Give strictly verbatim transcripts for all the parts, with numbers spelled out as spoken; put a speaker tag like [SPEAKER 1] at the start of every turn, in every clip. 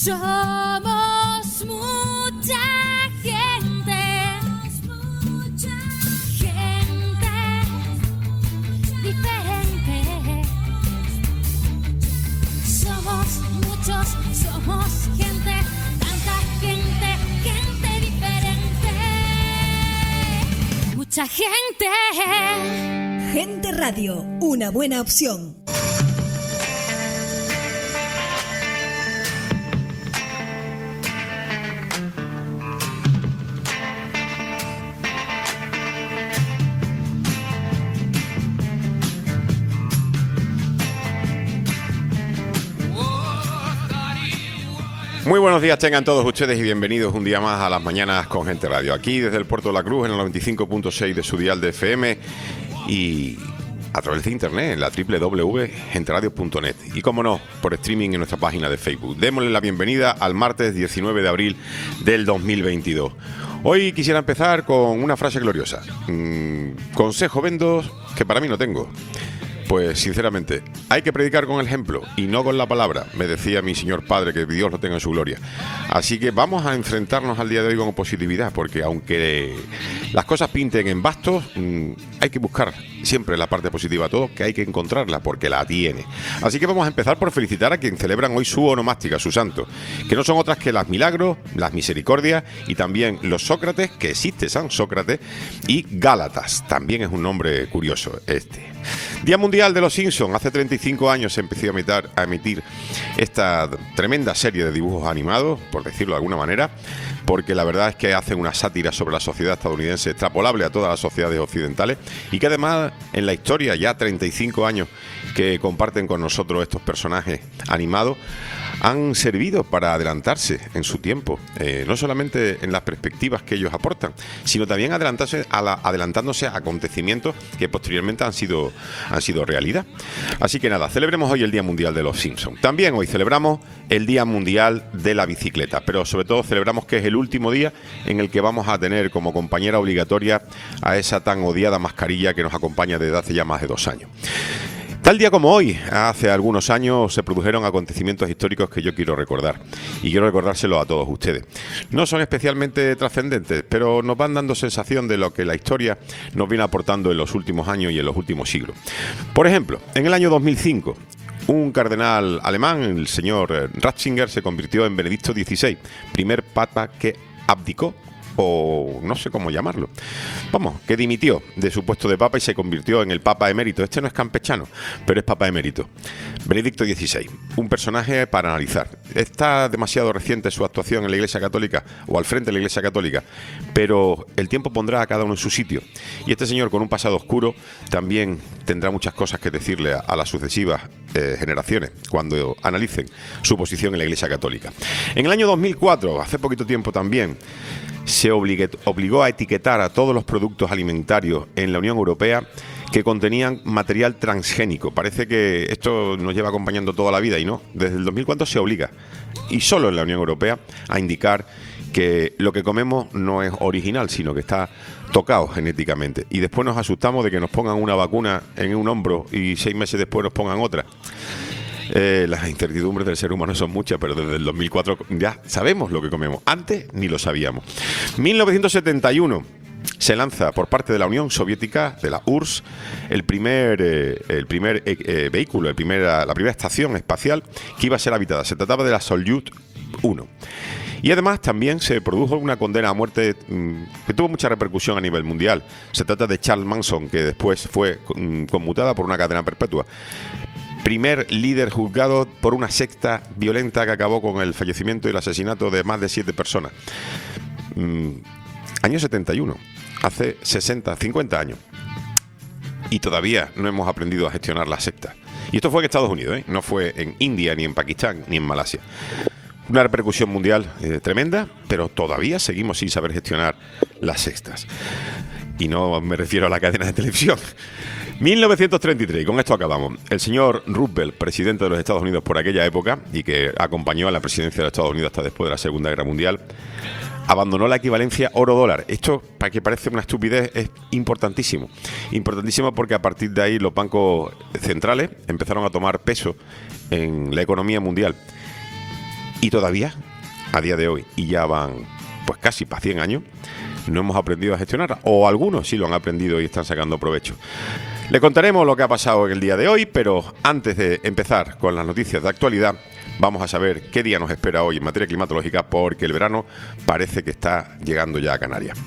[SPEAKER 1] Somos mucha gente, mucha gente diferente. Somos muchos, somos gente, tanta gente, gente diferente. Mucha gente.
[SPEAKER 2] Gente Radio, una buena opción.
[SPEAKER 3] Muy buenos días tengan todos ustedes y bienvenidos un día más a las mañanas con Gente Radio. Aquí desde el Puerto de la Cruz en el noventa y cinco punto seis de su dial de F M y a través de internet en la doble u doble u doble u punto gente radio punto net y, como no, por streaming en nuestra página de Facebook. Démosle la bienvenida al martes diecinueve de abril del dos mil veintidós. Hoy quisiera empezar con una frase gloriosa. Mm, consejo vendo que para mí no tengo. Pues sinceramente, hay que predicar con el ejemplo y no con la palabra, me decía mi señor padre, que Dios lo tenga en su gloria. Así que vamos a enfrentarnos al día de hoy con positividad, porque aunque las cosas pinten en bastos, mmm, hay que buscar siempre la parte positiva a todo, que hay que encontrarla porque la tiene. Así que vamos a empezar por felicitar a quien celebran hoy su onomástica, su santo, que no son otras que las Milagros, las Misericordias y también los Sócrates, que existe San Sócrates, y Gálatas, también es un nombre curioso este. Día Mundial de los Simpsons. Hace treinta y cinco años se empezó a emitir, a emitir esta tremenda serie de dibujos animados, por decirlo de alguna manera, porque la verdad es que hacen una sátira sobre la sociedad estadounidense extrapolable a todas las sociedades occidentales y que además en la historia, ya treinta y cinco años que comparten con nosotros estos personajes animados, han servido para adelantarse en su tiempo, eh, no solamente en las perspectivas que ellos aportan, sino también adelantarse a la, adelantándose a acontecimientos que posteriormente han sido, han sido realidad. Así que nada, celebremos hoy el Día Mundial de los Simpsons. También hoy celebramos el Día Mundial de la Bicicleta, pero sobre todo celebramos que es el último día en el que vamos a tener como compañera obligatoria a esa tan odiada mascarilla que nos acompaña desde hace ya más de dos años. Tal día como hoy, hace algunos años, se produjeron acontecimientos históricos que yo quiero recordar y quiero recordárselo a todos ustedes. No son especialmente trascendentes, pero nos van dando sensación de lo que la historia nos viene aportando en los últimos años y en los últimos siglos. Por ejemplo, en el año dos mil cinco, un cardenal alemán, el señor Ratzinger, se convirtió en Benedicto dieciséis, primer papa que abdicó, o no sé cómo llamarlo, vamos, que dimitió de su puesto de papa y se convirtió en el papa emérito. Este no es campechano, pero es papa emérito, Benedicto dieciséis, un personaje para analizar. Está demasiado reciente su actuación en la Iglesia Católica o al frente de la Iglesia Católica, pero el tiempo pondrá a cada uno en su sitio y este señor, con un pasado oscuro, también tendrá muchas cosas que decirle a, a las sucesivas eh, generaciones cuando analicen su posición en la Iglesia Católica. En el año dos mil cuatro, hace poquito tiempo también, se obligue, obligó a etiquetar a todos los productos alimentarios en la Unión Europea que contenían material transgénico. Parece que esto nos lleva acompañando toda la vida y no. Desde el dos mil cuatro se obliga, y solo en la Unión Europea, a indicar que lo que comemos no es original, sino que está tocado genéticamente. Y después nos asustamos de que nos pongan una vacuna en un hombro y seis meses después nos pongan otra. Eh, las incertidumbres del ser humano son muchas, pero desde el dos mil cuatro ya sabemos lo que comemos. Antes ni lo sabíamos. mil novecientos setenta y uno se lanza por parte de la Unión Soviética, de la U R S S, el primer, eh, el primer eh, eh, vehículo, el primera, la primera estación espacial que iba a ser habitada. Se trataba de la Soyuz uno. Y además también se produjo una condena a muerte mmm, que tuvo mucha repercusión a nivel mundial. Se trata de Charles Manson, que después fue mmm, conmutada por una cadena perpetua. Primer líder juzgado por una secta violenta que acabó con el fallecimiento y el asesinato de más de siete personas. Mm, año setenta y uno, hace sesenta, cincuenta años. Y todavía no hemos aprendido a gestionar las sectas. Y esto fue en Estados Unidos, ¿eh? No fue en India, ni en Pakistán, ni en Malasia. Una repercusión mundial eh, tremenda, pero todavía seguimos sin saber gestionar las sectas. Y no me refiero a la cadena de televisión. mil novecientos treinta y tres, y con esto acabamos. El señor Roosevelt, presidente de los Estados Unidos por aquella época, y que acompañó a la presidencia de los Estados Unidos hasta después de la Segunda Guerra Mundial, abandonó la equivalencia oro-dólar. Esto, para que parezca una estupidez, es importantísimo. Importantísimo porque a partir de ahí los bancos centrales empezaron a tomar peso en la economía mundial. Y todavía, a día de hoy, y ya van pues casi para cien años, no hemos aprendido a gestionarla, o algunos sí lo han aprendido y están sacando provecho. Le contaremos lo que ha pasado en el día de hoy, pero antes de empezar con las noticias de actualidad, vamos a saber qué día nos espera hoy en materia climatológica, porque el verano parece que está llegando ya a Canarias.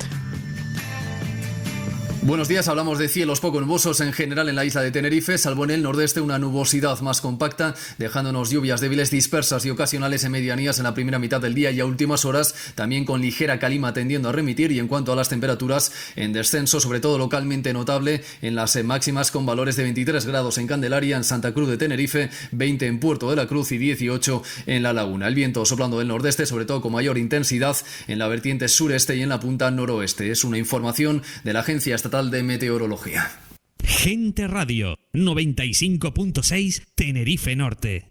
[SPEAKER 4] Buenos días, hablamos de cielos poco nubosos en general en la isla de Tenerife, salvo en el nordeste una nubosidad más compacta, dejándonos lluvias débiles dispersas y ocasionales en medianías en la primera mitad del día y a últimas horas, también con ligera calima tendiendo a remitir. Y en cuanto a las temperaturas, en descenso, sobre todo localmente notable en las máximas, con valores de veintitrés grados en Candelaria, en Santa Cruz de Tenerife, veinte en Puerto de la Cruz y dieciocho en La Laguna. El viento soplando del nordeste, sobre todo con mayor intensidad en la vertiente sureste y en la punta noroeste. Es una información de la Agencia Estatal de Meteorología.
[SPEAKER 5] Gente Radio noventa y cinco punto seis Tenerife Norte.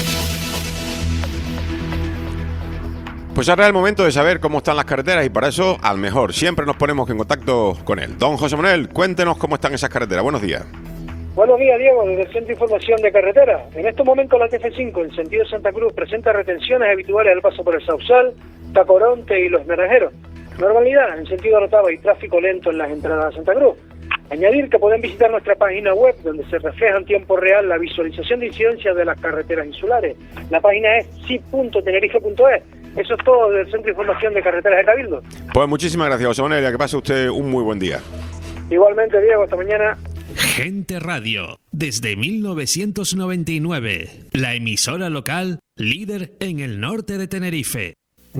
[SPEAKER 3] Pues ahora es el momento de saber cómo están las carreteras y para eso, al mejor, siempre nos ponemos en contacto con él. Don José Manuel, cuéntenos cómo están esas carreteras. Buenos días.
[SPEAKER 6] Buenos días, Diego, desde el Centro de Información de Carretera. En estos momentos la T F cinco en sentido Santa Cruz presenta retenciones habituales al paso por el Sausal, Tacoronte y Los Naranjeros. Normalidad en sentido Orotava y tráfico lento en las entradas a Santa Cruz. Añadir que pueden visitar nuestra página web donde se refleja en tiempo real la visualización de incidencias de las carreteras insulares. La página es s i p punto tenerife punto e s. Eso es todo del Centro de Información de Carreteras de Cabildo.
[SPEAKER 3] Pues muchísimas gracias, José Manuel, y que pase usted un muy buen día.
[SPEAKER 6] Igualmente, Diego, hasta mañana.
[SPEAKER 5] Gente Radio, desde mil novecientos noventa y nueve, la emisora local líder en el norte de Tenerife.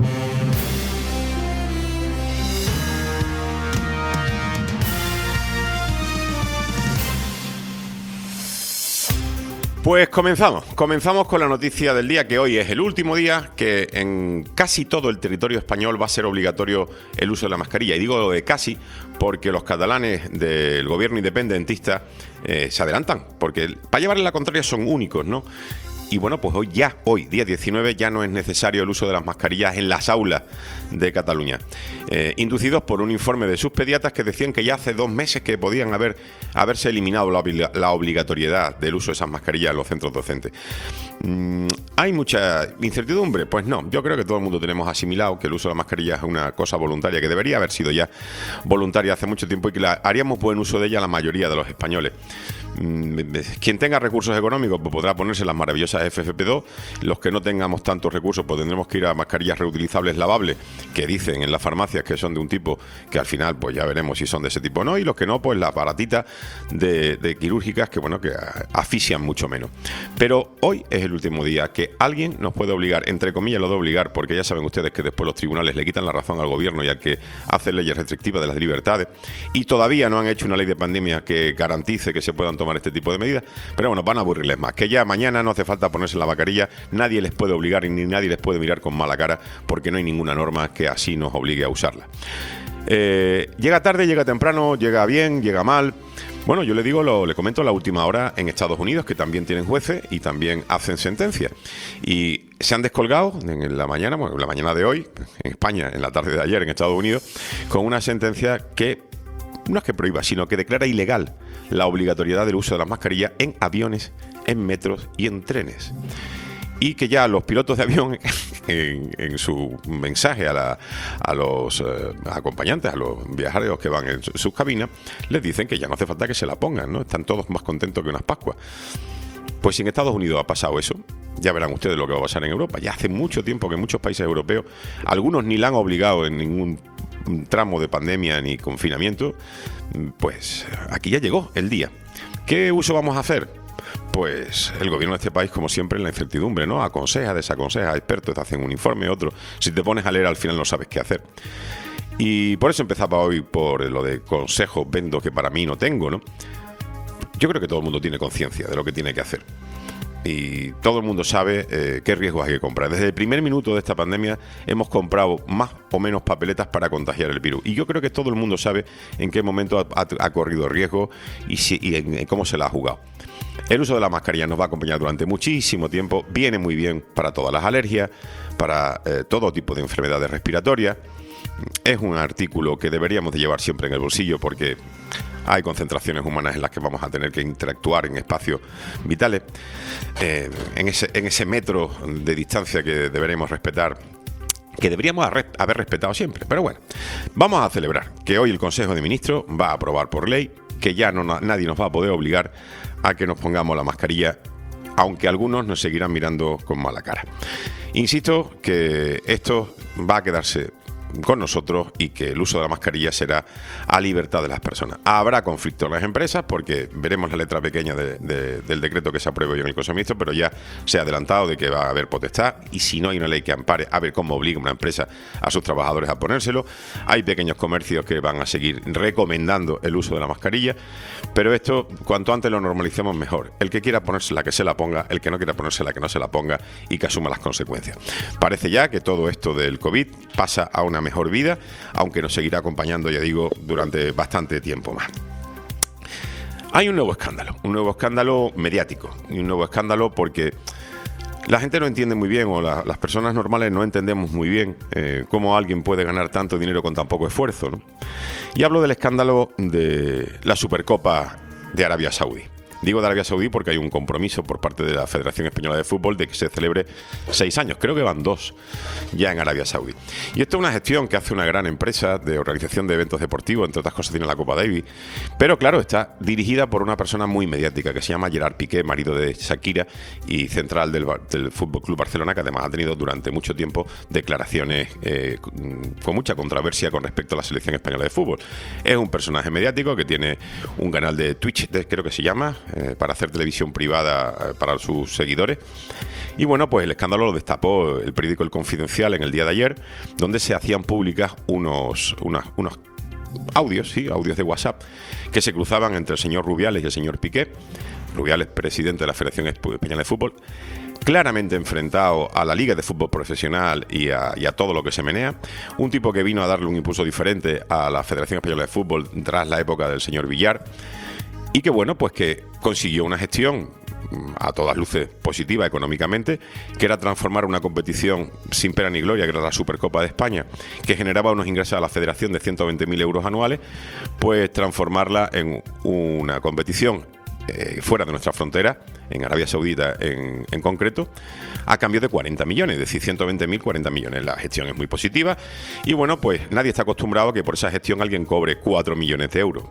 [SPEAKER 3] Pues comenzamos, comenzamos con la noticia del día, que hoy es el último día que en casi todo el territorio español va a ser obligatorio el uso de la mascarilla. Y digo lo de casi porque los catalanes del gobierno independentista eh, se adelantan, porque para llevarle la contraria son únicos, ¿no? Y bueno, pues hoy ya, hoy, día diecinueve, ya no es necesario el uso de las mascarillas en las aulas de Cataluña. Eh, inducidos por un informe de sus pediatras que decían que ya hace dos meses que podían haber haberse eliminado la, la obligatoriedad del uso de esas mascarillas en los centros docentes. Mm, ¿Hay mucha incertidumbre? Pues no, yo creo que todo el mundo tenemos asimilado que el uso de la mascarilla es una cosa voluntaria, que debería haber sido ya voluntaria hace mucho tiempo y que la, haríamos buen uso de ella la mayoría de los españoles. Quien tenga recursos económicos pues podrá ponerse las maravillosas F F P dos. Los que no tengamos tantos recursos pues tendremos que ir a mascarillas reutilizables lavables, que dicen en las farmacias que son de un tipo que al final pues ya veremos si son de ese tipo o no, y los que no pues las baratitas de, de quirúrgicas que bueno que asfixian mucho menos. Pero hoy es el último día que alguien nos puede obligar, entre comillas lo de obligar, porque ya saben ustedes que después los tribunales le quitan la razón al gobierno y al que hace leyes restrictivas de las libertades, y todavía no han hecho una ley de pandemia que garantice que se puedan tomar este tipo de medidas, pero bueno, van a aburrirles más, que ya mañana no hace falta ponerse la mascarilla, nadie les puede obligar y ni nadie les puede mirar con mala cara, porque no hay ninguna norma que así nos obligue a usarla. Eh, llega tarde, llega temprano, llega bien, llega mal. Bueno, yo le digo, lo, le comento la última hora en Estados Unidos, que también tienen jueces y también hacen sentencias. Y se han descolgado en la mañana, bueno, en la mañana de hoy, en España, en la tarde de ayer en Estados Unidos, con una sentencia que no es que prohíba, sino que declara ilegal la obligatoriedad del uso de las mascarillas en aviones, en metros y en trenes. Y que ya los pilotos de avión, en, en su mensaje a, la, a los eh, acompañantes, a los viajeros que van en su, sus cabinas, les dicen que ya no hace falta que se la pongan, ¿no? Están todos más contentos que unas Pascuas. Pues si en Estados Unidos ha pasado eso, ya verán ustedes lo que va a pasar en Europa. Ya hace mucho tiempo que muchos países europeos, algunos ni la han obligado en ningún tramo de pandemia ni confinamiento, pues aquí ya llegó el día. ¿Qué uso vamos a hacer? Pues el gobierno de este país, como siempre, en la incertidumbre, ¿no? Aconseja, desaconseja, expertos te hacen un informe, otro. Si te pones a leer, al final no sabes qué hacer. Y por eso empezaba hoy por lo de consejos vendo que para mí no tengo, ¿no? Yo creo que todo el mundo tiene conciencia de lo que tiene que hacer. Y todo el mundo sabe eh, qué riesgos hay que comprar. Desde el primer minuto de esta pandemia hemos comprado más o menos papeletas para contagiar el virus. Y yo creo que todo el mundo sabe en qué momento ha, ha, ha corrido riesgo y, si, y en, en cómo se la ha jugado. El uso de la mascarilla nos va a acompañar durante muchísimo tiempo. Viene muy bien para todas las alergias, para eh, todo tipo de enfermedades respiratorias. Es un artículo que deberíamos de llevar siempre en el bolsillo porque hay concentraciones humanas en las que vamos a tener que interactuar en espacios vitales, eh, en, ese, en ese metro de distancia que deberemos respetar, que deberíamos haber respetado siempre. Pero bueno, vamos a celebrar que hoy el Consejo de Ministros va a aprobar por ley que ya no, nadie nos va a poder obligar a que nos pongamos la mascarilla, aunque algunos nos seguirán mirando con mala cara. Insisto que esto va a quedarse con nosotros y que el uso de la mascarilla será a libertad de las personas. Habrá conflicto en las empresas porque veremos la letra pequeña de, de, del decreto que se apruebe hoy en el Consejo de Ministros, pero ya se ha adelantado de que va a haber potestad y si no hay una ley que ampare, a ver cómo obliga una empresa a sus trabajadores a ponérselo. Hay pequeños comercios que van a seguir recomendando el uso de la mascarilla, pero esto cuanto antes lo normalicemos mejor. El que quiera ponérsela que se la ponga, el que no quiera ponérsela que no se la ponga y que asuma las consecuencias. Parece ya que todo esto del COVID pasa a una mejor vida, aunque nos seguirá acompañando, ya digo, durante bastante tiempo más. Hay un nuevo escándalo, un nuevo escándalo mediático, y un nuevo escándalo porque la gente no entiende muy bien, o la, las personas normales no entendemos muy bien eh, cómo alguien puede ganar tanto dinero con tan poco esfuerzo, ¿no? Y hablo del escándalo de la Supercopa de Arabia Saudí. Digo de Arabia Saudí porque hay un compromiso por parte de la Federación Española de Fútbol de que se celebre seis años, creo que van dos ya en Arabia Saudí. Y esto es una gestión que hace una gran empresa de organización de eventos deportivos, entre otras cosas tiene la Copa Davis, pero claro, está dirigida por una persona muy mediática que se llama Gerard Piqué, marido de Shakira y central del, del Fútbol Club Barcelona, que además ha tenido durante mucho tiempo declaraciones eh, con mucha controversia con respecto a la selección española de fútbol. Es un personaje mediático que tiene un canal de Twitch, de, creo que se llama, Eh, para hacer televisión privada eh, para sus seguidores. Y bueno, pues el escándalo lo destapó el periódico El Confidencial en el día de ayer, donde se hacían públicas unos, unos, unos audios, sí, audios de WhatsApp, que se cruzaban entre el señor Rubiales y el señor Piqué. Rubiales, presidente de la Federación Española de Fútbol, claramente enfrentado a la Liga de Fútbol Profesional y a, y a todo lo que se menea. Un tipo que vino a darle un impulso diferente a la Federación Española de Fútbol tras la época del señor Villar. Y que bueno, pues que consiguió una gestión a todas luces positiva económicamente, que era transformar una competición sin pena ni gloria, que era la Supercopa de España, que generaba unos ingresos a la federación de ciento veinte mil euros anuales, pues transformarla en una competición eh, fuera de nuestra frontera, en Arabia Saudita en, en concreto, a cambio de cuarenta millones, es decir, ciento veinte mil, cuarenta millones. La gestión es muy positiva y bueno, pues nadie está acostumbrado a que por esa gestión alguien cobre cuatro millones de euros.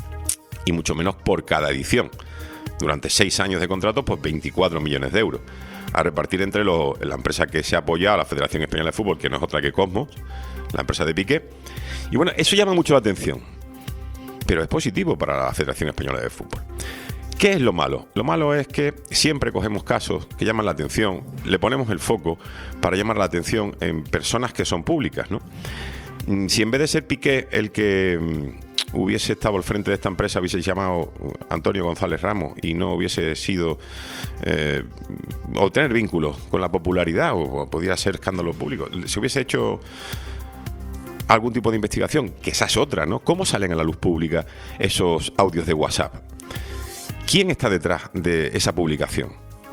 [SPEAKER 3] Y mucho menos por cada edición. Durante seis años de contrato, pues veinticuatro millones de euros. A repartir entre los, la empresa que se apoya a la Federación Española de Fútbol, que no es otra que Cosmos, la empresa de Piqué. Y bueno, eso llama mucho la atención. Pero es positivo para la Federación Española de Fútbol. ¿Qué es lo malo? Lo malo es que siempre cogemos casos que llaman la atención, le ponemos el foco para llamar la atención en personas que son públicas, ¿no? Si en vez de ser Piqué el que hubiese estado al frente de esta empresa, hubiese llamado Antonio González Ramos y no hubiese sido eh, o tener vínculos con la popularidad o, o pudiera ser escándalo público, se hubiese hecho algún tipo de investigación, que esa es otra, ¿no? ¿Cómo salen a la luz pública esos audios de WhatsApp? ¿Quién está detrás de esa publicación?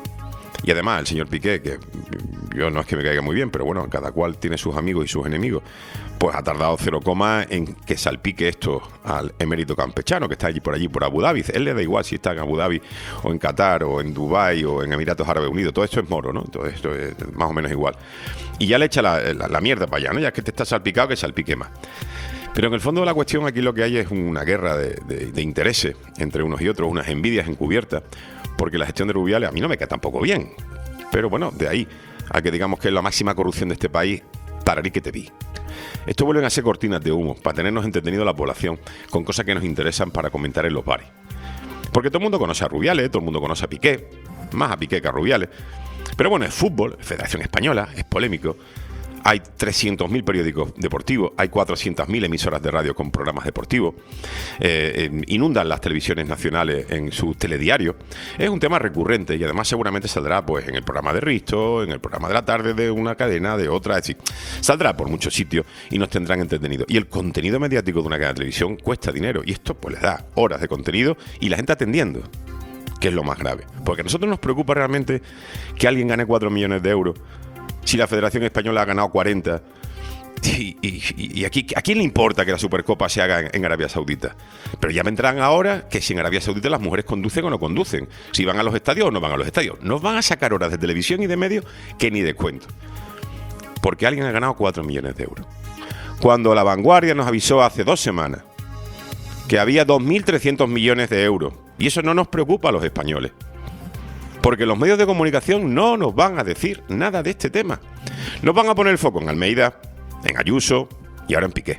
[SPEAKER 3] Y además el señor Piqué, que yo no es que me caiga muy bien, pero bueno, cada cual tiene sus amigos y sus enemigos, pues ha tardado cero coma en que salpique esto al emérito campechano que está allí por allí, por Abu Dhabi. Él le da igual si está en Abu Dhabi o en Qatar o en Dubái o en Emiratos Árabes Unidos. Todo esto es moro, ¿no? Todo esto es más o menos igual. Y ya le echa la, la, la mierda para allá, ¿no? Ya que te está salpicado, que salpique más. Pero en el fondo de la cuestión aquí lo que hay es una guerra de, de, de intereses entre unos y otros, unas envidias encubiertas, porque la gestión de Rubiales a mí no me cae tampoco bien. Pero bueno, de ahí a que digamos que es la máxima corrupción de este país, tararí que te vi. Esto vuelven a ser cortinas de humo para tenernos entretenido la población con cosas que nos interesan para comentar en los bares. Porque todo el mundo conoce a Rubiales, todo el mundo conoce a Piqué, más a Piqué que a Rubiales. Pero bueno, es fútbol, es Federación Española, es polémico. Hay trescientos mil periódicos deportivos, hay cuatrocientas mil emisoras de radio con programas deportivos, eh, eh, inundan las televisiones nacionales en sus telediarios. Es un tema recurrente y además seguramente saldrá pues en el programa de Risto, en el programa de la tarde de una cadena, de otra, es decir, saldrá por muchos sitios y nos tendrán entretenidos. Y el contenido mediático de una cadena de televisión cuesta dinero y esto pues les da horas de contenido y la gente atendiendo, que es lo más grave. Porque a nosotros nos preocupa realmente que alguien gane cuatro millones de euros si la Federación Española ha ganado cuarenta, Y, y, y aquí, ¿a quién le importa que la Supercopa se haga en, en Arabia Saudita? Pero ya vendrán ahora que si en Arabia Saudita las mujeres conducen o no conducen, si van a los estadios o no van a los estadios. Nos van a sacar horas de televisión y de medios que ni de cuento. Porque alguien ha ganado cuatro millones de euros. Cuando La Vanguardia nos avisó hace dos semanas que había dos mil trescientos millones de euros. Y eso no nos preocupa a los españoles. Porque los medios de comunicación no nos van a decir nada de este tema. Nos van a poner el foco en Almeida, en Ayuso y ahora en Piqué.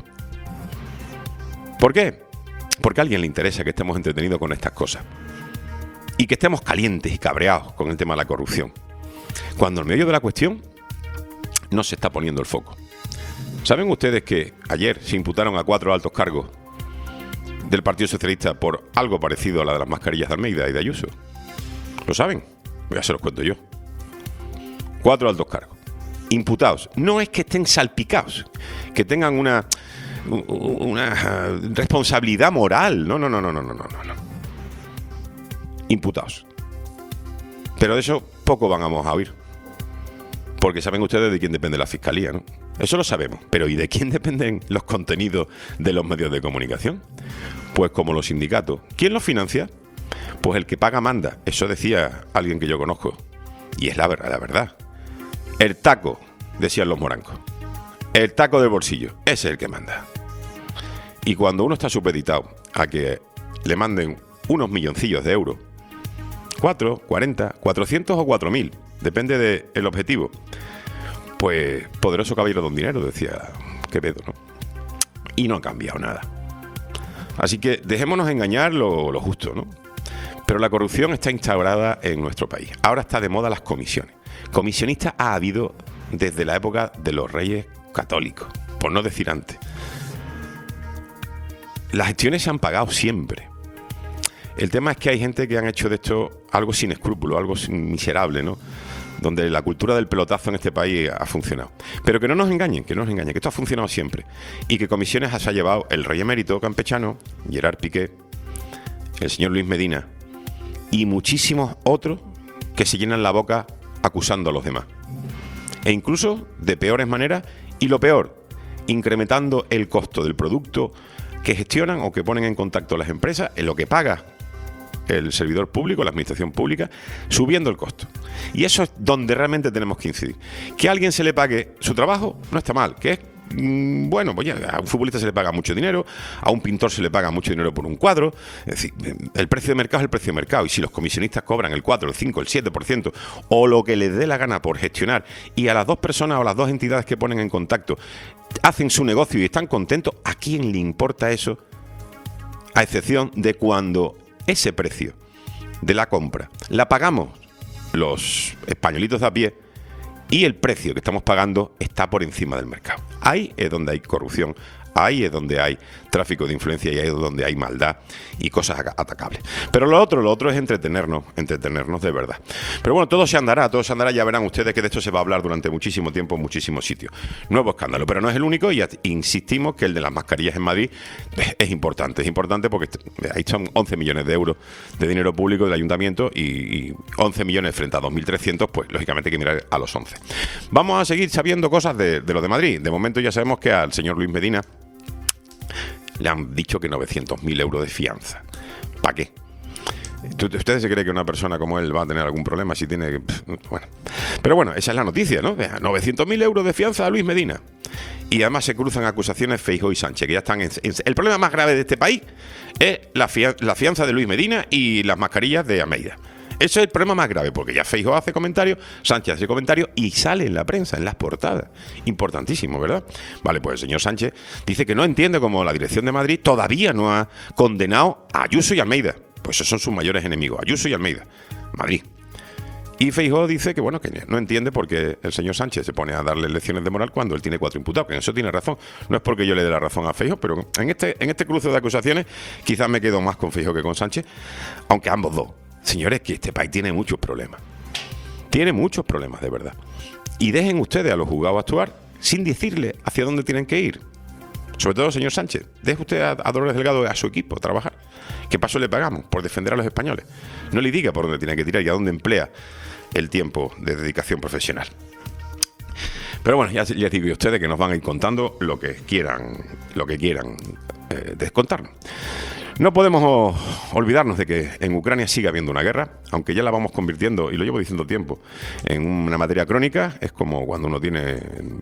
[SPEAKER 3] ¿Por qué? Porque a alguien le interesa que estemos entretenidos con estas cosas. Y que estemos calientes y cabreados con el tema de la corrupción. Cuando en medio de la cuestión no se está poniendo el foco. ¿Saben ustedes que ayer se imputaron a cuatro altos cargos del Partido Socialista por algo parecido a la de las mascarillas de Almeida y de Ayuso? ¿Lo saben? Ya se los cuento yo. Cuatro altos cargos. Imputados. No es que estén salpicados, que tengan una, una responsabilidad moral. No, no, no, no, no, no, no, no. Imputados. Pero de eso poco vamos a oír. Porque saben ustedes de quién depende la Fiscalía, ¿no? Eso lo sabemos. Pero ¿y de quién dependen los contenidos de los medios de comunicación? Pues como los sindicatos. ¿Quién los financia? Pues el que paga manda. Eso decía alguien que yo conozco. Y es la verdad, la verdad. El taco, decían los morancos. El taco del bolsillo. Ese es el que manda. Y cuando uno está supeditado a que le manden unos milloncillos de euros, cuatro, cuarenta, cuatrocientos o cuatro mil, depende del objetivo, pues poderoso caballero don dinero, decía Quevedo, ¿no? Y no ha cambiado nada. Así que dejémonos engañar lo, lo justo, ¿no? Pero la corrupción está instaurada en nuestro país. Ahora está de moda las comisiones. Comisionistas ha habido desde la época de los reyes católicos, por no decir antes. Las gestiones se han pagado siempre. El tema es que hay gente que han hecho de esto algo sin escrúpulo, algo miserable, ¿no? Donde la cultura del pelotazo en este país ha funcionado. Pero que no nos engañen, que no nos engañen, que esto ha funcionado siempre. Y que comisiones se ha llevado el rey emérito campechano, Gerard Piqué, el señor Luis Medina y muchísimos otros que se llenan la boca acusando a los demás. E incluso de peores maneras, y lo peor, incrementando el costo del producto que gestionan o que ponen en contacto las empresas en lo que paga el servidor público, la administración pública, subiendo el costo. Y eso es donde realmente tenemos que incidir. Que a alguien se le pague su trabajo no está mal, que es mmm, bueno, pues ya, a un futbolista se le paga mucho dinero, a un pintor se le paga mucho dinero por un cuadro. Es decir, el precio de mercado es el precio de mercado, y si los comisionistas cobran el cuatro, el cinco, el siete por ciento o lo que les dé la gana por gestionar, y a las dos personas o las dos entidades que ponen en contacto hacen su negocio y están contentos, ¿a quién le importa eso? A excepción de cuando ese precio de la compra la pagamos los españolitos de a pie y el precio que estamos pagando está por encima del mercado. Ahí es donde hay corrupción, ahí es donde hay tráfico de influencia y ahí es donde hay maldad y cosas atacables. Pero lo otro, lo otro es entretenernos, entretenernos de verdad. Pero bueno, todo se andará, todo se andará, ya verán ustedes que de esto se va a hablar durante muchísimo tiempo en muchísimos sitios. Nuevo escándalo, pero no es el único, y insistimos que el de las mascarillas en Madrid es importante, es importante porque ahí son once millones de euros de dinero público del ayuntamiento y once millones frente a dos mil trescientos, pues lógicamente hay que mirar a los once. Vamos a seguir sabiendo cosas de, de lo de Madrid. De momento ya sabemos que al señor Luis Medina le han dicho que novecientos mil euros de fianza. ¿Para qué? ¿Ustedes se creen que una persona como él va a tener algún problema si tiene...? Bueno, pero bueno, esa es la noticia, ¿no? novecientos mil euros de fianza a Luis Medina. Y además se cruzan acusaciones Feijóo y Sánchez, que ya están en... en el problema más grave de este país es la, fia, la fianza de Luis Medina y las mascarillas de Almeida. Ese es el problema más grave, porque ya Feijóo hace comentarios, Sánchez hace comentarios y sale en la prensa, en las portadas. Importantísimo, ¿verdad? Vale, pues el señor Sánchez dice que no entiende cómo la dirección de Madrid todavía no ha condenado a Ayuso y Almeida. Pues esos son sus mayores enemigos, Ayuso y Almeida, Madrid. Y Feijóo dice que bueno, que no entiende por qué el señor Sánchez se pone a darle lecciones de moral cuando él tiene cuatro imputados, que en eso tiene razón. No es porque yo le dé la razón a Feijóo, pero en este, en este cruce de acusaciones quizás me quedo más con Feijóo que con Sánchez, aunque ambos dos. Señores, que este país tiene muchos problemas. Tiene muchos problemas, de verdad. Y dejen ustedes a los juzgados actuar sin decirle hacia dónde tienen que ir. Sobre todo, señor Sánchez, deje usted a, a Dolores Delgado y a su equipo trabajar. ¿Qué paso le pagamos por defender a los españoles? No le diga por dónde tiene que tirar y a dónde emplea el tiempo de dedicación profesional. Pero bueno, ya les digo a ustedes que nos van a ir contando lo que quieran, lo que quieran eh, descontarnos. No podemos olvidarnos de que en Ucrania sigue habiendo una guerra, aunque ya la vamos convirtiendo, y lo llevo diciendo tiempo, en una materia crónica. Es como cuando uno tiene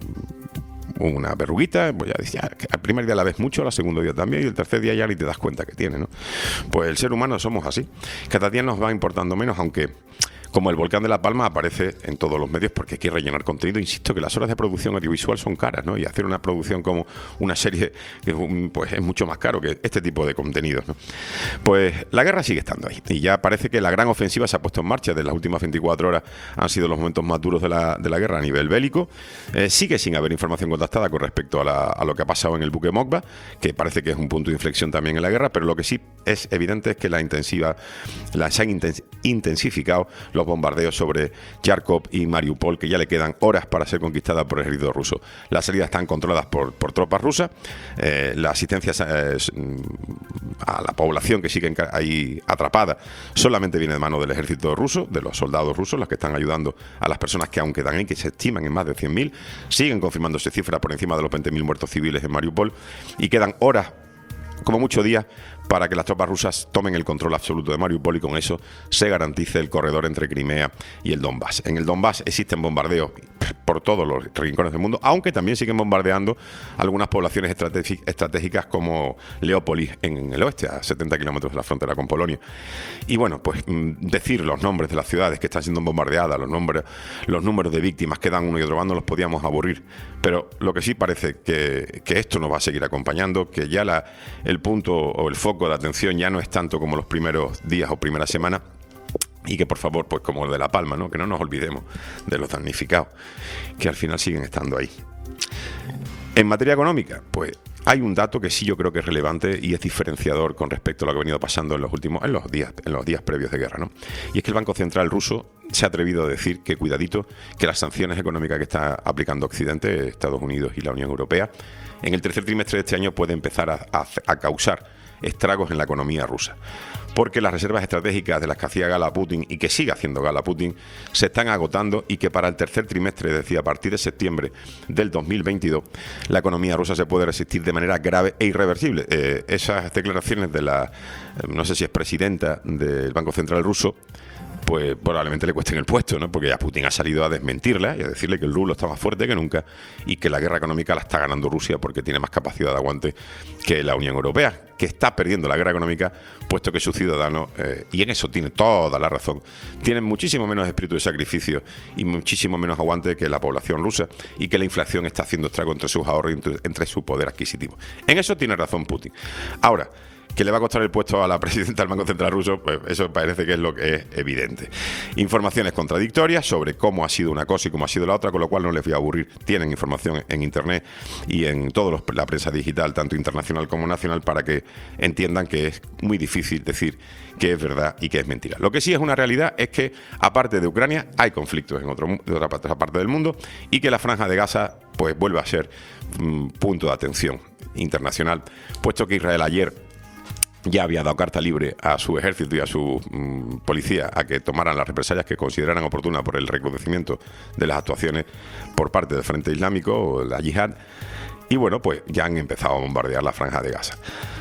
[SPEAKER 3] una verruguita, pues ya decía, al primer día la ves mucho, al segundo día también, y el tercer día ya ni te das cuenta que tiene, ¿no? Pues el ser humano somos así. Cada día nos va importando menos, aunque como el volcán de La Palma aparece en todos los medios porque hay que rellenar contenido. Insisto que las horas de producción audiovisual son caras, ¿no? Y hacer una producción como una serie, pues es mucho más caro que este tipo de contenidos, ¿no? Pues la guerra sigue estando ahí y ya parece que la gran ofensiva se ha puesto en marcha. De las últimas veinticuatro horas han sido los momentos más duros de la, de la guerra a nivel bélico. Eh, sigue sin haber información contrastada con respecto a, la, a lo que ha pasado en el buque Mokba, que parece que es un punto de inflexión también en la guerra, pero lo que sí es evidente es que la intensiva, la, se han intensificado los bombardeos sobre Kharkov y Mariupol, que ya le quedan horas para ser conquistada por el ejército ruso. Las salidas están controladas por, por tropas rusas. Eh, la asistencia eh, a la población que sigue ahí atrapada solamente viene de mano del ejército ruso, de los soldados rusos, los que están ayudando a las personas que aún quedan ahí, que se estiman en más de cien mil. Siguen confirmándose cifras por encima de los veinte mil muertos civiles en Mariupol y quedan horas, como muchos días, para que las tropas rusas tomen el control absoluto de Mariupol y con eso se garantice el corredor entre Crimea y el Donbass. En el Donbass existen bombardeos por todos los rincones del mundo, aunque también siguen bombardeando algunas poblaciones estratégicas como Leópolis en el oeste, a setenta kilómetros de la frontera con Polonia. Y bueno, pues decir los nombres de las ciudades que están siendo bombardeadas, los nombres, los números de víctimas que dan uno y otro bando, los podíamos aburrir. Pero lo que sí parece que, que esto nos va a seguir acompañando, que ya la, el punto o el foco de atención ya no es tanto como los primeros días o primeras semanas, y que por favor, pues como el de La Palma, ¿no? Que no nos olvidemos de los damnificados, que al final siguen estando ahí. En materia económica, pues hay un dato que sí yo creo que es relevante y es diferenciador con respecto a lo que ha venido pasando en los últimos, en los días, en los días previos de guerra, ¿no? Y es que el Banco Central ruso se ha atrevido a decir que, cuidadito, que las sanciones económicas que está aplicando Occidente, Estados Unidos y la Unión Europea, en el tercer trimestre de este año puede empezar a, a, a causar estragos en la economía rusa, porque las reservas estratégicas de las que hacía gala Putin y que sigue haciendo gala Putin se están agotando, y que para el tercer trimestre, es decir, a partir de septiembre del dos mil veintidós, la economía rusa se puede resistir de manera grave e irreversible. Eh, esas declaraciones de la, no sé si es presidenta del Banco Central ruso, pues probablemente le cuesten el puesto, ¿no? Porque ya Putin ha salido a desmentirla y a decirle que el rublo está más fuerte que nunca y que la guerra económica la está ganando Rusia porque tiene más capacidad de aguante que la Unión Europea, que está perdiendo la guerra económica, puesto que sus ciudadanos, eh, y en eso tiene toda la razón, tienen muchísimo menos espíritu de sacrificio y muchísimo menos aguante que la población rusa, y que la inflación está haciendo estrago entre sus ahorros y entre, entre su poder adquisitivo. En eso tiene razón Putin. Ahora, que le va a costar el puesto a la presidenta del Banco Central ruso, pues eso parece que es lo que es evidente. Informaciones contradictorias sobre cómo ha sido una cosa y cómo ha sido la otra, con lo cual no les voy a aburrir. Tienen información en internet y en toda la prensa digital, tanto internacional como nacional, para que entiendan que es muy difícil decir que es verdad y que es mentira. Lo que sí es una realidad es que, aparte de Ucrania, hay conflictos en otro, de otra, otra parte del mundo, y que la Franja de Gaza pues vuelve a ser um, punto de atención internacional, puesto que Israel ayer ya había dado carta libre a su ejército y a su mmm, policía a que tomaran las represalias que consideraran oportunas por el recrudecimiento de las actuaciones por parte del Frente Islámico o la Yihad. Y bueno, pues ya han empezado a bombardear la Franja de Gaza.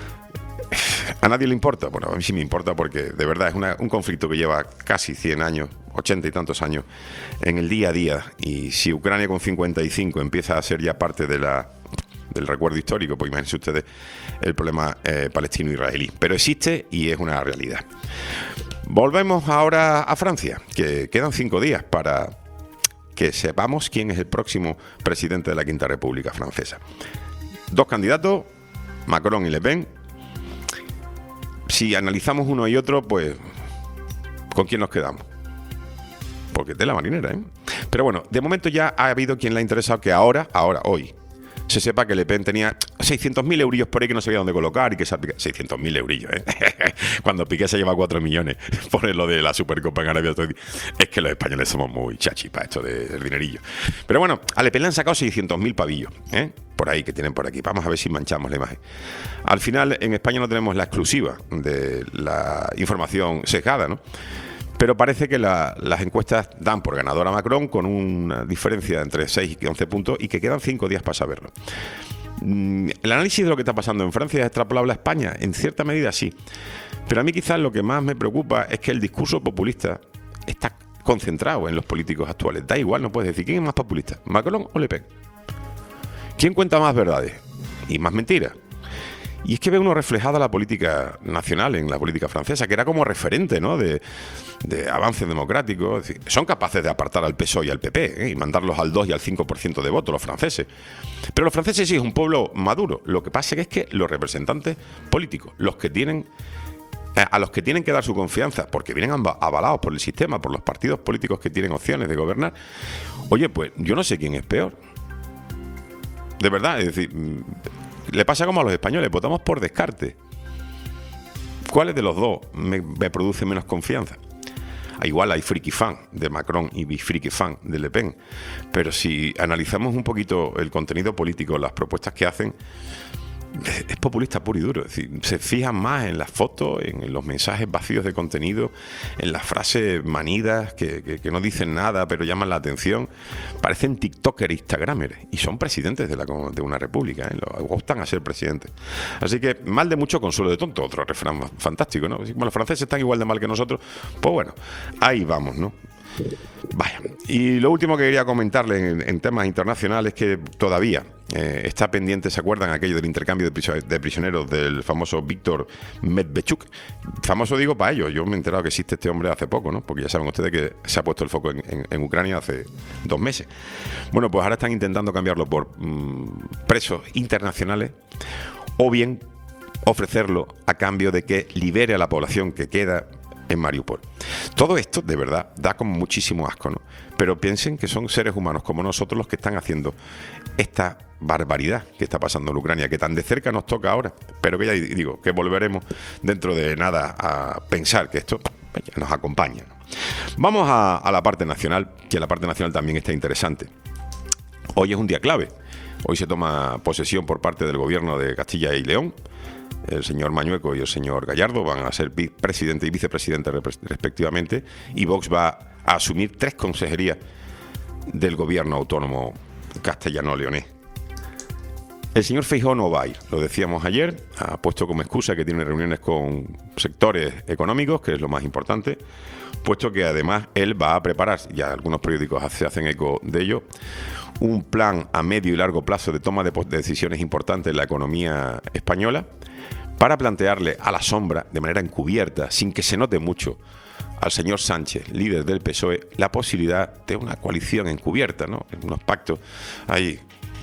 [SPEAKER 3] ¿A nadie le importa? Bueno, a mí sí me importa, porque de verdad es una, un conflicto que lleva casi cien años, ochenta y tantos años, en el día a día. Y si Ucrania con cincuenta y cinco empieza a ser ya parte de la... del recuerdo histórico, pues imagínense ustedes el problema eh, palestino-israelí. Pero existe y es una realidad. Volvemos ahora a Francia, que quedan cinco días para que sepamos quién es el próximo presidente de la Quinta República Francesa. Dos candidatos, Macron y Le Pen. Si analizamos uno y otro, pues ¿con quién nos quedamos? Porque tela marinera, ¿eh? Pero bueno, de momento ya ha habido quien le ha interesado que ahora, ahora, hoy, se sepa que Le Pen tenía seiscientos mil eurillos por ahí que no sabía dónde colocar y que se aplica... seiscientos mil eurillos, ¿eh? Cuando Piqué se lleva cuatro millones por lo de la Supercopa en Arabia Saudí. Es que los españoles somos muy chachi para esto de, del dinerillo. Pero bueno, a Le Pen le han sacado seiscientos mil pavillos, ¿eh? Por ahí, que tienen por aquí. Vamos a ver si manchamos la imagen. Al final, en España no tenemos la exclusiva de la información sesgada, ¿no? Pero parece que la, las encuestas dan por ganador a Macron con una diferencia entre seis y once puntos y que quedan cinco días para saberlo. El análisis de lo que está pasando en Francia es extrapolable a España, en cierta medida sí. Pero a mí quizás lo que más me preocupa es que el discurso populista está concentrado en los políticos actuales. Da igual, no puedes decir quién es más populista, Macron o Le Pen. ¿Quién cuenta más verdades y más mentiras? Y es que ve uno reflejada la política nacional en la política francesa, que era como referente, ¿no?, de, de avance democrático. Es decir, son capaces de apartar al P S O E y al P P, ¿eh?, y mandarlos al dos y al cinco por ciento de voto, los franceses. Pero los franceses sí es un pueblo maduro. Lo que pasa es que los representantes políticos, los que tienen, a los que tienen que dar su confianza, porque vienen avalados por el sistema, por los partidos políticos que tienen opciones de gobernar, oye, pues yo no sé quién es peor. De verdad, es decir, le pasa como a los españoles, votamos por descarte. ¿Cuál de los dos me, me produce menos confianza? Igual hay friki fan de Macron y friki fan de Le Pen, pero si analizamos un poquito el contenido político, las propuestas que hacen, es populista puro y duro. Es decir, se fijan más en las fotos, en los mensajes vacíos de contenido, en las frases manidas que, que, que no dicen nada pero llaman la atención. Parecen tiktokers, instagramers, y son presidentes de, la, de una república, ¿eh? Optan a ser presidentes. Así que mal de mucho, consuelo de tonto, otro refrán fantástico, ¿no? Como los franceses están igual de mal que nosotros, pues bueno, ahí vamos, ¿no? Vaya, y lo último que quería comentarle en, en temas internacionales es que todavía eh, está pendiente, ¿se acuerdan aquello del intercambio de prisioneros del famoso Víctor Medvedchuk? Famoso digo para ellos, yo me he enterado que existe este hombre hace poco, ¿no? Porque ya saben ustedes que se ha puesto el foco en, en, en Ucrania hace dos meses. Bueno, pues ahora están intentando cambiarlo por mmm, presos internacionales o bien ofrecerlo a cambio de que libere a la población que queda en Mariupol. Todo esto, de verdad, da como muchísimo asco, ¿no? Pero piensen que son seres humanos como nosotros los que están haciendo esta barbaridad que está pasando en Ucrania, que tan de cerca nos toca ahora, pero que ya digo, que volveremos dentro de nada a pensar que esto nos acompaña, ¿no? Vamos a, a la parte nacional, que la parte nacional también está interesante. Hoy es un día clave. Hoy se toma posesión por parte del gobierno de Castilla y León. El señor Mañueco y el señor Gallardo van a ser presidente y vicepresidente respectivamente, y Vox va a asumir tres consejerías del gobierno autónomo castellano-leonés. El señor Feijóo no va a ir, lo decíamos ayer, ha puesto como excusa que tiene reuniones con sectores económicos, que es lo más importante, puesto que además él va a preparar, ya algunos periódicos se hacen eco de ello, un plan a medio y largo plazo de toma de decisiones importantes en la economía española, para plantearle a la sombra, de manera encubierta, sin que se note mucho, al señor Sánchez, líder del P S O E, la posibilidad de una coalición encubierta, ¿no? Unos pactos ahí.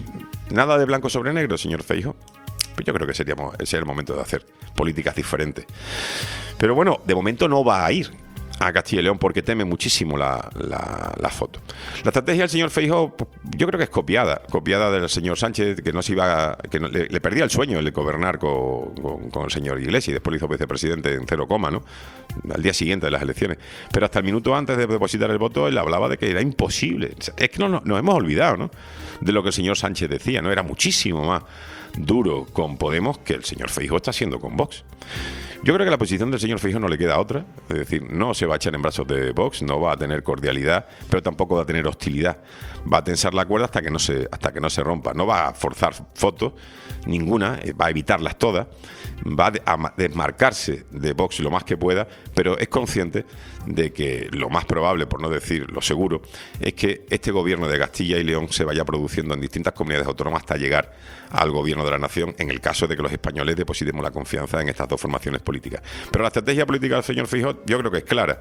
[SPEAKER 3] Nada de blanco sobre negro, señor Feijóo. Pues yo creo que sería, sería el momento de hacer políticas diferentes. Pero bueno, de momento no va a ir a Castilla y León porque teme muchísimo la, la, la foto. La estrategia del señor Feijóo, yo creo que es copiada, copiada del señor Sánchez, que no se iba, que no, le, le perdía el sueño el de gobernar con, con, con el señor Iglesias, y después lo hizo vicepresidente en cero coma, ¿no? Al día siguiente de las elecciones. Pero hasta el minuto antes de depositar el voto, él hablaba de que era imposible. Es que no, no, nos hemos olvidado, ¿no?, de lo que el señor Sánchez decía, ¿no? Era muchísimo más duro con Podemos que el señor Feijóo está haciendo con Vox. Yo creo que la posición del señor Feijóo no le queda otra, es decir, no se va a echar en brazos de Vox, no va a tener cordialidad, pero tampoco va a tener hostilidad. Va a tensar la cuerda hasta que no se, hasta que no se rompa. No va a forzar fotos, ninguna, va a evitarlas todas, va a desmarcarse de Vox lo más que pueda, pero es consciente de que lo más probable, por no decir lo seguro, es que este gobierno de Castilla y León se vaya produciendo en distintas comunidades autónomas hasta llegar al gobierno de la nación, en el caso de que los españoles depositemos la confianza en estas dos formaciones políticas. Pero la estrategia política del señor Feijóo yo creo que es clara.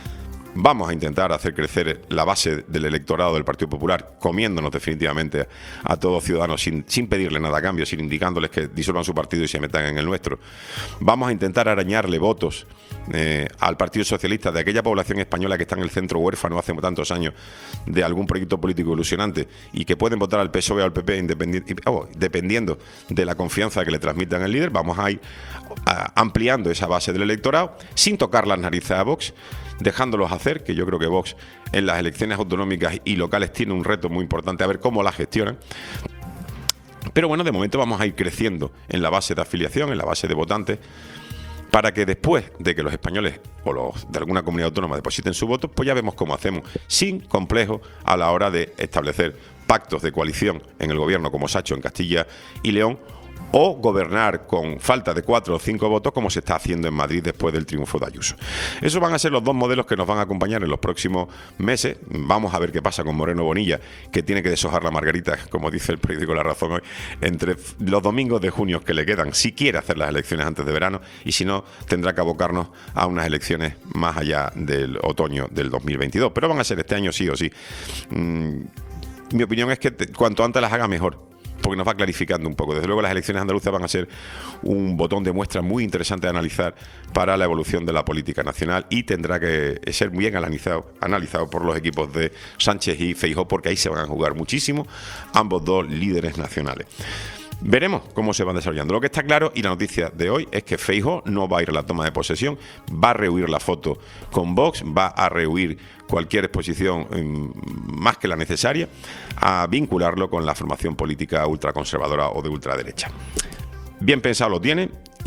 [SPEAKER 3] Vamos a intentar hacer crecer la base del electorado del Partido Popular, comiéndonos definitivamente a todos ciudadanos sin, sin pedirle nada a cambio, sin indicándoles que disuelvan su partido y se metan en el nuestro. Vamos a intentar arañarle votos eh, al Partido Socialista de aquella población española que está en el centro huérfano hace tantos años de algún proyecto político ilusionante y que pueden votar al P S O E o al P P independiente, oh, dependiendo de la confianza que le transmitan al líder. Vamos a ir a, ampliando esa base del electorado sin tocar las narices a Vox, dejándolos hacer, que yo creo que Vox en las elecciones autonómicas y locales tiene un reto muy importante, a ver cómo la gestionan. Pero bueno, de momento vamos a ir creciendo en la base de afiliación, en la base de votantes, para que después de que los españoles o los de alguna comunidad autónoma depositen su voto, pues ya vemos cómo hacemos, sin complejo a la hora de establecer pactos de coalición en el gobierno, como se ha hecho en Castilla y León, o gobernar con falta de cuatro o cinco votos, como se está haciendo en Madrid después del triunfo de Ayuso. Esos van a ser los dos modelos que nos van a acompañar en los próximos meses. Vamos a ver qué pasa con Moreno Bonilla, que tiene que deshojar la margarita, como dice el periódico La Razón hoy, entre los domingos de junio que le quedan, si quiere hacer las elecciones antes de verano, y si no, tendrá que abocarnos a unas elecciones más allá del otoño del dos mil veintidós. Pero van a ser este año sí o sí. Mm, mi opinión es que te, cuanto antes las haga, mejor, porque nos va clarificando un poco. Desde luego las elecciones andaluzas van a ser un botón de muestra muy interesante de analizar para la evolución de la política nacional, y tendrá que ser bien analizado, analizado por los equipos de Sánchez y Feijóo, porque ahí se van a jugar muchísimo ambos dos líderes nacionales. Veremos cómo se van desarrollando. Lo que está claro, y la noticia de hoy, es que Feijóo no va a ir a la toma de posesión, va a rehuir la foto con Vox, va a rehuir cualquier exposición um, más que la necesaria, a vincularlo con la formación política ultraconservadora o de ultraderecha. Bien pensado lo tiene,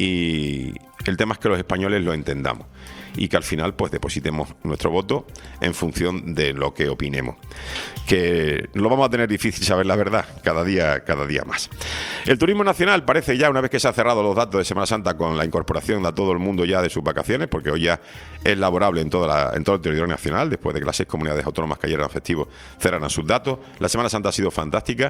[SPEAKER 3] y el tema es que los españoles lo entendamos y que al final pues depositemos nuestro voto en función de lo que opinemos, que lo vamos a tener difícil saber la verdad cada día, cada día más. El turismo nacional parece ya, una vez que se han cerrado los datos de Semana Santa con la incorporación a todo el mundo ya de sus vacaciones, porque hoy ya es laborable en, toda la, en todo el territorio nacional, después de que las seis comunidades autónomas que ayer eran festivos cerraran sus datos. La Semana Santa ha sido fantástica,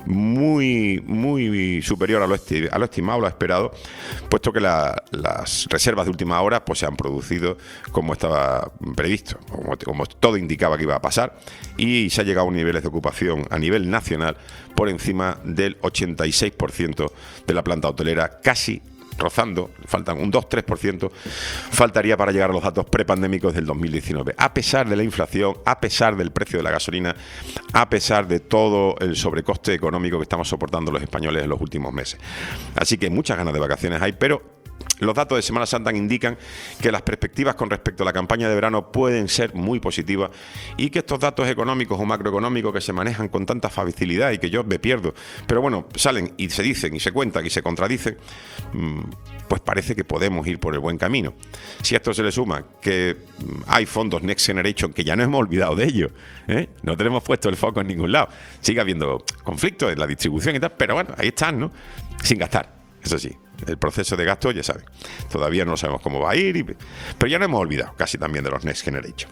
[SPEAKER 3] muy, muy superior a lo, esti, a lo estimado, lo esperado, puesto que la, las reservas de última hora pues se han producido como estaba previsto, como, como todo indicaba que iba a pasar, y se ha llegado a niveles de ocupación a nivel nacional por encima del ochenta y seis por ciento de la planta hotelera, casi rozando, faltan un dos tres por ciento, faltaría para llegar a los datos prepandémicos del dos mil diecinueve, a pesar de la inflación, a pesar del precio de la gasolina, a pesar de todo el sobrecoste económico que estamos soportando los españoles en los últimos meses. Así que muchas ganas de vacaciones hay, pero los datos de Semana Santa indican que las perspectivas con respecto a la campaña de verano pueden ser muy positivas, y que estos datos económicos o macroeconómicos que se manejan con tanta facilidad y que yo me pierdo, pero bueno, salen y se dicen y se cuentan y se contradicen, pues parece que podemos ir por el buen camino. Si a esto se le suma que hay fondos Next Generation, que ya no hemos olvidado de ellos, ¿eh? No tenemos puesto el foco en ningún lado, sigue habiendo conflictos en la distribución y tal, pero bueno, ahí están, ¿no? Sin gastar, eso sí. El proceso de gasto, ya saben, todavía no sabemos cómo va a ir, y, pero ya no hemos olvidado casi también de los Next Generation.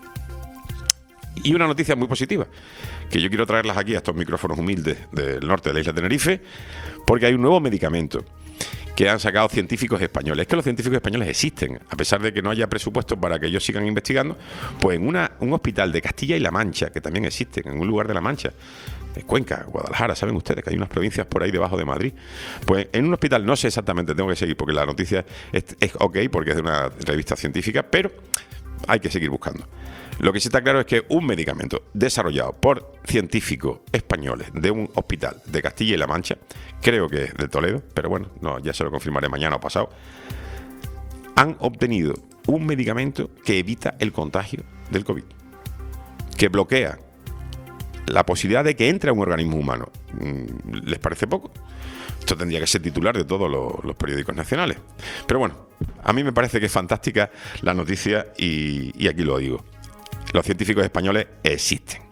[SPEAKER 3] Y una noticia muy positiva, que yo quiero traerlas aquí a estos micrófonos humildes del norte de la isla de Tenerife, porque hay un nuevo medicamento que han sacado científicos españoles. Es que los científicos españoles existen, a pesar de que no haya presupuesto para que ellos sigan investigando, pues en una, un hospital de Castilla y La Mancha, que también existen, en un lugar de La Mancha, Cuenca, Guadalajara, saben ustedes que hay unas provincias por ahí debajo de Madrid, pues en un hospital, no sé exactamente, tengo que seguir porque la noticia es, es ok, porque es de una revista científica, pero hay que seguir buscando. Lo que sí está claro es que un medicamento desarrollado por científicos españoles de un hospital de Castilla y La Mancha, creo que es de Toledo, pero bueno, no, ya se lo confirmaré mañana o pasado, han obtenido un medicamento que evita el contagio del COVID, que bloquea la posibilidad de que entre a un organismo humano. ¿Les parece poco? Esto tendría que ser titular de todos los, los periódicos nacionales. Pero bueno, a mí me parece que es fantástica la noticia, y, y aquí lo digo. Los científicos españoles existen.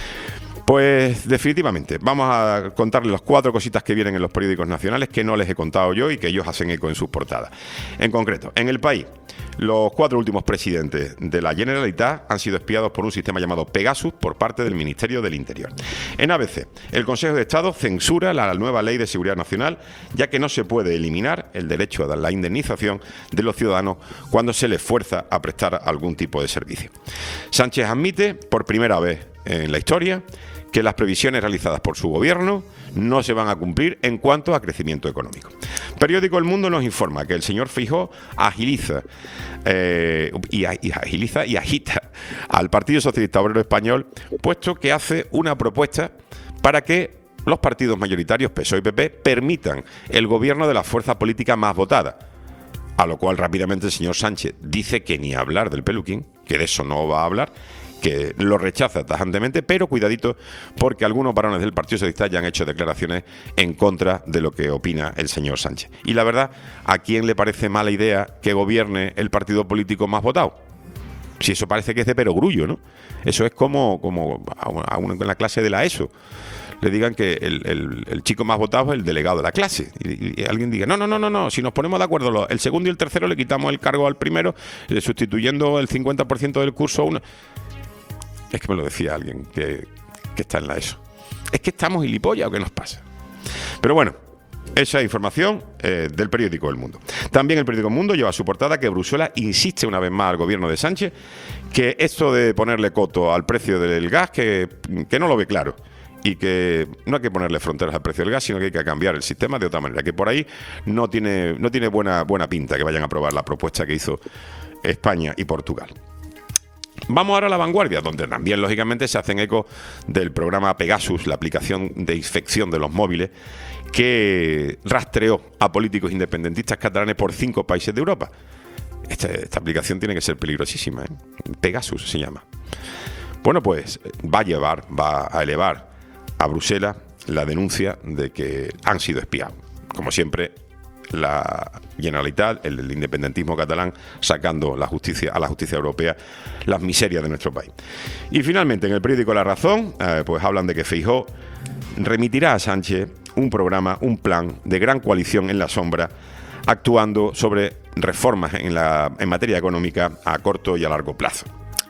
[SPEAKER 3] Pues definitivamente, vamos a contarles las cuatro cositas que vienen en los periódicos nacionales que no les he contado yo y que ellos hacen eco en sus portadas. En concreto, en El País, los cuatro últimos presidentes de la Generalitat han sido espiados por un sistema llamado Pegasus por parte del Ministerio del Interior. En A B C, el Consejo de Estado censura la nueva Ley de Seguridad Nacional, ya que no se puede eliminar el derecho a la indemnización de los ciudadanos cuando se les fuerza a prestar algún tipo de servicio. Sánchez admite, por primera vez en la historia, que las previsiones realizadas por su gobierno no se van a cumplir en cuanto a crecimiento económico. Periódico El Mundo nos informa que el señor Feijóo agiliza, eh, y, y agiliza y agita al Partido Socialista Obrero Español, puesto que hace una propuesta para que los partidos mayoritarios P S O E y P P permitan el gobierno de la fuerza política más votada. A lo cual rápidamente el señor Sánchez dice que ni hablar del peluquín, que de eso no va a hablar, que lo rechaza tajantemente, pero cuidadito, porque algunos varones del Partido Socialista ya han hecho declaraciones en contra de lo que opina el señor Sánchez. Y la verdad, ¿a quién le parece mala idea que gobierne el partido político más votado? Si eso parece que es de perogrullo, ¿no? Eso es como, como a una, en la clase de la ESO le digan que el, el, el chico más votado es el delegado de la clase. Y, y alguien diga, no, no, no, no, no, si nos ponemos de acuerdo, lo, el segundo y el tercero le quitamos el cargo al primero, eh, sustituyendo el cincuenta por ciento del curso a uno. Es que me lo decía alguien que, que está en la ESO. ¿Es que estamos gilipollas o qué nos pasa? Pero bueno, esa información eh, del periódico El Mundo. También el periódico El Mundo lleva a su portada que Bruselas insiste una vez más al gobierno de Sánchez que esto de ponerle coto al precio del gas, que, que no lo ve claro. Y que no hay que ponerle fronteras al precio del gas, sino que hay que cambiar el sistema de otra manera. Que por ahí no tiene, no tiene buena, buena pinta que vayan a aprobar la propuesta que hizo España y Portugal. Vamos ahora a La Vanguardia, donde también, lógicamente, se hacen eco del programa Pegasus, la aplicación de inspección de los móviles, que rastreó a políticos independentistas catalanes por cinco países de Europa. Esta, esta aplicación tiene que ser peligrosísima, ¿eh? Pegasus se llama. Bueno, pues va a llevar, va a elevar a Bruselas la denuncia de que han sido espiados. Como siempre, la Generalitat, el, el independentismo catalán, sacando la justicia, a la justicia europea las miserias de nuestro país. Y finalmente, en el periódico La Razón, eh, pues hablan de que Feijóo remitirá a Sánchez un programa, un plan de gran coalición en la sombra, actuando sobre reformas en, la, en materia económica a corto y a largo plazo.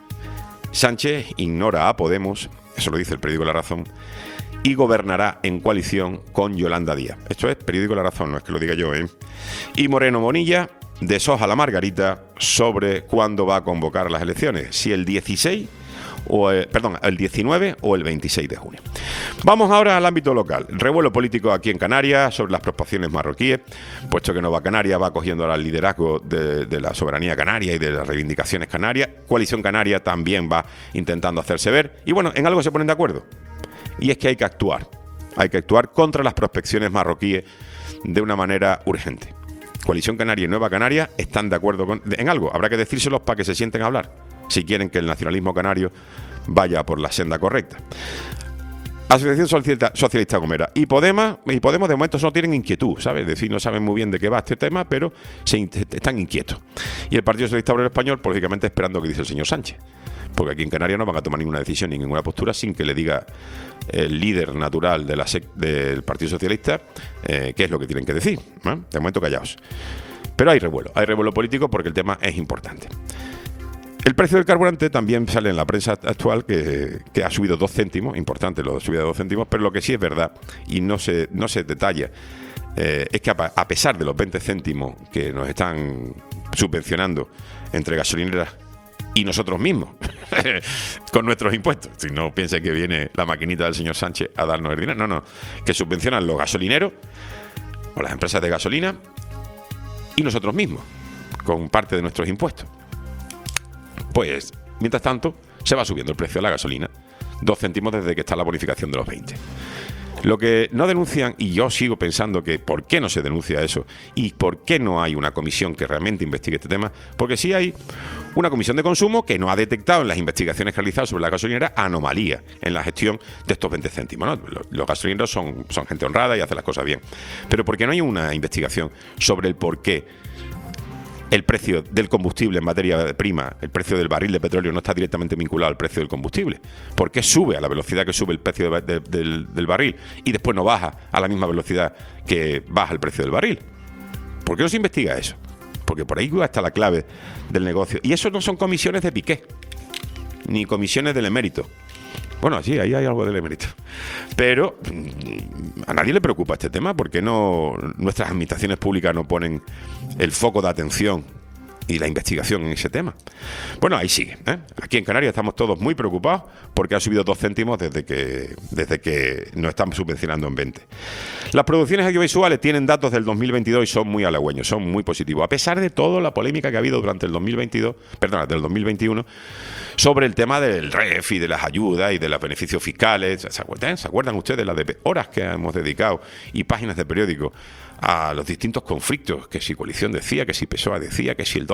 [SPEAKER 3] Sánchez ignora a Podemos, eso lo dice el periódico La Razón, y gobernará en coalición con Yolanda Díaz. Esto es periódico La Razón, no es que lo diga yo, ¿eh? Y Moreno Bonilla deshoja la margarita sobre cuándo va a convocar las elecciones, si el dieciséis o el, perdón, el diecinueve o el veintiséis de junio. Vamos ahora al ámbito local. Revuelo político aquí en Canarias sobre las proposiciones marroquíes, puesto que Nueva Canarias va cogiendo ahora el liderazgo de, de la soberanía canaria y de las reivindicaciones canarias. Coalición Canaria también va intentando hacerse ver. Y bueno, en algo se ponen de acuerdo. Y es que hay que actuar. Hay que actuar contra las prospecciones marroquíes de una manera urgente. Coalición Canaria y Nueva Canaria están de acuerdo con, en algo. Habrá que decírselos para que se sienten a hablar, si quieren que el nacionalismo canario vaya por la senda correcta. Asociación Socialista, Socialista Gomera y Podemos, y Podemos de momento no tienen inquietud, ¿sabes? Es decir, no saben muy bien de qué va este tema, pero se, están inquietos. Y el Partido Socialista Obrero Español, pues, lógicamente, esperando que dice el señor Sánchez. Porque aquí en Canarias no van a tomar ninguna decisión ni ninguna postura sin que le diga el líder natural de la sec, del Partido Socialista eh, qué es lo que tienen que decir, ¿eh? De momento callaos. Pero hay revuelo, hay revuelo político porque el tema es importante. El precio del carburante también sale en la prensa actual que, que ha subido dos céntimos, importante lo de subida de dos céntimos, pero lo que sí es verdad y no se, no se detalla eh, es que a, a pesar de los veinte céntimos que nos están subvencionando entre gasolineras y nosotros mismos, con nuestros impuestos. Si no piense que viene la maquinita del señor Sánchez a darnos el dinero. No, no. Que subvencionan los gasolineros o las empresas de gasolina y nosotros mismos, con parte de nuestros impuestos. Pues, mientras tanto, se va subiendo el precio de la gasolina. Dos céntimos desde que está la bonificación de los veinte. Lo que no denuncian, y yo sigo pensando que por qué no se denuncia eso y por qué no hay una comisión que realmente investigue este tema, porque sí hay una comisión de consumo que no ha detectado en las investigaciones realizadas sobre la gasolinera anomalías en la gestión de estos veinte céntimos, ¿no? Los, los gasolineros son, son gente honrada y hacen las cosas bien, pero ¿por qué no hay una investigación sobre el por qué el precio del combustible en materia prima, el precio del barril de petróleo no está directamente vinculado al precio del combustible? ¿Por qué sube a la velocidad que sube el precio de, de, del, del barril y después no baja a la misma velocidad que baja el precio del barril? ¿Por qué no se investiga eso? Porque por ahí está la clave del negocio. Y eso no son comisiones de piqué, ni comisiones del emérito. Bueno, sí, ahí hay algo del emérito. Pero a nadie le preocupa este tema. ¿Por qué no nuestras administraciones públicas no ponen el foco de atención y la investigación en ese tema? Bueno, ahí sigue, ¿eh? Aquí en Canarias estamos todos muy preocupados porque ha subido dos céntimos desde que, desde que nos están subvencionando en veinte. Las producciones audiovisuales tienen datos del dos mil veintidós y son muy halagüeños, son muy positivos. A pesar de toda la polémica que ha habido durante el dos mil veintidós, perdón, del dos mil veintiuno, sobre el tema del R E F y de las ayudas y de los beneficios fiscales. ¿Se acuerdan? ¿Se acuerdan ustedes las de horas que hemos dedicado y páginas de periódico a los distintos conflictos? Que si Coalición decía, que si P S O E decía, que si el doce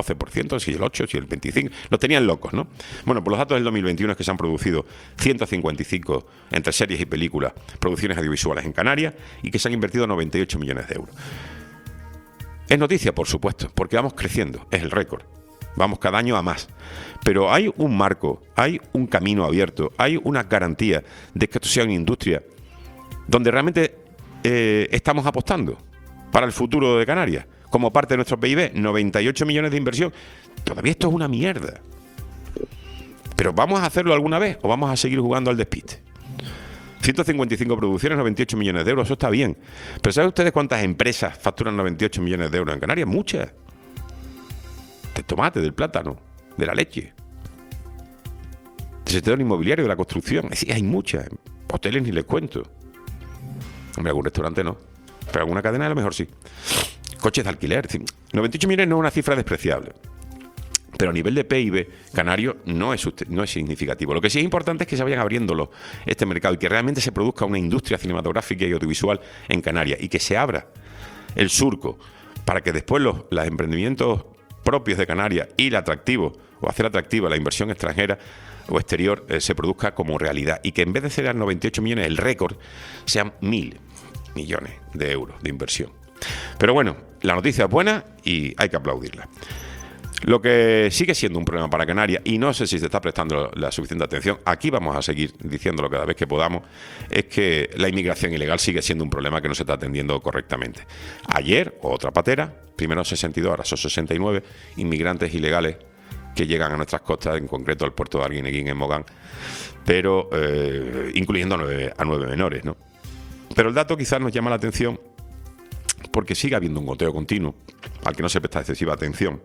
[SPEAKER 3] doce por ciento, si el ocho por ciento, si el veinticinco por ciento. Los tenían locos, ¿no? Bueno, pues los datos del dos mil veintiuno es que se han producido ciento cincuenta y cinco entre series y películas, producciones audiovisuales en Canarias, y que se han invertido noventa y ocho millones de euros. Es noticia, por supuesto, porque vamos creciendo, es el récord. Vamos cada año a más. Pero hay un marco, hay un camino abierto, hay una garantía de que esto sea una industria donde realmente eh, estamos apostando para el futuro de Canarias. Como parte de nuestro P I B, noventa y ocho millones de inversión. Todavía esto es una mierda. Pero ¿vamos a hacerlo alguna vez o vamos a seguir jugando al despiste? ciento cincuenta y cinco producciones, noventa y ocho millones de euros, eso está bien. Pero ¿saben ustedes cuántas empresas facturan noventa y ocho millones de euros en Canarias? Muchas. Del tomate, del plátano, de la leche, del sector inmobiliario, de la construcción. Sí, hay muchas. Hoteles ni les cuento. Hombre, algún restaurante no, pero alguna cadena a lo mejor sí. Coches de alquiler. noventa y ocho millones no es una cifra despreciable, pero a nivel de P I B canario no es, no es significativo. Lo que sí es importante es que se vayan abriéndolo este mercado y que realmente se produzca una industria cinematográfica y audiovisual en Canarias y que se abra el surco para que después los, los emprendimientos propios de Canarias y el atractivo o hacer atractiva la inversión extranjera o exterior eh, se produzca como realidad y que en vez de ser noventa y ocho millones el récord sean mil millones de euros de inversión. Pero bueno, la noticia es buena y hay que aplaudirla. Lo que sigue siendo un problema para Canarias, y no sé si se está prestando la suficiente atención, aquí vamos a seguir diciéndolo cada vez que podamos, es que la inmigración ilegal sigue siendo un problema que no se está atendiendo correctamente. Ayer, otra patera, primero sesenta y dos, ahora son sesenta y nueve inmigrantes ilegales que llegan a nuestras costas, en concreto al puerto de Arguineguín en Mogán, pero eh, incluyendo a nueve, a nueve menores, ¿no? Pero el dato quizás nos llama la atención porque sigue habiendo un goteo continuo al que no se presta excesiva atención.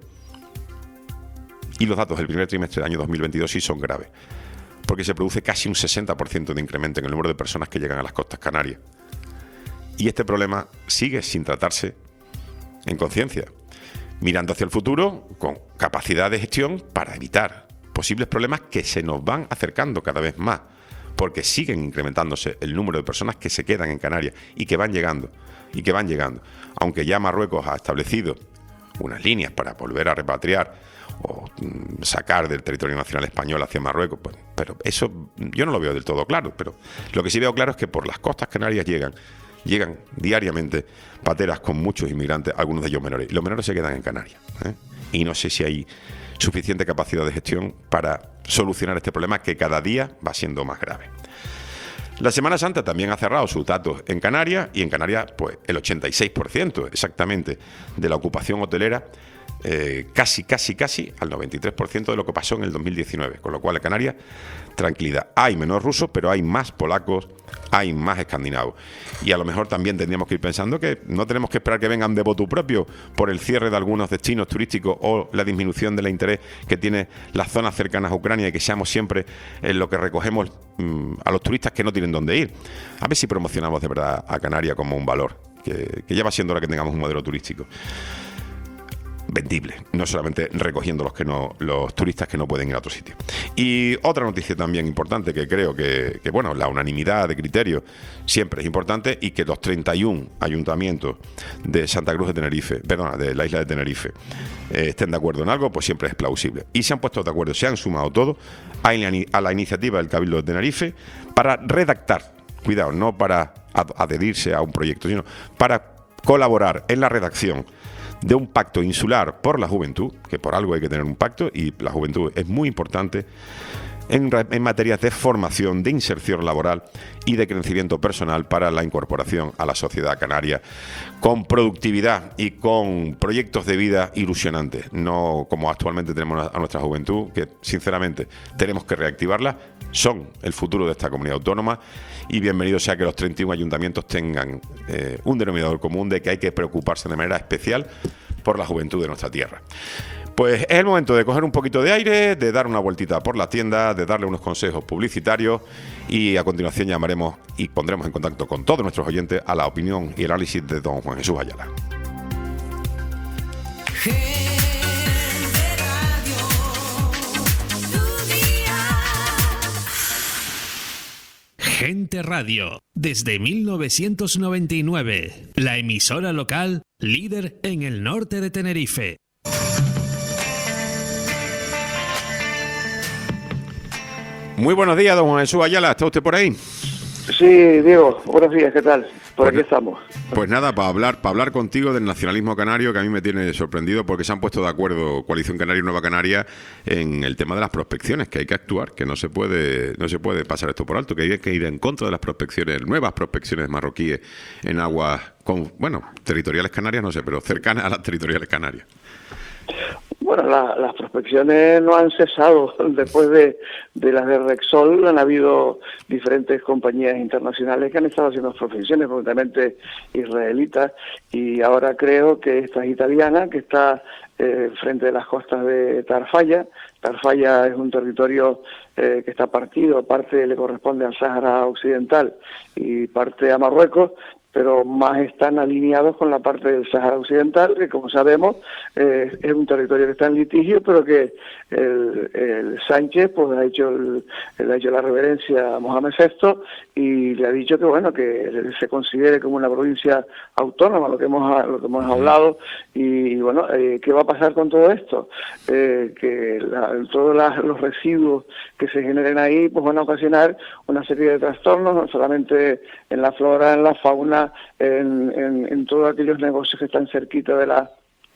[SPEAKER 3] Y los datos del primer trimestre del año dos mil veintidós sí son graves, porque se produce casi un sesenta por ciento de incremento en el número de personas que llegan a las costas canarias. Y este problema sigue sin tratarse en conciencia, mirando hacia el futuro con capacidad de gestión para evitar posibles problemas que se nos van acercando cada vez más, porque siguen incrementándose el número de personas que se quedan en Canarias y que van llegando, y que van llegando. Aunque ya Marruecos ha establecido unas líneas para volver a repatriar o sacar del territorio nacional español hacia Marruecos, pues, pero eso yo no lo veo del todo claro, pero lo que sí veo claro es que por las costas canarias llegan llegan diariamente pateras con muchos inmigrantes, algunos de ellos menores, y los menores se quedan en Canarias, ¿eh? Y no sé si hay suficiente capacidad de gestión para solucionar este problema que cada día va siendo más grave. La Semana Santa también ha cerrado sus datos en Canarias, y en Canarias pues el ochenta y seis por ciento exactamente de la ocupación hotelera, eh, casi, casi, casi al noventa y tres por ciento de lo que pasó en el dos mil diecinueve, con lo cual en Canarias, tranquilidad. Hay menos rusos, pero hay más polacos, hay más escandinavos. Y a lo mejor también tendríamos que ir pensando que no tenemos que esperar que vengan de voto propio por el cierre de algunos destinos turísticos o la disminución del interés que tiene las zonas cercanas a Ucrania, y que seamos siempre en lo que recogemos mmm, a los turistas que no tienen dónde ir. A ver si promocionamos de verdad a Canarias como un valor, que, que ya va siendo hora que tengamos un modelo turístico vendible, no solamente recogiendo los que no, los turistas que no pueden ir a otro sitio. Y otra noticia también importante, que creo que, que bueno, la unanimidad de criterio siempre es importante, y que los treinta y uno ayuntamientos de Santa Cruz de Tenerife, perdona, de la isla de Tenerife, eh, estén de acuerdo en algo, pues siempre es plausible. Y se han puesto de acuerdo, se han sumado todos a la, a la iniciativa del Cabildo de Tenerife para redactar, cuidado, no para adherirse a un proyecto, sino para colaborar en la redacción de un pacto insular por la juventud, que por algo hay que tener un pacto, y la juventud es muy importante en, en materias de formación, de inserción laboral y de crecimiento personal para la incorporación a la sociedad canaria, con productividad y con proyectos de vida ilusionantes, no como actualmente tenemos a nuestra juventud, que sinceramente tenemos que reactivarla. Son el futuro de esta comunidad autónoma, y bienvenido sea que los treinta y uno ayuntamientos tengan eh, un denominador común de que hay que preocuparse de manera especial por la juventud de nuestra tierra. Pues es el momento de coger un poquito de aire, de dar una vueltita por la tienda, de darle unos consejos publicitarios, y a continuación llamaremos y pondremos en contacto con todos nuestros oyentes a la opinión y el análisis de don Juan Jesús Ayala.
[SPEAKER 5] Gente Radio, desde mil novecientos noventa y nueve, la emisora local líder en el norte de Tenerife.
[SPEAKER 3] Muy buenos días, don Juan Jesús Ayala, ¿está usted por ahí?
[SPEAKER 7] Sí, Diego, buenos días, ¿qué tal? Por aquí estamos.
[SPEAKER 3] Pues nada, para hablar para hablar contigo del nacionalismo canario, que a mí me tiene sorprendido porque se han puesto de acuerdo Coalición Canaria y Nueva Canaria en el tema de las prospecciones, que hay que actuar, que no se puede no se puede pasar esto por alto, que hay que ir en contra de las prospecciones, nuevas prospecciones marroquíes en aguas, con, bueno, territoriales canarias, no sé, pero cercanas a las territoriales canarias.
[SPEAKER 7] Bueno, la, las prospecciones no han cesado. Después de, de las de Repsol han habido diferentes compañías internacionales que han estado haciendo prospecciones, concretamente israelitas, y ahora creo que esta es italiana, que está eh, frente a las costas de Tarfaya. Tarfaya es un territorio eh, que está partido, parte le corresponde al Sáhara Occidental y parte a Marruecos, pero más están alineados con la parte del Sáhara Occidental, que como sabemos eh, es un territorio que está en litigio, pero que el, el Sánchez pues ha hecho el, le ha hecho la reverencia a Mohamed sexto y le ha dicho que bueno que se considere como una provincia autónoma, lo que hemos lo que hemos hablado, y, y bueno, eh, ¿qué va a pasar con todo esto? Eh, que la, todos las, los residuos que se generen ahí pues van a ocasionar una serie de trastornos, no solamente en la flora, en la fauna, En, en, en todos aquellos negocios que están cerquita de la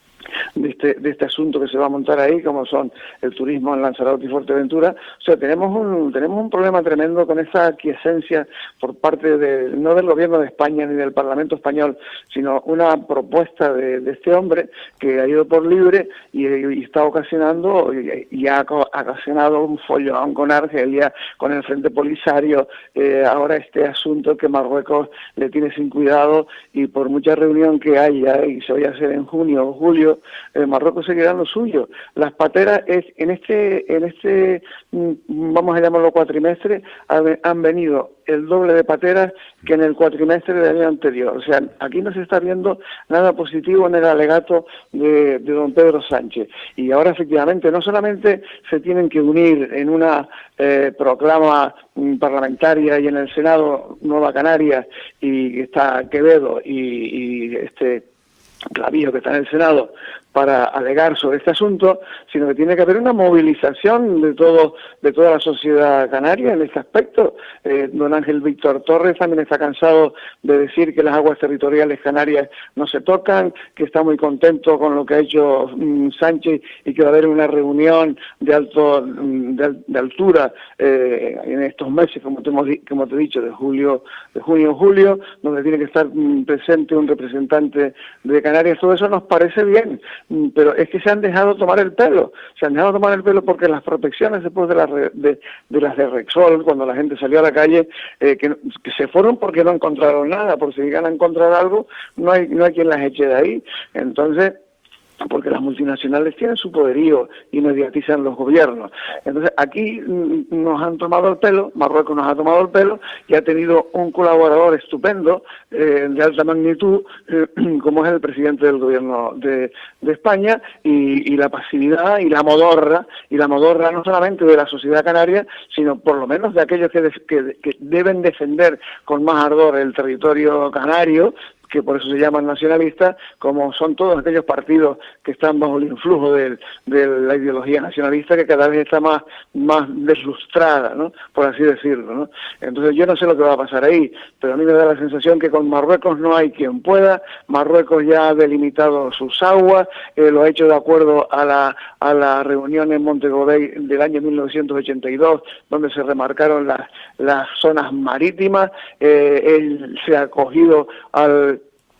[SPEAKER 7] de este, de este asunto que se va a montar ahí, como son el turismo en Lanzarote y Fuerteventura. O sea, tenemos un tenemos un problema tremendo con esa aquiescencia por parte de, no del gobierno de España ni del Parlamento español, sino una propuesta de, de este hombre que ha ido por libre y, y está ocasionando y, y ha ocasionado un follón con Argelia, con el Frente Polisario, eh, ahora este asunto que Marruecos le tiene sin cuidado, y por mucha reunión que haya y se vaya a hacer en junio o julio, Eh, Marruecos seguirá lo suyo. Las pateras es, en este, en este, vamos a llamarlo cuatrimestre, han, han venido el doble de pateras que en el cuatrimestre del año anterior. O sea, aquí no se está viendo nada positivo en el alegato de, de don Pedro Sánchez. Y ahora efectivamente no solamente se tienen que unir en una eh, proclama parlamentaria y en el Senado Nueva Canarias, y está Quevedo y, y este Clavijo, que está en el Senado, para alegar sobre este asunto, sino que tiene que haber una movilización de todo de toda la sociedad canaria en este aspecto. Eh, don Ángel Víctor Torres también está cansado de decir que las aguas territoriales canarias no se tocan, que está muy contento con lo que ha hecho mm, Sánchez, y que va a haber una reunión de alto de, de altura eh, en estos meses, como te, hemos, como te he dicho, de julio, de junio julio, donde tiene que estar mm, presente un representante de Canarias. Todo eso nos parece bien, pero es que se han dejado tomar el pelo, se han dejado tomar el pelo porque las prospecciones después de las de, de las de Repsol, cuando la gente salió a la calle, eh, que, que se fueron porque no encontraron nada, por si llegan a encontrar algo, no hay no hay quien las eche de ahí. Entonces, porque las multinacionales tienen su poderío y mediatizan los gobiernos. Entonces, aquí nos han tomado el pelo, Marruecos nos ha tomado el pelo, y ha tenido un colaborador estupendo, eh, de alta magnitud, eh, como es el presidente del gobierno de, de España, y, y la pasividad y la modorra, y la modorra no solamente de la sociedad canaria, sino por lo menos de aquellos que, de, que, que deben defender con más ardor el territorio canario, que por eso se llaman nacionalistas, como son todos aquellos partidos que están bajo el influjo de, de la ideología nacionalista, que cada vez está más, más deslustrada, ¿no?, por así decirlo, ¿no? Entonces yo no sé lo que va a pasar ahí, pero a mí me da la sensación que con Marruecos no hay quien pueda. Marruecos ya ha delimitado sus aguas, eh, lo ha hecho de acuerdo a la, a la reunión en Montego-Bay del año mil novecientos ochenta y dos, donde se remarcaron las, las zonas marítimas. eh, él se ha acogido al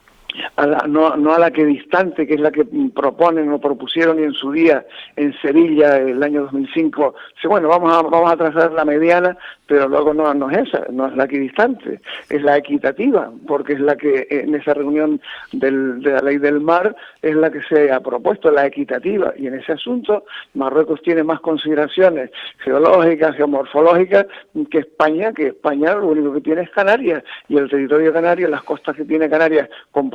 [SPEAKER 7] A la, no, no a la que distante, que es la que proponen o propusieron en su día en Sevilla el año dos mil cinco. Sí, bueno, vamos a vamos a trazar la mediana, pero luego no, no es esa, no es la equidistante, es la equitativa, porque es la que en esa reunión del, de la ley del mar es la que se ha propuesto, la equitativa, y en ese asunto Marruecos tiene más consideraciones geológicas, geomorfológicas que España, que España lo único que tiene es Canarias, y el territorio canario, las costas que tiene Canarias, comparado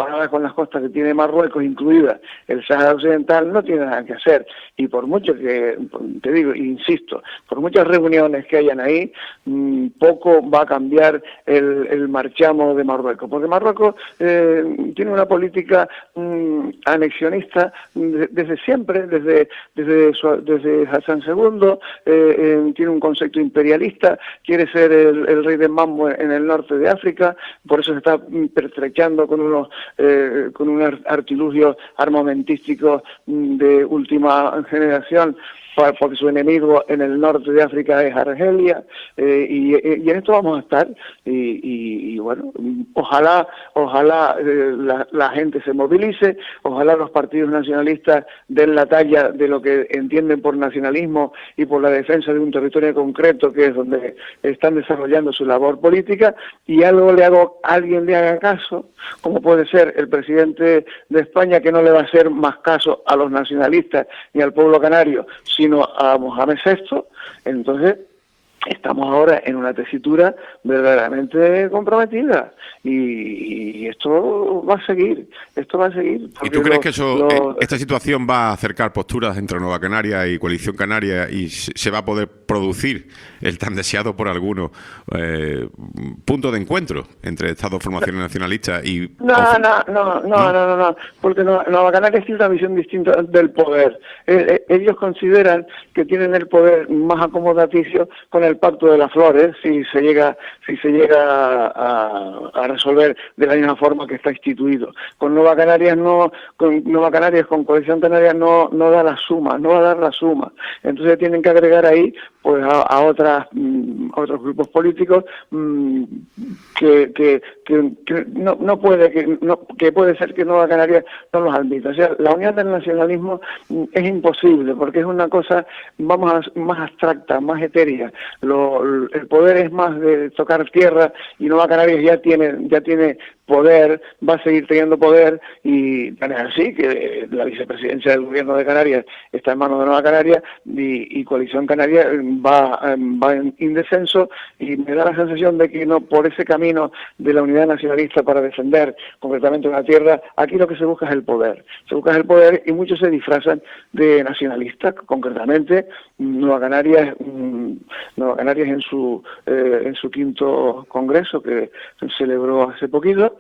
[SPEAKER 7] comparada con las costas que tiene Marruecos, incluida el Sáhara Occidental, no tiene nada que hacer. Y por mucho que, te digo, insisto, por muchas reuniones que hayan ahí, mmm, poco va a cambiar el, el marchamo de Marruecos. Porque Marruecos eh, tiene una política mmm, anexionista de, desde siempre, desde, desde, su, desde Hassan segundo, eh, eh, tiene un concepto imperialista, quiere ser el, el rey de Mambo en el norte de África, por eso se está pertrechando con unos eh, con un artilugio armamentístico de última generación, porque su enemigo en el norte de África es Argelia, eh, y, y en esto vamos a estar, y, y, y bueno, ojalá ojalá eh, la, la gente se movilice, ojalá los partidos nacionalistas den la talla de lo que entienden por nacionalismo y por la defensa de un territorio concreto, que es donde están desarrollando su labor política, y algo le hago, alguien le haga caso, como puede ser el presidente de España, que no le va a hacer más caso a los nacionalistas ni al pueblo canario, sino a Mohamed sexto. Entonces estamos ahora en una tesitura verdaderamente comprometida, y, y esto va a seguir, esto va a seguir.
[SPEAKER 3] ¿Y tú crees
[SPEAKER 7] lo,
[SPEAKER 3] que eso,
[SPEAKER 7] lo...
[SPEAKER 3] eh, esta situación va a acercar posturas entre Nueva Canaria y Coalición Canaria, y se va a poder producir el tan deseado por algunos eh, punto de encuentro entre estas dos formaciones nacionalistas? Y
[SPEAKER 7] no, no, no, no, no, no, no, porque Nueva Canaria tiene una visión distinta del poder. Eh, ellos consideran que tienen el poder más acomodaticio con el Pacto de las Flores, si se llega si se llega a, a resolver de la misma forma que está instituido. Con Nueva Canarias no, con Nueva Canarias, con Coalición Canaria no no da la suma, no va a dar la suma. Entonces tienen que agregar ahí pues a, a otras a otros grupos políticos mmm, que, que, que, que no, no puede que no, que puede ser que Nueva Canaria no los admita. O sea, la unión del nacionalismo mmm, es imposible, porque es una cosa, vamos a, más abstracta, más etérea. Lo, el poder es más de tocar tierra, y Nueva Canarias ya tiene ya tiene poder, va a seguir teniendo poder, y tan es así que la vicepresidencia del gobierno de Canarias está en manos de Nueva Canaria, y, y Coalición Canaria va, va en indescenso, y me da la sensación de que no, por ese camino de la unidad nacionalista para defender concretamente una tierra, aquí lo que se busca es el poder, se busca el poder, y muchos se disfrazan de nacionalistas. Concretamente Nueva Canarias, Nueva Canarias en su eh, en su quinto congreso, que se celebró hace poquito,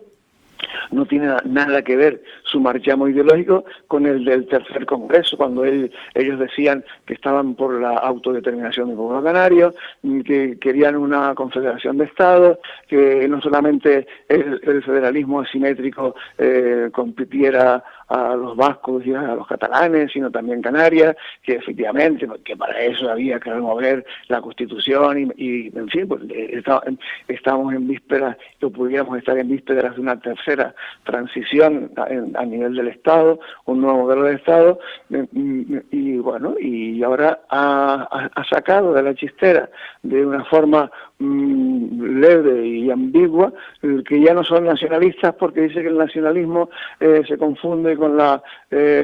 [SPEAKER 7] no tiene nada que ver su marchamo ideológico con el del tercer congreso, cuando él, ellos decían que estaban por la autodeterminación del pueblo canario, que querían una confederación de estados, que no solamente el, el federalismo asimétrico eh, compitiera a los vascos y a los catalanes, sino también Canarias, que efectivamente, que para eso había que remover la Constitución, y, y en fin, pues estábamos en vísperas, o pudiéramos estar en vísperas de una tercera transición a, a nivel del Estado, un nuevo modelo de Estado, y, y bueno, y ahora ha, ha sacado de la chistera de una forma mmm, leve y ambigua, que ya no son nacionalistas, porque dice que el nacionalismo eh, se confunde con la eh,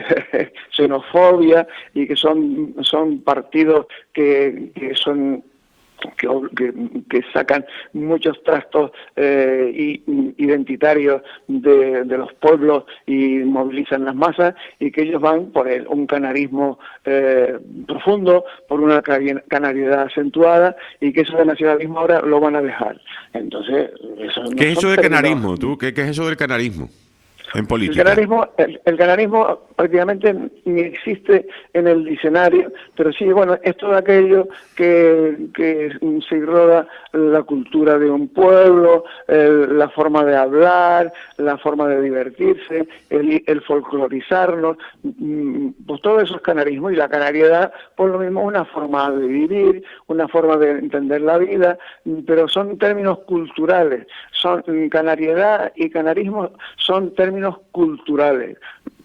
[SPEAKER 7] xenofobia, y que son son partidos que, que son Que, que, que sacan muchos trastos eh, y, identitarios de, de los pueblos y movilizan las masas, y que ellos van por el, un canarismo eh, profundo, por una canariedad acentuada, y que eso del nacionalismo ahora lo van a dejar. Entonces, eso no
[SPEAKER 3] ¿qué es eso del
[SPEAKER 7] términos...
[SPEAKER 3] canarismo? ¿Tú? ¿Qué, ¿Qué es eso del canarismo en política?
[SPEAKER 7] El canarismo, el, el canarismo prácticamente ni existe en el diccionario, pero sí, bueno, es todo aquello que, que se irroda la cultura de un pueblo, el, la forma de hablar, la forma de divertirse, el, el folclorizarnos, pues todo eso es canarismo, y la canariedad, por lo mismo, una forma de vivir, una forma de entender la vida, pero son términos culturales, son canariedad y canarismo son términos culturales.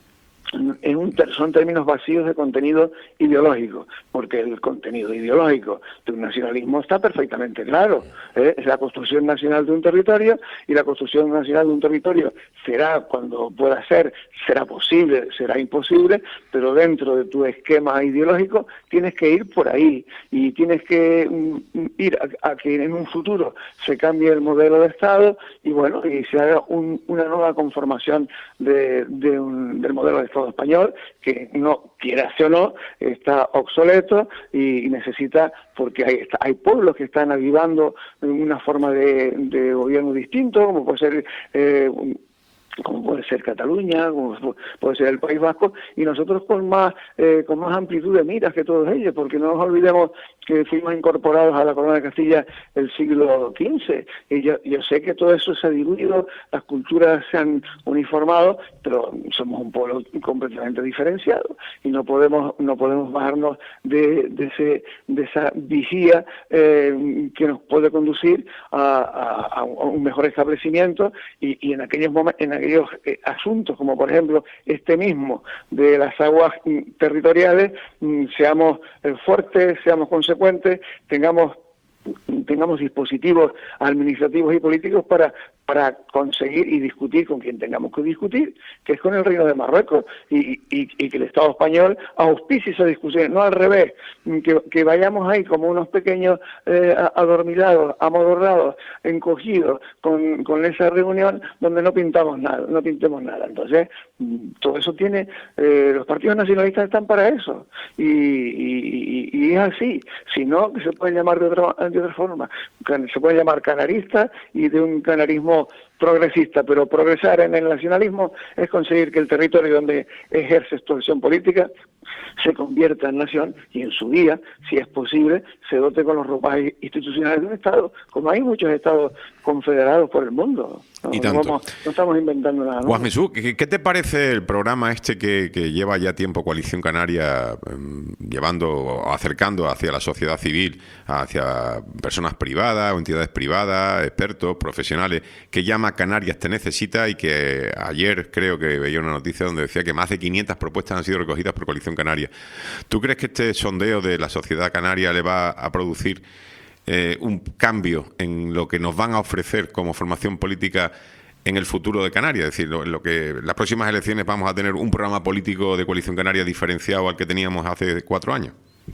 [SPEAKER 7] en un ter- son términos vacíos de contenido ideológico, porque el contenido ideológico de un nacionalismo está perfectamente claro, ¿eh? Es la construcción nacional de un territorio, y la construcción nacional de un territorio será cuando pueda ser, será posible, será imposible, pero dentro de tu esquema ideológico tienes que ir por ahí, y tienes que mm, ir a, a que en un futuro se cambie el modelo de Estado, y bueno, y se haga un, una nueva conformación de, de un, del modelo de Estado español, que no, quiera o no, está obsoleto y, y necesita, porque hay, hay pueblos que están avivando una forma de, de gobierno distinto, como puede ser eh, como puede ser Cataluña, como puede ser el País Vasco, y nosotros con más eh, con más amplitud de miras que todos ellos, porque no nos olvidemos que fuimos incorporados a la Corona de Castilla el siglo quince, y yo, yo sé que todo eso se ha diluido, las culturas se han uniformado, pero somos un pueblo completamente diferenciado, y no podemos no podemos bajarnos de, de ese de esa vigía eh, que nos puede conducir a, a, a un mejor establecimiento, y, y en aquellos momentos, en aquellos eh, asuntos, como por ejemplo este mismo de las aguas mm, territoriales, mm, seamos eh, fuertes, seamos consecuentes, tengamos tengamos dispositivos administrativos y políticos para para conseguir y discutir con quien tengamos que discutir, que es con el Reino de Marruecos, y, y, y que el Estado español auspicie esa discusión, no al revés, que, que vayamos ahí como unos pequeños eh, adormilados, amodorrados, encogidos, con, con esa reunión donde no pintamos nada, no pintemos nada. Entonces, todo eso tiene, eh, los partidos nacionalistas están para eso, y, y, y es así, si no, que se pueden llamar de otra, de otra forma, se puede llamar canarista, y de un canarismo progresista, pero progresar en el nacionalismo es conseguir que el territorio donde ejerces tu acción política se convierta en nación, y en su día, si es posible, se dote con los ropajes institucionales de un Estado, como hay muchos Estados confederados por el mundo. No,
[SPEAKER 3] y tanto.
[SPEAKER 7] No, vamos, no estamos inventando nada.
[SPEAKER 3] Juan Jesús, ¿qué, ¿qué te parece el programa este que, que lleva ya tiempo Coalición Canaria eh, llevando o acercando hacia la sociedad civil, hacia personas privadas o entidades privadas, expertos, profesionales, que llama Canarias te necesita, y que ayer creo que veía una noticia donde decía que más de quinientas propuestas han sido recogidas por Coalición Canaria? ¿Tú crees que este sondeo de la sociedad canaria le va a producir eh, un cambio en lo que nos van a ofrecer como formación política en el futuro de Canarias? Es decir, lo, lo que las próximas elecciones vamos a tener un programa político de Coalición Canaria diferenciado al que teníamos hace cuatro años.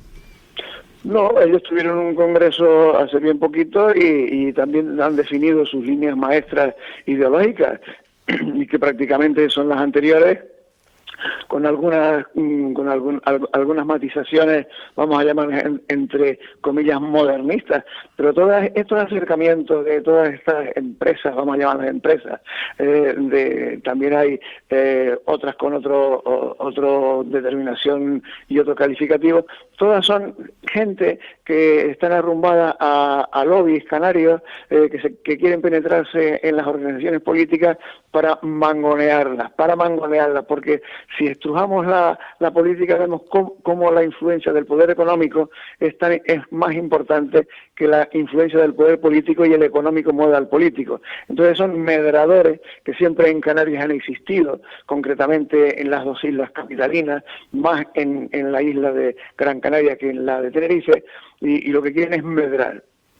[SPEAKER 7] No, ellos tuvieron un congreso hace bien poquito, y, y también han definido sus líneas maestras ideológicas, y que prácticamente son las anteriores, con algunas con algún, algunas matizaciones, vamos a llamar en, entre comillas modernistas, pero todos estos acercamientos de todas estas empresas, vamos a llamarlas empresas, eh, de, también hay eh, otras con otro otro determinación y otro calificativo, todas son gente que están arrumbadas a, a lobbies canarios eh, que, se, que quieren penetrarse en las organizaciones políticas para mangonearlas, para mangonearlas, porque si estrujamos la, la política vemos cómo, cómo la influencia del poder económico es, tan, es más importante que la influencia del poder político, y el económico mueve al político. Entonces son medradores que siempre en Canarias han existido, concretamente en las dos islas capitalinas, más en, en la isla de Gran Canaria que en la de Tenerife, y, y lo que quieren es medrar.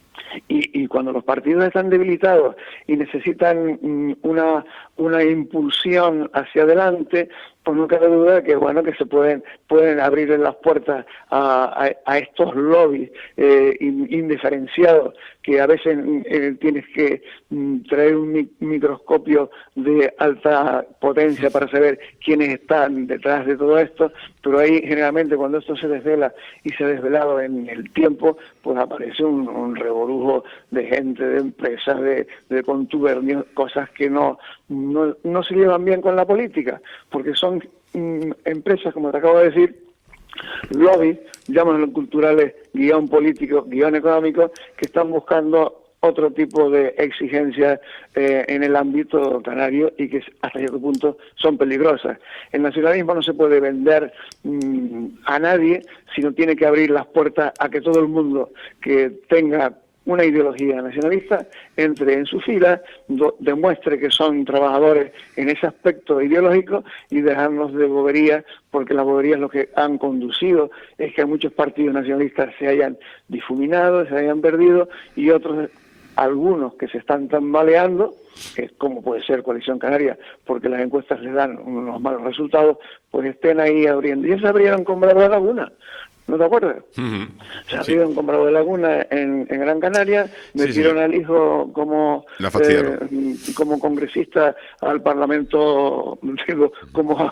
[SPEAKER 7] Y, y cuando los partidos están debilitados y necesitan mm, una una impulsión hacia adelante, pues no cabe duda que bueno que se pueden pueden abrir las puertas a, a, a estos lobbies eh, indiferenciados, que a veces eh, tienes que mm, traer un mi, microscopio de alta potencia para saber quiénes están detrás de todo esto, pero ahí generalmente cuando esto se desvela, y se ha desvelado en el tiempo, pues aparece un, un revolujo de gente, de empresas, de, de contubernios, cosas que no No, no se llevan bien con la política, porque son mm, empresas, como te acabo de decir, lobby, llámanlo culturales, guión político, guión económico, que están buscando otro tipo de exigencias eh, en el ámbito canario, y que hasta cierto punto son peligrosas. El nacionalismo no se puede vender mmm, a nadie, sino tiene que abrir las puertas a que todo el mundo que tenga una ideología nacionalista, entre en su fila, do, demuestre que son trabajadores en ese aspecto ideológico y dejarnos de boberías, porque las boberías lo que han conducido es que muchos partidos nacionalistas se hayan difuminado, se hayan perdido, y otros, algunos que se están tambaleando, que como puede ser Coalición Canaria, porque las encuestas les dan unos malos resultados, pues estén ahí abriendo. Ya se abrieron con Bravo de Laguna, ¿no te acuerdas? Uh-huh. Se abrieron sí. con Bravo de Laguna en, en Gran Canaria, metieron sí, sí. al hijo como eh, como congresista al Parlamento, digo, como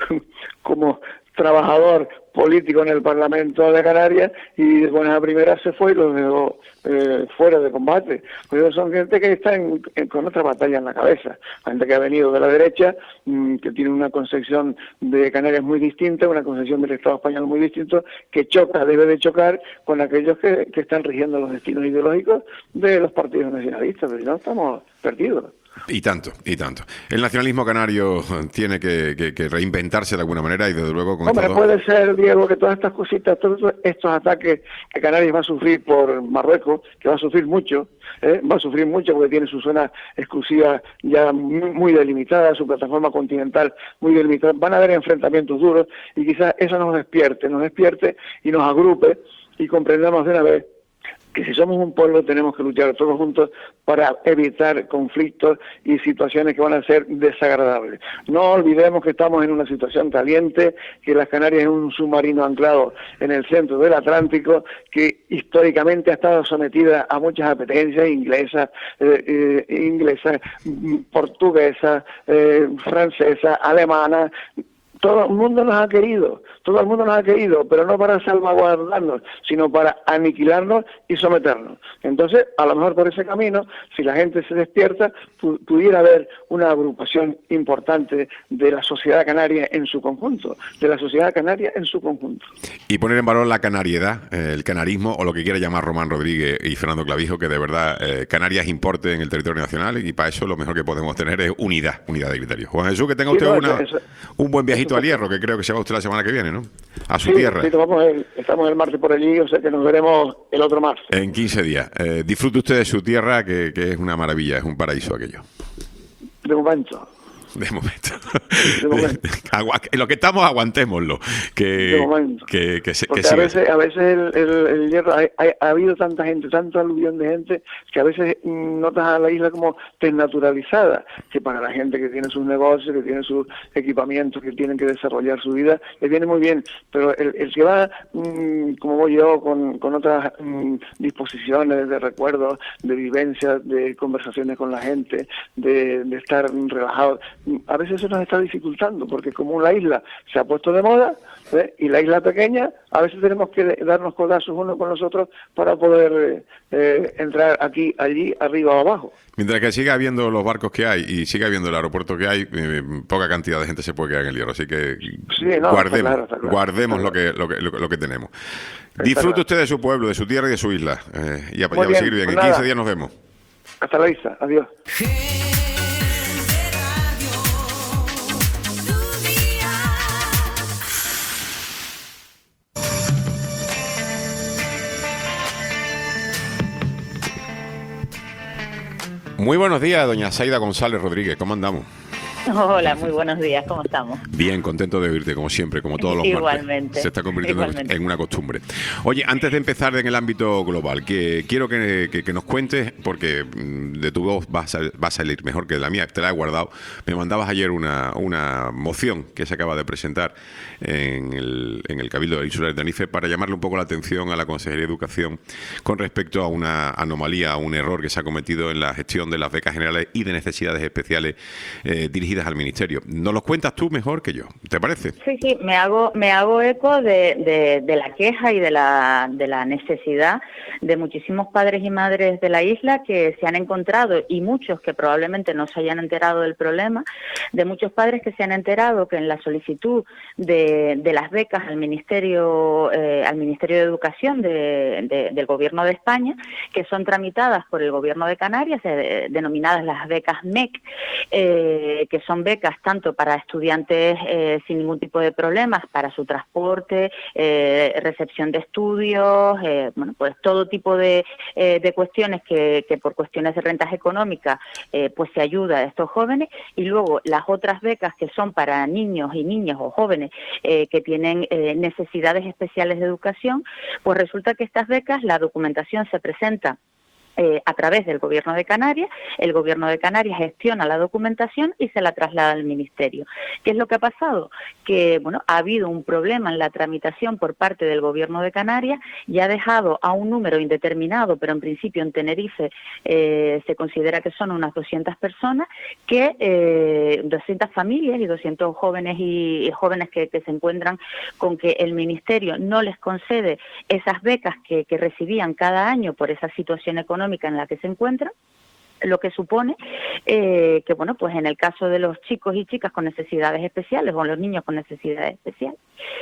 [SPEAKER 7] como trabajador político en el Parlamento de Canarias, y de buena primera se fue y los dejó eh, fuera de combate. Pues son gente que está en, en, con otra batalla en la cabeza, gente que ha venido de la derecha, mmm, que tiene una concepción de Canarias muy distinta, una concepción del Estado español muy distinta, que choca, debe de chocar con aquellos que, que están rigiendo los destinos ideológicos de los partidos nacionalistas, pero si no estamos perdidos.
[SPEAKER 3] Y tanto, y tanto. El nacionalismo canario tiene que, que, que reinventarse de alguna manera y desde luego con
[SPEAKER 7] Hombre,
[SPEAKER 3] esto...
[SPEAKER 7] puede ser, Diego, que todas estas cositas, todos estos ataques que Canarias va a sufrir por Marruecos, que va a sufrir mucho, ¿eh? va a sufrir mucho porque tiene su zona exclusiva ya muy, muy delimitada, su plataforma continental muy delimitada, van a haber enfrentamientos duros y quizás eso nos despierte, nos despierte y nos agrupe y comprendamos de una vez que si somos un pueblo tenemos que luchar todos juntos para evitar conflictos y situaciones que van a ser desagradables. No olvidemos que estamos en una situación caliente, que las Canarias es un submarino anclado en el centro del Atlántico, que históricamente ha estado sometida a muchas apetencias inglesas, eh, eh, inglesas, portuguesas, eh, francesas, alemanas. Todo el mundo nos ha querido, todo el mundo nos ha querido, pero no para salvaguardarnos, sino para aniquilarnos y someternos. Entonces, a lo mejor por ese camino, si la gente se despierta, pu- pudiera haber una agrupación importante de la sociedad canaria en su conjunto, de la sociedad canaria en su conjunto.
[SPEAKER 3] Y poner en valor la canariedad, eh, el canarismo, o lo que quiera llamar Román Rodríguez y Fernando Clavijo, que de verdad eh, Canarias importe en el territorio nacional, y para eso lo mejor que podemos tener es unidad, unidad de criterio. Juan Jesús, que tenga
[SPEAKER 7] Sí,
[SPEAKER 3] usted
[SPEAKER 7] no,
[SPEAKER 3] una,
[SPEAKER 7] eso,
[SPEAKER 3] un buen viajito al Hierro, que creo que se va usted la semana que viene, ¿no? A su
[SPEAKER 7] sí,
[SPEAKER 3] tierra.
[SPEAKER 7] Sí, vamos el, estamos el martes por allí, o sea que nos veremos el otro martes.
[SPEAKER 3] En quince días. Eh, disfrute usted de su tierra, que, que es una maravilla, es un paraíso aquello.
[SPEAKER 7] De momento.
[SPEAKER 3] De momento.
[SPEAKER 7] De momento.
[SPEAKER 3] Agua, en lo que estamos, aguantémoslo. Que,
[SPEAKER 7] de momento.
[SPEAKER 3] Que, que, se,
[SPEAKER 7] Porque
[SPEAKER 3] que
[SPEAKER 7] a
[SPEAKER 3] siga.
[SPEAKER 7] veces, a veces el, el, el Hierro, hay, hay, ha habido tanta gente, tanto aluvión de gente, que a veces mm, notas a la isla como desnaturalizada, que para la gente que tiene sus negocios, que tiene sus equipamientos, que tienen que desarrollar su vida, les viene muy bien. Pero el, el que va, mm, como voy yo, con, con otras mm, disposiciones de recuerdos, de vivencias, de conversaciones con la gente, de, de estar relajado, a veces eso nos está dificultando, porque como la isla se ha puesto de moda, ¿eh? y la isla pequeña, a veces tenemos que darnos codazos unos con los otros para poder eh, entrar aquí, allí, arriba o abajo.
[SPEAKER 3] Mientras que siga habiendo los barcos que hay y siga habiendo el aeropuerto que hay, eh, poca cantidad de gente se puede quedar en el Hierro, así que
[SPEAKER 7] sí, no,
[SPEAKER 3] guardemos,
[SPEAKER 7] está claro, está claro,
[SPEAKER 3] guardemos
[SPEAKER 7] está claro.
[SPEAKER 3] Lo, que, lo, que, lo, que, lo que tenemos.
[SPEAKER 7] Está
[SPEAKER 3] Disfrute
[SPEAKER 7] claro.
[SPEAKER 3] usted de su pueblo, de su tierra y de su isla, eh, y a,
[SPEAKER 7] Muy
[SPEAKER 3] a
[SPEAKER 7] bien,
[SPEAKER 3] seguir bien.
[SPEAKER 7] pues
[SPEAKER 3] En
[SPEAKER 7] nada.
[SPEAKER 3] quince días nos vemos.
[SPEAKER 7] Hasta la vista, adiós.
[SPEAKER 3] Muy buenos días, doña Zaida González Rodríguez, ¿cómo andamos?
[SPEAKER 8] Hola, muy buenos días, ¿cómo estamos?
[SPEAKER 3] Bien, contento de oírte, como siempre, como todos los
[SPEAKER 8] Igualmente,
[SPEAKER 3] martes. Se está convirtiendo
[SPEAKER 8] igualmente.
[SPEAKER 3] en una costumbre. Oye, antes de empezar en el ámbito global, que quiero que, que, que nos cuentes, porque mm, de tu voz va a, sal- va a salir mejor que de la mía, te la he guardado. Me mandabas ayer una, una moción que se acaba de presentar en el, en el Cabildo de Insular de Tenerife para llamarle un poco la atención a la Consejería de Educación con respecto a una anomalía, a un error que se ha cometido en la gestión de las becas generales y de necesidades especiales eh, dirigidas al Ministerio. ¿Nos los cuentas tú mejor que yo? ¿Te parece?
[SPEAKER 8] Sí, sí, me hago me hago eco de, de, de la queja y de la, de la necesidad de muchísimos padres y madres de la isla que se han encontrado, y muchos que probablemente no se hayan enterado del problema, de muchos padres que se han enterado que en la solicitud de, de las becas al Ministerio eh, al Ministerio de Educación de, de, del Gobierno de España, que son tramitadas por el Gobierno de Canarias, eh, denominadas las becas M E C, eh, que son becas tanto para estudiantes eh, sin ningún tipo de problemas, para su transporte, eh, recepción de estudios, eh, bueno, pues todo tipo de, eh, de cuestiones que, que por cuestiones de rentas económicas eh, pues se ayuda a estos jóvenes, y luego las otras becas que son para niños y niñas o jóvenes eh, que tienen eh, necesidades especiales de educación, pues resulta que estas becas, la documentación se presenta Eh, a través del Gobierno de Canarias, el Gobierno de Canarias gestiona la documentación y se la traslada al Ministerio. ¿Qué es lo que ha pasado? Que bueno, ha habido un problema en la tramitación por parte del Gobierno de Canarias y ha dejado a un número indeterminado, pero en principio en Tenerife eh, se considera que son unas doscientas personas, que eh, doscientas familias y doscientos jóvenes y, y jóvenes que, que se encuentran con que el Ministerio no les concede esas becas que, que recibían cada año por esa situación económica en la que se encuentran, lo que supone eh, que, bueno, pues en el caso de los chicos y chicas con necesidades especiales o los niños con necesidades especiales,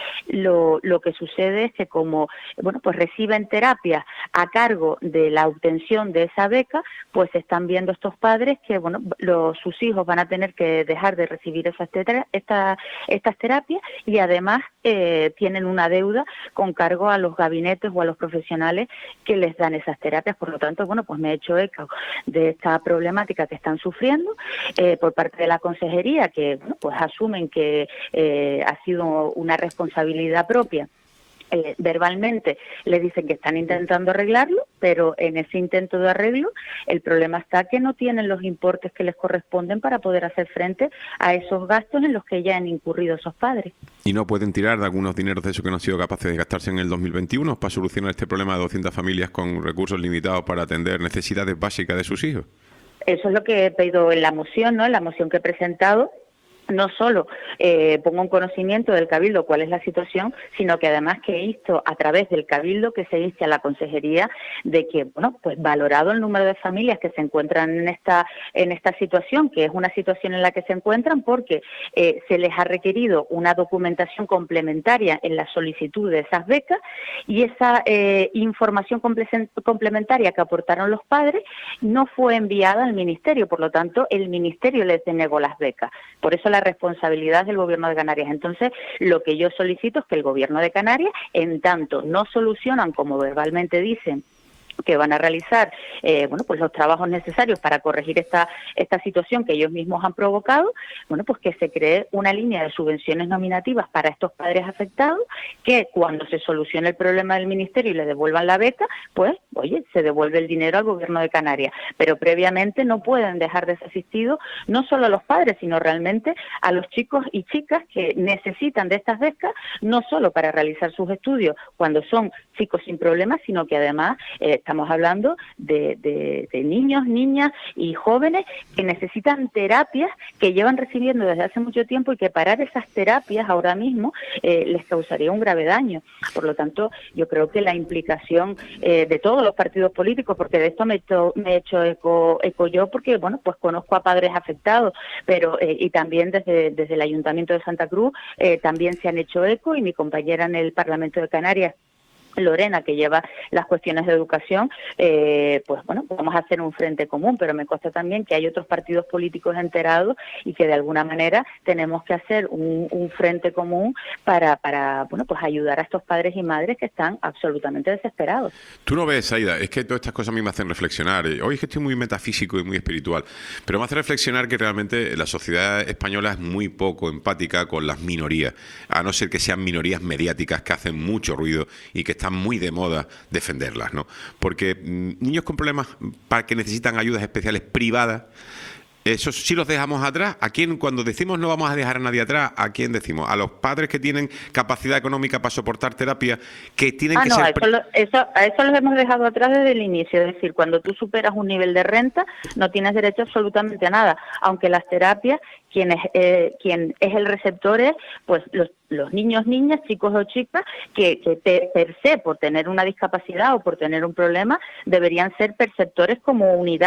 [SPEAKER 8] lo, lo que sucede es que como, bueno, pues reciben terapias a cargo de la obtención de esa beca, pues están viendo estos padres que, bueno, los, sus hijos van a tener que dejar de recibir esas tera, esta, estas terapias, y además eh, tienen una deuda con cargo a los gabinetes o a los profesionales que les dan esas terapias. Por lo tanto, bueno, pues me he hecho eco de esta problemática que están sufriendo eh, por parte de la consejería, que bueno, pues asumen que eh, ha sido una responsabilidad propia. Eh, verbalmente le dicen que están intentando arreglarlo, pero en ese intento de arreglo el problema está que no tienen los importes que les corresponden para poder hacer frente a esos gastos en los que ya han incurrido esos padres.
[SPEAKER 3] ¿Y no pueden tirar de algunos dineros de eso que no han sido capaces de gastarse en el dos mil veintiuno para solucionar este problema de doscientas familias con recursos limitados para atender necesidades básicas de sus hijos?
[SPEAKER 8] Eso es lo que he pedido en la moción, ¿no? En la moción que he presentado. No solo eh, pongo en conocimiento del Cabildo cuál es la situación, sino que además que insto a través del Cabildo que se inste a la Consejería de que, bueno, pues valorado el número de familias que se encuentran en esta en esta situación, que es una situación en la que se encuentran porque eh, se les ha requerido una documentación complementaria en la solicitud de esas becas, y esa eh, información complementaria que aportaron los padres no fue enviada al Ministerio, por lo tanto el Ministerio les denegó las becas. Por eso la responsabilidad del Gobierno de Canarias. Entonces, lo que yo solicito es que el Gobierno de Canarias, en tanto no solucionan, como verbalmente dicen, que van a realizar eh, bueno, pues los trabajos necesarios para corregir esta esta situación que ellos mismos han provocado, bueno, pues que se cree una línea de subvenciones nominativas para estos padres afectados, que cuando se solucione el problema del Ministerio y le devuelvan la beca, pues, oye, se devuelve el dinero al Gobierno de Canarias. Pero previamente no pueden dejar desasistidos no solo a los padres, sino realmente a los chicos y chicas que necesitan de estas becas, no solo para realizar sus estudios cuando son chicos sin problemas, sino que además eh, estamos hablando de, de, de niños, niñas y jóvenes que necesitan terapias que llevan recibiendo desde hace mucho tiempo, y que parar esas terapias ahora mismo eh, les causaría un grave daño. Por lo tanto, yo creo que la implicación eh, de todos los partidos políticos, porque de esto me he hecho, me he hecho eco, eco yo, porque bueno, pues conozco a padres afectados, pero eh, y también desde, desde el Ayuntamiento de Santa Cruz eh, también se han hecho eco, y mi compañera en el Parlamento de Canarias, Lorena, que lleva las cuestiones de educación, eh, pues bueno, vamos a hacer un frente común, pero me consta también que hay otros partidos políticos enterados y que de alguna manera tenemos que hacer un, un frente común para, para, bueno, pues ayudar a estos padres y madres que están absolutamente desesperados.
[SPEAKER 3] Tú no ves, Aida, es que todas estas cosas a mí me hacen reflexionar. Hoy es que estoy muy metafísico y muy espiritual, pero me hace reflexionar que realmente la sociedad española es muy poco empática con las minorías, a no ser que sean minorías mediáticas que hacen mucho ruido y que están muy de moda defenderlas, ¿no? Porque mmm, niños con problemas para que necesitan ayudas especiales privadas, esos sí los dejamos atrás. ¿A quién, cuando decimos no vamos a dejar a nadie atrás, a quién decimos? A los padres que tienen capacidad económica para soportar terapia, que tienen
[SPEAKER 8] ah,
[SPEAKER 3] que
[SPEAKER 8] no,
[SPEAKER 3] ser...
[SPEAKER 8] A eso, lo, eso, a eso los hemos dejado atrás desde el inicio. Es decir, cuando tú superas un nivel de renta, no tienes derecho absolutamente a nada. Aunque las terapias, quien es, eh, quien es el receptor es pues los, los niños, niñas, chicos o chicas, que, que te, per se, por tener una discapacidad o por tener un problema, deberían ser perceptores como unidad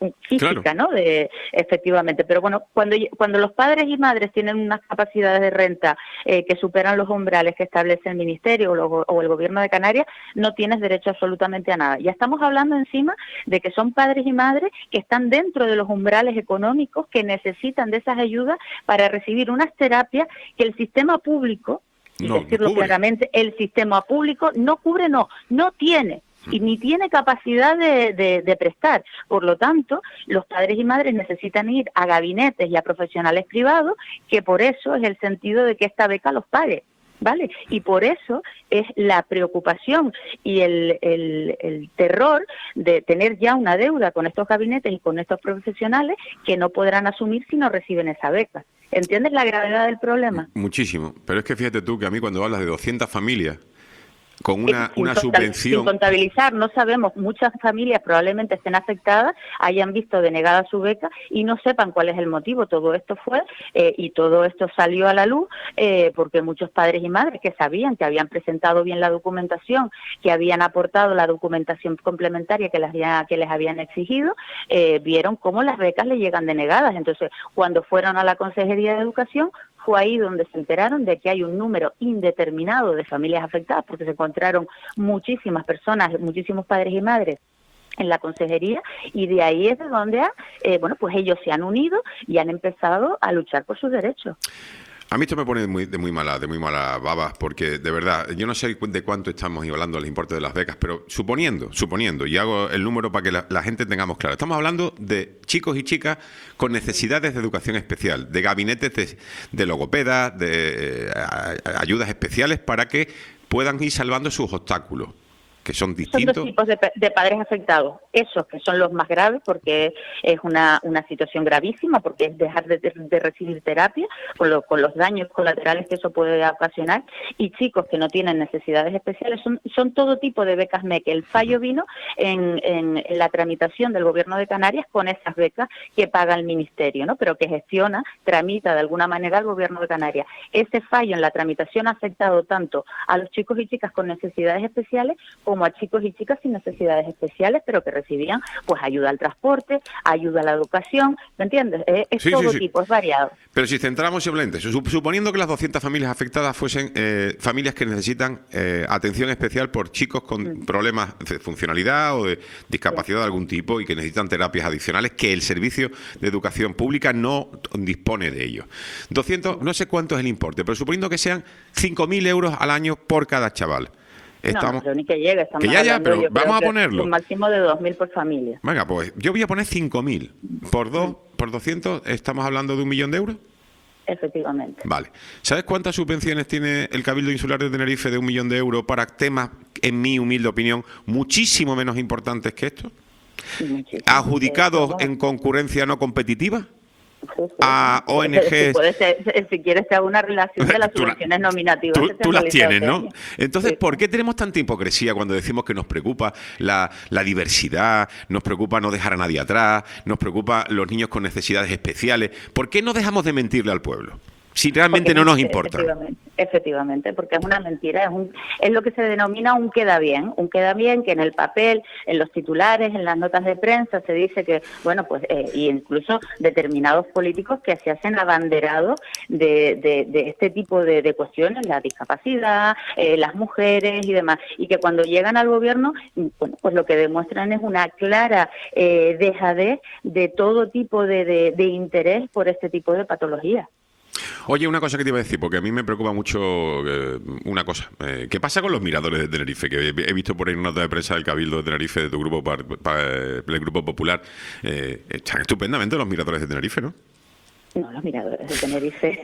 [SPEAKER 8] física,
[SPEAKER 3] Claro.
[SPEAKER 8] ¿no? De, efectivamente. Pero bueno, cuando, cuando los padres y madres tienen unas capacidades de renta eh, que superan los umbrales que establece el Ministerio o, lo, o el Gobierno de Canarias, no tienes derecho absolutamente a nada. Ya estamos hablando encima de que son padres y madres que están dentro de los umbrales económicos, que necesitan de esas ayudas para recibir unas terapias que el sistema público, y
[SPEAKER 3] No, no
[SPEAKER 8] decirlo
[SPEAKER 3] cubre.
[SPEAKER 8] claramente, el sistema público no cubre, no, no tiene. Y ni tiene capacidad de, de, de prestar. Por lo tanto, los padres y madres necesitan ir a gabinetes y a profesionales privados, que por eso es el sentido de que esta beca los pague, ¿vale? Y por eso es la preocupación y el, el, el terror de tener ya una deuda con estos gabinetes y con estos profesionales que no podrán asumir si no reciben esa beca. ¿Entiendes la gravedad del problema?
[SPEAKER 3] Muchísimo. Pero es que fíjate tú que a mí cuando hablas de doscientas familias con una,
[SPEAKER 8] sin
[SPEAKER 3] una
[SPEAKER 8] conta-
[SPEAKER 3] subvención...
[SPEAKER 8] Sin contabilizar, no sabemos, muchas familias probablemente estén afectadas, hayan visto denegada su beca y no sepan cuál es el motivo. Todo esto fue eh, y todo esto salió a la luz eh, porque muchos padres y madres que sabían que habían presentado bien la documentación, que habían aportado la documentación complementaria que les, había, que les habían exigido, eh, vieron cómo las becas les llegan denegadas. Entonces, cuando fueron a la Consejería de Educación, fue ahí donde se enteraron de que hay un número indeterminado de familias afectadas, porque se encontraron muchísimas personas, muchísimos padres y madres en la consejería, y de ahí es de donde eh, bueno, pues ellos se han unido y han empezado a luchar por sus derechos.
[SPEAKER 3] A mí esto me pone de muy, de muy mala, de muy mala babas, porque de verdad, yo no sé de cuánto estamos hablando del importe de las becas, pero suponiendo, suponiendo, y hago el número para que la, la gente tengamos claro, estamos hablando de chicos y chicas con necesidades de educación especial, de gabinetes de, de logopedas, de eh, a- a- ayudas especiales para que puedan ir salvando sus obstáculos, que son
[SPEAKER 8] Son
[SPEAKER 3] distintos.
[SPEAKER 8] dos tipos de, pa- de padres afectados. Esos que son los más graves porque es una, una situación gravísima, porque es dejar de, de recibir terapia con, lo- con los daños colaterales que eso puede ocasionar, y chicos que no tienen necesidades especiales. Son, son todo tipo de becas M E C. El fallo vino en, en, en la tramitación del Gobierno de Canarias con esas becas que paga el Ministerio, ¿no? Pero que gestiona, tramita de alguna manera el Gobierno de Canarias. Ese fallo en la tramitación ha afectado tanto a los chicos y chicas con necesidades especiales como a chicos y chicas sin necesidades especiales, pero que recibían pues ayuda al transporte, ayuda a la educación, ¿me entiendes? Es, es
[SPEAKER 3] Sí,
[SPEAKER 8] todo
[SPEAKER 3] sí, sí.
[SPEAKER 8] tipo, es variado.
[SPEAKER 3] Pero si centramos simplemente, sup- suponiendo que las doscientas familias afectadas fuesen eh, familias que necesitan eh, atención especial por chicos con problemas de funcionalidad o de discapacidad de algún tipo y que necesitan terapias adicionales, que el servicio de educación pública no dispone de ello. doscientos, no sé cuánto es el importe, pero suponiendo que sean cinco mil euros al año por cada chaval. Estamos...
[SPEAKER 8] No, pero ni que llegue, estamos
[SPEAKER 3] Que ya, ya,
[SPEAKER 8] hablando,
[SPEAKER 3] pero
[SPEAKER 8] yo creo
[SPEAKER 3] vamos a
[SPEAKER 8] que
[SPEAKER 3] ponerlo.
[SPEAKER 8] un máximo de dos mil por familia.
[SPEAKER 3] Venga, pues yo voy a poner cinco mil. Por dos, por doscientos, ¿estamos hablando de un millón de euros?
[SPEAKER 8] Efectivamente.
[SPEAKER 3] Vale. ¿Sabes cuántas subvenciones tiene el Cabildo Insular de Tenerife de un millón de euros para temas, en mi humilde opinión, muchísimo menos importantes que esto?
[SPEAKER 8] Muchísimo.
[SPEAKER 3] ¿Adjudicados
[SPEAKER 8] Eh,
[SPEAKER 3] en concurrencia no competitiva?
[SPEAKER 8] sí, sí.
[SPEAKER 3] A O N Ges.
[SPEAKER 8] Si, puede ser, si quieres te hago una relación de las
[SPEAKER 3] Tú la-
[SPEAKER 8] subvenciones nominativas.
[SPEAKER 3] Tú,
[SPEAKER 8] que se
[SPEAKER 3] tú
[SPEAKER 8] han
[SPEAKER 3] las
[SPEAKER 8] realizado
[SPEAKER 3] tienes,
[SPEAKER 8] este
[SPEAKER 3] ¿no?
[SPEAKER 8] año.
[SPEAKER 3] Entonces,
[SPEAKER 8] Sí.
[SPEAKER 3] ¿por qué tenemos tanta hipocresía cuando decimos que nos preocupa la, la diversidad, nos preocupa no dejar a nadie atrás, nos preocupa los niños con necesidades especiales? ¿Por qué no dejamos de mentirle al pueblo? Si realmente
[SPEAKER 8] Porque
[SPEAKER 3] no nos
[SPEAKER 8] es-
[SPEAKER 3] importa.
[SPEAKER 8] Efectivamente, efectivamente, porque es una mentira, es, un, es lo que se denomina un queda bien, un queda bien que en el papel, en los titulares, en las notas de prensa se dice que, bueno, pues, eh, y incluso determinados políticos que se hacen abanderados de, de, de este tipo de, de cuestiones, la discapacidad, eh, las mujeres y demás, y que cuando llegan al gobierno, bueno, pues lo que demuestran es una clara eh, dejadez de todo tipo de, de, de interés por este tipo de patologías.
[SPEAKER 3] Oye, una cosa que te iba a decir, porque a mí me preocupa mucho eh, una cosa. Eh, ¿Qué pasa con los miradores de Tenerife? Que he, he visto por ahí una nota de prensa del Cabildo de Tenerife, de tu grupo, par- pa- del Grupo Popular. Eh, están estupendamente los miradores de Tenerife, ¿no?
[SPEAKER 8] No, los miradores de Tenerife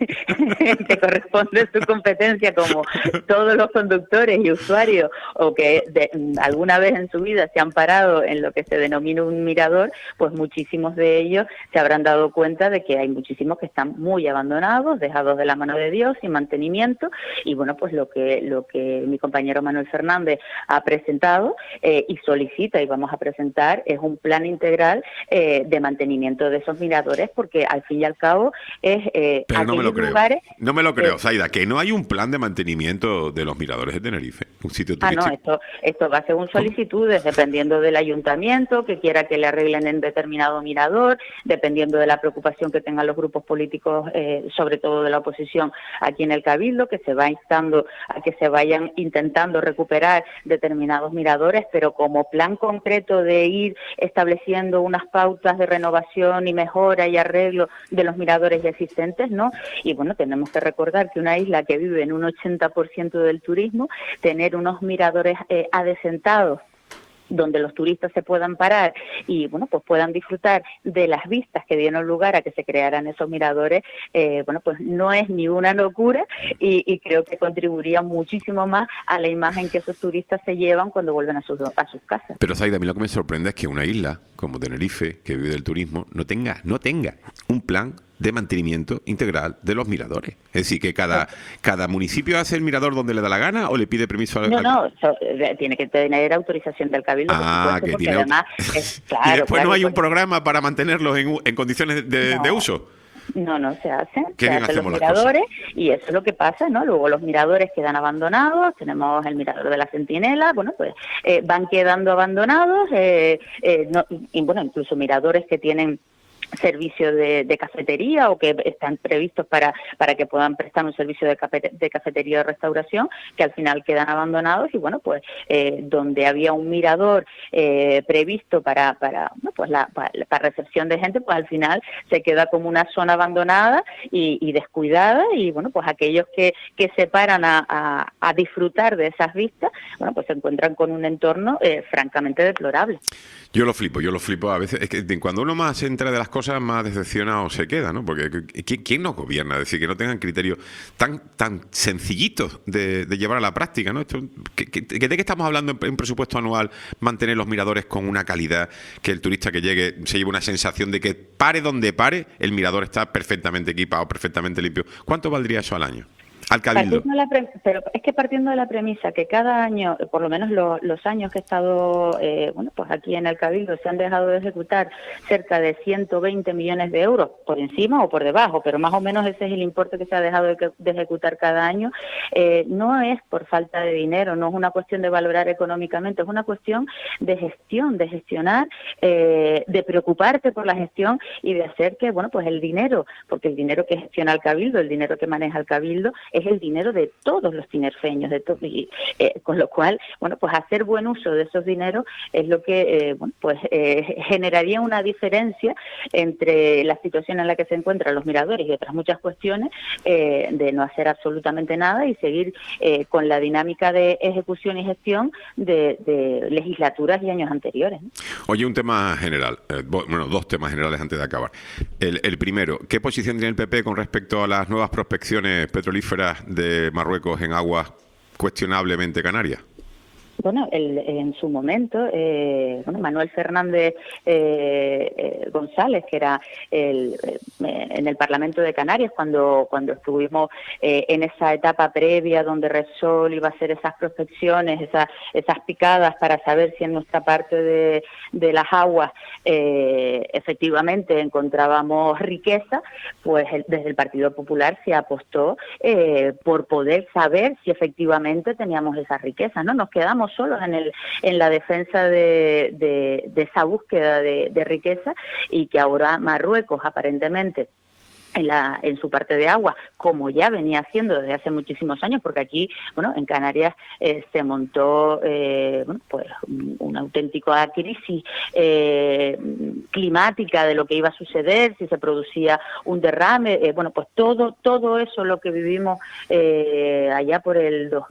[SPEAKER 8] te corresponde su competencia como todos los conductores y usuarios o que de, alguna vez en su vida se han parado en lo que se denomina un mirador, pues muchísimos de ellos se habrán dado cuenta de que hay muchísimos que están muy abandonados, dejados de la mano de Dios, sin mantenimiento, y bueno, pues lo que lo que mi compañero Manuel Fernández ha presentado eh, y solicita y vamos a presentar es un plan integral eh, de mantenimiento de esos miradores, porque al fin y al cabo cabo es eh,
[SPEAKER 3] Pero no me lo creo.
[SPEAKER 8] lugares...
[SPEAKER 3] No me lo creo,
[SPEAKER 8] eh,
[SPEAKER 3] Zaida, que no hay un plan de mantenimiento de los miradores de Tenerife, un sitio
[SPEAKER 8] Ah,
[SPEAKER 3] turístico.
[SPEAKER 8] no, esto, esto va según solicitudes, dependiendo del ayuntamiento, que quiera que le arreglen en determinado mirador, dependiendo de la preocupación que tengan los grupos políticos, eh, sobre todo de la oposición aquí en el Cabildo, que se va instando a que se vayan intentando recuperar determinados miradores, pero como plan concreto de ir estableciendo unas pautas de renovación y mejora y arreglo de los miradores ya existentes, ¿no? Y bueno, tenemos que recordar que una isla que vive en un ochenta por ciento del turismo, tener unos miradores eh, adecentados donde los turistas se puedan parar y bueno pues puedan disfrutar de las vistas que dieron lugar a que se crearan esos miradores, eh, bueno pues no es ni una locura y, y creo que contribuiría muchísimo más a la imagen que esos turistas se llevan cuando vuelven a sus, a sus casas.
[SPEAKER 3] Pero Zaida, a mí lo que me sorprende es que una isla como Tenerife, que vive del turismo, no tenga, no tenga un plan de mantenimiento integral de los miradores. Es decir, que cada cada municipio hace el mirador donde le da la gana o le pide permiso al...
[SPEAKER 8] No, no, so, tiene que tener autorización del Cabildo,
[SPEAKER 3] ah,
[SPEAKER 8] por supuesto,
[SPEAKER 3] que
[SPEAKER 8] porque
[SPEAKER 3] tiene...
[SPEAKER 8] además... Es, claro,
[SPEAKER 3] y después
[SPEAKER 8] claro,
[SPEAKER 3] no hay un
[SPEAKER 8] porque...
[SPEAKER 3] programa para mantenerlos en, en condiciones de,
[SPEAKER 8] no.
[SPEAKER 3] de uso.
[SPEAKER 8] No, no se hacen,
[SPEAKER 3] Qué
[SPEAKER 8] se
[SPEAKER 3] bien
[SPEAKER 8] hacen los
[SPEAKER 3] hacemos las
[SPEAKER 8] miradores y eso es lo que pasa, ¿no? Luego los miradores quedan abandonados, tenemos el mirador de la Centinela, bueno, pues eh, van quedando abandonados, eh, eh, no, y bueno, incluso miradores que tienen servicio de, de cafetería o que están previstos para para que puedan prestar un servicio de, cafe, de cafetería o restauración, que al final quedan abandonados y bueno, pues eh, donde había un mirador eh, previsto para para, ¿no? pues la, para, para recepción de gente, pues al final se queda como una zona abandonada y, y descuidada y bueno, pues aquellos que, que se paran a, a, a disfrutar de esas vistas, bueno, pues se encuentran con un entorno eh, francamente deplorable.
[SPEAKER 3] Yo lo flipo, yo lo flipo a veces. Es que cuando uno más se entera de las cosas, más decepcionado se queda, ¿no? Porque ¿quién nos gobierna? Es decir, que no tengan criterios tan tan sencillitos de, de llevar a la práctica, ¿no? Esto, que, que, ¿de qué estamos hablando en, en presupuesto anual? Mantener los miradores con una calidad, que el turista que llegue se lleve una sensación de que pare donde pare, el mirador está perfectamente equipado, perfectamente limpio. ¿Cuánto valdría eso al año? Al Cabildo.
[SPEAKER 8] De la pre- pero es que partiendo de la premisa que cada año, por lo menos lo, los años que he estado eh, bueno, pues aquí en el Cabildo, se han dejado de ejecutar cerca de ciento veinte millones de euros, por encima o por debajo, pero más o menos ese es el importe que se ha dejado de, de ejecutar cada año. Eh, no es por falta de dinero, no es una cuestión de valorar económicamente, es una cuestión de gestión, de gestionar, eh, de preocuparte por la gestión y de hacer que, bueno, pues el dinero, porque el dinero que gestiona el Cabildo, el dinero que maneja el Cabildo, es el dinero de todos los tinerfeños, de to- y, eh, con lo cual, bueno, pues hacer buen uso de esos dineros es lo que, eh, bueno, pues eh, generaría una diferencia entre la situación en la que se encuentran los miradores y otras muchas cuestiones, eh, de no hacer absolutamente nada y seguir eh, con la dinámica de ejecución y gestión de, de legislaturas y años anteriores, ¿no?
[SPEAKER 3] Oye, un tema general, eh, bueno, dos temas generales antes de acabar. El, el primero, ¿qué posición tiene el P P con respecto a las nuevas prospecciones petrolíferas de Marruecos en aguas cuestionablemente canarias?
[SPEAKER 8] Bueno, el, en su momento, eh, bueno, Manuel Fernández eh, eh, González, que era el, eh, en el Parlamento de Canarias, cuando cuando estuvimos eh, en esa etapa previa donde Repsol iba a hacer esas prospecciones, esas, esas picadas para saber si en nuestra parte de, de las aguas eh, efectivamente encontrábamos riqueza, pues el, desde el Partido Popular se apostó eh, por poder saber si efectivamente teníamos esas riquezas, ¿no? Nos quedamos solos en el en la defensa de, de, de esa búsqueda de, de riqueza y que ahora Marruecos aparentemente en la en su parte de agua, como ya venía haciendo desde hace muchísimos años, porque aquí, bueno, en Canarias eh, se montó eh, bueno, pues un, una auténtica crisis eh, climática de lo que iba a suceder, si se producía un derrame, eh, bueno, pues todo todo eso lo que vivimos eh, allá por el dos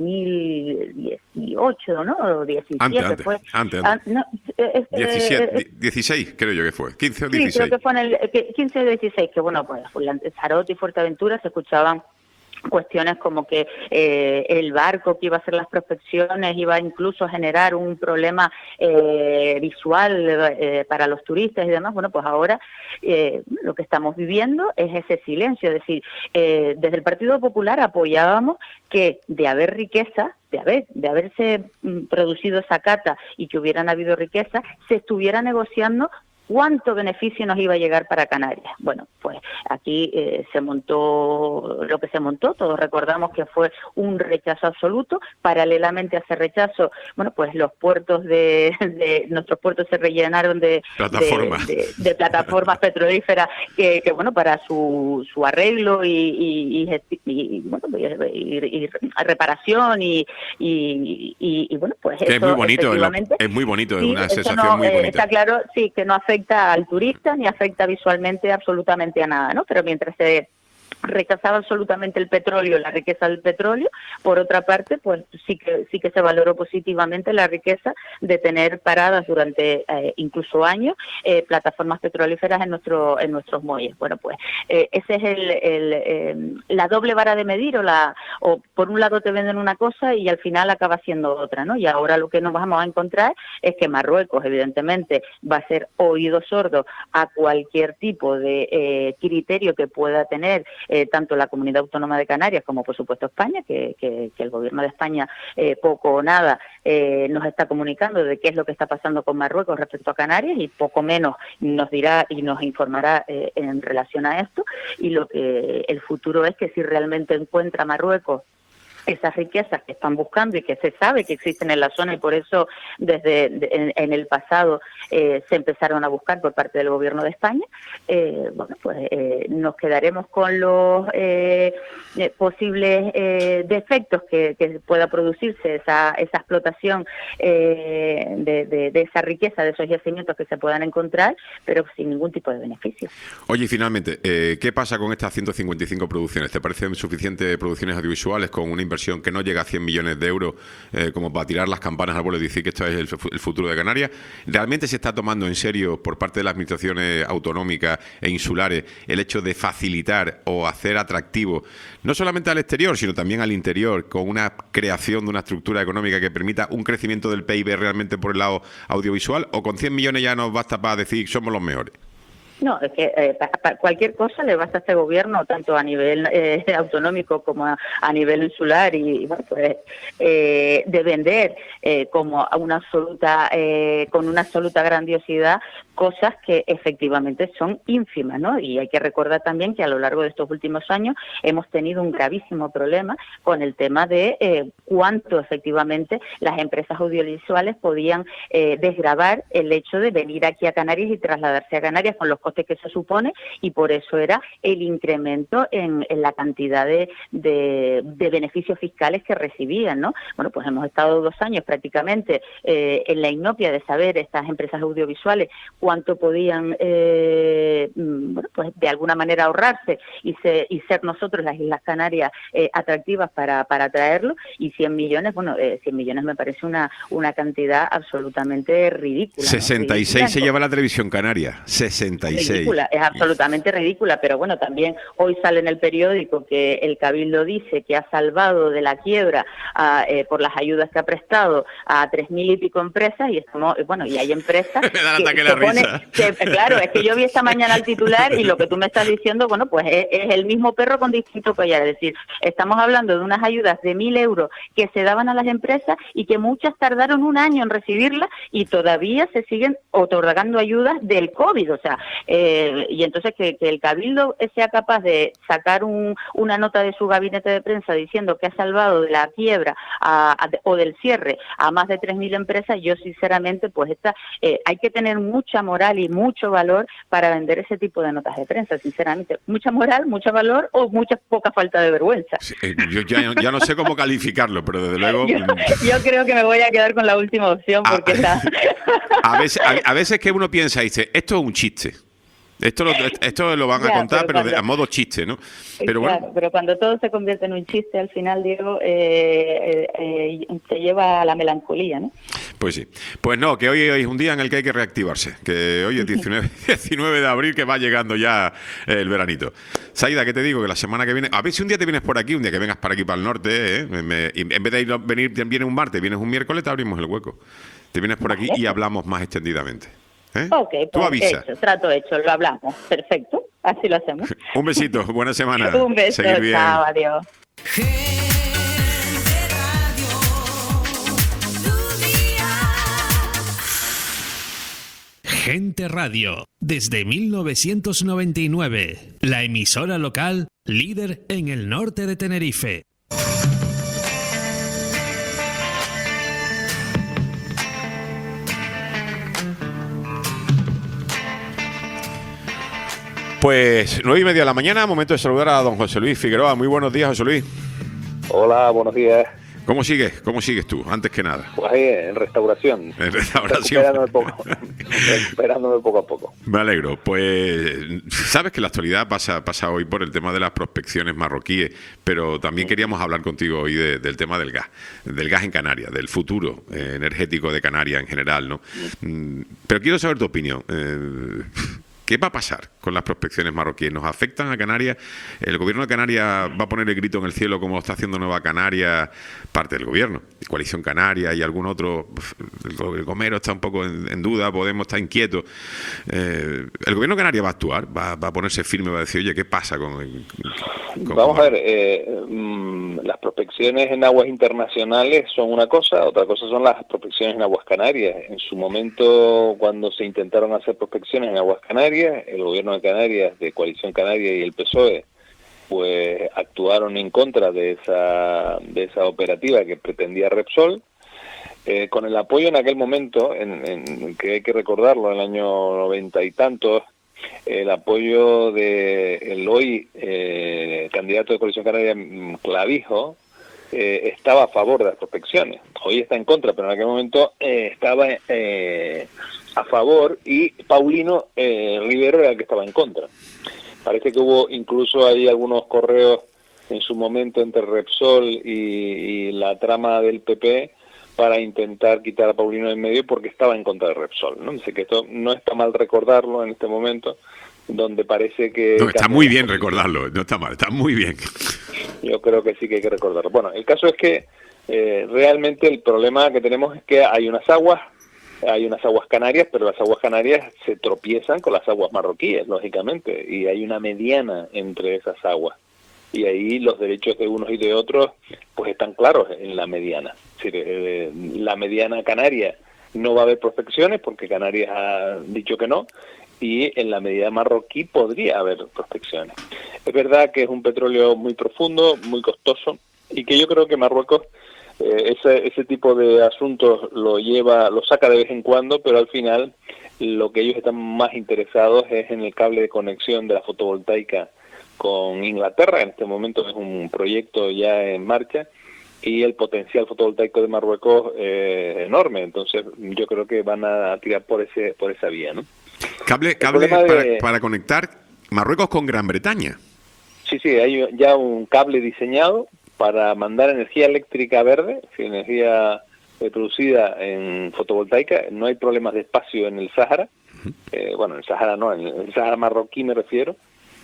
[SPEAKER 8] mil dieciocho, ¿no? O diecisiete,
[SPEAKER 3] antes, antes,
[SPEAKER 8] fue.
[SPEAKER 3] antes,
[SPEAKER 8] Ah,
[SPEAKER 3] antes.
[SPEAKER 8] no, eh,
[SPEAKER 3] diecisiete,
[SPEAKER 8] eh,
[SPEAKER 3] dieciséis creo yo que fue, quince o
[SPEAKER 8] sí,
[SPEAKER 3] dieciséis.
[SPEAKER 8] creo que fue en el que, quince o dieciséis, que bueno, pues Lanzarote y Fuerteventura se escuchaban cuestiones como que eh, el barco que iba a hacer las prospecciones iba incluso a generar un problema eh, visual eh, para los turistas y demás. Bueno, pues ahora eh, lo que estamos viviendo es ese silencio, es decir, eh, desde el Partido Popular apoyábamos que de haber riqueza, de haber de haberse mm, producido esa cata y que hubieran habido riqueza, se estuviera negociando ¿cuánto beneficio nos iba a llegar para Canarias? Bueno, pues aquí eh, se montó lo que se montó, todos recordamos que fue un rechazo absoluto. Paralelamente a ese rechazo, bueno, pues los puertos de, de nuestros puertos se rellenaron de
[SPEAKER 3] plataformas,
[SPEAKER 8] de, de, de plataformas petrolíferas que, que, bueno, para su, su arreglo y, y, y, y, bueno, y, y reparación y, y, y, y bueno, pues
[SPEAKER 3] que
[SPEAKER 8] eso,
[SPEAKER 3] es muy bonito,
[SPEAKER 8] efectivamente,
[SPEAKER 3] es muy bonito, es
[SPEAKER 8] sí,
[SPEAKER 3] una sensación
[SPEAKER 8] no,
[SPEAKER 3] muy bonita.
[SPEAKER 8] Está claro, sí, que no afecta al turista ni afecta visualmente absolutamente a nada, ¿no? Pero mientras se rechazaba absolutamente el petróleo, la riqueza del petróleo, por otra parte, pues sí que sí que se valoró positivamente la riqueza de tener paradas durante eh, incluso años eh, plataformas petrolíferas en nuestro en nuestros muelles. Bueno, pues eh, ese es el, el eh, la doble vara de medir, o la o por un lado te venden una cosa y al final acaba siendo otra, ¿no? Y ahora lo que nos vamos a encontrar es que Marruecos, evidentemente, va a ser oído sordo a cualquier tipo de eh, criterio que pueda tener Eh, tanto la Comunidad Autónoma de Canarias como, por supuesto, España, que, que, que el Gobierno de España eh, poco o nada eh, nos está comunicando de qué es lo que está pasando con Marruecos respecto a Canarias, y poco menos nos dirá y nos informará eh, en relación a esto. Y lo que el futuro es que si realmente encuentra Marruecos esas riquezas que están buscando y que se sabe que existen en la zona, y por eso desde de, en, en el pasado eh, se empezaron a buscar por parte del Gobierno de España, eh, bueno, pues eh, nos quedaremos con los eh, eh, posibles eh, defectos que, que pueda producirse esa, esa explotación eh, de, de, de esa riqueza, de esos yacimientos que se puedan encontrar, pero sin ningún tipo de beneficio.
[SPEAKER 3] Oye, y finalmente, eh, ¿qué pasa con estas ciento cincuenta y cinco producciones? ¿Te parecen suficientes producciones audiovisuales con una inversión que no llega a cien millones de euros eh, como para tirar las campanas al vuelo y decir que esto es el, el futuro de Canarias? ¿Realmente se está tomando en serio por parte de las administraciones autonómicas e insulares el hecho de facilitar o hacer atractivo no solamente al exterior, sino también al interior, con una creación de una estructura económica que permita un crecimiento del P I B realmente por el lado audiovisual? ¿O con cien millones ya nos basta para decir somos los mejores?
[SPEAKER 8] No, es que eh, para, para cualquier cosa le basta a este gobierno, tanto a nivel eh, autonómico como a, a nivel insular, y, y bueno, pues eh, de vender eh, como a una absoluta, eh, con una absoluta grandiosidad, cosas que efectivamente son ínfimas, ¿no? Y hay que recordar también que a lo largo de estos últimos años hemos tenido un gravísimo problema con el tema de eh, cuánto efectivamente las empresas audiovisuales podían eh, desgravar el hecho de venir aquí a Canarias y trasladarse a Canarias con los costes que eso supone, y por eso era el incremento en, en la cantidad de, de, de beneficios fiscales que recibían, ¿no? Bueno, pues hemos estado dos años prácticamente eh, en la inopia de saber estas empresas audiovisuales cuánto podían, eh, bueno, pues de alguna manera ahorrarse y, se, y ser nosotros, las Islas Canarias, eh, atractivas para, para traerlo, y cien millones, bueno, eh, cien millones me parece una, una cantidad absolutamente ridícula, ¿no?
[SPEAKER 3] sesenta y seis ridícula. Se lleva la televisión canaria, sesenta y seis.
[SPEAKER 8] Ridícula, es absolutamente ridícula, pero bueno, también hoy sale en el periódico que el Cabildo dice que ha salvado de la quiebra a, eh, por las ayudas que ha prestado a tres mil y pico empresas, y estamos, bueno, y hay empresas
[SPEAKER 3] me da
[SPEAKER 8] que,
[SPEAKER 3] ataque
[SPEAKER 8] que
[SPEAKER 3] la
[SPEAKER 8] pone,
[SPEAKER 3] risa.
[SPEAKER 8] que, claro, es que yo vi esta mañana el titular y lo que tú me estás diciendo, bueno, pues es, es el mismo perro con distinto collar, es decir, estamos hablando de unas ayudas de mil euros que se daban a las empresas y que muchas tardaron un año en recibirlas, y todavía se siguen otorgando ayudas del COVID, o sea, eh, y entonces que, que el Cabildo sea capaz de sacar un, una nota de su gabinete de prensa diciendo que ha salvado de la quiebra a, a, o del cierre a más de tres mil empresas, yo sinceramente, pues esta eh, hay que tener mucha moral y mucho valor para vender ese tipo de notas de prensa, sinceramente. Mucha moral, mucho valor o mucha poca falta de vergüenza.
[SPEAKER 3] Sí, eh, yo ya, ya no sé cómo calificarlo, pero desde luego...
[SPEAKER 8] yo, yo creo que me voy a quedar con la última opción porque
[SPEAKER 3] a,
[SPEAKER 8] está...
[SPEAKER 3] a, veces, a, a veces que uno piensa y dice, esto es un chiste. Esto lo, esto lo van a
[SPEAKER 8] ya,
[SPEAKER 3] contar, pero,
[SPEAKER 8] pero cuando,
[SPEAKER 3] de, a modo chiste, ¿no? Pero
[SPEAKER 8] claro,
[SPEAKER 3] bueno.
[SPEAKER 8] Pero cuando todo se convierte en un chiste, al final, Diego, eh, eh, eh, te lleva a la melancolía, ¿no?
[SPEAKER 3] Pues sí. Pues no, que hoy es un día en el que hay que reactivarse. Que hoy es diecinueve de abril, que va llegando ya el veranito. Saida, ¿qué te digo? Que la semana que viene... A ver si un día te vienes por aquí, un día que vengas para aquí, para el norte, ¿eh? Me, en vez de ir, venir, viene un martes, vienes un miércoles, te abrimos el hueco. Te vienes por aquí y hablamos más extendidamente. ¿Eh?
[SPEAKER 8] Ok,
[SPEAKER 3] tú
[SPEAKER 8] pues
[SPEAKER 3] avisa.
[SPEAKER 8] Hecho, trato hecho, lo hablamos. Perfecto, así lo hacemos.
[SPEAKER 3] Un besito, buena semana.
[SPEAKER 8] Un beso, chao, adiós.
[SPEAKER 5] Gente Radio, desde mil novecientos noventa y nueve, la emisora local líder en el norte de Tenerife.
[SPEAKER 3] Pues nueve y media de la mañana, momento de saludar a don José Luis Figueroa. Muy buenos días, José Luis.
[SPEAKER 9] Hola, buenos días.
[SPEAKER 3] ¿Cómo sigues? ¿Cómo sigues tú, antes que nada?
[SPEAKER 9] Pues ahí, en restauración.
[SPEAKER 3] En restauración.
[SPEAKER 9] Recuperándome poco, recuperándome poco a poco.
[SPEAKER 3] Me alegro. Pues sabes que la actualidad pasa, pasa hoy por el tema de las prospecciones marroquíes, pero también queríamos hablar contigo hoy de, del tema del gas, del gas en Canarias, del futuro eh, energético de Canarias en general, ¿no? Mm, pero quiero saber tu opinión. Eh, ¿Qué va a pasar con las prospecciones marroquíes? ¿Nos afectan a Canarias? ¿El gobierno de Canarias va a poner el grito en el cielo como está haciendo Nueva Canarias, parte del gobierno, Coalición Canaria y algún otro? El Gomero está un poco en, en duda, Podemos está inquieto. Eh, ¿El gobierno de Canarias va a actuar? ¿Va, va a ponerse firme? ¿Va a decir, oye, qué pasa con...? El, con
[SPEAKER 9] Vamos a ver, eh, mmm, las prospecciones en aguas internacionales son una cosa, otra cosa son las prospecciones en aguas canarias. En su momento, cuando se intentaron hacer prospecciones en aguas canarias, el gobierno de Canarias, de Coalición Canaria y el P S O E, pues actuaron en contra de esa de esa operativa que pretendía Repsol, eh, con el apoyo en aquel momento, en, en que hay que recordarlo, en el año noventa y tantos, el apoyo de el hoy eh, candidato de Coalición Canaria, Clavijo, eh, estaba a favor de las prospecciones. Hoy está en contra, pero en aquel momento eh, estaba eh, a favor, y Paulino eh, Rivero era el que estaba en contra. Parece que hubo incluso ahí algunos correos en su momento entre Repsol y, y la trama del P P para intentar quitar a Paulino en medio porque estaba en contra de Repsol, ¿no? Así que esto no está mal recordarlo en este momento, donde parece que...
[SPEAKER 3] No, está muy bien recordarlo, no está mal, está muy bien.
[SPEAKER 9] Yo creo que sí que hay que recordarlo. Bueno, el caso es que eh, realmente el problema que tenemos es que hay unas aguas, hay unas aguas canarias, pero las aguas canarias se tropiezan con las aguas marroquíes, lógicamente, y hay una mediana entre esas aguas. Y ahí los derechos de unos y de otros pues están claros en la mediana. Es decir, eh, la mediana canaria no va a haber prospecciones porque Canarias ha dicho que no, y en la mediana marroquí podría haber prospecciones. Es verdad que es un petróleo muy profundo, muy costoso, y que yo creo que Marruecos eh, ese, ese tipo de asuntos lo lleva, lo saca de vez en cuando, pero al final lo que ellos están más interesados es en el cable de conexión de la fotovoltaica con Inglaterra. En este momento es un proyecto ya en marcha y el potencial fotovoltaico de Marruecos eh, es enorme, entonces yo creo que van a tirar por ese por esa vía, ¿no?
[SPEAKER 3] Cable, cable para,
[SPEAKER 9] de...
[SPEAKER 3] para conectar Marruecos con Gran Bretaña.
[SPEAKER 9] Sí, sí, hay ya un cable diseñado para mandar energía eléctrica verde, energía eh, producida en fotovoltaica. No hay problemas de espacio en el Sáhara, uh-huh. eh, bueno, en el Sáhara no, en el Sáhara marroquí me refiero,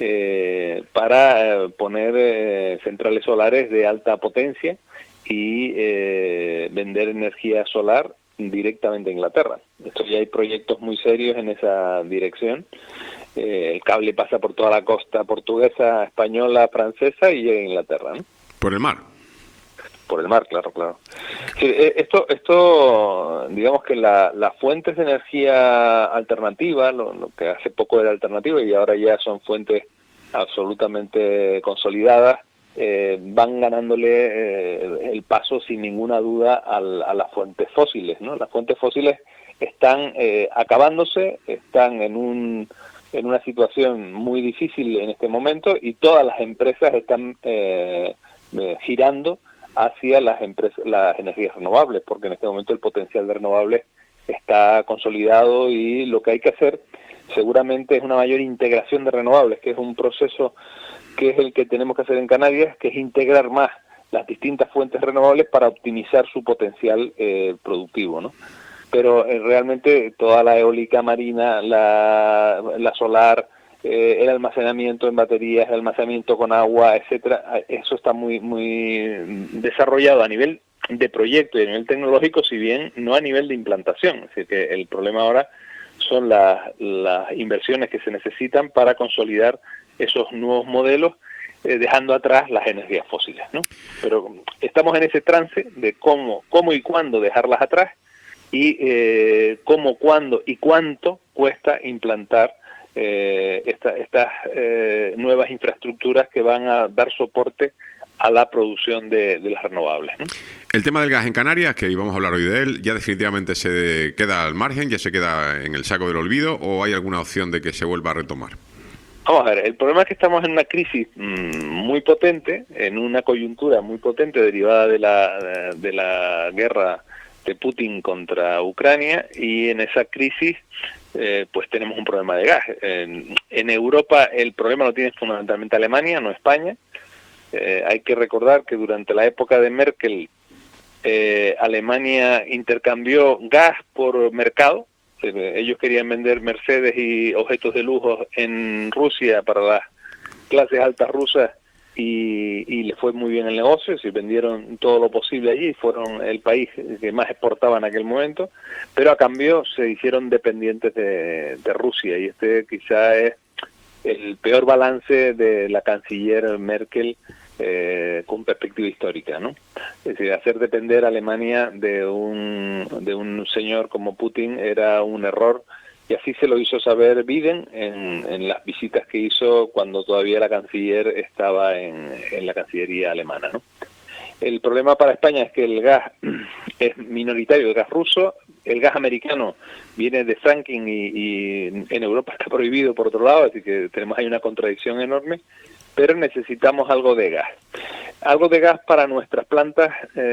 [SPEAKER 9] eh, para eh, poner eh, centrales solares de alta potencia y eh, vender energía solar directamente a Inglaterra. Esto ya hay proyectos muy serios en esa dirección. Eh, el cable pasa por toda la costa portuguesa, española, francesa y llega a Inglaterra, ¿no?
[SPEAKER 3] Por el mar.
[SPEAKER 9] Por el mar, claro, claro. Sí, esto, esto, digamos que la, las fuentes de energía alternativa, lo, lo que hace poco era alternativa y ahora ya son fuentes absolutamente consolidadas, eh, van ganándole eh, el paso sin ninguna duda al, a las fuentes fósiles, ¿no? Las fuentes fósiles están eh, acabándose, están en un en una situación muy difícil en este momento y todas las empresas están eh, eh, girando hacia las empresas, las energías renovables, porque en este momento el potencial de renovables está consolidado y lo que hay que hacer seguramente es una mayor integración de renovables, que es un proceso que es el que tenemos que hacer en Canarias, que es integrar más las distintas fuentes renovables para optimizar su potencial eh, productivo, ¿no? Pero eh, realmente toda la eólica marina, la, la solar, eh, el almacenamiento en baterías, el almacenamiento con agua, etcétera, eso está muy muy desarrollado a nivel de proyecto y a nivel tecnológico, si bien no a nivel de implantación. Es decir, que el problema ahora son las, las inversiones que se necesitan para consolidar esos nuevos modelos, eh, dejando atrás las energías fósiles, ¿no? Pero estamos en ese trance de cómo, cómo y cuándo dejarlas atrás y eh, cómo, cuándo y cuánto cuesta implantar eh, esta, estas eh, nuevas infraestructuras que van a dar soporte a la producción de, de las renovables, ¿no?
[SPEAKER 3] El tema del gas en Canarias, que íbamos a hablar hoy de él, ¿ya definitivamente se queda al margen, ya se queda en el saco del olvido, o hay alguna opción de que se vuelva a retomar?
[SPEAKER 9] Vamos a ver, el problema es que estamos en una crisis mmm, muy potente, en una coyuntura muy potente derivada de la, de la guerra de Putin contra Ucrania, y en esa crisis eh, pues tenemos un problema de gas. En, en Europa el problema lo tiene fundamentalmente Alemania, no España. Eh, hay que recordar que durante la época de Merkel eh, Alemania intercambió gas por mercado. Eh, ellos querían vender Mercedes y objetos de lujo en Rusia para las clases altas rusas y, y les fue muy bien el negocio. Se vendieron todo lo posible allí, fueron el país que más exportaba en aquel momento, pero a cambio se hicieron dependientes de, de Rusia, y este quizá es el peor balance de la canciller Merkel eh, con perspectiva histórica, ¿no? Es decir, hacer depender a Alemania de un, de un señor como Putin era un error, y así se lo hizo saber Biden en, en las visitas que hizo cuando todavía la canciller estaba en, en la Cancillería alemana, ¿no? El problema para España es que el gas es minoritario, el gas ruso. El gas americano viene de fracking y, y en Europa está prohibido por otro lado, así que tenemos ahí una contradicción enorme, pero necesitamos algo de gas. Algo de gas para nuestras plantas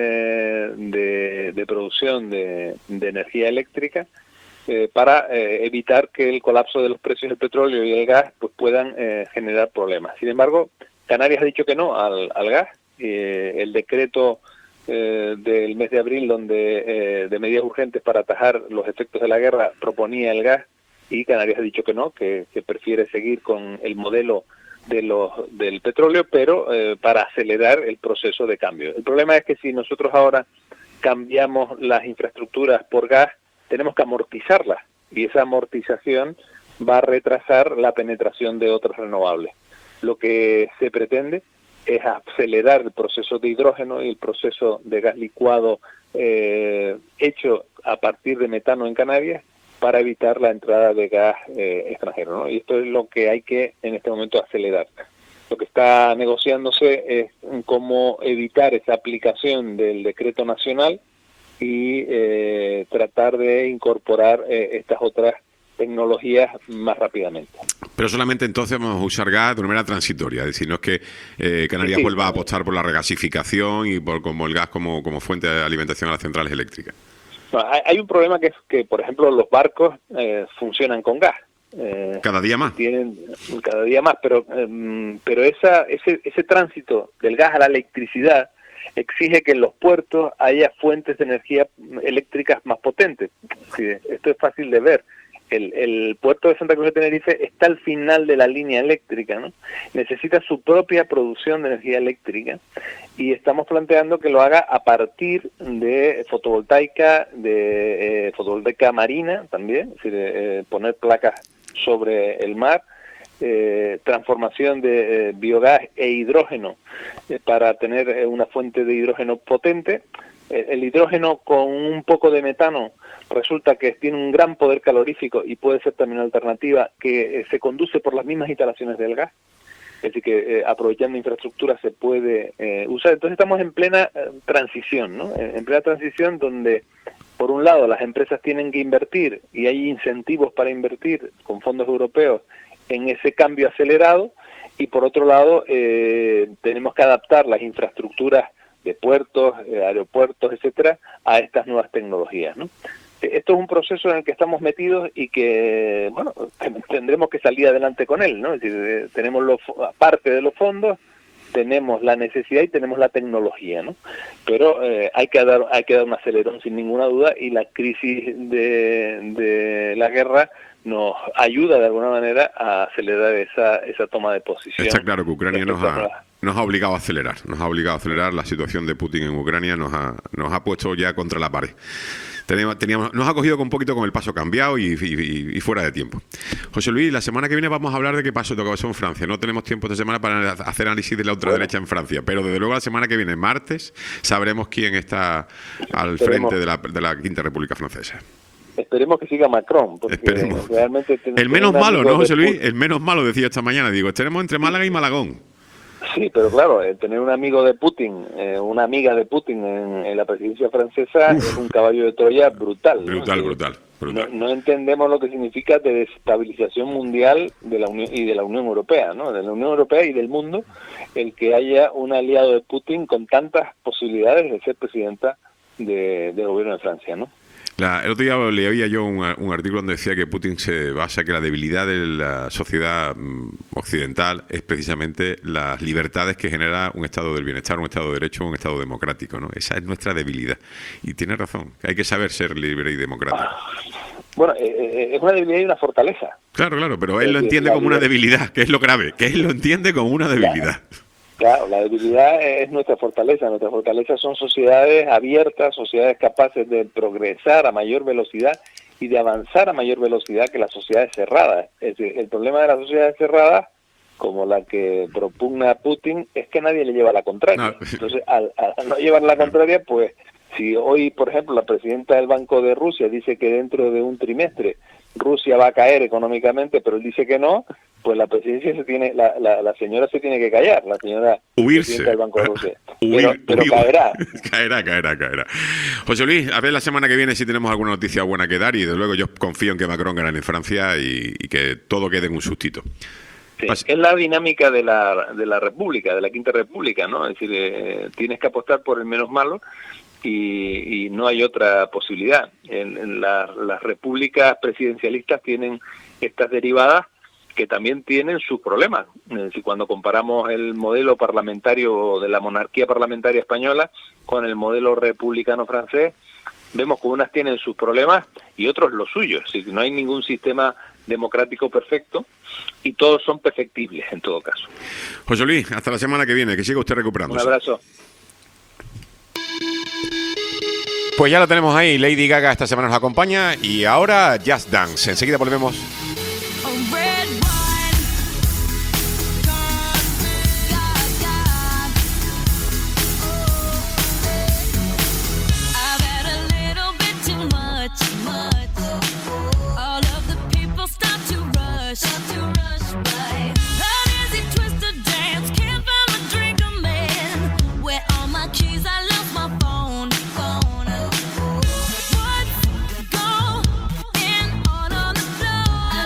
[SPEAKER 9] eh, de, de producción de, de energía eléctrica, eh, para eh, evitar que el colapso de los precios del petróleo y el gas pues puedan eh, generar problemas. Sin embargo, Canarias ha dicho que no al, al gas. Eh, el decreto eh, del mes de abril, donde eh, de medidas urgentes para atajar los efectos de la guerra, proponía el gas, y Canarias ha dicho que no, que, que prefiere seguir con el modelo de los del petróleo, pero eh, para acelerar el proceso de cambio. El problema es que si nosotros ahora cambiamos las infraestructuras por gas, tenemos que amortizarlas, y esa amortización va a retrasar la penetración de otras renovables. Lo que se pretende es acelerar el proceso de hidrógeno y el proceso de gas licuado eh, hecho a partir de metano en Canarias, para evitar la entrada de gas eh, extranjero, ¿no? Y esto es lo que hay que en este momento acelerar. Lo que está negociándose es cómo evitar esa aplicación del decreto nacional y eh, tratar de incorporar eh, estas otras tecnologías más rápidamente.
[SPEAKER 3] Pero solamente entonces vamos a usar gas de manera transitoria, es decir, no es que eh, Canarias sí, vuelva a apostar por la regasificación y por como el gas como, como fuente de alimentación a las centrales eléctricas.
[SPEAKER 9] No, hay, hay un problema que es que, por ejemplo, los barcos eh, funcionan con gas. Eh,
[SPEAKER 3] cada día más.
[SPEAKER 9] Tienen cada día más, pero eh, pero esa ese ese tránsito del gas a la electricidad exige que en los puertos haya fuentes de energía eléctricas más potentes. Sí, esto es fácil de ver. El, el puerto de Santa Cruz de Tenerife está al final de la línea eléctrica, ¿no? Necesita su propia producción de energía eléctrica, y estamos planteando que lo haga a partir de fotovoltaica, de eh, fotovoltaica marina también, es decir, eh, poner placas sobre el mar, eh, transformación de eh, biogás e hidrógeno eh, para tener eh, una fuente de hidrógeno potente. El hidrógeno con un poco de metano resulta que tiene un gran poder calorífico y puede ser también una alternativa que eh, se conduce por las mismas instalaciones del gas. Es decir, que eh, aprovechando infraestructura se puede eh, usar. Entonces estamos en plena eh, transición, ¿no? En, en plena transición donde, por un lado, las empresas tienen que invertir y hay incentivos para invertir con fondos europeos en ese cambio acelerado, y por otro lado eh, tenemos que adaptar las infraestructuras de puertos, eh, aeropuertos, etcétera, a estas nuevas tecnologías, ¿no? Esto es un proceso en el que estamos metidos y que, bueno, tendremos que salir adelante con él, ¿no? Es decir, eh, tenemos los, parte de los fondos, tenemos la necesidad y tenemos la tecnología, ¿no? Pero eh, hay que dar hay que dar un acelerón sin ninguna duda, y la crisis de, de la guerra nos ayuda de alguna manera a acelerar esa esa toma de posición.
[SPEAKER 3] Está claro que Ucrania nos ha, nos ha obligado a acelerar, nos ha obligado a acelerar. La situación de Putin en Ucrania nos ha, nos ha puesto ya contra la pared. Teníamos, teníamos, nos ha cogido con un poquito con el paso cambiado y, y, y fuera de tiempo. José Luis, la semana que viene vamos a hablar de qué pasó, de lo que pasó en Francia. No tenemos tiempo esta semana para hacer análisis de la ultraderecha en Francia, pero desde luego la semana que viene, martes, sabremos quién está al frente de la, de la Quinta República Francesa.
[SPEAKER 9] esperemos que siga Macron, porque
[SPEAKER 3] Esperemos.
[SPEAKER 9] realmente...
[SPEAKER 3] El menos malo, ¿no, José Luis? El menos malo, decía esta mañana. Digo, estaremos entre Málaga y Malagón.
[SPEAKER 9] Sí, pero claro, eh, tener un amigo de Putin, eh, una amiga de Putin en, en la presidencia francesa Uf. es un caballo de Troya brutal.
[SPEAKER 3] Brutal,
[SPEAKER 9] ¿no?
[SPEAKER 3] brutal. brutal.
[SPEAKER 9] No, no entendemos lo que significa de desestabilización mundial de la Unión y de la Unión Europea, ¿no? De la Unión Europea y del mundo, el que haya un aliado de Putin con tantas posibilidades de ser presidenta de, del gobierno de Francia, ¿no?
[SPEAKER 3] La, el otro día leía yo un, un artículo donde decía que Putin se basa que la debilidad de la sociedad occidental es precisamente las libertades que genera un estado del bienestar, un estado de derecho, un estado democrático, ¿no? Esa es nuestra debilidad. Y tiene razón, que hay que saber ser libre y democrático.
[SPEAKER 9] Bueno, eh, es una debilidad y una fortaleza.
[SPEAKER 3] Claro, claro, pero él lo entiende como una debilidad, que es lo grave, que él lo entiende como una debilidad.
[SPEAKER 9] Claro, la debilidad es nuestra fortaleza. Nuestra fortaleza son sociedades abiertas, sociedades capaces de progresar a mayor velocidad y de avanzar a mayor velocidad que las sociedades cerradas. Es decir, el problema de las sociedades cerradas, como la que propugna Putin, es que nadie le lleva la contraria. No. Entonces, al, al no llevar la contraria, pues, si hoy, por ejemplo, la presidenta del Banco de Rusia dice que dentro de un trimestre Rusia va a caer económicamente, pero él dice que no, pues la presidencia se tiene, la, la, la señora se tiene que callar, la señora
[SPEAKER 3] Huirse.
[SPEAKER 9] presidenta del Banco de Rusia.
[SPEAKER 3] Huir,
[SPEAKER 9] pero pero
[SPEAKER 3] huir.
[SPEAKER 9] caerá.
[SPEAKER 3] caerá, caerá, caerá. José Luis, a ver la semana que viene si tenemos alguna noticia buena que dar y desde luego yo confío en que Macron gane en Francia y, y que todo quede en un sustito.
[SPEAKER 9] Sí, es la dinámica de la, de la República, de la Quinta República, ¿no? Es decir, eh, tienes que apostar por el menos malo y, y no hay otra posibilidad. En, en la, las repúblicas presidencialistas tienen estas derivadas que también tienen sus problemas. Es decir, cuando comparamos el modelo parlamentario de la monarquía parlamentaria española con el modelo republicano francés, vemos que unas tienen sus problemas y otros los suyos. Es decir, no hay ningún sistema democrático perfecto y todos son perfectibles en todo caso.
[SPEAKER 3] José Luis, hasta la semana que viene, que siga usted recuperándose.
[SPEAKER 9] Un abrazo.
[SPEAKER 3] Pues ya lo tenemos ahí, Lady Gaga esta semana nos acompaña y ahora Just Dance. Enseguida volvemos.
[SPEAKER 1] What's going on on the floor?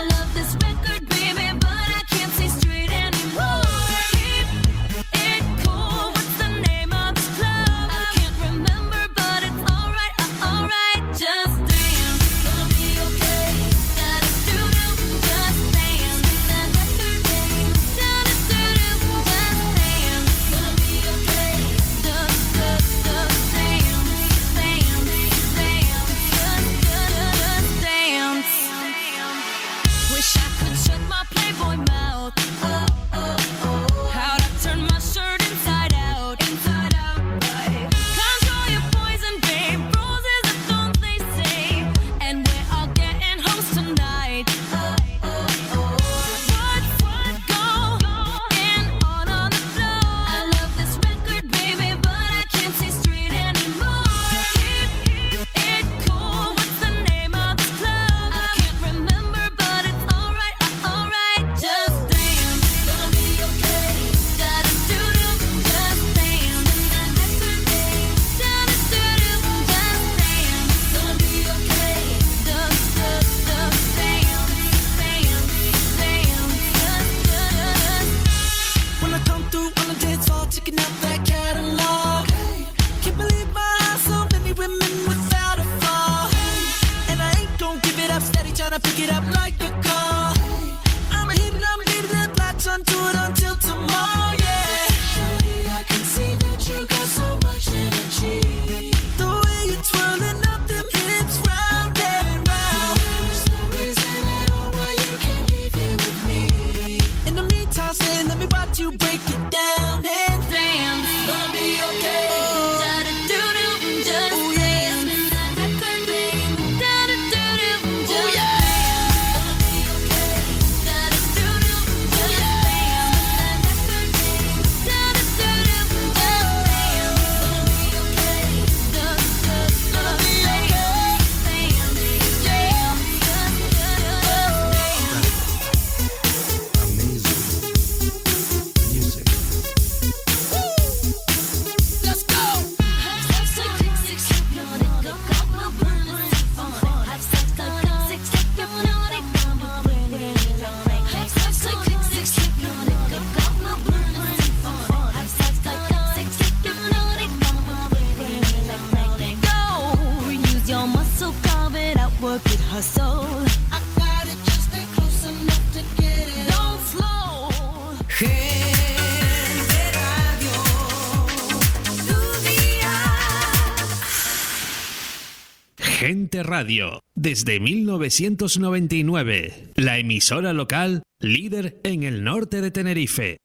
[SPEAKER 1] hustle. I got it, just stay close enough to get it. Don't slow. Gente Radio, tu día.
[SPEAKER 5] Gente Radio, desde mil novecientos noventa y nueve, la emisora local líder en el norte de Tenerife.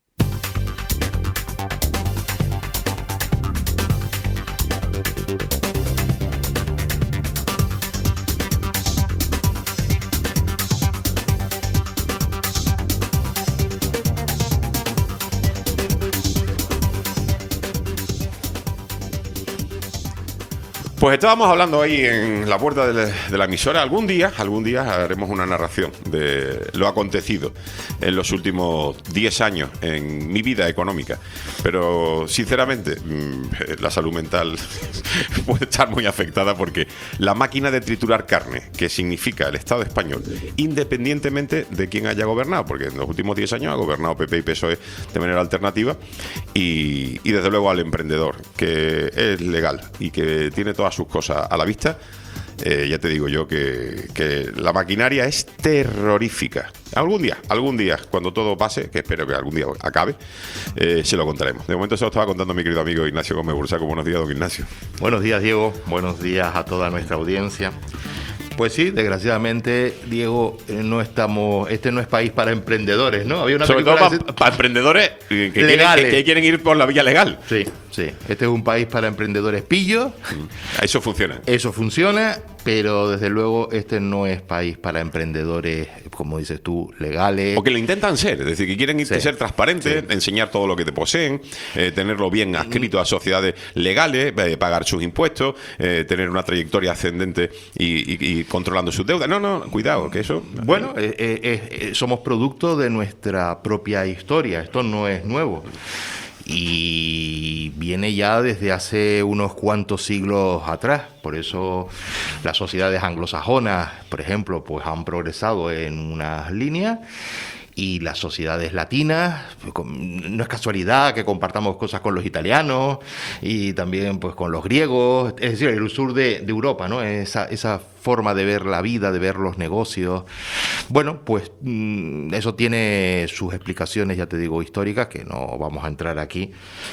[SPEAKER 3] Pues estábamos hablando ahí en la puerta de la, de la emisora. Algún día, algún día haremos una narración de lo acontecido en los últimos diez años en mi vida económica. Pero, sinceramente, la salud mental puede estar muy afectada porque la máquina de triturar carne, que significa el Estado español, independientemente de quién haya gobernado, porque en los últimos diez años ha gobernado P P y P S O E de manera alternativa, y, y desde luego al emprendedor, que es legal y que tiene todas sus cosas a la vista, eh, ya te digo yo que, que la maquinaria es terrorífica. Algún día, algún día, cuando todo pase, que espero que algún día acabe, eh, se lo contaremos. De momento se lo estaba contando mi querido amigo Ignacio Gómez Bursaco. Buenos días, don Ignacio.
[SPEAKER 10] Buenos días, Diego. Buenos días a toda nuestra audiencia. Pues sí, desgraciadamente, Diego, no estamos, este no es país para emprendedores, ¿no? Había una
[SPEAKER 3] Sobre todo para
[SPEAKER 10] hace...
[SPEAKER 3] pa emprendedores que quieren, que, que quieren ir por la vía legal.
[SPEAKER 10] Sí, sí. Este es un país para emprendedores pillos.
[SPEAKER 3] Eso funciona.
[SPEAKER 10] Eso funciona, pero desde luego este no es país para emprendedores, como dices tú, legales.
[SPEAKER 3] O que lo intentan ser, es decir, que quieren
[SPEAKER 10] Sí.
[SPEAKER 3] ser transparentes, sí. enseñar todo lo que te poseen, eh, tenerlo bien adscrito a sociedades legales, eh, pagar sus impuestos, eh, tener una trayectoria ascendente y, y, y controlando sus deudas. No, no, cuidado, que eso...
[SPEAKER 10] Bueno, eh, eh, eh, somos producto de nuestra propia historia, esto no es nuevo. Y viene ya desde hace unos cuantos siglos atrás. Por eso las sociedades anglosajonas, por ejemplo, pues han progresado en unas líneas, y las sociedades latinas, no es casualidad que compartamos cosas con los italianos y también pues con los griegos, es decir, el sur de, de Europa, ¿no? Esa, esa forma de ver la vida, de ver los negocios. Bueno, pues eso tiene sus explicaciones, ya te digo, históricas, que no vamos a entrar aquí.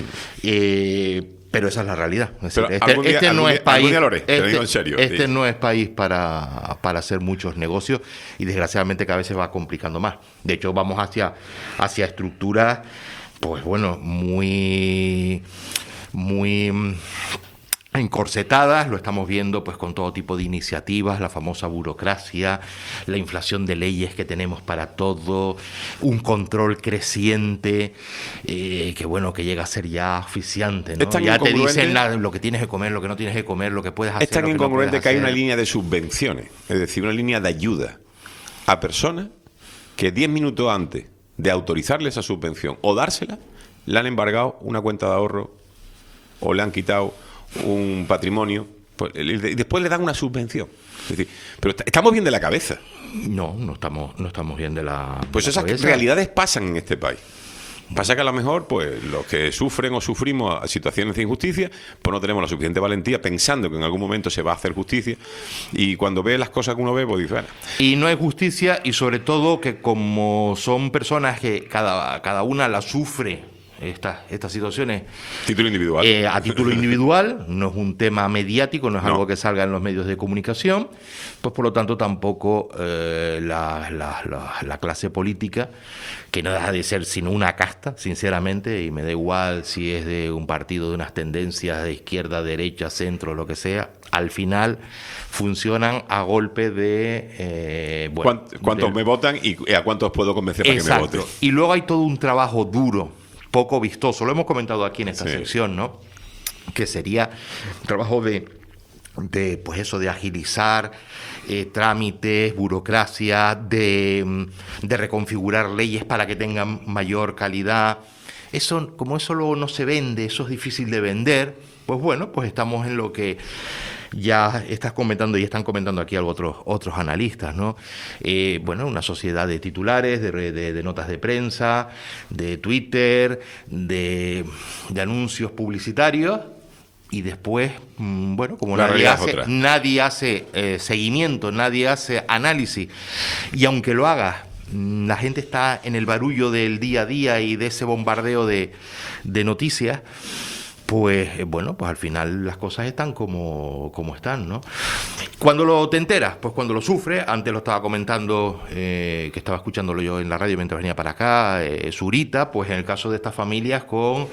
[SPEAKER 10] Eh, Pero esa es la realidad. Es decir, este, día, este no es país. Haré, este, digo en serio, este sí. no es país para, para hacer muchos negocios, y desgraciadamente cada vez se va complicando más. De hecho, vamos hacia, hacia estructuras, pues bueno, muy, muy encorsetadas. Lo estamos viendo pues con todo tipo de iniciativas, la famosa burocracia, la inflación de leyes que tenemos para todo, un control creciente, eh, que bueno, que llega a ser ya asfixiante, ¿no? Ya te dicen la, lo que tienes que comer, lo que no tienes que comer, lo que puedes hacer.
[SPEAKER 3] Es tan
[SPEAKER 10] lo que
[SPEAKER 3] incongruente
[SPEAKER 10] no
[SPEAKER 3] que hay
[SPEAKER 10] hacer.
[SPEAKER 3] una línea de subvenciones, es decir, una línea de ayuda a personas que diez minutos antes de autorizarle esa subvención o dársela, le han embargado una cuenta de ahorro o le han quitado un patrimonio, pues, y después le dan una subvención. Es decir, pero estamos bien de la cabeza.
[SPEAKER 10] No, no estamos, no estamos bien de la
[SPEAKER 3] Pues
[SPEAKER 10] de la
[SPEAKER 3] esas
[SPEAKER 10] cabeza.
[SPEAKER 3] realidades pasan en este país. Pasa que a lo mejor, pues, los que sufren o sufrimos a situaciones de injusticia, pues no tenemos la suficiente valentía, pensando que en algún momento se va a hacer justicia, y cuando ve las cosas que uno ve, pues dice, bueno.
[SPEAKER 10] Y no hay justicia, y sobre todo que como son personas que cada, cada una la sufre, Estas, estas situaciones
[SPEAKER 3] título individual.
[SPEAKER 10] Eh, a título individual, no es un tema mediático, no es no. algo que salga en los medios de comunicación, pues por lo tanto tampoco eh, la, la, la, la clase política, que no deja de ser sino una casta, sinceramente, y me da igual si es de un partido de unas tendencias de izquierda, derecha, centro, lo que sea, al final funcionan a golpe de... Eh, bueno,
[SPEAKER 3] ¿Cuántos
[SPEAKER 10] de,
[SPEAKER 3] me votan y a cuántos puedo convencer para
[SPEAKER 10] exacto.
[SPEAKER 3] que me voten?
[SPEAKER 10] Y luego hay todo un trabajo duro, poco vistoso, lo hemos comentado aquí en esta sí. sección, ¿no? Que sería un trabajo de, de pues eso, de agilizar eh, trámites, burocracia, de, de reconfigurar leyes para que tengan mayor calidad. Eso, como eso luego no se vende, eso es difícil de vender, pues bueno, pues estamos en lo que ya estás comentando y están comentando aquí otros otros analistas, ¿no? Eh, bueno, una sociedad de titulares, de, de, de notas de prensa, de Twitter, de, de anuncios publicitarios, y después, bueno, como
[SPEAKER 3] La
[SPEAKER 10] nadie
[SPEAKER 3] realidad es
[SPEAKER 10] hace,
[SPEAKER 3] otra.
[SPEAKER 10] nadie hace eh, seguimiento, nadie hace análisis, y aunque lo haga, mm, la gente está en el barullo del día a día y de ese bombardeo de, de noticias, pues eh, bueno, pues al final las cosas están como, como están, ¿no? Cuando lo te enteras, pues cuando lo sufres, antes lo estaba comentando, eh, que estaba escuchándolo yo en la radio mientras venía para acá, eh, Zurita, pues en el caso de estas familias con,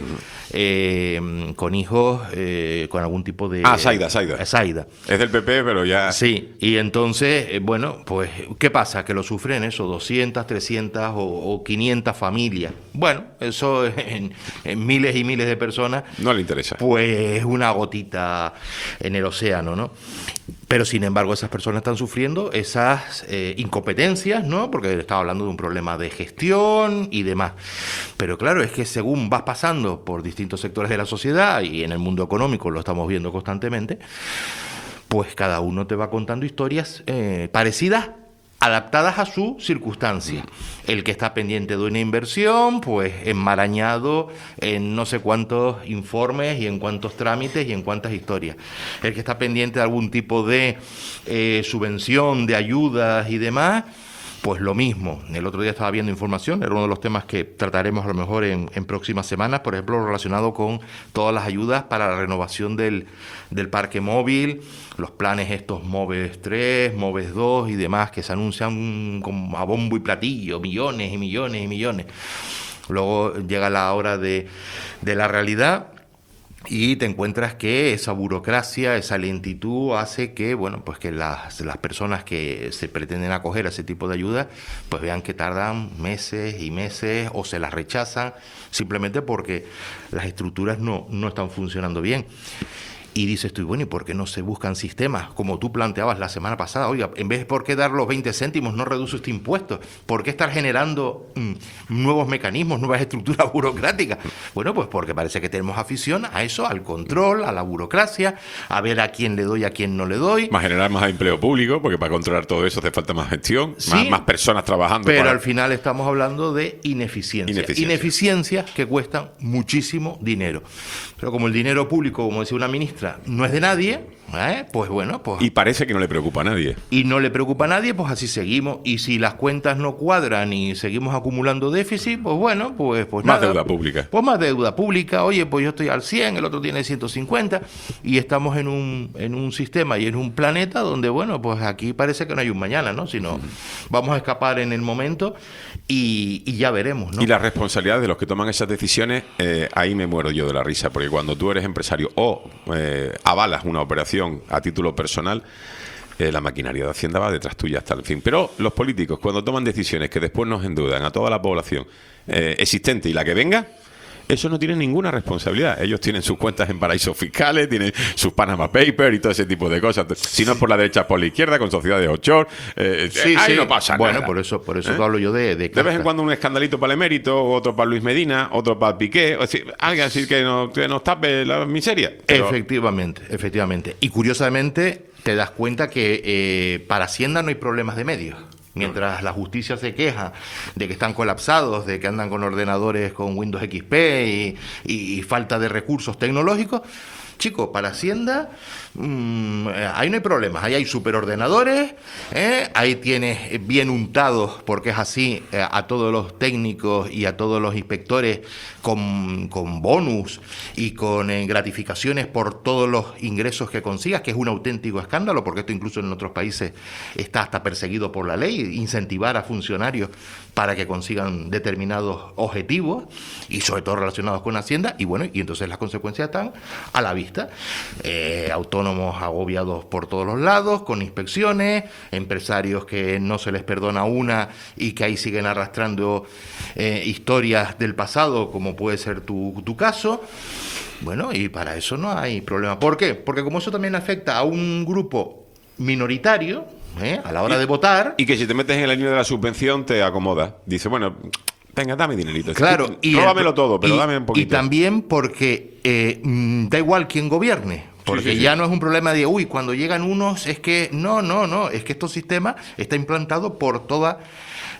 [SPEAKER 10] eh, con hijos, eh, con algún tipo de...
[SPEAKER 3] Ah, Saida, Saida.
[SPEAKER 10] Eh, Saida.
[SPEAKER 3] Es del P P, pero ya...
[SPEAKER 10] Sí, y entonces, eh, bueno, pues, ¿qué pasa? Que lo sufren eso, doscientas, trescientas o, o quinientas familias. Bueno, eso en, en miles y miles de personas...
[SPEAKER 3] No le interesa.
[SPEAKER 10] Pues es una gotita en el océano, ¿no? Pero sin embargo esas personas están sufriendo esas eh, incompetencias, ¿no? Porque estaba hablando de un problema de gestión y demás. Pero claro, es que según vas pasando por distintos sectores de la sociedad y en el mundo económico lo estamos viendo constantemente, pues cada uno te va contando historias eh, parecidas, adaptadas a su circunstancia. El que está pendiente de una inversión, pues enmarañado en no sé cuántos informes y en cuántos trámites y en cuántas historias. El que está pendiente de algún tipo de eh, subvención, de ayudas y demás, pues lo mismo. El otro día estaba viendo información, era uno de los temas que trataremos a lo mejor en, en próximas semanas, por ejemplo, relacionado con todas las ayudas para la renovación del, del parque móvil, los planes estos MOVES tres, MOVES dos y demás, que se anuncian como a bombo y platillo, millones y millones y millones. Luego llega la hora de, de la realidad, y te encuentras que esa burocracia, esa lentitud hace que, bueno, pues que las, las personas que se pretenden acoger a ese tipo de ayuda, pues vean que tardan meses y meses o se las rechazan simplemente porque las estructuras no, no están funcionando bien. Y dices tú, bueno, ¿y por qué no se buscan sistemas? Como tú planteabas la semana pasada, oiga, en vez de por qué dar los veinte céntimos, no reduce este impuesto. ¿Por qué estar generando mm, nuevos mecanismos, nuevas estructuras burocráticas? Bueno, pues porque parece que tenemos afición a eso, al control, a la burocracia, a ver a quién le doy, a quién no le doy.
[SPEAKER 3] Más generar más empleo público, porque para controlar todo eso hace falta más gestión,
[SPEAKER 10] Sí,
[SPEAKER 3] más, más personas trabajando.
[SPEAKER 10] Pero
[SPEAKER 3] para...
[SPEAKER 10] al final estamos hablando de ineficiencia.
[SPEAKER 3] Ineficiencia.
[SPEAKER 10] Ineficiencias que cuestan muchísimo dinero. Pero como el dinero público, como decía una ministra, no es de nadie, ¿eh? Pues bueno, pues...
[SPEAKER 3] Y parece que no le preocupa a nadie.
[SPEAKER 10] Y no le preocupa a nadie, pues así seguimos. Y si las cuentas no cuadran y seguimos acumulando déficit, pues bueno, pues, pues
[SPEAKER 3] Más
[SPEAKER 10] nada.
[SPEAKER 3] deuda pública.
[SPEAKER 10] Pues más deuda pública. Oye, pues yo estoy al cien, el otro tiene ciento cincuenta, y estamos en un, en un sistema y en un planeta donde, bueno, pues aquí parece que no hay un mañana, ¿no? Sino vamos a escapar en el momento y, y ya veremos, ¿no?
[SPEAKER 3] Y la responsabilidad de los que toman esas decisiones, eh, ahí me muero yo de la risa, porque cuando tú eres empresario o eh, avalas una operación a título personal, eh, la maquinaria de Hacienda va detrás tuya hasta el fin. Pero los políticos, cuando toman decisiones que después nos endeudan a toda la población eh, existente y la que venga, eso no tiene ninguna responsabilidad. Ellos tienen sus cuentas en paraísos fiscales, tienen sus Panama Papers y todo ese tipo de cosas. Si no es por la derecha, por la izquierda, con sociedades offshore. Eh,
[SPEAKER 10] Sí,
[SPEAKER 3] ahí
[SPEAKER 10] sí.
[SPEAKER 3] no pasa
[SPEAKER 10] bueno,
[SPEAKER 3] nada.
[SPEAKER 10] por eso, por eso
[SPEAKER 3] ¿Eh?
[SPEAKER 10] te hablo yo de, de
[SPEAKER 3] De vez en
[SPEAKER 10] castas.
[SPEAKER 3] cuando un escandalito para el emérito, otro para Luis Medina, otro para Piqué. O decir, alguien así que nos, que nos tape la miseria. Pero-
[SPEAKER 10] Efectivamente, efectivamente. Y curiosamente te das cuenta que eh, para Hacienda no hay problemas de medios. Mientras la justicia se queja de que están colapsados, de que andan con ordenadores con Windows X P y, y- y falta de recursos tecnológicos, chicos, para Hacienda mmm, ahí no hay problemas. Ahí hay superordenadores, ¿eh? Ahí tienes bien untados, porque es así, eh, a todos los técnicos y a todos los inspectores con, con bonus y con eh, gratificaciones por todos los ingresos que consigas, que es un auténtico escándalo, porque esto incluso en otros países está hasta perseguido por la ley, incentivar a funcionarios para que consigan determinados objetivos y sobre todo relacionados con Hacienda, y bueno, y entonces las consecuencias están a la vista. Eh, autónomos agobiados por todos los lados, con inspecciones, empresarios que no se les perdona una y que ahí siguen arrastrando eh, historias del pasado, como puede ser tu, tu caso. Bueno, y para eso no hay problema. ¿Por qué? Porque como eso también afecta a un grupo minoritario, ¿eh? A la hora
[SPEAKER 3] Y-
[SPEAKER 10] de votar.
[SPEAKER 3] Y que si te metes en la línea de la subvención te acomoda. Dice, bueno, venga, dame dinerito.
[SPEAKER 10] Claro, y
[SPEAKER 3] Róbamelo
[SPEAKER 10] el-
[SPEAKER 3] todo, pero
[SPEAKER 10] y-
[SPEAKER 3] dame un poquito.
[SPEAKER 10] Y también porque eh, mm, da igual quién gobierne, porque
[SPEAKER 3] sí, sí.
[SPEAKER 10] ya no es un problema de, uy, cuando llegan unos es que, no, no, no, es que este sistema está implantado por toda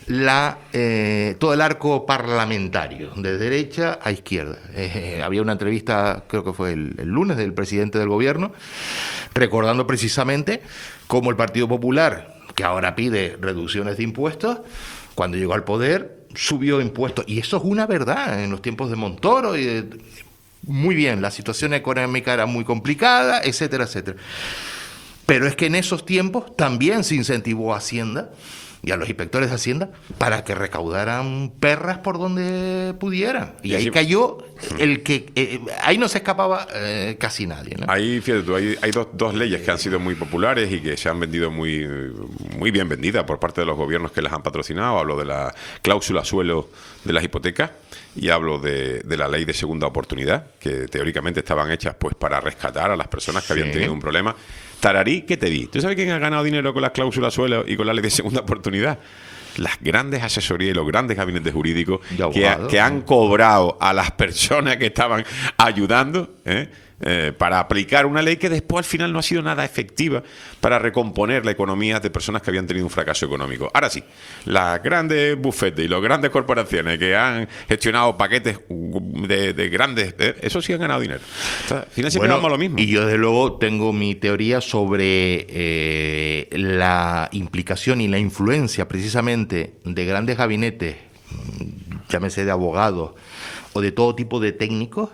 [SPEAKER 10] la, eh, todo el arco parlamentario, de derecha a izquierda. Eh, había una entrevista, creo que fue el, el lunes, del presidente del gobierno, recordando precisamente cómo el Partido Popular, que ahora pide reducciones de impuestos, cuando llegó al poder subió impuestos. Y eso es una verdad en los tiempos de Montoro. Y de, muy bien, la situación económica era muy complicada, etcétera, etcétera. Pero es que en esos tiempos también se incentivó a Hacienda y a los inspectores de Hacienda para que recaudaran perras por donde pudieran. Y, y ahí cayó el que... Eh, ahí no se escapaba eh, casi nadie, ¿no?
[SPEAKER 3] Ahí, fíjate tú, hay, hay dos, dos leyes que han sido muy populares y que se han vendido muy, muy bien vendidas por parte de los gobiernos que las han patrocinado. Hablo de la cláusula suelo de las hipotecas y hablo de, de la ley de segunda oportunidad, que teóricamente estaban hechas pues para rescatar a las personas que sí. habían tenido un problema. Tararí, ¿qué te di? ¿Tú sabes quién ha ganado dinero con las cláusulas suelo y con la ley de segunda oportunidad? Las grandes asesorías y los grandes gabinetes jurídicos que, ha, que han cobrado a las personas que estaban ayudando, ¿eh? Eh, para aplicar una ley que después al final no ha sido nada efectiva para recomponer la economía de personas que habían tenido un fracaso económico. Ahora sí, las grandes bufetes y las grandes corporaciones que han gestionado paquetes de, de grandes, eh, eso sí han ganado dinero. O sea, al final siempre
[SPEAKER 10] bueno,
[SPEAKER 3] vamos a lo mismo.
[SPEAKER 10] Y yo desde luego tengo mi teoría sobre eh, la implicación y la influencia precisamente de grandes gabinetes, llámese de abogados o de todo tipo de técnicos,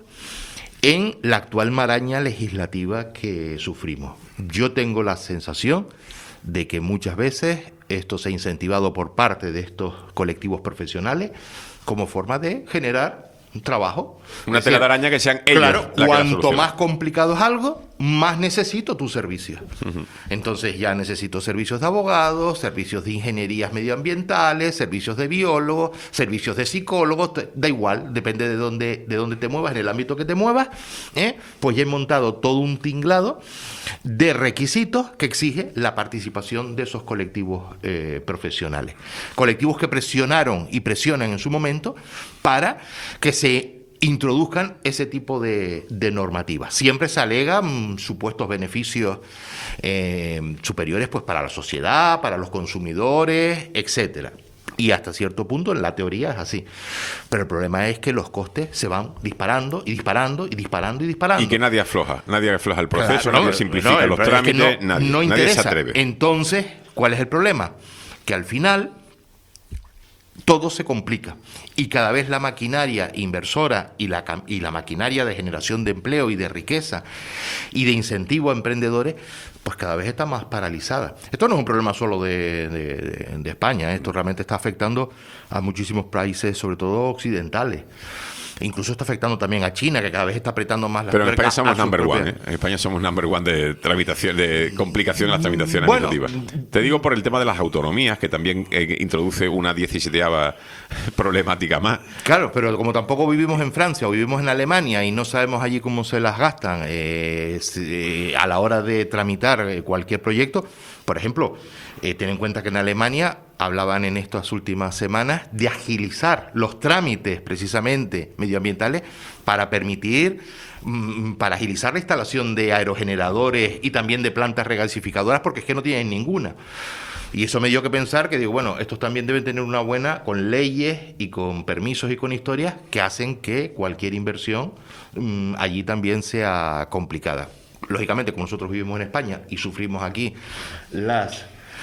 [SPEAKER 10] en la actual maraña legislativa que sufrimos. Yo tengo la sensación de que muchas veces esto se ha incentivado por parte de estos colectivos profesionales como forma de generar un trabajo.
[SPEAKER 3] Una tela de araña que sean ellos.
[SPEAKER 10] Claro, cuanto más complicado es algo, más necesito tus servicios. Uh-huh. Entonces ya necesito servicios de abogados, servicios de ingenierías medioambientales, servicios de biólogos, servicios de psicólogos, da igual, depende de dónde, de dónde te muevas, en el ámbito que te muevas, ¿eh? Pues ya he montado todo un tinglado de requisitos que exige la participación de esos colectivos eh, profesionales. Colectivos que presionaron y presionan en su momento para que se introduzcan ese tipo de, de normativas. Siempre se alegan supuestos beneficios eh, superiores pues para la sociedad, para los consumidores, etcétera. Y hasta cierto punto en la teoría es así. Pero el problema es que los costes se van disparando y disparando y disparando y disparando.
[SPEAKER 3] Y que nadie afloja, nadie afloja el proceso,
[SPEAKER 10] claro,
[SPEAKER 3] nadie
[SPEAKER 10] no,
[SPEAKER 3] simplifica
[SPEAKER 10] no,
[SPEAKER 3] los trámites,
[SPEAKER 10] es que no,
[SPEAKER 3] nadie,
[SPEAKER 10] no
[SPEAKER 3] nadie se
[SPEAKER 10] interesa.
[SPEAKER 3] atreve.
[SPEAKER 10] Entonces, ¿cuál es el problema? Que al final todo se complica y cada vez la maquinaria inversora y la, y la maquinaria de generación de empleo y de riqueza y de incentivo a emprendedores, pues cada vez está más paralizada. Esto no es un problema solo de, de, de, de España, esto realmente está afectando a muchísimos países, sobre todo occidentales. Incluso está afectando también a China, que cada vez está apretando más las
[SPEAKER 3] Pero en España
[SPEAKER 10] tuercas
[SPEAKER 3] somos
[SPEAKER 10] a
[SPEAKER 3] number
[SPEAKER 10] su
[SPEAKER 3] one,
[SPEAKER 10] propia...
[SPEAKER 3] ¿eh? En España somos number one de tramitación, de complicación en las tramitaciones
[SPEAKER 10] Bueno,
[SPEAKER 3] administrativas. Te digo por el tema de las autonomías, que también eh, introduce una dieciseteava problemática más.
[SPEAKER 10] Claro, pero como tampoco vivimos en Francia o vivimos en Alemania y no sabemos allí cómo se las gastan eh, eh, a la hora de tramitar cualquier proyecto, por ejemplo, eh, ten en cuenta que en Alemania hablaban en estas últimas semanas de agilizar los trámites precisamente medioambientales para permitir, mm, para agilizar la instalación de aerogeneradores y también de plantas regasificadoras, porque es que no tienen ninguna. Y eso me dio que pensar que digo, bueno, estos también deben tener una buena, con leyes y con permisos y con historias que hacen que cualquier inversión mmm, allí también sea complicada. Lógicamente, como nosotros vivimos en España y sufrimos aquí las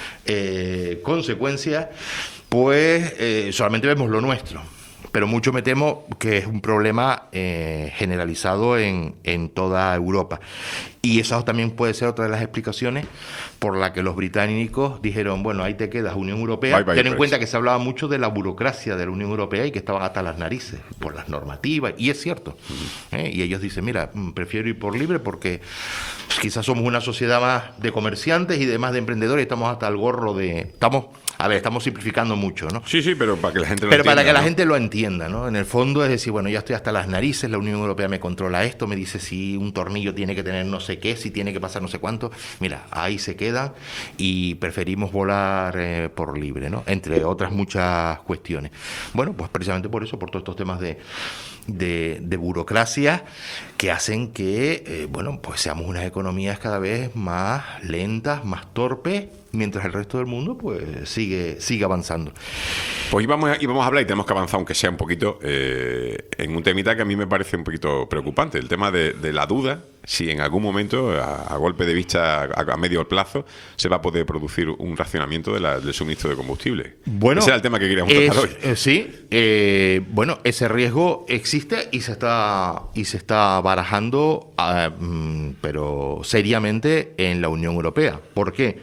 [SPEAKER 10] eh, consecuencias, pues eh, solamente vemos lo nuestro. Pero mucho me temo que es un problema eh, generalizado en, en toda Europa. Y eso también puede ser otra de las explicaciones por la que los británicos dijeron, bueno, ahí te quedas, Unión Europea.
[SPEAKER 3] Bye, bye,
[SPEAKER 10] Ten en
[SPEAKER 3] pues.
[SPEAKER 10] cuenta que se hablaba mucho de la burocracia de la Unión Europea y que estaban hasta las narices por las normativas, y es cierto. Uh-huh. ¿Eh? Y ellos dicen, mira, prefiero ir por libre porque quizás somos una sociedad más de comerciantes y de más de emprendedores, estamos hasta el gorro de... estamos A ver, estamos simplificando mucho, ¿no?
[SPEAKER 3] Sí, sí, pero para que la gente lo
[SPEAKER 10] Pero
[SPEAKER 3] entienda.
[SPEAKER 10] para que
[SPEAKER 3] ¿no?
[SPEAKER 10] la gente lo entienda, ¿no? En el fondo es decir, bueno, ya estoy hasta las narices, la Unión Europea me controla esto, me dice si un tornillo tiene que tener no sé qué, si tiene que pasar no sé cuánto. Mira, ahí se quedan y preferimos volar eh, por libre, ¿no? Entre otras muchas cuestiones. Bueno, pues precisamente por eso, por todos estos temas de de, de burocracia que hacen que, eh, bueno, pues seamos unas economías cada vez más lentas, más torpes, mientras el resto del mundo pues sigue sigue avanzando.
[SPEAKER 3] Pues íbamos a, íbamos a hablar y tenemos que avanzar, aunque sea un poquito, eh, en un temita que a mí me parece un poquito preocupante, el tema de, de la duda, si en algún momento, a, a golpe de vista, a, a medio plazo, se va a poder producir un racionamiento de la, del suministro de combustible.
[SPEAKER 10] Bueno,
[SPEAKER 3] ese era el tema que queríamos
[SPEAKER 10] es,
[SPEAKER 3] tratar hoy.
[SPEAKER 10] Eh, sí, eh, bueno, ese riesgo existe y se está y se está barajando, uh, mm, pero seriamente en la Unión Europea. ¿Por qué?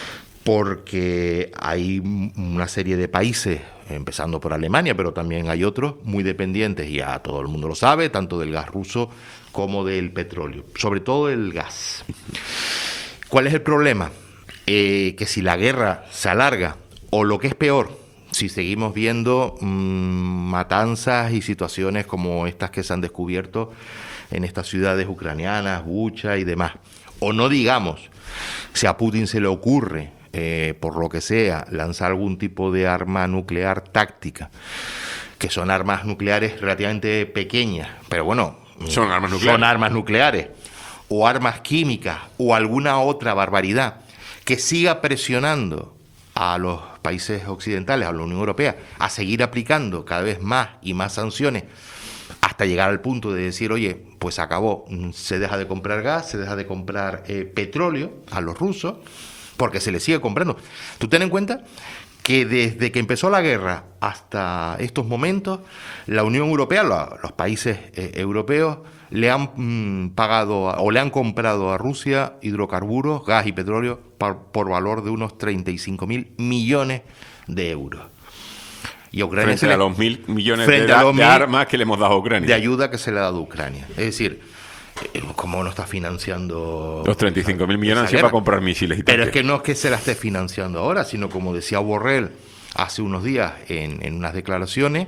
[SPEAKER 10] Porque hay una serie de países, empezando por Alemania, pero también hay otros muy dependientes, y ya todo el mundo lo sabe, tanto del gas ruso como del petróleo, sobre todo el gas. ¿Cuál es el problema? Eh, que si la guerra se alarga, o lo que es peor, si seguimos viendo mmm, matanzas y situaciones como estas que se han descubierto en estas ciudades ucranianas, Bucha y demás, o no digamos, si a Putin se le ocurre, Eh, por lo que sea, lanzar algún tipo de arma nuclear táctica, que son armas nucleares relativamente pequeñas, pero bueno,
[SPEAKER 3] son armas nucleares,
[SPEAKER 10] son armas nucleares o armas químicas o alguna otra barbaridad que siga presionando a los países occidentales, a la Unión Europea, a seguir aplicando cada vez más y más sanciones hasta llegar al punto de decir, oye, pues acabó, se deja de comprar gas, se deja de comprar eh, petróleo a los rusos, porque se le sigue comprando. Tú ten en cuenta que desde que empezó la guerra hasta estos momentos, la Unión Europea, la, los países eh, europeos, le han mmm, pagado o le han comprado a Rusia hidrocarburos, gas y petróleo por, por valor de unos treinta y cinco mil millones de euros. Y a Ucrania
[SPEAKER 3] frente
[SPEAKER 10] se
[SPEAKER 3] a
[SPEAKER 10] le,
[SPEAKER 3] los mil millones
[SPEAKER 10] frente
[SPEAKER 3] de,
[SPEAKER 10] a los
[SPEAKER 3] de
[SPEAKER 10] mil
[SPEAKER 3] armas que le hemos dado a Ucrania.
[SPEAKER 10] De ayuda que se le ha dado a Ucrania. Es decir, ¿cómo no está financiando
[SPEAKER 3] los treinta y cinco mil millones para comprar misiles y tanques?
[SPEAKER 10] Pero es que no es que se la esté financiando ahora, sino como decía Borrell hace unos días en, en unas declaraciones,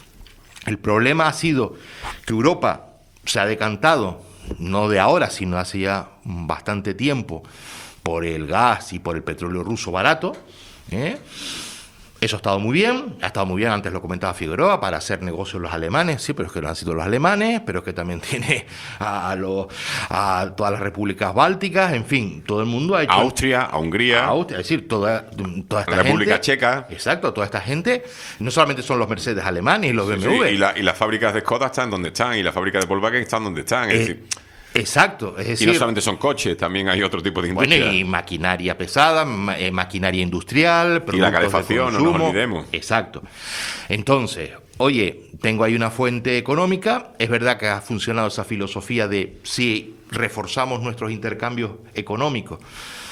[SPEAKER 10] el problema ha sido que Europa se ha decantado, no de ahora, sino hace ya bastante tiempo, por el gas y por el petróleo ruso barato, ¿eh? Eso ha estado muy bien, ha estado muy bien, antes lo comentaba Figueroa, para hacer negocios los alemanes, sí, pero es que no han sido los alemanes, pero es que también tiene a, a, los, a todas las repúblicas bálticas, en fin, todo el mundo ha hecho...
[SPEAKER 3] A Austria, a Hungría...
[SPEAKER 10] A Austria, es decir, toda, toda esta
[SPEAKER 3] la República
[SPEAKER 10] gente,
[SPEAKER 3] Checa...
[SPEAKER 10] Exacto, toda esta gente, no solamente son los Mercedes alemanes y los B M W...
[SPEAKER 3] Sí, sí, y, la, y las fábricas de Skoda están donde están, y las fábricas de Volkswagen están donde están, es
[SPEAKER 10] eh,
[SPEAKER 3] decir...
[SPEAKER 10] Exacto, es decir...
[SPEAKER 3] Y no solamente son coches, también hay otro tipo de industria.
[SPEAKER 10] Bueno, y maquinaria pesada, ma- eh, maquinaria industrial...
[SPEAKER 3] Y la calefacción, no nos olvidemos.
[SPEAKER 10] Exacto. Entonces, oye, tengo ahí una fuente económica, es verdad que ha funcionado esa filosofía de si reforzamos nuestros intercambios económicos,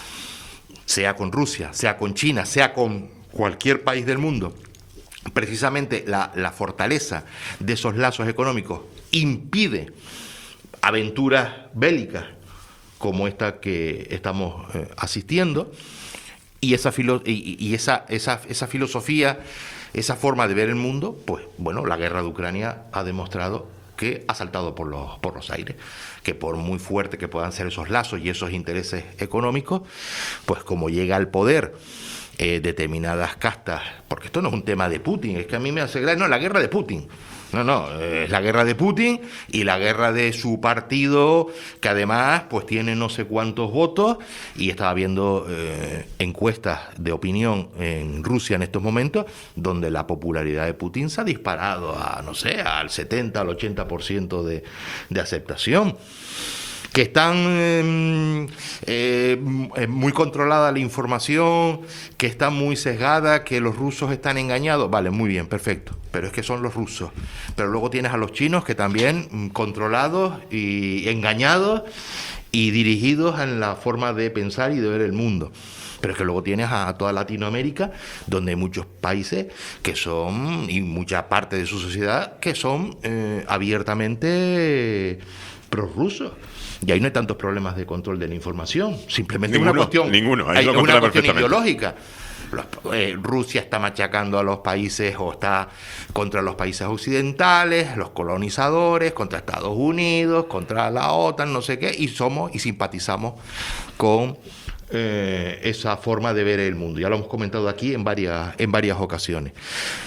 [SPEAKER 10] sea con Rusia, sea con China, sea con cualquier país del mundo, precisamente la, la fortaleza de esos lazos económicos impide aventuras bélicas como esta que estamos eh, asistiendo, y esa filo- y, y esa, esa, esa filosofía, esa forma de ver el mundo, pues bueno, la guerra de Ucrania ha demostrado que ha saltado por los, por los aires, que por muy fuerte que puedan ser esos lazos y esos intereses económicos, pues como llega al poder eh, determinadas castas, porque esto no es un tema de Putin, es que a mí me hace gracia, no, la guerra de Putin. No, no, es la guerra de Putin y la guerra de su partido, que además pues tiene no sé cuántos votos, y estaba viendo eh, encuestas de opinión en Rusia en estos momentos, donde la popularidad de Putin se ha disparado a, no sé, al setenta, al ochenta por ciento de, de aceptación. Que están eh, eh, muy controlada la información, que está muy sesgada, que los rusos están engañados. Vale, muy bien, perfecto. Pero es que son los rusos. Pero luego tienes a los chinos que también mm, controlados y engañados y dirigidos en la forma de pensar y de ver el mundo. Pero es que luego tienes a, a toda Latinoamérica, donde hay muchos países que son, y mucha parte de su sociedad, que son eh, abiertamente prorrusos. Y ahí no hay tantos problemas de control de la información, simplemente
[SPEAKER 3] Ninguno,
[SPEAKER 10] una cuestión,
[SPEAKER 3] ninguno, ahí
[SPEAKER 10] hay
[SPEAKER 3] lo
[SPEAKER 10] una
[SPEAKER 3] controla
[SPEAKER 10] cuestión
[SPEAKER 3] perfectamente.
[SPEAKER 10] ideológica. Los, eh, Rusia está machacando a los países o está contra los países occidentales, los colonizadores, contra Estados Unidos, contra la OTAN, no sé qué, y somos y simpatizamos con eh, esa forma de ver el mundo. Ya lo hemos comentado aquí en varias, en varias ocasiones.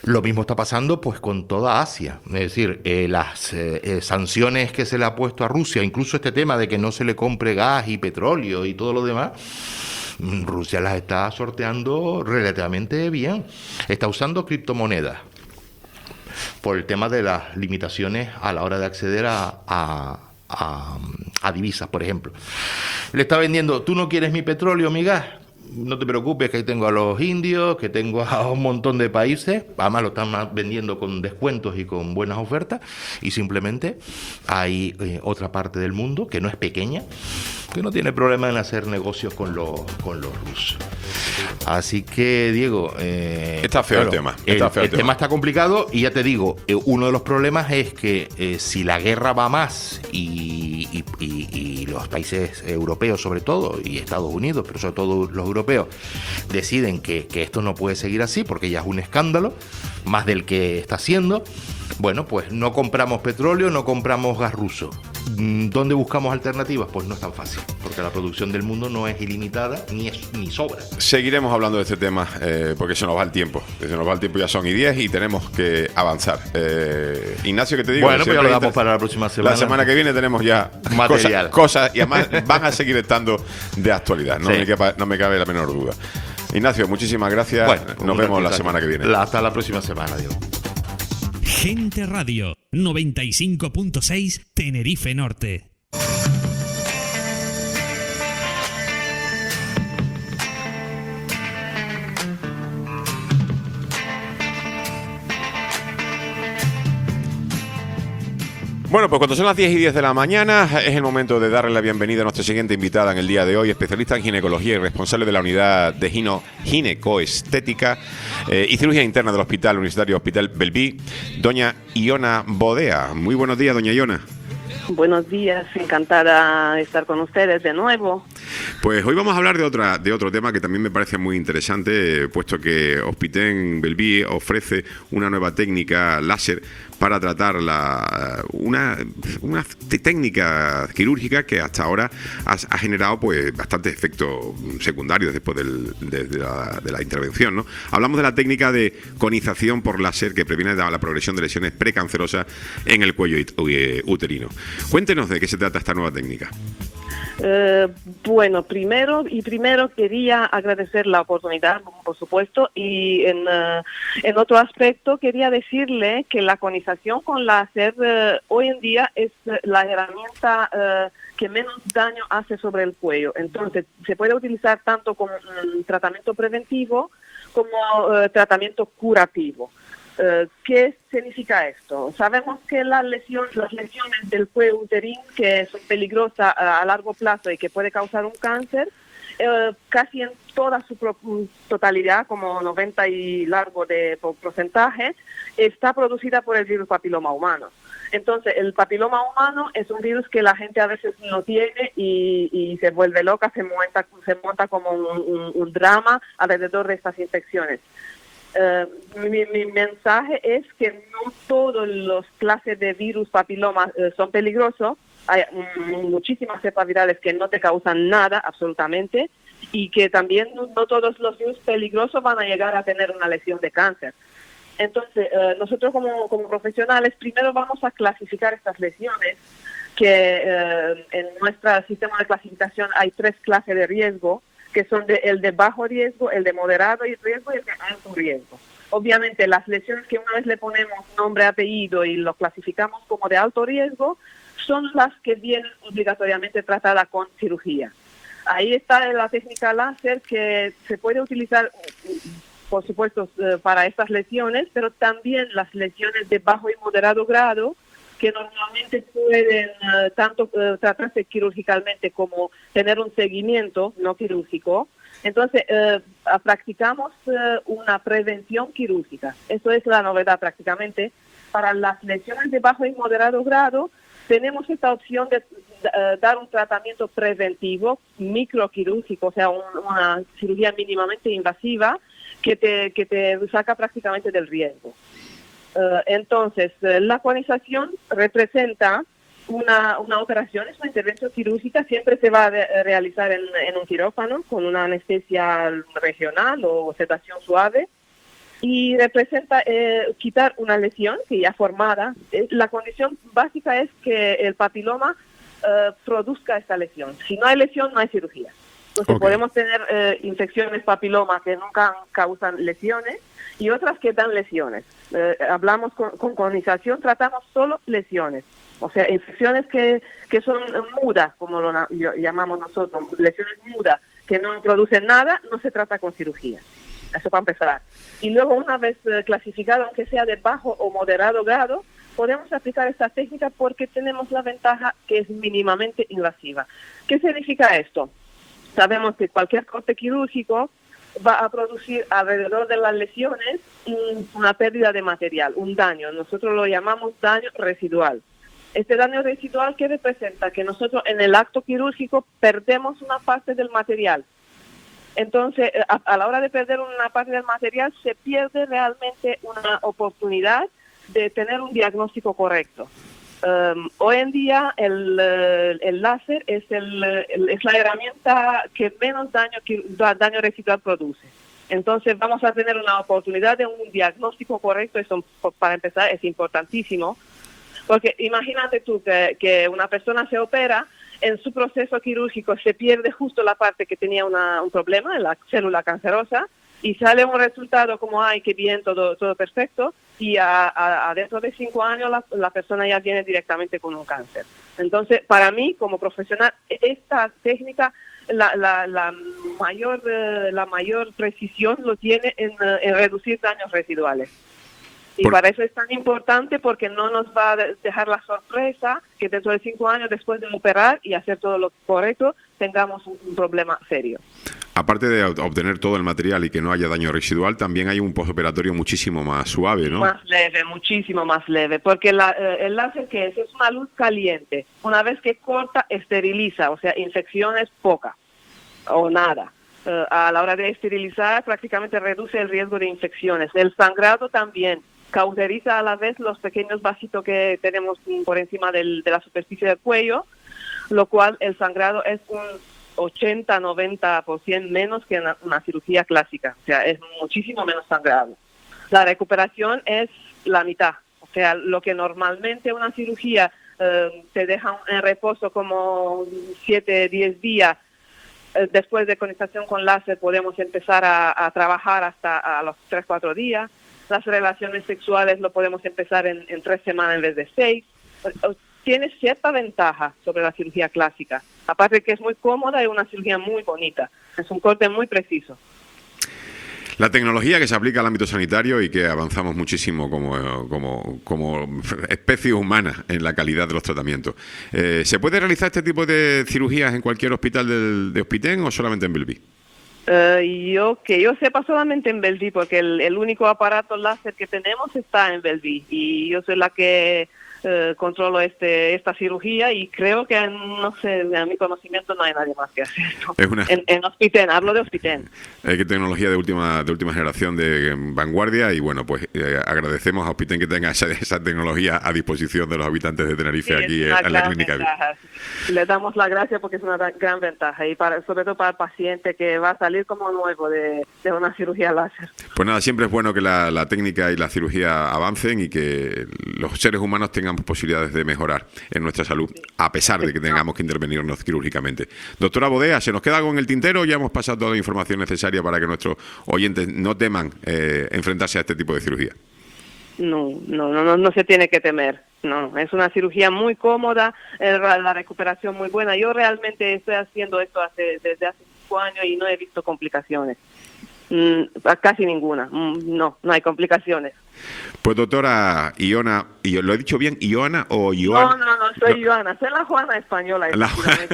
[SPEAKER 10] Lo mismo está pasando pues con toda Asia, es decir, eh, las eh, eh, sanciones que se le ha puesto a Rusia, incluso este tema de que no se le compre gas y petróleo y todo lo demás, Rusia las está sorteando relativamente bien. Está usando criptomonedas por el tema de las limitaciones a la hora de acceder a, a, a, a divisas, por ejemplo. Le está vendiendo, tú no quieres mi petróleo, mi gas, no te preocupes, que ahí tengo a los indios, que tengo a un montón de países, además lo están vendiendo con descuentos y con buenas ofertas, y simplemente hay eh, otra parte del mundo, que no es pequeña, que no tiene problema en hacer negocios con los, con los rusos. Así que, Diego... Eh,
[SPEAKER 3] está feo
[SPEAKER 10] claro,
[SPEAKER 3] el tema. Está
[SPEAKER 10] el,
[SPEAKER 3] feo el,
[SPEAKER 10] el
[SPEAKER 3] tema.
[SPEAKER 10] tema está complicado, y ya te digo, eh, uno de los problemas es que eh, si la guerra va más y, y, y, y los países europeos sobre todo, y Estados Unidos, pero sobre todo los europeos, deciden que, que esto no puede seguir así porque ya es un escándalo, más del que está haciendo, bueno, pues no compramos petróleo, no compramos gas ruso. ¿Dónde buscamos alternativas? Pues no es tan fácil, porque la producción del mundo no es ilimitada ni, es, ni sobra.
[SPEAKER 3] Seguiremos hablando de este tema eh, porque se nos va el tiempo. Se nos va el tiempo, ya son y diez y tenemos que avanzar. Eh, Ignacio, ¿qué te digo?
[SPEAKER 10] Bueno, pues ya lo damos para la próxima semana.
[SPEAKER 3] La semana que viene tenemos ya
[SPEAKER 10] material.
[SPEAKER 3] Cosas, cosas y además van a seguir estando de actualidad. No, sí. me, cabe, no me cabe la menor duda. Ignacio, muchísimas gracias. Bueno, nos vemos la semana que viene.
[SPEAKER 10] Hasta la próxima semana, Diego.
[SPEAKER 5] Gente Radio noventa y cinco punto seis Tenerife Norte.
[SPEAKER 3] Bueno, pues cuando son las diez y diez de la mañana es el momento de darle la bienvenida a nuestra siguiente invitada en el día de hoy, especialista en ginecología y responsable de la unidad de gino, ginecoestética eh, y cirugía interna del Hospital Universitario Hospital Bellví, doña Iona Bodea. Muy buenos días, doña Iona.
[SPEAKER 11] Buenos días, encantada de estar con ustedes de nuevo.
[SPEAKER 3] Pues hoy vamos a hablar de otra de otro tema que también me parece muy interesante, puesto que Hospitén Bellví ofrece una nueva técnica láser para tratar la, una, una técnica quirúrgica que hasta ahora ha, ha generado pues bastantes efectos secundarios después del, de, de, la, de la intervención, ¿no? Hablamos de la técnica de conización por láser que previene la progresión de lesiones precancerosas en el cuello uterino. Cuéntenos de qué se trata esta nueva técnica.
[SPEAKER 11] Eh, bueno, primero y primero quería agradecer la oportunidad, por supuesto, y en, uh, en otro aspecto quería decirle que la conización con láser uh, hoy en día es la herramienta uh, que menos daño hace sobre el cuello. Entonces, se puede utilizar tanto como um, tratamiento preventivo como uh, tratamiento curativo. Uh, ¿Qué significa esto? Sabemos que las lesiones, las lesiones del cuello uterino, que son peligrosas a, a largo plazo y que puede causar un cáncer, uh, casi en toda su pro- totalidad, como noventa y largo de porcentaje, está producida por el virus papiloma humano. Entonces, el papiloma humano es un virus que la gente a veces no tiene y, y se vuelve loca, se monta, se monta como un, un, un drama alrededor de estas infecciones. Uh, mi, mi mensaje es que no todas las clases de virus papiloma uh, son peligrosos. Hay um, muchísimas cepas virales que no te causan nada, absolutamente, y que también no, no todos los virus peligrosos van a llegar a tener una lesión de cáncer. Entonces, uh, nosotros como, como profesionales, primero vamos a clasificar estas lesiones, que uh, en nuestro sistema de clasificación hay tres clases de riesgo, que son de, el de bajo riesgo, el de moderado riesgo y el de alto riesgo. Obviamente, las lesiones que una vez le ponemos nombre, apellido y lo clasificamos como de alto riesgo, son las que vienen obligatoriamente tratadas con cirugía. Ahí está la técnica láser que se puede utilizar, por supuesto, para estas lesiones, pero también las lesiones de bajo y moderado grado, que normalmente pueden uh, tanto uh, tratarse quirúrgicamente como tener un seguimiento no quirúrgico. Entonces, uh, practicamos uh, una prevención quirúrgica. Eso es la novedad prácticamente. Para las lesiones de bajo y moderado grado, tenemos esta opción de uh, dar un tratamiento preventivo, microquirúrgico, o sea, un, una cirugía mínimamente invasiva que te, que te saca prácticamente del riesgo. Uh, entonces, uh, la conización representa una, una operación, es una intervención quirúrgica, siempre se va a de, realizar en, en un quirófano con una anestesia regional o sedación suave. y representa eh, quitar una lesión que ya formada. Eh, la condición básica es que el papiloma eh, produzca esta lesión. Si no hay lesión, no hay cirugía. Entonces
[SPEAKER 3] Okay.
[SPEAKER 11] podemos tener eh, infecciones papiloma que nunca causan lesiones y otras que dan lesiones. Eh, hablamos con, con colonización, tratamos solo lesiones. O sea, infecciones que, que son mudas, como lo na- llamamos nosotros, lesiones mudas, que no producen nada, no se trata con cirugía. Eso para empezar. Y luego, una vez eh, clasificado, aunque sea de bajo o moderado grado, podemos aplicar esta técnica porque tenemos la ventaja que es mínimamente invasiva. ¿Qué significa esto? Sabemos que cualquier corte quirúrgico va a producir alrededor de las lesiones un- una pérdida de material, un daño. Nosotros lo llamamos daño residual. Este daño residual, ¿qué representa? Que nosotros en el acto quirúrgico perdemos una parte del material. Entonces, a, a la hora de perder una parte del material, se pierde realmente una oportunidad de tener un diagnóstico correcto. Um, hoy en día el, eh, el láser es, el, el- es la herramienta que menos daño, que, da- daño residual produce. Entonces vamos a tener una oportunidad de un diagnóstico correcto. Eso, para empezar, es importantísimo. Porque imagínate tú que, que una persona se opera, en su proceso quirúrgico se pierde justo la parte que tenía una, un problema, la célula cancerosa, y sale un resultado como, ay, qué bien, todo, todo perfecto, y a, a, a dentro de cinco años la, la persona ya viene directamente con un cáncer. Entonces, para mí, como profesional, esta técnica, la, la, la mayor eh, la mayor precisión lo tiene en, eh, en reducir daños residuales. Y
[SPEAKER 3] Por-
[SPEAKER 11] para eso es tan importante, porque no nos va a de- dejar la sorpresa que dentro de cinco años, después de operar y hacer todo lo correcto, tengamos un, un problema serio.
[SPEAKER 3] Aparte de ob- obtener todo el material y que no haya daño residual, también hay un postoperatorio muchísimo más suave, ¿no?
[SPEAKER 11] Más leve, muchísimo más leve, porque la, eh, el láser, que es? Es una luz caliente. Una vez que corta, esteriliza, o sea, infecciones poca o nada. Eh, a la hora de esterilizar, prácticamente reduce el riesgo de infecciones. El sangrado también cauteriza a la vez los pequeños vasitos que tenemos por encima del, de la superficie del cuello, lo cual el sangrado es un ochenta a noventa por ciento menos que una, una cirugía clásica. O sea, es muchísimo menos sangrado. La recuperación es la mitad. O sea, lo que normalmente una cirugía eh, te deja en reposo como siete, diez días, eh, después de conización con láser podemos empezar a, a trabajar hasta a los tres, cuatro días. Las relaciones sexuales lo podemos empezar en, en tres semanas en vez de seis. Tiene cierta ventaja sobre la cirugía clásica. Aparte que es muy cómoda y una cirugía muy bonita. Es un corte muy preciso.
[SPEAKER 3] La tecnología que se aplica al ámbito sanitario y que avanzamos muchísimo como, como, como especie humana en la calidad de los tratamientos. Eh, ¿Se puede realizar este tipo de cirugías en cualquier hospital del, de Hospitén o solamente en Bellevue?
[SPEAKER 11] Uh, yo que yo sepa solamente en Bellevue, porque el, el único aparato láser que tenemos está en Bellevue y yo soy la que uh, controlo este esta cirugía y creo que, no sé, a mi conocimiento no hay nadie más que hace esto.
[SPEAKER 3] Es una...
[SPEAKER 11] En, en Hospitén, hablo de Hospitén.
[SPEAKER 3] Eh, que tecnología de última de última generación de eh, vanguardia y bueno, pues eh, agradecemos a Hospitén que tenga esa, esa tecnología a disposición de los habitantes de Tenerife
[SPEAKER 11] Sí,
[SPEAKER 3] aquí
[SPEAKER 11] es
[SPEAKER 3] eh,
[SPEAKER 11] una
[SPEAKER 3] en la
[SPEAKER 11] gran
[SPEAKER 3] clínica.
[SPEAKER 11] ventaja. Le damos la gracia porque es una da- gran ventaja y para, sobre todo para el paciente que va a salir como nuevo de, de una cirugía láser.
[SPEAKER 3] Pues nada, siempre es bueno que la, la técnica y la cirugía avancen y que los seres humanos tengamos posibilidades de mejorar en nuestra salud, a pesar de que tengamos que intervenirnos quirúrgicamente. Doctora Bodea, ¿se nos queda algo en el tintero? Ya hemos pasado toda la información necesaria para que nuestros oyentes no teman eh, enfrentarse a este tipo de cirugía.
[SPEAKER 11] No, no, no, no, no se tiene que temer. No, es una cirugía muy cómoda, eh, la recuperación muy buena. Yo realmente estoy haciendo esto hace, desde hace cinco años y no he visto complicaciones. Mm, casi ninguna. Mm, no, no hay complicaciones.
[SPEAKER 3] Pues doctora Iona, y ¿lo he dicho bien? ¿Iona o
[SPEAKER 11] No,
[SPEAKER 3] Ioana?
[SPEAKER 11] no, no, soy Joana, soy la Juana española.
[SPEAKER 3] La,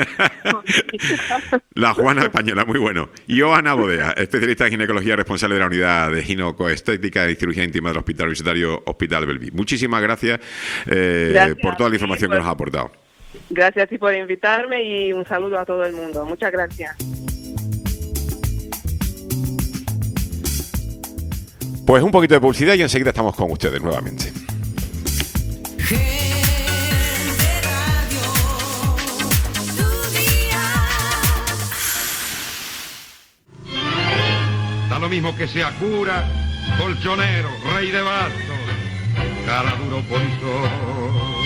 [SPEAKER 3] la Juana española, muy bueno. Ioana Bodea, especialista en ginecología, responsable de la unidad de ginecoestética y cirugía íntima del Hospital Universitario Hospital Bellevue. Muchísimas gracias, eh,
[SPEAKER 11] Gracias
[SPEAKER 3] por toda la
[SPEAKER 11] a ti,
[SPEAKER 3] información
[SPEAKER 11] pues.
[SPEAKER 3] que nos ha aportado.
[SPEAKER 11] Gracias a ti por invitarme y un saludo a todo el mundo. Muchas gracias.
[SPEAKER 3] Pues un poquito de publicidad y enseguida estamos con ustedes nuevamente.
[SPEAKER 12] Da lo mismo que sea cura, colchonero, rey de bastos, cara duro ponzón.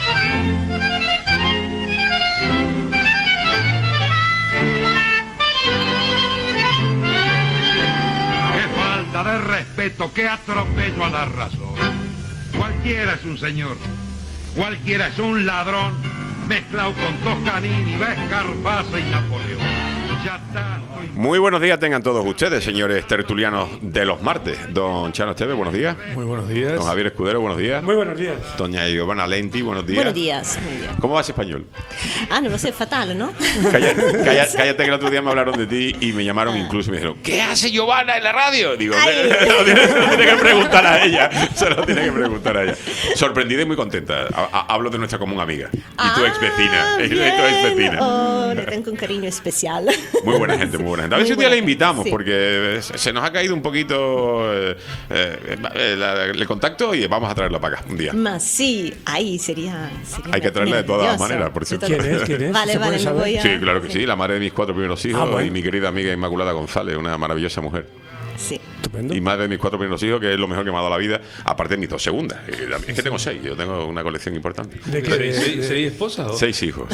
[SPEAKER 12] Qué falta de respeto, qué atropello a la razón. Cualquiera es un señor, cualquiera es un ladrón, mezclado con Toscanini, Vescarpasa y Napoleón. Ya está.
[SPEAKER 3] Muy buenos días tengan todos ustedes, señores tertulianos de los martes. Don Chano Esteve, buenos días.
[SPEAKER 13] Muy buenos días.
[SPEAKER 3] Don Javier Escudero, buenos días.
[SPEAKER 13] Muy buenos días.
[SPEAKER 3] Doña Giovanna Lenti, buenos días.
[SPEAKER 14] Buenos días. Muy bien.
[SPEAKER 3] ¿Cómo vas español?
[SPEAKER 14] Ah, no lo sé, fatal, ¿no?
[SPEAKER 3] Cállate, cállate, cállate que el otro día me hablaron de ti y me llamaron incluso y me dijeron, ¿qué hace Giovanna en la radio? Digo, se lo, tiene, se lo tiene que preguntar a ella. Se lo tiene que preguntar a ella. Sorprendida y muy contenta. A, a, hablo de nuestra común amiga. Y tu ex vecina. Y tu ex vecina.
[SPEAKER 14] Oh, le tengo un cariño especial.
[SPEAKER 3] Muy buena gente, muy buena gente. A ver si un día la invitamos,
[SPEAKER 14] sí.
[SPEAKER 3] porque se nos ha caído un poquito eh, eh, la, el contacto y vamos a traerla para acá un día.
[SPEAKER 14] Más sí, ahí sería, sería
[SPEAKER 3] Hay que traerla de todas
[SPEAKER 14] maravilloso.
[SPEAKER 3] maneras, por cierto.
[SPEAKER 13] ¿Quién es? ¿Quién es?
[SPEAKER 14] Vale,
[SPEAKER 13] ¿Se
[SPEAKER 14] vale,
[SPEAKER 13] puede
[SPEAKER 14] me
[SPEAKER 13] saber?
[SPEAKER 14] voy a...
[SPEAKER 3] Sí, claro que sí, la madre de mis cuatro primeros hijos
[SPEAKER 13] Ah, bueno.
[SPEAKER 3] y mi querida amiga Inmaculada González, una maravillosa mujer.
[SPEAKER 14] Sí.
[SPEAKER 13] Estupendo.
[SPEAKER 3] Y madre de mis cuatro primeros hijos, que es lo mejor que me ha dado la vida, aparte de mis dos segundas. Es que tengo seis, yo tengo una colección importante.
[SPEAKER 13] ¿De qué? De-
[SPEAKER 15] ¿Seis,
[SPEAKER 13] de-
[SPEAKER 15] seis esposas? ¿o?
[SPEAKER 3] Seis hijos.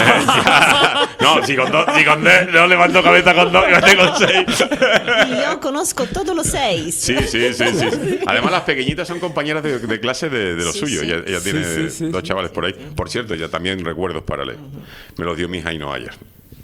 [SPEAKER 3] No, si con dos, si con dos, no levanto cabeza con dos, yo tengo seis.
[SPEAKER 14] Y yo conozco todos los seis.
[SPEAKER 3] Sí, sí, sí, sí. Además, las pequeñitas son compañeras de, de clase de, de lo
[SPEAKER 14] Sí,
[SPEAKER 3] suyo.
[SPEAKER 14] sí.
[SPEAKER 3] Ella, ella
[SPEAKER 13] Sí,
[SPEAKER 3] tiene
[SPEAKER 13] sí, sí,
[SPEAKER 3] dos
[SPEAKER 13] sí.
[SPEAKER 3] chavales por ahí. Por cierto, ella también recuerdos para leer. Me los dio mi hija Ainhoa ayer.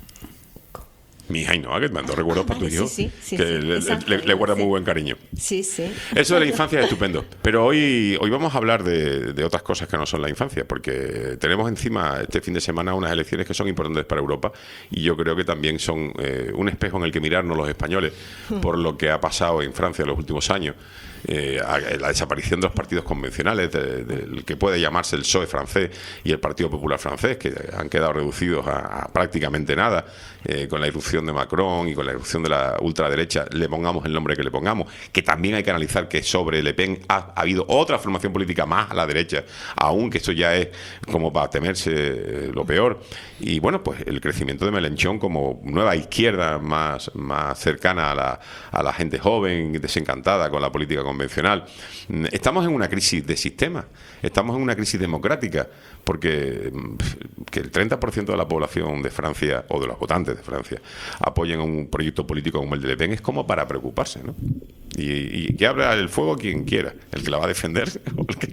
[SPEAKER 3] Mi hija Ainhoa, que me mandó recuerdos para tu
[SPEAKER 14] vale,
[SPEAKER 3] hijo.
[SPEAKER 14] sí, sí, sí,
[SPEAKER 3] que
[SPEAKER 14] sí,
[SPEAKER 3] le,
[SPEAKER 14] exacto.
[SPEAKER 3] le- le guarda
[SPEAKER 14] Sí.
[SPEAKER 3] muy buen cariño.
[SPEAKER 14] Sí, sí.
[SPEAKER 3] Eso de la infancia es estupendo. Pero hoy, hoy vamos a hablar de, de otras cosas que no son la infancia, porque tenemos encima este fin de semana unas elecciones que son importantes para Europa y yo creo que también son eh, un espejo en el que mirarnos los españoles por lo que ha pasado en Francia en los últimos años. Eh, a- la desaparición de los partidos convencionales, de- del que puede llamarse el P S O E francés y el Partido Popular francés, que han quedado reducidos a, a prácticamente nada, eh, con la irrupción de Macron y con la irrupción de la ultraderecha, le pongamos el nombre que le pongamos, que también hay que analizar que sobre Le Pen ha, ha habido otra formación política más a la derecha, aún que esto ya es como para temerse eh, lo peor. Y bueno, pues el crecimiento de Mélenchon como nueva izquierda más, más cercana a la, a la gente joven, desencantada con la política convencional. Estamos en una crisis de sistema, estamos en una crisis democrática, porque mm, que el treinta por ciento de la población de Francia, o de los votantes de Francia, apoyen un proyecto político como el de Le Pen, es como para preocuparse, ¿no? Y, y que abra el fuego quien quiera, el que la va a defender o el que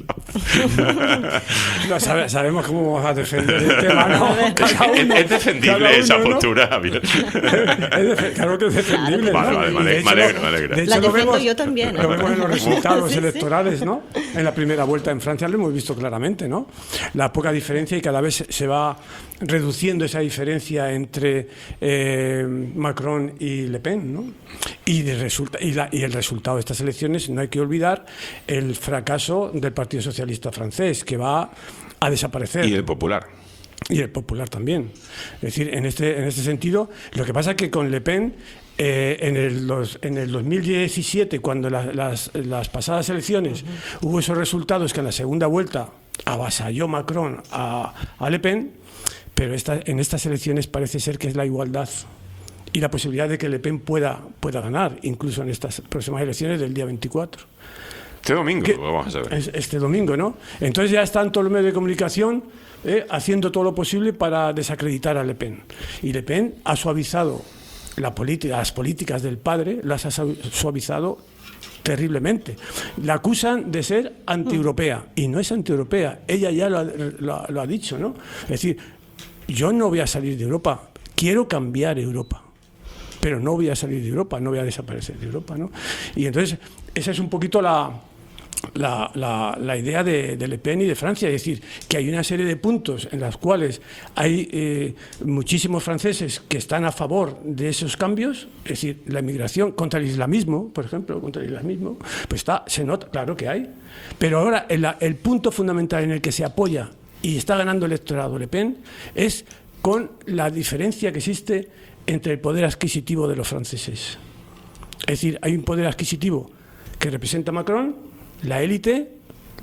[SPEAKER 3] la...
[SPEAKER 13] No, sabe- sabemos cómo vamos a defender el tema, ¿no? Cada
[SPEAKER 3] Es,
[SPEAKER 13] uno-
[SPEAKER 3] es defendible
[SPEAKER 13] cada uno,
[SPEAKER 3] esa
[SPEAKER 13] ¿no?
[SPEAKER 3] postura, Javier.
[SPEAKER 13] Es defe- claro que es defendible,
[SPEAKER 3] Vale,
[SPEAKER 13] ¿no?
[SPEAKER 3] vale,
[SPEAKER 13] Y
[SPEAKER 3] me
[SPEAKER 13] de
[SPEAKER 3] ale-
[SPEAKER 13] hecho
[SPEAKER 3] me alegro,
[SPEAKER 13] lo-
[SPEAKER 3] me alegra.
[SPEAKER 13] de hecho
[SPEAKER 14] La
[SPEAKER 13] lo
[SPEAKER 14] defiendo
[SPEAKER 13] vemos-
[SPEAKER 14] yo también, ¿eh?
[SPEAKER 13] Lo vemos en los resultados
[SPEAKER 14] Sí, sí.
[SPEAKER 13] electorales, ¿no? En la primera vuelta en Francia lo hemos visto claramente, ¿no? La poca diferencia y cada vez se- se va reduciendo esa diferencia entre eh, Macron y Le Pen, ¿no? Y, de resulta, y, la- y el resultado de estas elecciones, no hay que olvidar el fracaso del Partido Socialista francés, que va a desaparecer.
[SPEAKER 3] Y el Popular.
[SPEAKER 13] Y el Popular también. Es decir, en este, en este sentido, lo que pasa es que con Le Pen, eh, en, el, los, en el dos mil diecisiete, cuando la- las, las pasadas elecciones hubo esos resultados que en la segunda vuelta avasalló Macron a, a Le Pen, pero esta, en estas elecciones parece ser que es la igualdad y la posibilidad de que Le Pen pueda, pueda ganar, incluso en estas próximas elecciones del día veinticuatro.
[SPEAKER 3] Este domingo,
[SPEAKER 13] Que-
[SPEAKER 3] vamos a saber.
[SPEAKER 13] es- Este domingo, ¿no? Entonces ya están todos los medios de comunicación eh, haciendo todo lo posible para desacreditar a Le Pen. Y Le Pen ha suavizado la política, las políticas del padre, las ha su- suavizado terriblemente. La acusan de ser antieuropea y no es antieuropea. Ella ya lo ha, lo ha- lo ha dicho, ¿no? Es decir, yo no voy a salir de Europa, quiero cambiar Europa. Pero no voy a salir de Europa, no voy a desaparecer de Europa, ¿no? Y entonces, esa es un poquito la, la, la, la idea de, de Le Pen y de Francia, es decir, que hay una serie de puntos en los cuales hay eh, muchísimos franceses que están a favor de esos cambios, es decir, la inmigración contra el islamismo, por ejemplo, contra el islamismo, pues está, se nota, claro que hay. Pero ahora el, el punto fundamental en el que se apoya y está ganando el electorado Le Pen es con la diferencia que existe entre el poder adquisitivo de los franceses. Es decir, hay un poder adquisitivo que representa Macron, la élite,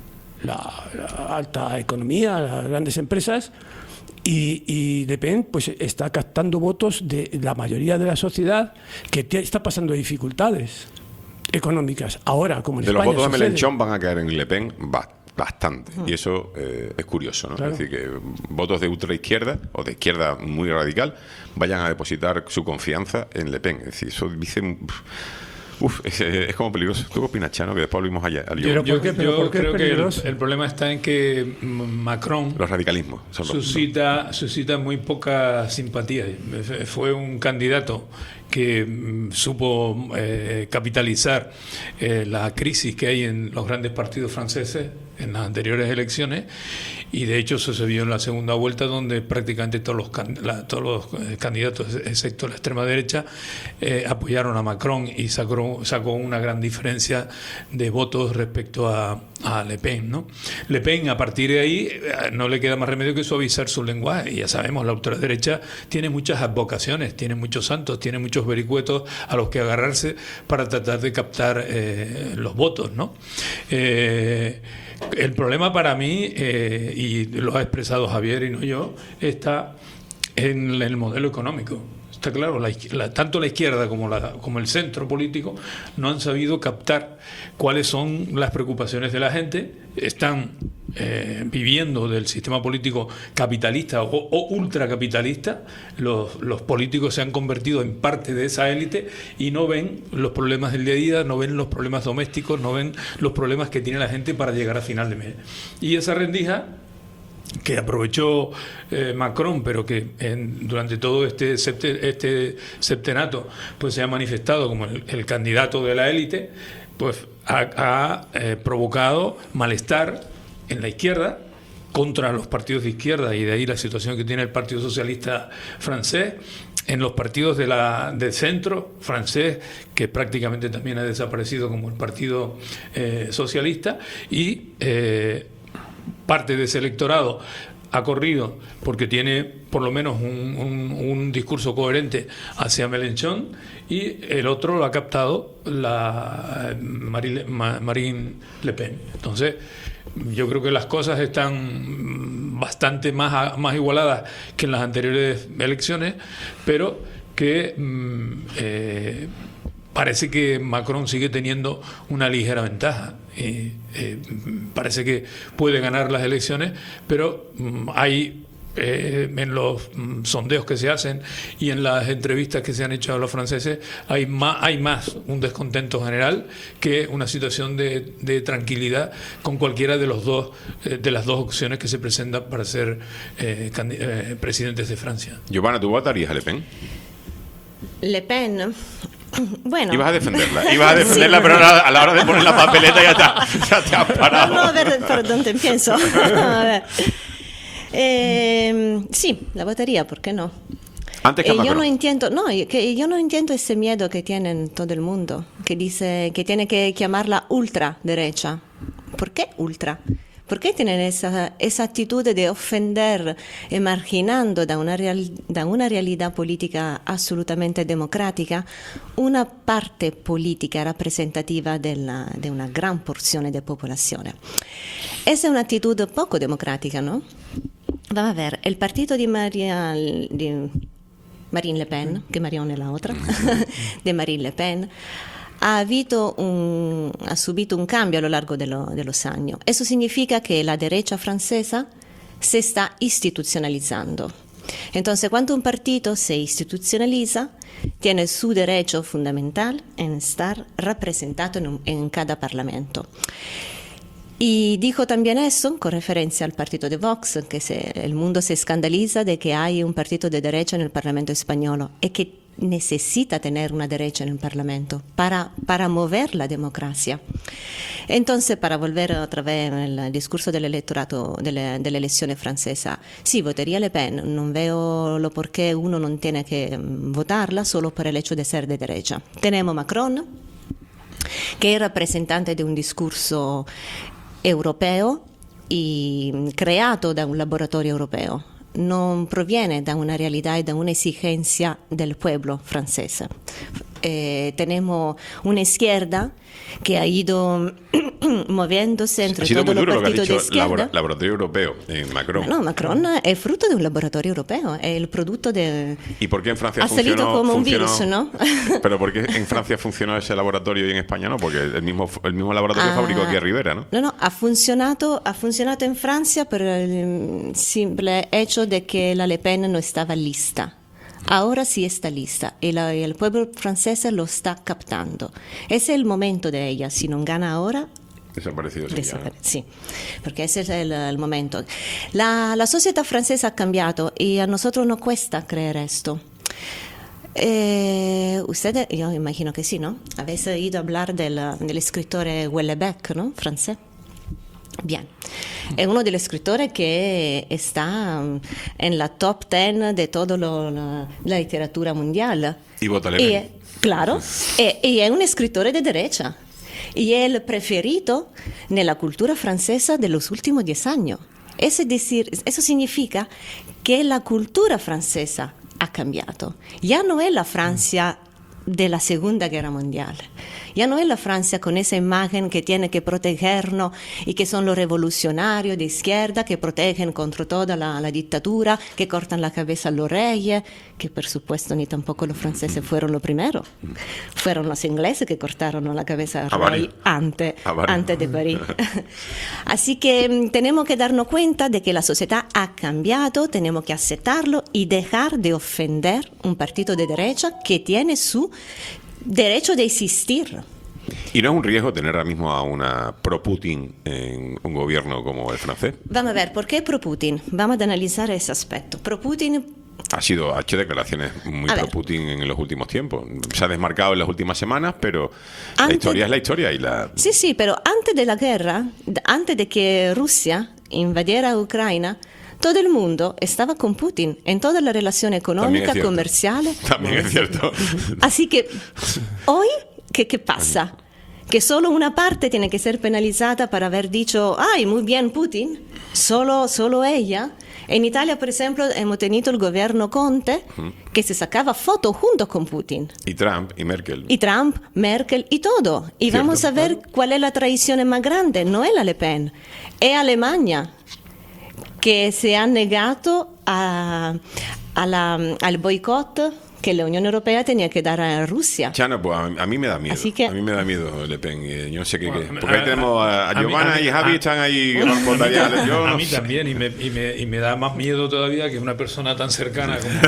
[SPEAKER 13] la, la alta economía, las grandes empresas, y, y Le Pen pues, está captando votos de la mayoría de la sociedad que te- está pasando dificultades. Es económicas. Ahora, como en
[SPEAKER 3] De los
[SPEAKER 13] España
[SPEAKER 3] votos de
[SPEAKER 13] sucede,
[SPEAKER 3] Mélenchon van a caer en Le Pen ba- bastante. Y eso eh, es curioso, ¿no?
[SPEAKER 13] Claro.
[SPEAKER 3] Es decir, que votos de ultraizquierda o de izquierda muy radical vayan a depositar su confianza en Le Pen. Es decir, eso dice... Uf, uf, es, es como peligroso. ¿Tú qué opinas, Chano? Que después volvimos allá. Al
[SPEAKER 15] Yo,
[SPEAKER 3] yoga.
[SPEAKER 15] yo-
[SPEAKER 13] qué? ¿Pero
[SPEAKER 15] yo
[SPEAKER 13] por qué es
[SPEAKER 15] creo que el,
[SPEAKER 13] peligroso?
[SPEAKER 15] el problema está en que mm, Macron
[SPEAKER 3] Los radicalismos. Son los-
[SPEAKER 15] suscita, suscita muy poca simpatía. Fue un candidato que mm, supo eh, capitalizar eh, la crisis que hay en los grandes partidos franceses en las anteriores elecciones, y de hecho eso se vio en la segunda vuelta, donde prácticamente todos los, can- la- todos los eh, candidatos, excepto la extrema derecha, eh, apoyaron a Macron, y sacó, sacó una gran diferencia de votos respecto a, a Le Pen, ¿no? Le Pen, a partir de ahí, eh, no le queda más remedio que suavizar su lenguaje, y ya sabemos, la ultraderecha tiene muchas advocaciones, tiene muchos santos, tiene muchos vericuetos a los que agarrarse para tratar de captar eh, los votos, ¿no? Eh, el problema para mí, eh, y lo ha expresado Javier y no yo, está en el modelo económico. Está claro, la, izquier- la- tanto la izquierda como, la, como el centro político no han sabido captar cuáles son las preocupaciones de la gente. Están eh, viviendo del sistema político capitalista o, o ultracapitalista. Los, los políticos se han convertido en parte de esa élite y no ven los problemas del día a día, no ven los problemas domésticos, no ven los problemas que tiene la gente para llegar a final de mes. Y esa rendija que aprovechó eh, Macron, pero que en, durante todo este, septe- este septenato pues se ha manifestado como el, el candidato de la élite, pues ha, ha, eh, provocado malestar en la izquierda contra los partidos de izquierda, y de ahí la situación que tiene el Partido Socialista francés, en los partidos de la, del centro francés, que prácticamente también ha desaparecido como el Partido eh, Socialista, y eh, parte de ese electorado ha corrido porque tiene por lo menos un, un, un discurso coherente hacia Mélenchon, y el otro lo ha captado la Marine, Marine Le Pen. Entonces, yo creo que las cosas están bastante más, más igualadas que en las anteriores elecciones, pero que mm, eh, parece que Macron sigue teniendo una ligera ventaja. Eh, eh, parece que puede ganar las elecciones, pero mm, hay eh, en los mm, sondeos que se hacen y en las entrevistas que se han hecho a los franceses, hay más, hay más un descontento general que una situación de, de tranquilidad con cualquiera de los dos eh, de las dos opciones que se presentan para ser eh, candi- eh, presidentes de Francia.
[SPEAKER 3] Giovanna, ¿tú votarías a Le Pen?
[SPEAKER 14] Le Pen. Bueno.
[SPEAKER 3] Ibas a defenderla, ibas a
[SPEAKER 14] Sí.
[SPEAKER 3] defenderla, pero ahora, a la hora de poner la papeleta ya te, ya te has parado.
[SPEAKER 14] No, a ver por dónde empiezo. A ver. Eh, sí, la votaría, ¿por qué no?
[SPEAKER 3] Antes que
[SPEAKER 14] Eh, yo
[SPEAKER 3] Macron.
[SPEAKER 14] no entiendo, no, yo- que yo no entiendo ese miedo que tienen todo el mundo, que dice que tiene que llamarla ultraderecha. ¿Por qué ultra? ¿Por qué tienen esa, esa actitud de ofender, emarginando da una, real- da una realidad política absolutamente democrática una parte política rappresentativa della- de una gran porzione de población? Esa es una actitud poco democrática, ¿no? Vamos a ver, el partido de María, de Marine Le Pen, que Marion es la otra, de Marine Le Pen, ha, habido un, ha subido un cambio a lo largo de, lo- de los años. Eso significa que la derecha francesa se está institucionalizando. Entonces, cuando un partido se institucionaliza, tiene su derecho fundamental en estar representado en, un- en cada parlamento. Y dijo también eso con referencia al partido de Vox, que se- el mundo se escandaliza de que hay un partido de derecha en el Parlamento español y que necesita tener una derecha en el Parlamento para, para mover la democracia. Entonces, para volver otra vez al discurso del electorato delle, delle elezioni francesa, sì, votaría Le Pen, non veo lo por qué uno non tiene que mm, votarla solo por el hecho de ser de derecha. Tenemos Macron, que es representante de un discurso europeo y creato da un laboratorio europeo, non proviene da una realidad y da una exigencia del pueblo francés. eh, tenemos una izquierda que ha ido moviéndose entre
[SPEAKER 3] ha sido
[SPEAKER 14] todos
[SPEAKER 3] muy
[SPEAKER 14] los
[SPEAKER 3] duro lo que ha
[SPEAKER 14] partidos de
[SPEAKER 3] dicho
[SPEAKER 14] izquierda.
[SPEAKER 3] labora- laboratorio europeo en Macron.
[SPEAKER 14] No, Macron è frutto di un laboratorio europeo, è il prodotto de...
[SPEAKER 3] ¿Y por qué en Francia
[SPEAKER 14] ha salido
[SPEAKER 3] funcionó,
[SPEAKER 14] como un
[SPEAKER 3] funcionó-
[SPEAKER 14] virus, ¿no?
[SPEAKER 3] Pero ¿por qué en Francia funcionó ese laboratorio y en España no? Porque el mismo, el mismo laboratorio
[SPEAKER 14] Ah.
[SPEAKER 3] fabricó aquí a Rivera, ¿no?
[SPEAKER 14] No, no, ha funcionato, ha funcionato en Francia por el simple hecho de que la Le Pen no estaba lista. Ahora sí está lista y, la- y el pueblo francés lo está captando. Ese es el momento de ella. Si no gana ahora,
[SPEAKER 3] Desaparecido. Sí, ya, ¿no?
[SPEAKER 14] Desapare- sì, perché ese es el, el momento. La, la sociedad francesa ha cambiado y a nosotros nos cuesta creer esto. Eh, ustedes, yo imagino que sí, ¿no? Habéis oído hablar del, del escritor Houellebecq, ¿no? Francés. Bien, es uno de los escritores que está um, en la top ten de toda la, la literatura mundial.
[SPEAKER 3] Y vota Le
[SPEAKER 14] Y,
[SPEAKER 3] Pen.
[SPEAKER 14] claro, e, y es un escritor de derecha. Y es el preferido en la cultura francesa de los últimos diez años. Es decir, eso significa que la cultura francesa ha cambiado. Ya no es la Francia de la Segunda Guerra Mundial. Ya no es la Francia con esa imagen que tiene que protegernos y que son los revolucionarios de izquierda que protegen contra toda la, la dictadura, que cortan la cabeza a los reyes, que por supuesto ni tampoco los franceses fueron los primeros. Fueron los ingleses que cortaron la cabeza al
[SPEAKER 3] A
[SPEAKER 14] rey
[SPEAKER 3] varios.
[SPEAKER 14] antes,
[SPEAKER 3] A varios.
[SPEAKER 14] antes de París. Así que mm, tenemos que darnos cuenta de que la sociedad ha cambiado, tenemos que aceptarlo y dejar de ofender un partido de derecha que tiene su derecho de existir.
[SPEAKER 3] ¿Y no es un riesgo tener ahora mismo a una pro-Putin en un gobierno como el francés?
[SPEAKER 14] Vamos a ver, ¿por qué pro-Putin? Vamos a analizar ese aspecto. Pro-Putin,
[SPEAKER 3] Ha sido, ha hecho declaraciones muy
[SPEAKER 14] A ver.
[SPEAKER 3] pro-Putin en los últimos tiempos. Se ha desmarcado en las últimas semanas, pero la
[SPEAKER 14] Antes-
[SPEAKER 3] historia es la historia y la...
[SPEAKER 14] sí, sí, pero antes de la guerra, d- antes de que Rusia invadiera Ucrania, todo el mundo estaba con Putin en toda la relación
[SPEAKER 3] También es
[SPEAKER 14] económica,
[SPEAKER 3] cierto.
[SPEAKER 14] comercial.
[SPEAKER 3] También es cierto.
[SPEAKER 14] Así que hoy, ¿qué, qué pasa? Que solo una parte tiene que ser penalizada para haber dicho, ay, muy bien Putin, solo, solo ella. En Italia, por ejemplo, hemos tenido el gobierno Conte que se sacaba fotos junto con Putin.
[SPEAKER 3] Y Trump y Merkel.
[SPEAKER 14] Y Trump, Merkel y todo. Y
[SPEAKER 3] Cierto.
[SPEAKER 14] vamos a ver cuál es la traición más grande. No es la Le Pen, es Alemania, que se ha negado a, a la- al boicot que la Unión Europea tenía que dar a Rusia.
[SPEAKER 3] Chano, pues a, a mí me da miedo.
[SPEAKER 14] Así que-
[SPEAKER 3] A mí me da miedo Le Pen. eh, Yo no sé qué.
[SPEAKER 15] Bueno,
[SPEAKER 3] qué- porque ahí
[SPEAKER 15] a-
[SPEAKER 3] tenemos a, a
[SPEAKER 15] a mí-
[SPEAKER 3] Giovanna
[SPEAKER 15] a mí-
[SPEAKER 3] y Javi
[SPEAKER 15] a-
[SPEAKER 3] están ahí.
[SPEAKER 15] A mí,
[SPEAKER 3] frontales. Yo
[SPEAKER 15] a
[SPEAKER 3] no
[SPEAKER 15] mí
[SPEAKER 3] sé.
[SPEAKER 15] también, y me, y, me, y me da más miedo todavía que una persona tan cercana como...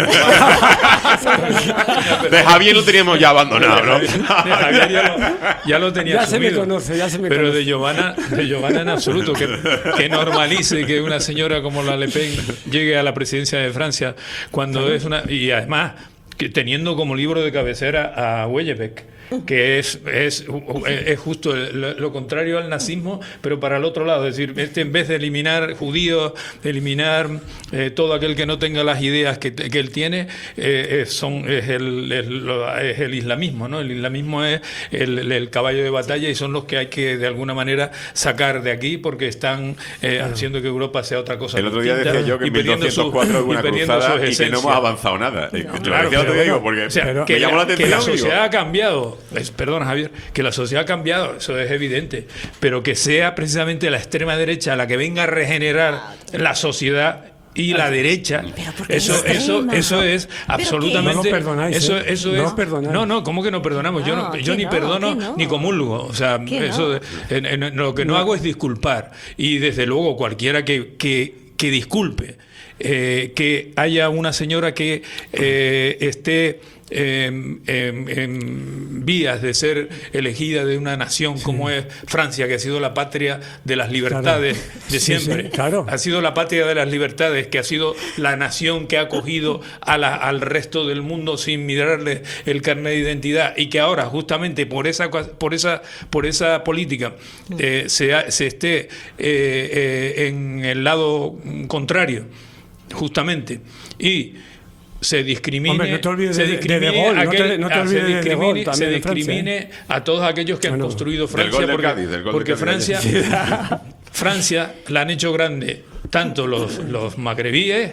[SPEAKER 3] De Javier lo teníamos ya abandonado, ¿no?
[SPEAKER 15] De Javier ya lo, ya lo tenía
[SPEAKER 13] Ya se me
[SPEAKER 15] asumido.
[SPEAKER 13] conoce, ya se me
[SPEAKER 15] Pero
[SPEAKER 13] conoce.
[SPEAKER 15] de Giovanna, de Giovanna en absoluto, que, que normalice que una señora como la Le Pen llegue a la presidencia de Francia cuando es una... Y además, que teniendo como libro de cabecera a Houellebecq, que es, es, es justo lo, lo contrario al nazismo, pero para el otro lado. Es decir, este, en vez de eliminar judíos, de eliminar eh, todo aquel que no tenga las ideas que, que él tiene, eh, es, son, es, el, es, lo- es el islamismo, ¿no? El islamismo es el, el caballo de batalla y son los que hay que de alguna manera sacar de aquí porque están eh, haciendo que Europa sea otra cosa.
[SPEAKER 3] El otro día
[SPEAKER 15] distinta
[SPEAKER 3] decía yo que
[SPEAKER 15] y
[SPEAKER 3] en
[SPEAKER 15] perdiendo
[SPEAKER 3] mil doscientos cuatro
[SPEAKER 15] su-
[SPEAKER 3] hubo una
[SPEAKER 15] y perdiendo
[SPEAKER 3] cruzada
[SPEAKER 15] sus
[SPEAKER 3] y que no
[SPEAKER 15] esencias.
[SPEAKER 3] hemos avanzado nada. Eh, Lo
[SPEAKER 15] Claro,
[SPEAKER 3] decía el otro día,
[SPEAKER 15] pero
[SPEAKER 3] digo, porque
[SPEAKER 15] o sea,
[SPEAKER 3] me
[SPEAKER 15] que,
[SPEAKER 3] llamó la
[SPEAKER 15] la, que
[SPEAKER 3] atención.
[SPEAKER 15] la
[SPEAKER 3] digo,
[SPEAKER 15] sociedad ha cambiado, es- perdona Javier, que la sociedad ha cambiado, eso es evidente, pero que sea precisamente la extrema derecha la que venga a regenerar la sociedad y la derecha,
[SPEAKER 14] porque
[SPEAKER 15] eso,
[SPEAKER 14] es
[SPEAKER 15] eso,
[SPEAKER 14] extrema.
[SPEAKER 15] eso es absolutamente.
[SPEAKER 13] No lo perdonáis,
[SPEAKER 15] eso,
[SPEAKER 13] ¿eh?
[SPEAKER 15] eso
[SPEAKER 13] No
[SPEAKER 15] es.
[SPEAKER 13] perdonáis.
[SPEAKER 15] No, no, ¿cómo que no perdonamos? yo no,
[SPEAKER 14] No,
[SPEAKER 15] yo
[SPEAKER 14] que
[SPEAKER 15] ni
[SPEAKER 14] no,
[SPEAKER 15] perdono
[SPEAKER 14] que no.
[SPEAKER 15] ni comulgo. O sea,
[SPEAKER 14] Que
[SPEAKER 15] eso
[SPEAKER 14] no.
[SPEAKER 15] de- en- en- lo que no, hago es disculpar. Y desde luego, cualquiera que, que, que disculpe, eh, que haya una señora que eh, esté en, en- en vías de ser elegida de una nación como es Francia, que ha sido la patria de las libertades de
[SPEAKER 13] Sí,
[SPEAKER 15] siempre,
[SPEAKER 13] sí, claro.
[SPEAKER 15] ha sido la patria de las libertades, que ha sido la nación que ha acogido a la- al resto del mundo sin mirarle el carnet de identidad, y que ahora justamente por esa por esa por esa política eh, se, ha- se esté eh, eh, en el lado contrario, justamente, y se discrimine,
[SPEAKER 13] Hombre, no te olvides
[SPEAKER 15] se
[SPEAKER 13] de- de
[SPEAKER 15] discrimine
[SPEAKER 13] De Gaulle, no te-
[SPEAKER 15] aquel-
[SPEAKER 13] no te
[SPEAKER 15] ah, se
[SPEAKER 13] olvides de De
[SPEAKER 15] discrimine-
[SPEAKER 13] Gaulle
[SPEAKER 15] se
[SPEAKER 13] también en Francia,
[SPEAKER 15] discrimine a todos aquellos que han
[SPEAKER 13] Bueno,
[SPEAKER 15] construido
[SPEAKER 3] del
[SPEAKER 15] Francia,
[SPEAKER 3] gol del
[SPEAKER 15] porque,
[SPEAKER 3] Cádiz, del gol
[SPEAKER 15] porque
[SPEAKER 3] del Cádiz de
[SPEAKER 15] Francia
[SPEAKER 3] ayer.
[SPEAKER 15] Francia la han hecho grande tanto los, los magrebíes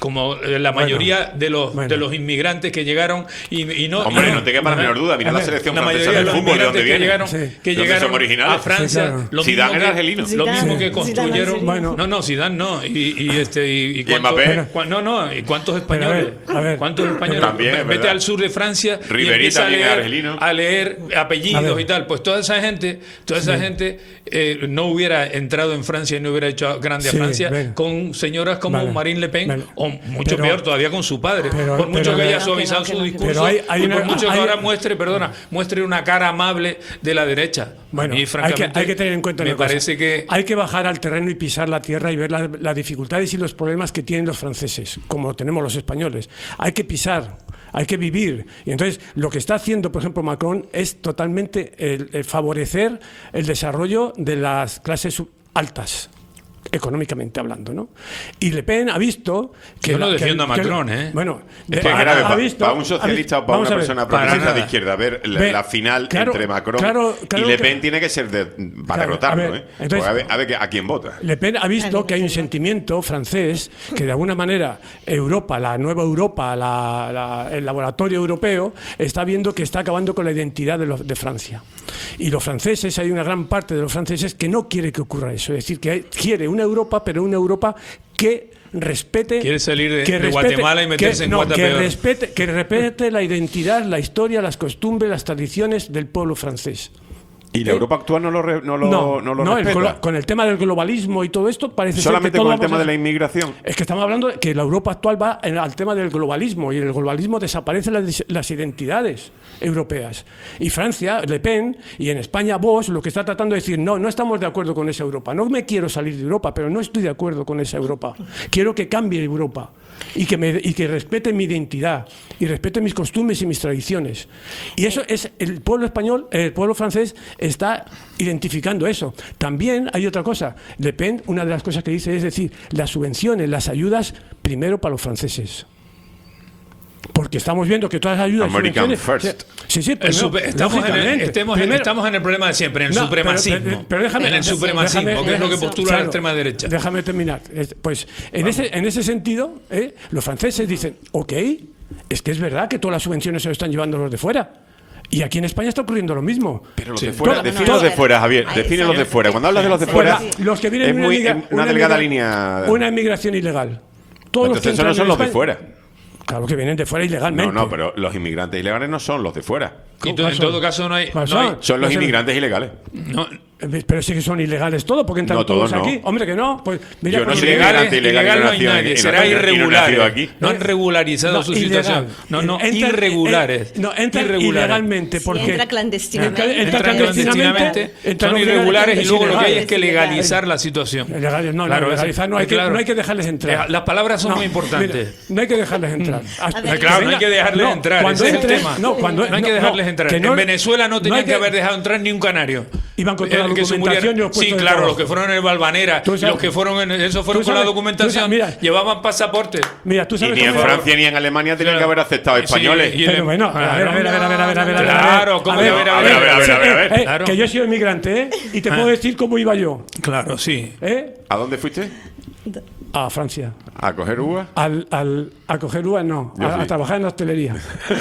[SPEAKER 15] como la mayoría bueno, de los bueno. de los inmigrantes que llegaron y, y no
[SPEAKER 3] hombre
[SPEAKER 15] y no,
[SPEAKER 3] no te quepa la menor duda, mira la selección
[SPEAKER 15] la
[SPEAKER 3] francesa del
[SPEAKER 15] de
[SPEAKER 3] fútbol, ¿de dónde vienen?
[SPEAKER 15] Llegaron,
[SPEAKER 3] sí.
[SPEAKER 15] que llegaron a Francia, sí, claro. lo
[SPEAKER 3] Zidane
[SPEAKER 15] mismo
[SPEAKER 3] era
[SPEAKER 15] que,
[SPEAKER 3] argelino,
[SPEAKER 15] lo mismo que construyeron,
[SPEAKER 13] sí. bueno.
[SPEAKER 15] no no Zidane no y, y este y, y,
[SPEAKER 3] cuántos,
[SPEAKER 15] cu, no no y cuántos españoles,
[SPEAKER 13] a ver, a ver.
[SPEAKER 15] cuántos españoles,
[SPEAKER 3] también,
[SPEAKER 15] vete al sur de Francia
[SPEAKER 3] Ribéry
[SPEAKER 15] y empieza a leer,
[SPEAKER 3] argelino.
[SPEAKER 15] a leer apellidos y tal, pues toda esa gente, toda esa sí. gente eh, no hubiera entrado en Francia y no hubiera hecho grande a sí, Francia ven. con señoras como vale. Marine Le Pen vale. o mucho pero, peor todavía con su padre, pero, por mucho pero, que haya suavizado su discurso, hay, hay una, por mucho hay, que ahora muestre, perdona, muestre una cara amable de la derecha.
[SPEAKER 13] Bueno,
[SPEAKER 15] mí,
[SPEAKER 13] hay, que, hay que tener en cuenta
[SPEAKER 15] me
[SPEAKER 13] una
[SPEAKER 15] parece
[SPEAKER 13] cosa.
[SPEAKER 15] que
[SPEAKER 13] hay que bajar al terreno y pisar la tierra y ver las la dificultades y los problemas que tienen los franceses, como tenemos los españoles. Hay que pisar, hay que vivir. Y entonces lo que está haciendo, por ejemplo, Macron es totalmente el, el favorecer el desarrollo de las clases altas, económicamente hablando, ¿no? Y Le Pen ha visto que...
[SPEAKER 15] Yo no defiendo
[SPEAKER 13] que,
[SPEAKER 15] a Macron,
[SPEAKER 13] que,
[SPEAKER 15] ¿eh?
[SPEAKER 13] Bueno,
[SPEAKER 3] es que
[SPEAKER 13] ha,
[SPEAKER 3] grave,
[SPEAKER 13] ha visto,
[SPEAKER 3] para un socialista o para una persona progresista de izquierda, ver la,
[SPEAKER 13] Ve,
[SPEAKER 3] la final
[SPEAKER 13] claro,
[SPEAKER 3] entre Macron
[SPEAKER 13] claro, claro,
[SPEAKER 3] y Le Pen
[SPEAKER 13] que,
[SPEAKER 3] tiene que ser de, para
[SPEAKER 13] claro,
[SPEAKER 3] derrotarlo,
[SPEAKER 13] a ver,
[SPEAKER 3] ¿eh?
[SPEAKER 13] Entonces,
[SPEAKER 3] a ver, a ver que, a quién vota.
[SPEAKER 13] Le Pen ha visto que hay un sentimiento francés que de alguna manera Europa, la nueva Europa, la, la, el laboratorio europeo, está viendo que está acabando con la identidad de, los, de Francia. Y los franceses, hay una gran parte de los franceses que no quiere que ocurra eso. Es decir, que hay, quiere una Europa, pero una Europa que respete...
[SPEAKER 15] Quiere salir de,
[SPEAKER 13] que
[SPEAKER 15] de
[SPEAKER 13] respete,
[SPEAKER 15] Guatemala y meterse
[SPEAKER 13] que,
[SPEAKER 15] en
[SPEAKER 13] no,
[SPEAKER 15] Guatemala.
[SPEAKER 13] Que respete, que respete la identidad, la historia, las costumbres, las tradiciones del pueblo francés.
[SPEAKER 3] ¿Y la Europa actual no lo, re, no lo,
[SPEAKER 13] no,
[SPEAKER 3] no lo
[SPEAKER 13] no,
[SPEAKER 3] respeta?
[SPEAKER 13] El, con el tema del globalismo y todo esto parece
[SPEAKER 3] solamente
[SPEAKER 13] ser que todo
[SPEAKER 3] con el tema
[SPEAKER 13] a,
[SPEAKER 3] de la inmigración.
[SPEAKER 13] Es que estamos hablando de que la Europa actual va en, al tema del globalismo y en el globalismo desaparecen las, las identidades europeas. Y Francia, Le Pen, y en España vos, lo que está tratando de decir, no, no estamos de acuerdo con esa Europa. No me quiero salir de Europa, pero no estoy de acuerdo con esa Europa. Quiero que cambie Europa. Y que, me, y que respete mi identidad y respete mis costumbres y mis tradiciones. Y eso es el pueblo español, el pueblo francés está identificando eso. También hay otra cosa. Le Pen, una de las cosas que dice es decir, las subvenciones, las ayudas, primero para los franceses. Porque estamos viendo que todas las ayudas...
[SPEAKER 3] American first.
[SPEAKER 13] Sí, sí, primero,
[SPEAKER 15] super, estamos, en el, estemos, primero, estamos en el problema de siempre, en el no, supremacismo. Pero, pero déjame, en el supremacismo, déjame, que es lo que postula claro, la extrema derecha.
[SPEAKER 13] Déjame terminar. Pues en ese, en ese sentido, ¿eh? los franceses dicen, ok, es que es verdad que todas las subvenciones se lo están llevando los de fuera. Y aquí en España está ocurriendo lo mismo.
[SPEAKER 3] Pero los sí. de fuera, define los de fuera, Javier, define los de fuera. Cuando hablas de los de fuera,
[SPEAKER 13] los que vienen
[SPEAKER 3] es muy, una, una, una delgada línea.
[SPEAKER 13] Una inmigración ilegal.
[SPEAKER 3] Todos Entonces los que esos no son los de fuera.
[SPEAKER 13] Claro que vienen de fuera ilegalmente.
[SPEAKER 3] No, no, pero los inmigrantes ilegales no son los de fuera.
[SPEAKER 15] Y tú, en todo caso no hay... No hay
[SPEAKER 3] son los inmigrantes ilegales.
[SPEAKER 15] No,
[SPEAKER 13] pero sí que son ilegales todos, porque entran
[SPEAKER 3] no, todos,
[SPEAKER 13] todos aquí.
[SPEAKER 3] No.
[SPEAKER 13] Hombre, que no. Pues, mira,
[SPEAKER 3] yo no soy
[SPEAKER 15] ilegal,
[SPEAKER 3] ilegal,
[SPEAKER 15] ilegal no hay nadie, será irregulares.
[SPEAKER 3] Aquí.
[SPEAKER 15] No han regularizado
[SPEAKER 13] no,
[SPEAKER 15] su
[SPEAKER 13] ilegal.
[SPEAKER 15] situación. No, no,
[SPEAKER 13] entra,
[SPEAKER 15] irregulares.
[SPEAKER 13] Eh, no, entran
[SPEAKER 15] irregulares.
[SPEAKER 13] ilegalmente. Porque
[SPEAKER 14] sí, entra clandestinamente.
[SPEAKER 13] Entra, entra clandestinamente.
[SPEAKER 15] Entra son irregulares y luego lo que hay es que legalizar la situación.
[SPEAKER 13] Legales, no, claro, legalizar no hay, que, no hay que dejarles entrar.
[SPEAKER 15] Las palabras son muy importantes.
[SPEAKER 13] No hay que dejarles entrar.
[SPEAKER 15] Claro, no hay que dejarles entrar. Ese es el tema. No hay que dejarles entrar. En Venezuela no tenían que haber dejado entrar ni un canario.
[SPEAKER 13] Iban con toda la documentación y los
[SPEAKER 15] sí, claro, los que fueron en el Valvanera, los que fueron en eso fueron con la documentación, mira, llevaban pasaporte.
[SPEAKER 13] Mira, tú sabes
[SPEAKER 3] y ni en Francia ni en Alemania tenían que haber aceptado españoles.
[SPEAKER 13] Sí, pero bueno, a ver, a ver, a ver, a ver, a ver, a ver.
[SPEAKER 15] Claro, ¿cómo que a ver, a ver, a ver, a ver, a ver,
[SPEAKER 13] a ver. Que yo he sido inmigrante, ¿eh? Y te puedo decir cómo iba yo.
[SPEAKER 15] Claro, sí.
[SPEAKER 13] ¿Eh?
[SPEAKER 3] ¿A dónde fuiste?
[SPEAKER 13] A Francia.
[SPEAKER 3] ¿A coger uvas?
[SPEAKER 13] Al, al, a coger uvas no, a, sí. a trabajar en la hostelería.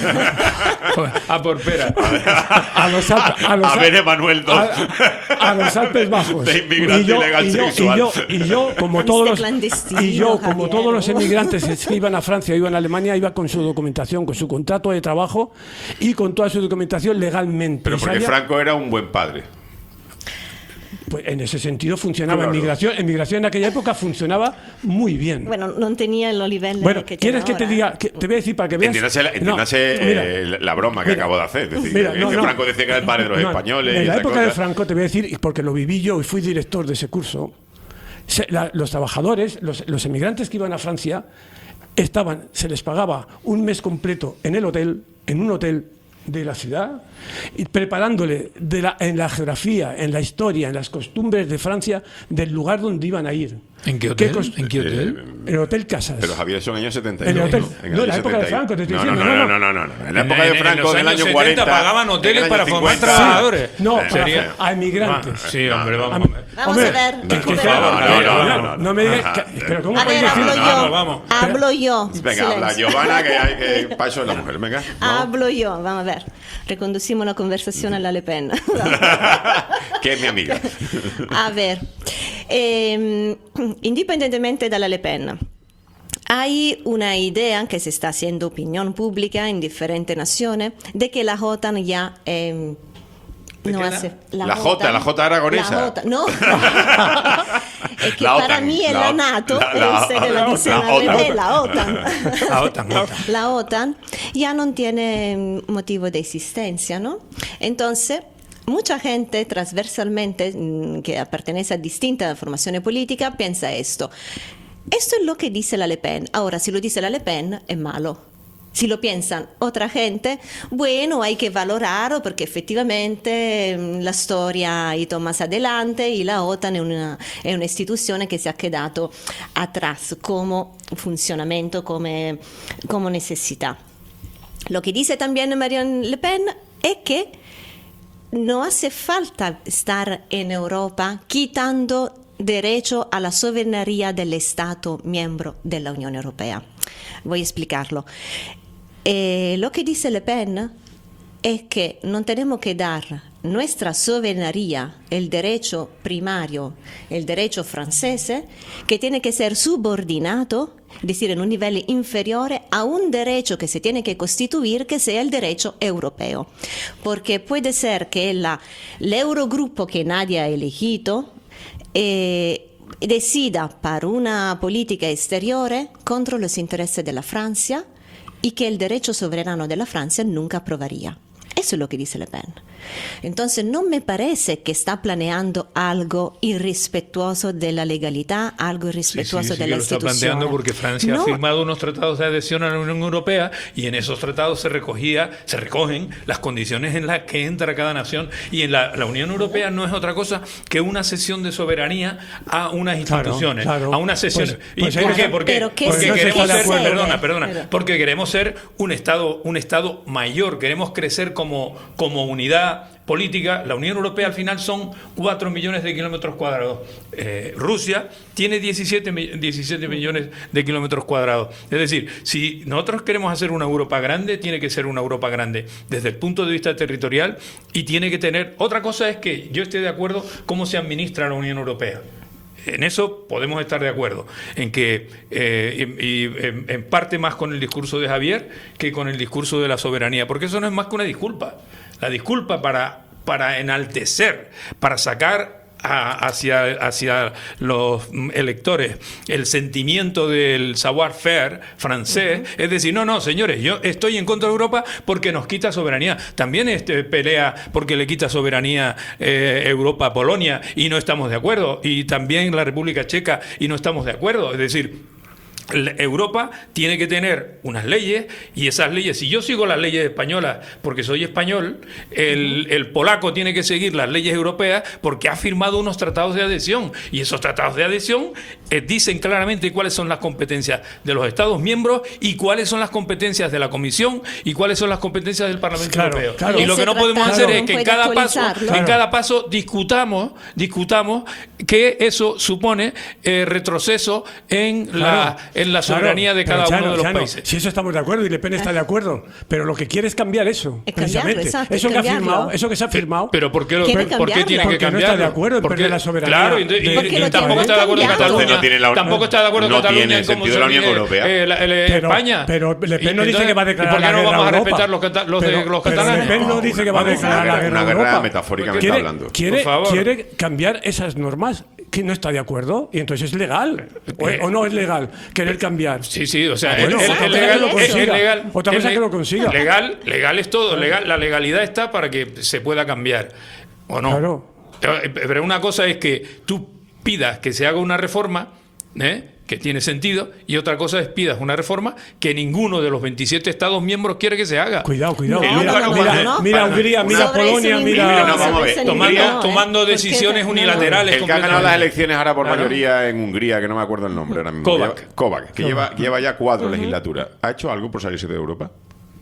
[SPEAKER 15] A por pera.
[SPEAKER 13] A los Alpes, a, los
[SPEAKER 3] a ver, Emanuel dos.
[SPEAKER 13] A, a los Alpes Bajos.
[SPEAKER 3] De inmigrante
[SPEAKER 13] y yo,
[SPEAKER 3] ilegal
[SPEAKER 13] y yo,
[SPEAKER 3] sexual.
[SPEAKER 13] Y yo, y yo, como todos los, y yo, como todos los emigrantes que iban a Francia, iban a Alemania, iba con su documentación, con su contrato de trabajo y con toda su documentación legalmente.
[SPEAKER 3] Pero porque Franco era un buen padre.
[SPEAKER 13] Pues en ese sentido funcionaba.
[SPEAKER 3] Claro.
[SPEAKER 13] En migración, en migración en aquella época funcionaba muy bien.
[SPEAKER 14] Bueno, no tenía el nivel
[SPEAKER 13] bueno,
[SPEAKER 14] que
[SPEAKER 13] ¿quieres
[SPEAKER 14] tiene
[SPEAKER 13] que
[SPEAKER 14] ahora?
[SPEAKER 13] te diga? Que te voy a decir para que veas.
[SPEAKER 3] Entiéndase, la, entiéndase
[SPEAKER 13] no, mira,
[SPEAKER 3] eh, la broma que
[SPEAKER 13] mira,
[SPEAKER 3] acabo de hacer. Es decir,
[SPEAKER 13] mira,
[SPEAKER 3] que
[SPEAKER 13] no, no,
[SPEAKER 3] Franco decía que era el padre de los
[SPEAKER 13] no,
[SPEAKER 3] españoles.
[SPEAKER 13] En
[SPEAKER 3] y
[SPEAKER 13] la época
[SPEAKER 3] cosa.
[SPEAKER 13] de Franco, te voy a decir, porque lo viví yo y fui director de ese curso, se, la, los trabajadores, los, los emigrantes que iban a Francia, estaban, se les pagaba un mes completo en el hotel, en un hotel de la ciudad, y preparándole de la, en la geografía, en la historia, en las costumbres de Francia, del lugar donde iban a ir.
[SPEAKER 15] ¿En qué hotel?
[SPEAKER 13] cost-
[SPEAKER 15] ¿En qué hotel?
[SPEAKER 13] El Hotel Casas.
[SPEAKER 3] Pero Javier, son años setenta y
[SPEAKER 13] En el
[SPEAKER 3] uno.
[SPEAKER 13] hotel.
[SPEAKER 3] En el
[SPEAKER 13] No,
[SPEAKER 3] año
[SPEAKER 13] la época de
[SPEAKER 3] setenta y uno.
[SPEAKER 13] Franco, te estoy
[SPEAKER 3] no,
[SPEAKER 13] diciendo.
[SPEAKER 3] no,
[SPEAKER 13] No,
[SPEAKER 3] no, no, no, no. En la época
[SPEAKER 15] En-
[SPEAKER 3] de
[SPEAKER 15] en
[SPEAKER 3] Franco,
[SPEAKER 15] los
[SPEAKER 3] del
[SPEAKER 15] años
[SPEAKER 3] año
[SPEAKER 15] setenta
[SPEAKER 3] cuarenta.
[SPEAKER 15] pagaban hoteles
[SPEAKER 3] en el
[SPEAKER 15] para
[SPEAKER 3] año
[SPEAKER 15] formar
[SPEAKER 3] cincuenta.
[SPEAKER 15] trabajadores.
[SPEAKER 13] No, para-
[SPEAKER 15] Sería-
[SPEAKER 13] a inmigrantes.
[SPEAKER 15] Sí, hombre, vamos.
[SPEAKER 13] Am-
[SPEAKER 15] hombre.
[SPEAKER 14] Vamos
[SPEAKER 13] Hombre,
[SPEAKER 14] a ver.
[SPEAKER 13] que-
[SPEAKER 14] Por
[SPEAKER 13] que-
[SPEAKER 14] favor.
[SPEAKER 3] No, no, no, no.
[SPEAKER 13] No me digas. que- Pero ¿cómo
[SPEAKER 14] A
[SPEAKER 13] podéis
[SPEAKER 14] ver,
[SPEAKER 13] decir?
[SPEAKER 14] hablo yo.
[SPEAKER 15] Vamos, vamos.
[SPEAKER 14] Hablo yo.
[SPEAKER 3] Venga, habla
[SPEAKER 14] Silencio.
[SPEAKER 3] Giovanna, que hay que. Para eso es la mujer. Venga. vamos.
[SPEAKER 14] Hablo yo. Vamos a ver. Reconducimos una conversación a la Le Pen.
[SPEAKER 3] Que es mi amiga.
[SPEAKER 14] A ver, ehm, indipendentemente dalla Le Pen, hay una idea que se está haciendo opinión pública en diferentes naciones de que la OTAN ya eh, no
[SPEAKER 3] qué
[SPEAKER 14] hace
[SPEAKER 3] La J, la J aragonesa.
[SPEAKER 14] La OTAN, no. Es que
[SPEAKER 3] La
[SPEAKER 14] para
[SPEAKER 3] OTAN,
[SPEAKER 14] mí es
[SPEAKER 3] la
[SPEAKER 14] la
[SPEAKER 3] O-
[SPEAKER 14] NATO,
[SPEAKER 3] la-
[SPEAKER 14] e
[SPEAKER 3] la-
[SPEAKER 14] ustedes la
[SPEAKER 3] la
[SPEAKER 14] dicen
[SPEAKER 3] OTAN.
[SPEAKER 14] al revés, la OTAN.
[SPEAKER 15] La OTAN, la OTAN.
[SPEAKER 14] La OTAN ya no tiene motivo de existencia, ¿no? Entonces, mucha gente transversalmente mm, que pertenece a distintas formaciones políticas piensa esto. Esto es lo que dice la Le Pen. Ahora, si lo dice la Le Pen, es malo. Si lo piensan otra gente, bueno, hay que valorarlo porque efectivamente mm, la storia ha ido más adelante y la OTAN è una, è un'istituzione che si è quedato atrás como funcionamiento, como, como necesidad. Lo que dice también Marine Le Pen es que no hace falta estar en Europa quitando derecho a la soberanía del Estado miembro de la Unión Europea. Voy a explicarlo. Eh, lo que dice Le Pen es que no tenemos que dar nuestra soberanía, el derecho primario, el derecho francés, que tiene que ser subordinado, es decir, en un nivel inferior a un derecho que se tiene que constituir, que sea el derecho europeo. Porque puede ser que la, el Eurogrupo que nadie ha elegido eh, decida para una política exterior contra los intereses de la Francia y que el derecho soberano de la Francia nunca aprobaría. Eso es lo que dice Le Pen. Entonces, no me parece que está planeando algo irrespetuoso de la legalidad, algo irrespetuoso
[SPEAKER 15] Sí, sí, sí,
[SPEAKER 14] de
[SPEAKER 15] que
[SPEAKER 14] la
[SPEAKER 15] lo está
[SPEAKER 14] institución.
[SPEAKER 15] planteando porque Francia
[SPEAKER 14] No.
[SPEAKER 15] ha firmado unos tratados de adhesión a la Unión Europea y en esos tratados se recogía, se recogen las condiciones en las que entra cada nación y en la, la Unión Europea no es otra cosa que una cesión de soberanía a unas instituciones,
[SPEAKER 13] Claro, claro.
[SPEAKER 15] a unas sesiones.
[SPEAKER 13] Pues- pues
[SPEAKER 15] ¿Y por
[SPEAKER 13] ahí
[SPEAKER 15] qué?
[SPEAKER 13] no-
[SPEAKER 15] Porque,
[SPEAKER 14] Pero ¿qué
[SPEAKER 15] porque
[SPEAKER 13] se-
[SPEAKER 15] queremos
[SPEAKER 13] qué
[SPEAKER 15] ser,
[SPEAKER 13] se-
[SPEAKER 15] perdona, perdona,
[SPEAKER 14] Pero-
[SPEAKER 15] porque queremos ser un estado, un estado mayor, queremos crecer como, como unidad política. La Unión Europea al final son cuatro millones de kilómetros cuadrados. Eh, Rusia tiene diecisiete, mi- diecisiete millones de kilómetros cuadrados. Es decir, si nosotros queremos hacer una Europa grande, tiene que ser una Europa grande desde el punto de vista territorial y tiene que tener... Otra cosa es que yo esté de acuerdo cómo se administra la Unión Europea. En eso podemos estar de acuerdo, en que eh, y, y, en, en parte más con el discurso de Javier que con el discurso de la soberanía, porque eso no es más que una disculpa. La disculpa para, para enaltecer, para sacar a- hacia, hacia los electores el sentimiento del savoir-faire francés, uh-huh. Es decir, no, no, señores, yo estoy en contra de Europa porque nos quita soberanía. También este pelea porque le quita soberanía eh, Europa a Polonia y no estamos de acuerdo, y también la República Checa y no estamos de acuerdo. Es decir, Europa tiene que tener unas leyes y esas leyes, si yo sigo las leyes españolas porque soy español, el, el polaco tiene que seguir las leyes europeas porque ha firmado unos tratados de adhesión y esos tratados de adhesión eh, dicen claramente cuáles son las competencias de los Estados miembros y cuáles son las competencias de la Comisión y cuáles son las competencias del Parlamento
[SPEAKER 13] Claro,
[SPEAKER 15] Europeo.
[SPEAKER 13] claro.
[SPEAKER 15] Y lo que no podemos
[SPEAKER 14] Ese
[SPEAKER 15] hacer
[SPEAKER 14] tratado
[SPEAKER 15] es que en
[SPEAKER 14] puede
[SPEAKER 15] cada paso,
[SPEAKER 14] actualizarlo.
[SPEAKER 15] en cada paso discutamos, discutamos que eso supone eh, retroceso en
[SPEAKER 13] Claro.
[SPEAKER 15] la en la soberanía
[SPEAKER 13] Claro,
[SPEAKER 15] de cada
[SPEAKER 13] pero,
[SPEAKER 15] uno de los
[SPEAKER 13] Chano,
[SPEAKER 15] países.
[SPEAKER 13] Si eso estamos de acuerdo y Le Pen está de acuerdo, pero lo que quiere es cambiar eso,
[SPEAKER 14] Es cambiarlo,
[SPEAKER 13] precisamente.
[SPEAKER 14] exacto,
[SPEAKER 13] eso
[SPEAKER 14] es
[SPEAKER 13] que ha
[SPEAKER 14] cambiarlo.
[SPEAKER 13] firmado, eso que se ha firmado.
[SPEAKER 15] Pero ¿por qué, lo,
[SPEAKER 14] Quiere
[SPEAKER 15] ¿por qué
[SPEAKER 14] cambiarlo.
[SPEAKER 15] tiene que
[SPEAKER 13] Porque no
[SPEAKER 15] cambiarlo?
[SPEAKER 13] está de acuerdo en
[SPEAKER 15] Porque-
[SPEAKER 13] perder la soberanía
[SPEAKER 15] Claro, y, y-
[SPEAKER 13] de-
[SPEAKER 15] y
[SPEAKER 14] Porque lo
[SPEAKER 15] tampoco
[SPEAKER 14] tiene
[SPEAKER 15] está de acuerdo
[SPEAKER 14] cambiado.
[SPEAKER 15] Cataluña.
[SPEAKER 3] Entonces no tiene la-
[SPEAKER 15] tampoco está de acuerdo
[SPEAKER 3] no
[SPEAKER 15] Cataluña
[SPEAKER 3] tiene
[SPEAKER 15] en cómo
[SPEAKER 3] sentido
[SPEAKER 15] se
[SPEAKER 3] la Unión
[SPEAKER 15] vive,
[SPEAKER 3] Europea.
[SPEAKER 15] eh, la- el-
[SPEAKER 13] Pero-
[SPEAKER 15] España.
[SPEAKER 13] pero Le Pen no
[SPEAKER 15] Y
[SPEAKER 13] dice que va a declarar
[SPEAKER 15] ¿y por qué
[SPEAKER 13] la
[SPEAKER 15] no
[SPEAKER 13] guerra
[SPEAKER 15] vamos a
[SPEAKER 13] a Europa?
[SPEAKER 15] respetar los, cata- los, de-
[SPEAKER 13] Pero-
[SPEAKER 15] los
[SPEAKER 13] pero
[SPEAKER 15] catalanes?
[SPEAKER 13] Le Pen no dice que va a
[SPEAKER 3] Vamos,
[SPEAKER 13] declarar la
[SPEAKER 3] una
[SPEAKER 13] guerra a
[SPEAKER 3] guerra
[SPEAKER 13] Europa.
[SPEAKER 3] metafóricamente
[SPEAKER 13] quiere,
[SPEAKER 3] hablando.
[SPEAKER 13] Quiere,
[SPEAKER 15] Por favor.
[SPEAKER 13] quiere cambiar esas normas que no está de acuerdo y entonces es legal. O, o no es legal querer cambiar.
[SPEAKER 15] Sí, sí, o sea,
[SPEAKER 13] Ah, bueno,
[SPEAKER 15] es, es-
[SPEAKER 13] otra
[SPEAKER 15] es
[SPEAKER 13] cosa
[SPEAKER 15] legal,
[SPEAKER 13] que lo
[SPEAKER 15] es-
[SPEAKER 13] consiga.
[SPEAKER 15] es legal.
[SPEAKER 13] Otra
[SPEAKER 15] es
[SPEAKER 13] cosa
[SPEAKER 15] le-
[SPEAKER 13] que lo consiga.
[SPEAKER 15] Legal, legal es todo. Legal, la legalidad está para que se pueda cambiar, ¿o no?
[SPEAKER 13] Claro.
[SPEAKER 15] Eh, Pero una cosa es que tú pidas que se haga una reforma, ¿eh? que tiene sentido, y otra cosa es pidas una reforma que ninguno de los veintisiete Estados miembros quiere que se haga.
[SPEAKER 13] Cuidado, cuidado.
[SPEAKER 15] El
[SPEAKER 13] No,
[SPEAKER 15] húngaro,
[SPEAKER 13] no, no, mira,
[SPEAKER 15] para-
[SPEAKER 13] mira
[SPEAKER 15] para-
[SPEAKER 13] Hungría, mira
[SPEAKER 15] Sobre
[SPEAKER 13] Polonia,
[SPEAKER 15] ese
[SPEAKER 13] mira-
[SPEAKER 15] nivel,
[SPEAKER 13] no, vamos a ver.
[SPEAKER 15] tomando,
[SPEAKER 13] Hungría-
[SPEAKER 15] tomando
[SPEAKER 13] ¿por qué?
[SPEAKER 15] decisiones
[SPEAKER 13] No,
[SPEAKER 15] unilaterales.
[SPEAKER 3] El que ha ganado las
[SPEAKER 15] completamente.
[SPEAKER 3] elecciones ahora por
[SPEAKER 15] Claro.
[SPEAKER 3] mayoría en Hungría, que no me acuerdo el nombre ahora mismo.
[SPEAKER 15] Kovács.
[SPEAKER 3] Lleva- Kovács, que lleva, lleva ya cuatro legislaturas. ¿Ha hecho algo por salirse de Europa?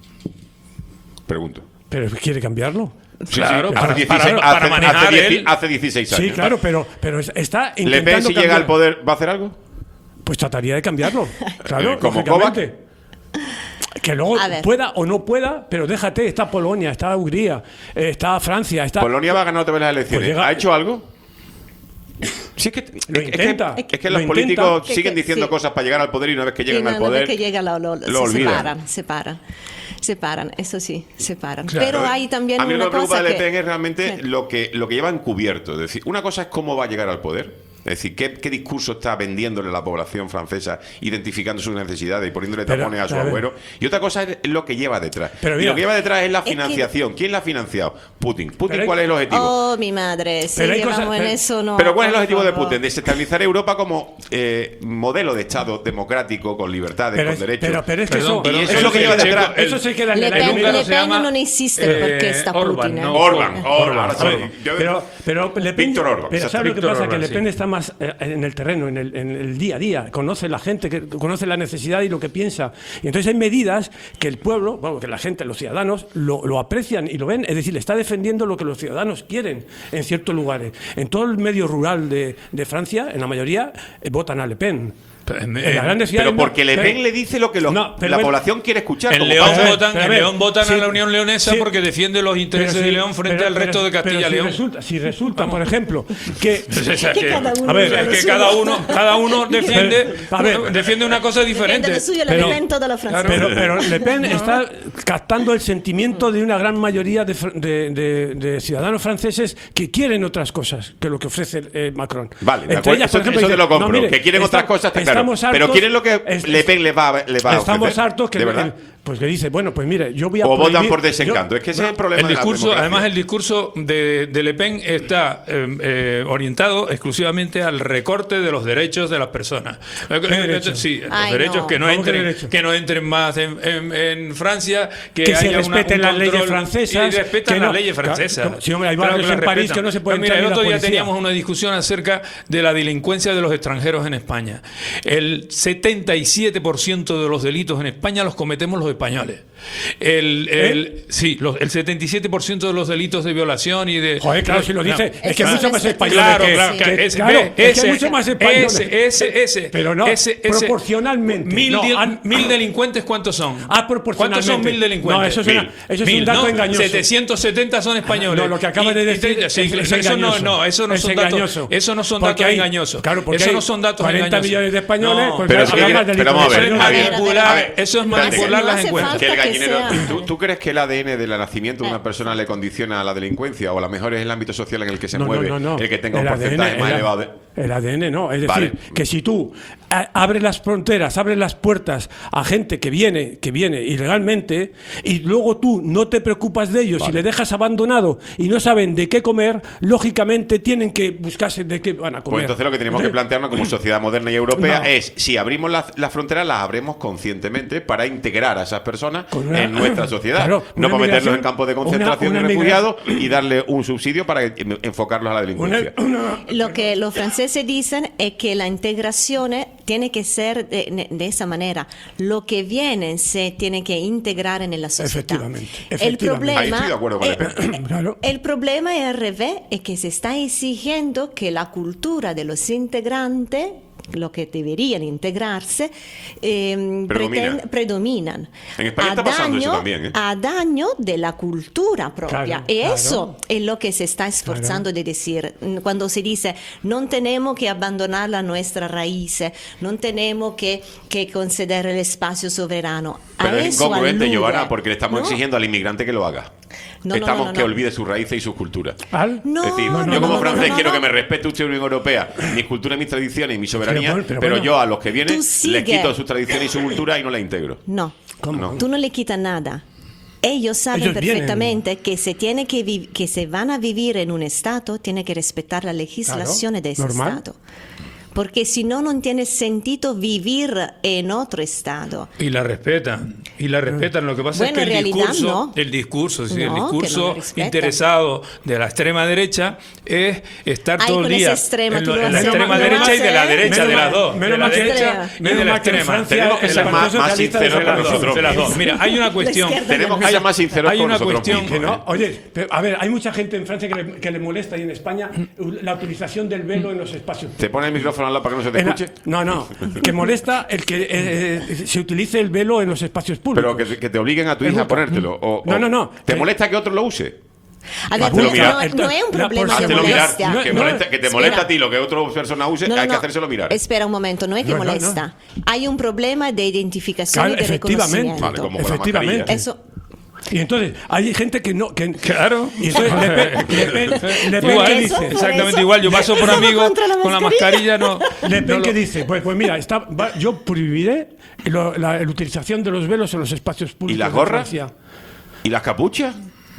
[SPEAKER 3] Pregunto.
[SPEAKER 13] Pero quiere cambiarlo.
[SPEAKER 3] Sí, Claro, sí, para- hace dieciséis para- para hace- manejar hace dieci- él. hace dieciséis años.
[SPEAKER 13] Sí, claro, pero, pero está intentando
[SPEAKER 3] ¿Le Pen, si llega
[SPEAKER 13] cambiar-
[SPEAKER 3] al poder, va a hacer algo?
[SPEAKER 13] Pues trataría de cambiarlo. Claro,
[SPEAKER 3] Eh, ¿como
[SPEAKER 13] lógicamente. Que luego
[SPEAKER 14] A ver.
[SPEAKER 13] pueda o no pueda, pero déjate, está Polonia, está Hungría, eh, está Francia, está...
[SPEAKER 3] Polonia va a ganar otra vez las elecciones.
[SPEAKER 13] Pues llega-
[SPEAKER 3] ¿Ha hecho algo? Sí, es que,
[SPEAKER 13] Lo
[SPEAKER 3] es,
[SPEAKER 13] intenta.
[SPEAKER 3] que, es que
[SPEAKER 13] Lo
[SPEAKER 3] los
[SPEAKER 13] intenta.
[SPEAKER 3] políticos
[SPEAKER 14] Que-
[SPEAKER 3] siguen
[SPEAKER 14] que-
[SPEAKER 3] diciendo
[SPEAKER 14] sí.
[SPEAKER 3] cosas para llegar al poder y una vez que
[SPEAKER 14] Y
[SPEAKER 3] llegan
[SPEAKER 14] no,
[SPEAKER 3] al
[SPEAKER 14] una
[SPEAKER 3] poder
[SPEAKER 14] vez que llega lo, lo-
[SPEAKER 3] lo
[SPEAKER 14] se
[SPEAKER 3] olvidan.
[SPEAKER 14] separan, separan, separan, eso sí, separan.
[SPEAKER 3] Claro.
[SPEAKER 14] Pero hay también
[SPEAKER 3] a mí lo
[SPEAKER 14] una
[SPEAKER 3] que me preocupa
[SPEAKER 14] cosa
[SPEAKER 3] de Le
[SPEAKER 14] que...
[SPEAKER 3] Pen es realmente lo que lo que lleva encubierto. Es decir, una cosa es cómo va a llegar al poder. Es decir, ¿qué, qué discurso está vendiéndole a la población francesa, identificando sus necesidades y poniéndole
[SPEAKER 13] Pero,
[SPEAKER 3] tapones a su
[SPEAKER 13] a ver.
[SPEAKER 3] agüero? Y otra cosa es lo que lleva detrás.
[SPEAKER 13] Pero
[SPEAKER 3] y
[SPEAKER 13] mira,
[SPEAKER 3] lo que lleva detrás es la
[SPEAKER 14] es que-
[SPEAKER 3] financiación. ¿Quién la ha financiado? Putin. ¿Putin
[SPEAKER 13] Pero hay-
[SPEAKER 3] cuál es el objetivo?
[SPEAKER 14] Oh, mi madre, si
[SPEAKER 13] Pero hay
[SPEAKER 14] llevamos
[SPEAKER 13] cosas-
[SPEAKER 14] en
[SPEAKER 13] pero-
[SPEAKER 14] eso no...
[SPEAKER 3] Pero ¿cuál es el
[SPEAKER 14] por
[SPEAKER 3] objetivo de
[SPEAKER 14] favor.
[SPEAKER 3] Putin? Desestabilizar Europa como eh, modelo de Estado democrático, con libertades,
[SPEAKER 13] Pero
[SPEAKER 3] con
[SPEAKER 13] es-
[SPEAKER 3] derechos.
[SPEAKER 13] pero- pero es que
[SPEAKER 15] Perdón,
[SPEAKER 13] eso-
[SPEAKER 15] perdón,
[SPEAKER 3] y eso es lo que
[SPEAKER 15] el
[SPEAKER 3] lleva
[SPEAKER 15] checo-
[SPEAKER 3] detrás.
[SPEAKER 15] el-
[SPEAKER 13] Eso se queda en
[SPEAKER 14] Le
[SPEAKER 13] el
[SPEAKER 14] Pen,
[SPEAKER 15] húngaro
[SPEAKER 14] Le
[SPEAKER 15] se
[SPEAKER 14] Pen
[SPEAKER 15] llama,
[SPEAKER 14] no existe
[SPEAKER 15] eh,
[SPEAKER 14] porque está
[SPEAKER 15] Orbán,
[SPEAKER 14] Putin. ¿eh?
[SPEAKER 15] ¿no?
[SPEAKER 3] Orbán, Orbán,
[SPEAKER 15] Orbán,
[SPEAKER 3] ahora
[SPEAKER 15] sí.
[SPEAKER 3] sí. Yo-
[SPEAKER 13] Pero, pero Le Pen,
[SPEAKER 3] Víctor Orbán,
[SPEAKER 13] pero
[SPEAKER 3] exacto.
[SPEAKER 13] ¿sabes lo que
[SPEAKER 15] Víctor
[SPEAKER 13] pasa?
[SPEAKER 15] Orbán,
[SPEAKER 13] que Le
[SPEAKER 15] sí.
[SPEAKER 13] Pen está más eh, en el terreno, en el, en el día a día, conoce la gente, que conoce la necesidad y lo que piensa. Y entonces hay medidas que el pueblo, bueno, que la gente, los ciudadanos, lo, lo aprecian y lo ven. Es decir, le está defendiendo lo que los ciudadanos quieren en ciertos lugares. En todo el medio rural de, de Francia, en la mayoría, eh, votan a Le Pen.
[SPEAKER 15] Pero,
[SPEAKER 13] En
[SPEAKER 15] eh,
[SPEAKER 13] las grandes ciudades
[SPEAKER 3] Pero porque
[SPEAKER 13] no,
[SPEAKER 3] Le
[SPEAKER 13] pero-
[SPEAKER 3] Pen le dice lo que los-
[SPEAKER 13] No, pero
[SPEAKER 3] la
[SPEAKER 13] ven-
[SPEAKER 3] población quiere escuchar.
[SPEAKER 15] En
[SPEAKER 3] como
[SPEAKER 15] León
[SPEAKER 3] pasa-
[SPEAKER 13] ver,
[SPEAKER 15] votan,
[SPEAKER 13] pero a
[SPEAKER 15] en
[SPEAKER 13] ver,
[SPEAKER 15] León votan
[SPEAKER 13] sí,
[SPEAKER 15] a la Unión Leonesa
[SPEAKER 13] sí.
[SPEAKER 15] porque defiende los intereses
[SPEAKER 13] Pero
[SPEAKER 15] de
[SPEAKER 13] si-
[SPEAKER 15] León frente
[SPEAKER 13] pero-
[SPEAKER 15] al resto
[SPEAKER 13] pero-
[SPEAKER 15] de Castilla
[SPEAKER 13] pero
[SPEAKER 15] y León.
[SPEAKER 13] Si resulta, si resulta por ejemplo, que...
[SPEAKER 15] O sea,
[SPEAKER 14] Que
[SPEAKER 15] que-
[SPEAKER 14] cada uno
[SPEAKER 13] a ver,
[SPEAKER 14] diga
[SPEAKER 15] es
[SPEAKER 14] lo
[SPEAKER 15] que
[SPEAKER 14] suyo.
[SPEAKER 15] cada uno, cada uno defiende,
[SPEAKER 13] A ver.
[SPEAKER 15] defiende una cosa diferente.
[SPEAKER 14] Defiende lo suyo,
[SPEAKER 13] Pero-
[SPEAKER 14] Le Pen toda la Francia.
[SPEAKER 13] Pero, pero Le Pen está captando el sentimiento de una gran mayoría de, fr- de- de- de ciudadanos franceses que quieren otras cosas que lo que ofrece eh, Macron.
[SPEAKER 3] Vale, de
[SPEAKER 13] Entre
[SPEAKER 3] acuerdo,
[SPEAKER 13] ellas,
[SPEAKER 3] eso,
[SPEAKER 13] por ejemplo,
[SPEAKER 3] eso te
[SPEAKER 13] dice,
[SPEAKER 3] lo compro.
[SPEAKER 13] no, mire,
[SPEAKER 3] que quieren
[SPEAKER 13] está-
[SPEAKER 3] otras cosas, está claro.
[SPEAKER 13] estamos
[SPEAKER 3] Pero
[SPEAKER 13] hartos-
[SPEAKER 3] quieren lo que
[SPEAKER 13] es-
[SPEAKER 3] Le Pen le va, le va a
[SPEAKER 13] Estamos
[SPEAKER 3] ofrecer.
[SPEAKER 13] hartos que
[SPEAKER 3] ¿De
[SPEAKER 13] el-
[SPEAKER 3] verdad?
[SPEAKER 13] pues que dice, bueno, pues mire, yo voy a
[SPEAKER 3] O votan
[SPEAKER 13] prohibir-
[SPEAKER 3] por desencanto.
[SPEAKER 13] yo-
[SPEAKER 3] Es que ese es el problema
[SPEAKER 15] El
[SPEAKER 3] de la
[SPEAKER 15] discurso,
[SPEAKER 3] democracia.
[SPEAKER 15] además, el discurso de, de Le Pen está eh, eh, orientado exclusivamente al recorte de los derechos de las personas.
[SPEAKER 13] derechos?
[SPEAKER 15] Sí, los
[SPEAKER 14] Ay,
[SPEAKER 15] derechos
[SPEAKER 14] no.
[SPEAKER 15] que no
[SPEAKER 13] ¿Cómo que
[SPEAKER 15] entren,
[SPEAKER 13] derechos?
[SPEAKER 15] que no entren más en, en- en Francia, que,
[SPEAKER 13] Que se
[SPEAKER 15] haya una-
[SPEAKER 13] respeten
[SPEAKER 15] un
[SPEAKER 13] las leyes
[SPEAKER 15] control-
[SPEAKER 13] francesas,
[SPEAKER 15] Y respetan
[SPEAKER 13] que
[SPEAKER 15] las
[SPEAKER 13] no-
[SPEAKER 15] leyes
[SPEAKER 13] claro,
[SPEAKER 15] francesas.
[SPEAKER 13] sí, hombre, hay
[SPEAKER 15] Claro
[SPEAKER 13] barrios
[SPEAKER 15] las
[SPEAKER 13] en París
[SPEAKER 15] respetan.
[SPEAKER 13] que no se puede
[SPEAKER 15] Pero mira,
[SPEAKER 13] entrar
[SPEAKER 15] el
[SPEAKER 13] ni la
[SPEAKER 15] otro día
[SPEAKER 13] policía.
[SPEAKER 15] teníamos una discusión acerca de la delincuencia de los extranjeros en España. El setenta y siete por ciento de los delitos en España los cometemos los españoles. El, el, sí, los- el setenta y siete por ciento de los delitos de violación y de...
[SPEAKER 13] Joder, claro, si lo dice, es que
[SPEAKER 14] Eso
[SPEAKER 13] mucho
[SPEAKER 14] no
[SPEAKER 13] más
[SPEAKER 14] es-
[SPEAKER 13] español
[SPEAKER 15] Claro,
[SPEAKER 13] que,
[SPEAKER 15] claro,
[SPEAKER 13] que-
[SPEAKER 15] que ese,
[SPEAKER 13] claro,
[SPEAKER 15] ve,
[SPEAKER 13] es que
[SPEAKER 15] ese,
[SPEAKER 13] hay mucho más españoles.
[SPEAKER 15] ese, ese, ese,
[SPEAKER 13] Pero no,
[SPEAKER 15] ese, ese.
[SPEAKER 13] proporcionalmente.
[SPEAKER 15] Mil,
[SPEAKER 13] no,
[SPEAKER 15] di-
[SPEAKER 13] han-
[SPEAKER 15] mil delincuentes, ¿cuántos son?
[SPEAKER 13] Ah, proporcionalmente.
[SPEAKER 15] ¿Cuántos son mil delincuentes?
[SPEAKER 13] No, eso es, una-
[SPEAKER 15] Mil.
[SPEAKER 13] eso es
[SPEAKER 15] Mil,
[SPEAKER 13] un dato
[SPEAKER 15] ¿no?
[SPEAKER 13] engañoso.
[SPEAKER 15] setecientos setenta son españoles.
[SPEAKER 13] No, lo que acabas
[SPEAKER 15] Y-
[SPEAKER 13] de
[SPEAKER 15] y
[SPEAKER 13] decir
[SPEAKER 15] treinta, sí,
[SPEAKER 13] es, es
[SPEAKER 15] eso no,
[SPEAKER 13] engañoso.
[SPEAKER 15] no, eso no
[SPEAKER 13] Es
[SPEAKER 15] son
[SPEAKER 13] engañoso.
[SPEAKER 15] datos, eso no son
[SPEAKER 13] Porque
[SPEAKER 15] datos
[SPEAKER 13] hay-
[SPEAKER 15] engañosos.
[SPEAKER 13] Claro, porque
[SPEAKER 15] eso
[SPEAKER 13] hay
[SPEAKER 15] no son datos
[SPEAKER 13] cuarenta
[SPEAKER 15] engañosos.
[SPEAKER 13] millones de españoles,
[SPEAKER 15] No.
[SPEAKER 13] pues
[SPEAKER 3] Pero,
[SPEAKER 13] habrá
[SPEAKER 3] es que-
[SPEAKER 13] más delitos
[SPEAKER 3] pero vamos a ver,
[SPEAKER 13] españoles.
[SPEAKER 3] Javier,
[SPEAKER 15] manipular,
[SPEAKER 3] a ver,
[SPEAKER 15] eso es
[SPEAKER 3] espérate.
[SPEAKER 15] manipular
[SPEAKER 14] No
[SPEAKER 15] las
[SPEAKER 14] hace
[SPEAKER 15] encuestas.
[SPEAKER 14] falta
[SPEAKER 3] Que el
[SPEAKER 14] que
[SPEAKER 3] gallinero,
[SPEAKER 14] sea-
[SPEAKER 3] ¿tú, ¿tú crees que el A D N del nacimiento de una persona le condiciona a la delincuencia o a lo mejor es el ámbito social en el que se
[SPEAKER 13] No, no,
[SPEAKER 3] mueve
[SPEAKER 13] no, no.
[SPEAKER 3] el que tenga un
[SPEAKER 13] El
[SPEAKER 3] porcentaje
[SPEAKER 13] A D N,
[SPEAKER 3] más
[SPEAKER 13] el-
[SPEAKER 3] elevado? De...
[SPEAKER 13] El A D N no, es decir,
[SPEAKER 3] Vale.
[SPEAKER 13] que si tú a- abres las fronteras, abres las puertas a gente que viene, que viene ilegalmente y luego tú no te preocupas de ellos y le dejas abandonado y no saben de qué comer, lógicamente tienen que buscarse de qué van a comer.
[SPEAKER 3] Pues entonces lo que tenemos que plantearnos como sociedad moderna y europea
[SPEAKER 13] No.
[SPEAKER 3] es, si abrimos las las fronteras, las abrimos conscientemente para integrar a esas personas
[SPEAKER 13] Con una-
[SPEAKER 3] en nuestra sociedad.
[SPEAKER 13] Claro,
[SPEAKER 3] no
[SPEAKER 13] una
[SPEAKER 3] para meterlos
[SPEAKER 13] migración-
[SPEAKER 3] en campos de concentración
[SPEAKER 13] una-
[SPEAKER 3] y
[SPEAKER 13] una
[SPEAKER 3] refugiados y darle un subsidio para en- enfocarlos a la
[SPEAKER 13] Una-
[SPEAKER 3] delincuencia.
[SPEAKER 13] una-
[SPEAKER 14] Lo que los franceses dicen es que la integración tiene que ser de, de esa manera. Lo que viene se tiene que integrar en la sociedad.
[SPEAKER 13] Efectivamente,
[SPEAKER 14] El
[SPEAKER 13] efectivamente.
[SPEAKER 3] Ahí
[SPEAKER 14] problema,
[SPEAKER 3] estoy de acuerdo con
[SPEAKER 14] eh,
[SPEAKER 3] Le Pen.
[SPEAKER 13] Claro.
[SPEAKER 14] el problema es al revés, es que se está exigiendo que la cultura de los integrantes, lo que deberían integrarse, eh,
[SPEAKER 3] Predomina.
[SPEAKER 14] preten- predominan.
[SPEAKER 3] En España
[SPEAKER 14] a
[SPEAKER 3] está pasando eso
[SPEAKER 14] daño-
[SPEAKER 3] también, ¿eh?
[SPEAKER 14] A daño de la cultura propia.
[SPEAKER 13] Claro,
[SPEAKER 14] y
[SPEAKER 13] claro.
[SPEAKER 14] eso es lo que se está esforzando de decir. Cuando se dice, no tenemos que abandonar la nuestra raíz, no tenemos que, que conceder el espacio soberano. A
[SPEAKER 3] Pero es
[SPEAKER 14] eso
[SPEAKER 3] incongruente,
[SPEAKER 14] alude,
[SPEAKER 3] Giovanna, porque le estamos
[SPEAKER 14] ¿no?
[SPEAKER 3] exigiendo al inmigrante que lo haga.
[SPEAKER 14] No, no,
[SPEAKER 3] estamos
[SPEAKER 14] no, no,
[SPEAKER 3] que
[SPEAKER 14] no.
[SPEAKER 3] olvide sus raíces y sus culturas.
[SPEAKER 13] ¿Al?
[SPEAKER 14] No,
[SPEAKER 3] Es decir,
[SPEAKER 14] no,
[SPEAKER 3] yo
[SPEAKER 14] no,
[SPEAKER 3] como
[SPEAKER 14] no,
[SPEAKER 3] francés
[SPEAKER 14] no,
[SPEAKER 3] quiero
[SPEAKER 14] no.
[SPEAKER 3] que me respete usted Unión Europea, mis culturas, mis tradiciones y mi soberanía,
[SPEAKER 13] Pero
[SPEAKER 3] pero,
[SPEAKER 13] bueno, pero bueno.
[SPEAKER 3] yo a los que vienen
[SPEAKER 14] Tú
[SPEAKER 3] les
[SPEAKER 14] sigue.
[SPEAKER 3] quito sus tradiciones y su cultura y no la integro.
[SPEAKER 14] No,
[SPEAKER 3] ¿Cómo?
[SPEAKER 14] tú no le quitas nada. Ellos saben
[SPEAKER 13] Ellos vienen.
[SPEAKER 14] perfectamente que se tiene que vi- que se van a vivir en un estado, tiene que respetar la legislación
[SPEAKER 13] Claro,
[SPEAKER 14] de ese
[SPEAKER 13] normal.
[SPEAKER 14] estado. porque si no, no tiene sentido vivir en otro estado.
[SPEAKER 15] Y la respetan, y la respetan. Lo que pasa
[SPEAKER 14] Bueno,
[SPEAKER 15] es que
[SPEAKER 14] en
[SPEAKER 15] el
[SPEAKER 14] realidad
[SPEAKER 15] discurso,
[SPEAKER 14] no.
[SPEAKER 15] el discurso, sí, el
[SPEAKER 14] No, que no
[SPEAKER 15] discurso
[SPEAKER 14] la respetan.
[SPEAKER 15] interesado de la extrema derecha es estar
[SPEAKER 14] Ay,
[SPEAKER 15] todo el
[SPEAKER 14] con
[SPEAKER 15] día
[SPEAKER 14] esa extrema,
[SPEAKER 15] en,
[SPEAKER 14] tú
[SPEAKER 15] lo-
[SPEAKER 14] lo
[SPEAKER 15] en la
[SPEAKER 14] haces.
[SPEAKER 15] extrema
[SPEAKER 14] Menos mal-
[SPEAKER 15] derecha y de la
[SPEAKER 14] menos
[SPEAKER 15] derecha,
[SPEAKER 13] mal-
[SPEAKER 15] de las dos, de
[SPEAKER 13] menos
[SPEAKER 15] la
[SPEAKER 13] mal que-
[SPEAKER 15] derecha y
[SPEAKER 13] menos
[SPEAKER 15] de la
[SPEAKER 13] mal que en
[SPEAKER 15] extrema.
[SPEAKER 13] Francia
[SPEAKER 3] Tenemos que
[SPEAKER 13] el
[SPEAKER 3] ser más,
[SPEAKER 13] Partido
[SPEAKER 3] más
[SPEAKER 13] Socialista
[SPEAKER 3] sinceros
[SPEAKER 15] De
[SPEAKER 3] con
[SPEAKER 15] las dos,
[SPEAKER 3] nosotros
[SPEAKER 15] de las dos.
[SPEAKER 3] mismos.
[SPEAKER 15] Mira, hay una cuestión.
[SPEAKER 3] Tenemos que
[SPEAKER 15] hay-
[SPEAKER 3] ser más sinceros
[SPEAKER 15] hay
[SPEAKER 3] con
[SPEAKER 15] una
[SPEAKER 3] nosotros
[SPEAKER 15] cuestión
[SPEAKER 3] mismos.
[SPEAKER 13] Que no, oye, pero, a ver, hay mucha gente en Francia que le, que le molesta y en España la utilización del velo en los espacios.
[SPEAKER 3] ¿Te pone el micrófono al lado para que no se te
[SPEAKER 13] En la-
[SPEAKER 3] escuche?
[SPEAKER 13] no, no, que molesta el que eh, eh, se utilice el velo en los espacios públicos.
[SPEAKER 3] Pero que, que te obliguen a tu
[SPEAKER 13] El
[SPEAKER 3] hija a
[SPEAKER 13] burka.
[SPEAKER 3] ponértelo. O,
[SPEAKER 13] No,
[SPEAKER 3] o-
[SPEAKER 13] no, no.
[SPEAKER 3] ¿Te
[SPEAKER 13] Que-
[SPEAKER 3] molesta que otro lo use?
[SPEAKER 14] A ver,
[SPEAKER 3] Háztelo
[SPEAKER 14] no,
[SPEAKER 3] mirar.
[SPEAKER 14] no, no es un
[SPEAKER 13] La-
[SPEAKER 14] problema de
[SPEAKER 3] Háztelo mirar.
[SPEAKER 14] molestia.
[SPEAKER 3] Que,
[SPEAKER 13] No,
[SPEAKER 3] molesta- que te
[SPEAKER 14] espera.
[SPEAKER 3] molesta a ti lo que otra persona use,
[SPEAKER 14] No, no,
[SPEAKER 3] hay que
[SPEAKER 14] no.
[SPEAKER 3] hacérselo mirar.
[SPEAKER 14] Espera un momento, no es que
[SPEAKER 13] No, no, no.
[SPEAKER 14] molesta. Hay un problema de identificación
[SPEAKER 13] Claro,
[SPEAKER 14] y de
[SPEAKER 13] efectivamente.
[SPEAKER 14] reconocimiento.
[SPEAKER 3] Vale, como con la
[SPEAKER 13] Efectivamente.
[SPEAKER 3] mascarilla.
[SPEAKER 14] Eso,
[SPEAKER 13] Y entonces hay gente que no. Que, que-
[SPEAKER 15] Claro.
[SPEAKER 13] Y entonces Le Pen, Le Pen, Le Pen
[SPEAKER 15] Igual,
[SPEAKER 13] ¿qué
[SPEAKER 14] eso,
[SPEAKER 13] dice?
[SPEAKER 14] por
[SPEAKER 15] exactamente
[SPEAKER 14] eso.
[SPEAKER 15] igual. Yo paso por
[SPEAKER 14] Estamos
[SPEAKER 15] amigos
[SPEAKER 14] contra la
[SPEAKER 15] con la
[SPEAKER 14] mascarilla.
[SPEAKER 15] mascarilla, no.
[SPEAKER 13] Le
[SPEAKER 15] no
[SPEAKER 13] Pen
[SPEAKER 15] lo-
[SPEAKER 13] que dice, pues, pues mira, está, va- yo prohibiré lo- la, la utilización de los velos en los espacios públicos.
[SPEAKER 3] las
[SPEAKER 13] de
[SPEAKER 3] gorras?
[SPEAKER 13] Francia.
[SPEAKER 3] ¿Y las capuchas?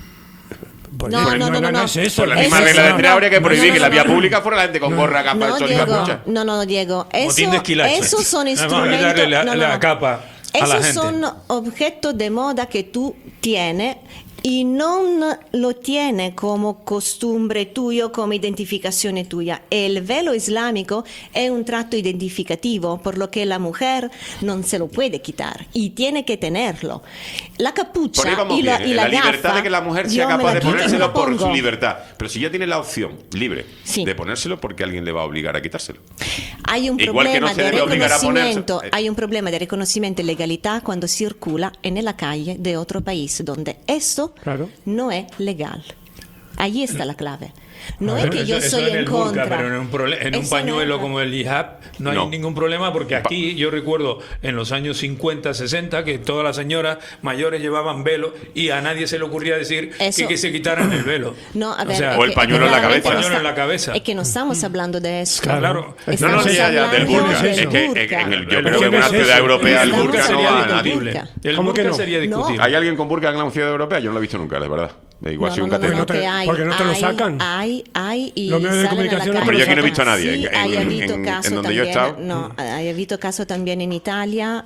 [SPEAKER 13] Pues,
[SPEAKER 14] No,
[SPEAKER 13] pues,
[SPEAKER 14] no, no, no, no.
[SPEAKER 13] es eso.
[SPEAKER 3] Por la
[SPEAKER 14] Eso
[SPEAKER 3] misma
[SPEAKER 14] sí,
[SPEAKER 3] regla de
[SPEAKER 14] no,
[SPEAKER 3] tres habría que
[SPEAKER 14] no,
[SPEAKER 3] prohibir
[SPEAKER 14] no,
[SPEAKER 3] que en la
[SPEAKER 14] no,
[SPEAKER 3] vía
[SPEAKER 14] no.
[SPEAKER 3] pública fuera la gente con gorra, capa,
[SPEAKER 14] no,
[SPEAKER 3] sol y
[SPEAKER 14] Diego,
[SPEAKER 3] capucha.
[SPEAKER 14] no, no, Diego. Eso,
[SPEAKER 15] Botín de esquilache.
[SPEAKER 14] esos son
[SPEAKER 15] Vamos a
[SPEAKER 14] instrumentos.
[SPEAKER 15] quitarle la,
[SPEAKER 14] no, no,
[SPEAKER 15] la
[SPEAKER 14] no.
[SPEAKER 15] capa a la
[SPEAKER 14] Esos
[SPEAKER 15] gente.
[SPEAKER 14] son objetos de moda que tú tienes y no lo tienes como costumbre tuyo, como identificación tuya. El velo islámico es un trato identificativo, por lo que la mujer no se lo puede quitar y tiene que tenerlo. La capucha
[SPEAKER 3] Por ahí vamos
[SPEAKER 14] y la,
[SPEAKER 3] bien,
[SPEAKER 14] y
[SPEAKER 3] ¿eh?
[SPEAKER 14] la,
[SPEAKER 3] la libertad
[SPEAKER 14] gafa,
[SPEAKER 3] de que la mujer
[SPEAKER 14] yo
[SPEAKER 3] sea
[SPEAKER 14] me
[SPEAKER 3] capaz
[SPEAKER 14] la
[SPEAKER 3] de
[SPEAKER 14] quito y me
[SPEAKER 3] ponérselo
[SPEAKER 14] la
[SPEAKER 3] por su
[SPEAKER 14] pongo.
[SPEAKER 3] libertad. Pero si ya tiene la opción libre
[SPEAKER 14] Sí.
[SPEAKER 3] de ponérselo, porque alguien le va a obligar a quitárselo.
[SPEAKER 14] Hay un
[SPEAKER 3] Igual que no
[SPEAKER 14] problema
[SPEAKER 3] se
[SPEAKER 14] de
[SPEAKER 3] debe obligar a
[SPEAKER 14] reconocimiento,
[SPEAKER 3] ponerse-
[SPEAKER 14] hay un problema de reconocimiento y legalidad cuando circula en la calle de otro país donde esto
[SPEAKER 13] Claro.
[SPEAKER 14] no es legal. Ahí está la clave. No es
[SPEAKER 15] Pero
[SPEAKER 14] que
[SPEAKER 15] eso-
[SPEAKER 14] yo
[SPEAKER 15] eso
[SPEAKER 14] soy
[SPEAKER 15] en
[SPEAKER 14] en
[SPEAKER 15] el burka,
[SPEAKER 14] contra.
[SPEAKER 15] pero en un, prole- en un
[SPEAKER 14] Eso no
[SPEAKER 15] pañuelo
[SPEAKER 14] es-
[SPEAKER 15] como el hijab no hay
[SPEAKER 3] No.
[SPEAKER 15] ningún problema, porque aquí yo recuerdo en los años cincuenta, sesenta que todas las señoras mayores llevaban velo y a nadie se le ocurría decir
[SPEAKER 14] Eso-
[SPEAKER 15] que, que se quitaran el velo.
[SPEAKER 14] No, a ver,
[SPEAKER 15] sea,
[SPEAKER 14] es
[SPEAKER 3] O el
[SPEAKER 14] que
[SPEAKER 3] pañuelo en la
[SPEAKER 14] realmente
[SPEAKER 3] cabeza.
[SPEAKER 14] no
[SPEAKER 15] Pañuelo en
[SPEAKER 14] está-
[SPEAKER 15] la cabeza.
[SPEAKER 14] Es que no estamos hablando de eso.
[SPEAKER 15] Claro.
[SPEAKER 3] No, no,
[SPEAKER 14] Estamos
[SPEAKER 3] sí, ya, ya, del
[SPEAKER 14] hablando
[SPEAKER 3] burka.
[SPEAKER 14] del
[SPEAKER 3] Es que
[SPEAKER 14] burka.
[SPEAKER 3] en el, yo
[SPEAKER 15] El
[SPEAKER 3] creo que en
[SPEAKER 13] burka
[SPEAKER 3] una
[SPEAKER 13] es
[SPEAKER 3] ciudad
[SPEAKER 13] eso.
[SPEAKER 3] europea el
[SPEAKER 14] Estamos
[SPEAKER 3] burka no
[SPEAKER 15] sería
[SPEAKER 3] va a
[SPEAKER 14] hablando del
[SPEAKER 3] nadie.
[SPEAKER 15] discutible.
[SPEAKER 14] burka.
[SPEAKER 15] El
[SPEAKER 13] ¿Cómo que
[SPEAKER 15] burka
[SPEAKER 13] no?
[SPEAKER 15] sería
[SPEAKER 14] No.
[SPEAKER 15] discutible.
[SPEAKER 3] ¿Hay alguien con burka en la ciudad europea? Yo no lo he visto nunca, de verdad. Igual
[SPEAKER 14] No,
[SPEAKER 3] soy
[SPEAKER 14] no,
[SPEAKER 3] un
[SPEAKER 14] no, no,
[SPEAKER 3] catedrático.
[SPEAKER 14] no,
[SPEAKER 13] te-
[SPEAKER 14] que hay,
[SPEAKER 13] porque no te lo
[SPEAKER 14] hay,
[SPEAKER 13] sacan.
[SPEAKER 14] Hay, hay y
[SPEAKER 13] Los medios de
[SPEAKER 14] salen a la
[SPEAKER 13] comunicación no
[SPEAKER 14] calle.
[SPEAKER 13] te lo
[SPEAKER 3] Pero yo aquí no he visto a nadie.
[SPEAKER 14] Sí,
[SPEAKER 3] En-
[SPEAKER 14] hay
[SPEAKER 3] en-
[SPEAKER 14] habido
[SPEAKER 3] en-
[SPEAKER 14] caso
[SPEAKER 3] en donde yo he
[SPEAKER 14] también,
[SPEAKER 3] estado.
[SPEAKER 14] no, hay habido caso también en Italia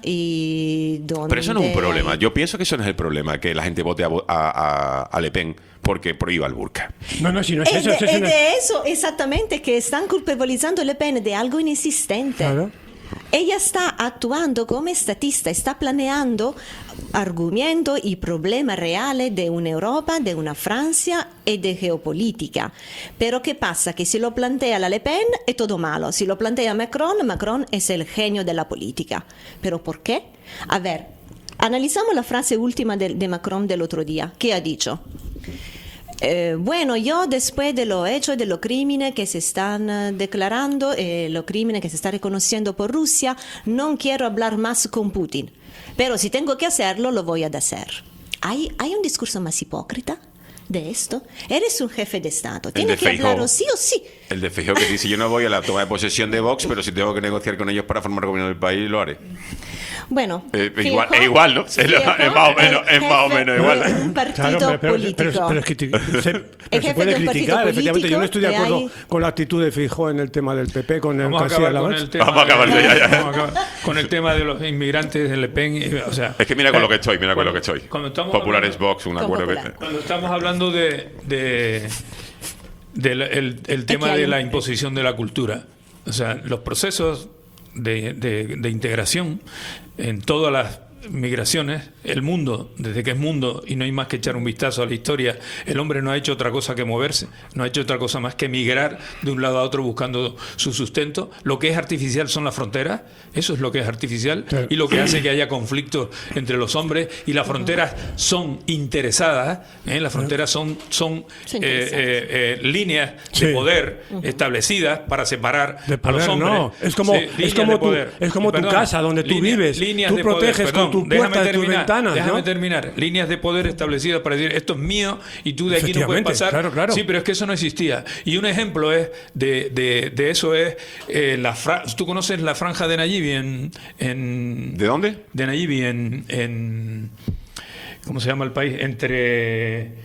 [SPEAKER 14] y donde...
[SPEAKER 3] Pero eso no es un problema. Yo pienso que eso no es el problema, que la gente vote a, a, a, a Le Pen porque prohíba el burka.
[SPEAKER 13] No, no, si no es
[SPEAKER 14] Es
[SPEAKER 13] eso.
[SPEAKER 14] de,
[SPEAKER 13] eso es
[SPEAKER 14] es
[SPEAKER 13] una-
[SPEAKER 14] de eso, exactamente, que están culpabilizando a Le Pen de algo inexistente.
[SPEAKER 13] Claro.
[SPEAKER 14] Ella está actuando como estatista, está planeando argumentos y problemas reales de una Europa, de una Francia y de geopolítica. Pero ¿qué pasa? Que si lo plantea la Le Pen es todo malo, si lo plantea Macron, Macron es el genio de la política. ¿Pero por qué? A ver, analizamos la frase última de, de Macron del otro día. ¿Qué ha dicho? Eh, bueno, yo después de los hechos, de los crímenes que se están eh, declarando, eh, los crímenes que se están reconociendo por Rusia, no quiero hablar más con Putin. Pero si tengo que hacerlo, lo voy a hacer. ¿Hay, hay un discurso más hipócrita de esto? Eres un jefe de Estado.
[SPEAKER 3] El
[SPEAKER 14] Tienes
[SPEAKER 3] de
[SPEAKER 14] que
[SPEAKER 3] Feijóo.
[SPEAKER 14] hablar sí o sí.
[SPEAKER 3] El de Feijóo que dice, yo no voy a la toma de posesión de Vox, pero si tengo que negociar con ellos para formar gobierno del país, lo haré.
[SPEAKER 14] Bueno,
[SPEAKER 3] Eh,
[SPEAKER 14] Feijóo-
[SPEAKER 3] igual, es igual, ¿no? Es, lo-
[SPEAKER 14] Feijóo
[SPEAKER 3] es más o menos,
[SPEAKER 14] el
[SPEAKER 3] es más o
[SPEAKER 14] jefe
[SPEAKER 3] menos igual.
[SPEAKER 14] de un partido
[SPEAKER 13] Claro, pero, pero-
[SPEAKER 14] político.
[SPEAKER 13] pero- pero es que ti- se, pero se
[SPEAKER 14] jefe
[SPEAKER 13] puede
[SPEAKER 14] de un partido
[SPEAKER 13] criticar, efectivamente. Yo no estoy de
[SPEAKER 14] político
[SPEAKER 13] acuerdo
[SPEAKER 14] y hay-
[SPEAKER 13] con la actitud de Feijóo en el tema del P P, con el
[SPEAKER 15] Vamos a
[SPEAKER 13] García
[SPEAKER 15] acabar con
[SPEAKER 13] Lavaz.
[SPEAKER 15] el tema,
[SPEAKER 3] Vamos a acabar, ya, ya, ya.
[SPEAKER 15] vamos a acabar con el tema de los inmigrantes de Le Pen. eh, O sea,
[SPEAKER 3] Es que mira con
[SPEAKER 15] eh,
[SPEAKER 3] lo que estoy, mira con lo que estoy.
[SPEAKER 15] cuando estamos
[SPEAKER 3] Popular es
[SPEAKER 15] hablando-
[SPEAKER 3] Vox, un
[SPEAKER 14] Con
[SPEAKER 3] acuerdo que...
[SPEAKER 14] Popular.
[SPEAKER 15] Cuando estamos hablando de, de del el, el tema
[SPEAKER 14] que hay
[SPEAKER 15] de
[SPEAKER 14] un-
[SPEAKER 15] la imposición de la cultura, o sea, los procesos de, de- de integración en todas las migraciones, el mundo, desde que es mundo y no hay más que echar un vistazo a la historia, el hombre no ha hecho otra cosa que moverse, no ha hecho otra cosa más que migrar de un lado a otro buscando su sustento. Lo que es artificial son las fronteras, eso es lo que es artificial,
[SPEAKER 13] Claro.
[SPEAKER 15] y lo que hace que haya conflictos entre los hombres, y las fronteras son interesadas, ¿eh? Las fronteras son, son
[SPEAKER 14] Son
[SPEAKER 15] eh,
[SPEAKER 14] interesadas.
[SPEAKER 15] eh, eh, líneas
[SPEAKER 13] Sí.
[SPEAKER 15] de poder establecidas para separar
[SPEAKER 13] De
[SPEAKER 15] a
[SPEAKER 13] poder,
[SPEAKER 15] los hombres.
[SPEAKER 13] no. Es como,
[SPEAKER 15] Sí,
[SPEAKER 13] es
[SPEAKER 15] líneas
[SPEAKER 13] como,
[SPEAKER 15] de
[SPEAKER 13] tu,
[SPEAKER 15] poder.
[SPEAKER 13] es como tu
[SPEAKER 15] Perdona,
[SPEAKER 13] casa donde tú
[SPEAKER 15] línea-
[SPEAKER 13] vives.
[SPEAKER 15] líneas
[SPEAKER 13] Tú
[SPEAKER 15] de
[SPEAKER 13] proteges
[SPEAKER 15] poder, perdón,
[SPEAKER 13] con tu
[SPEAKER 15] déjame
[SPEAKER 13] puerta y tus
[SPEAKER 15] terminar,
[SPEAKER 13] ventanas,
[SPEAKER 15] déjame
[SPEAKER 13] ¿no?
[SPEAKER 15] terminar. Líneas de poder establecidas para decir esto es mío y tú de aquí no puedes
[SPEAKER 13] Efectivamente,
[SPEAKER 15] pasar.
[SPEAKER 13] claro, claro.
[SPEAKER 15] Sí, pero es que eso no existía. Y un ejemplo es de, de, de eso es eh, la fra- tú conoces la franja de Nayibi en, en
[SPEAKER 3] ¿De dónde?
[SPEAKER 15] de Nayibi en, en ¿cómo se llama el país? Entre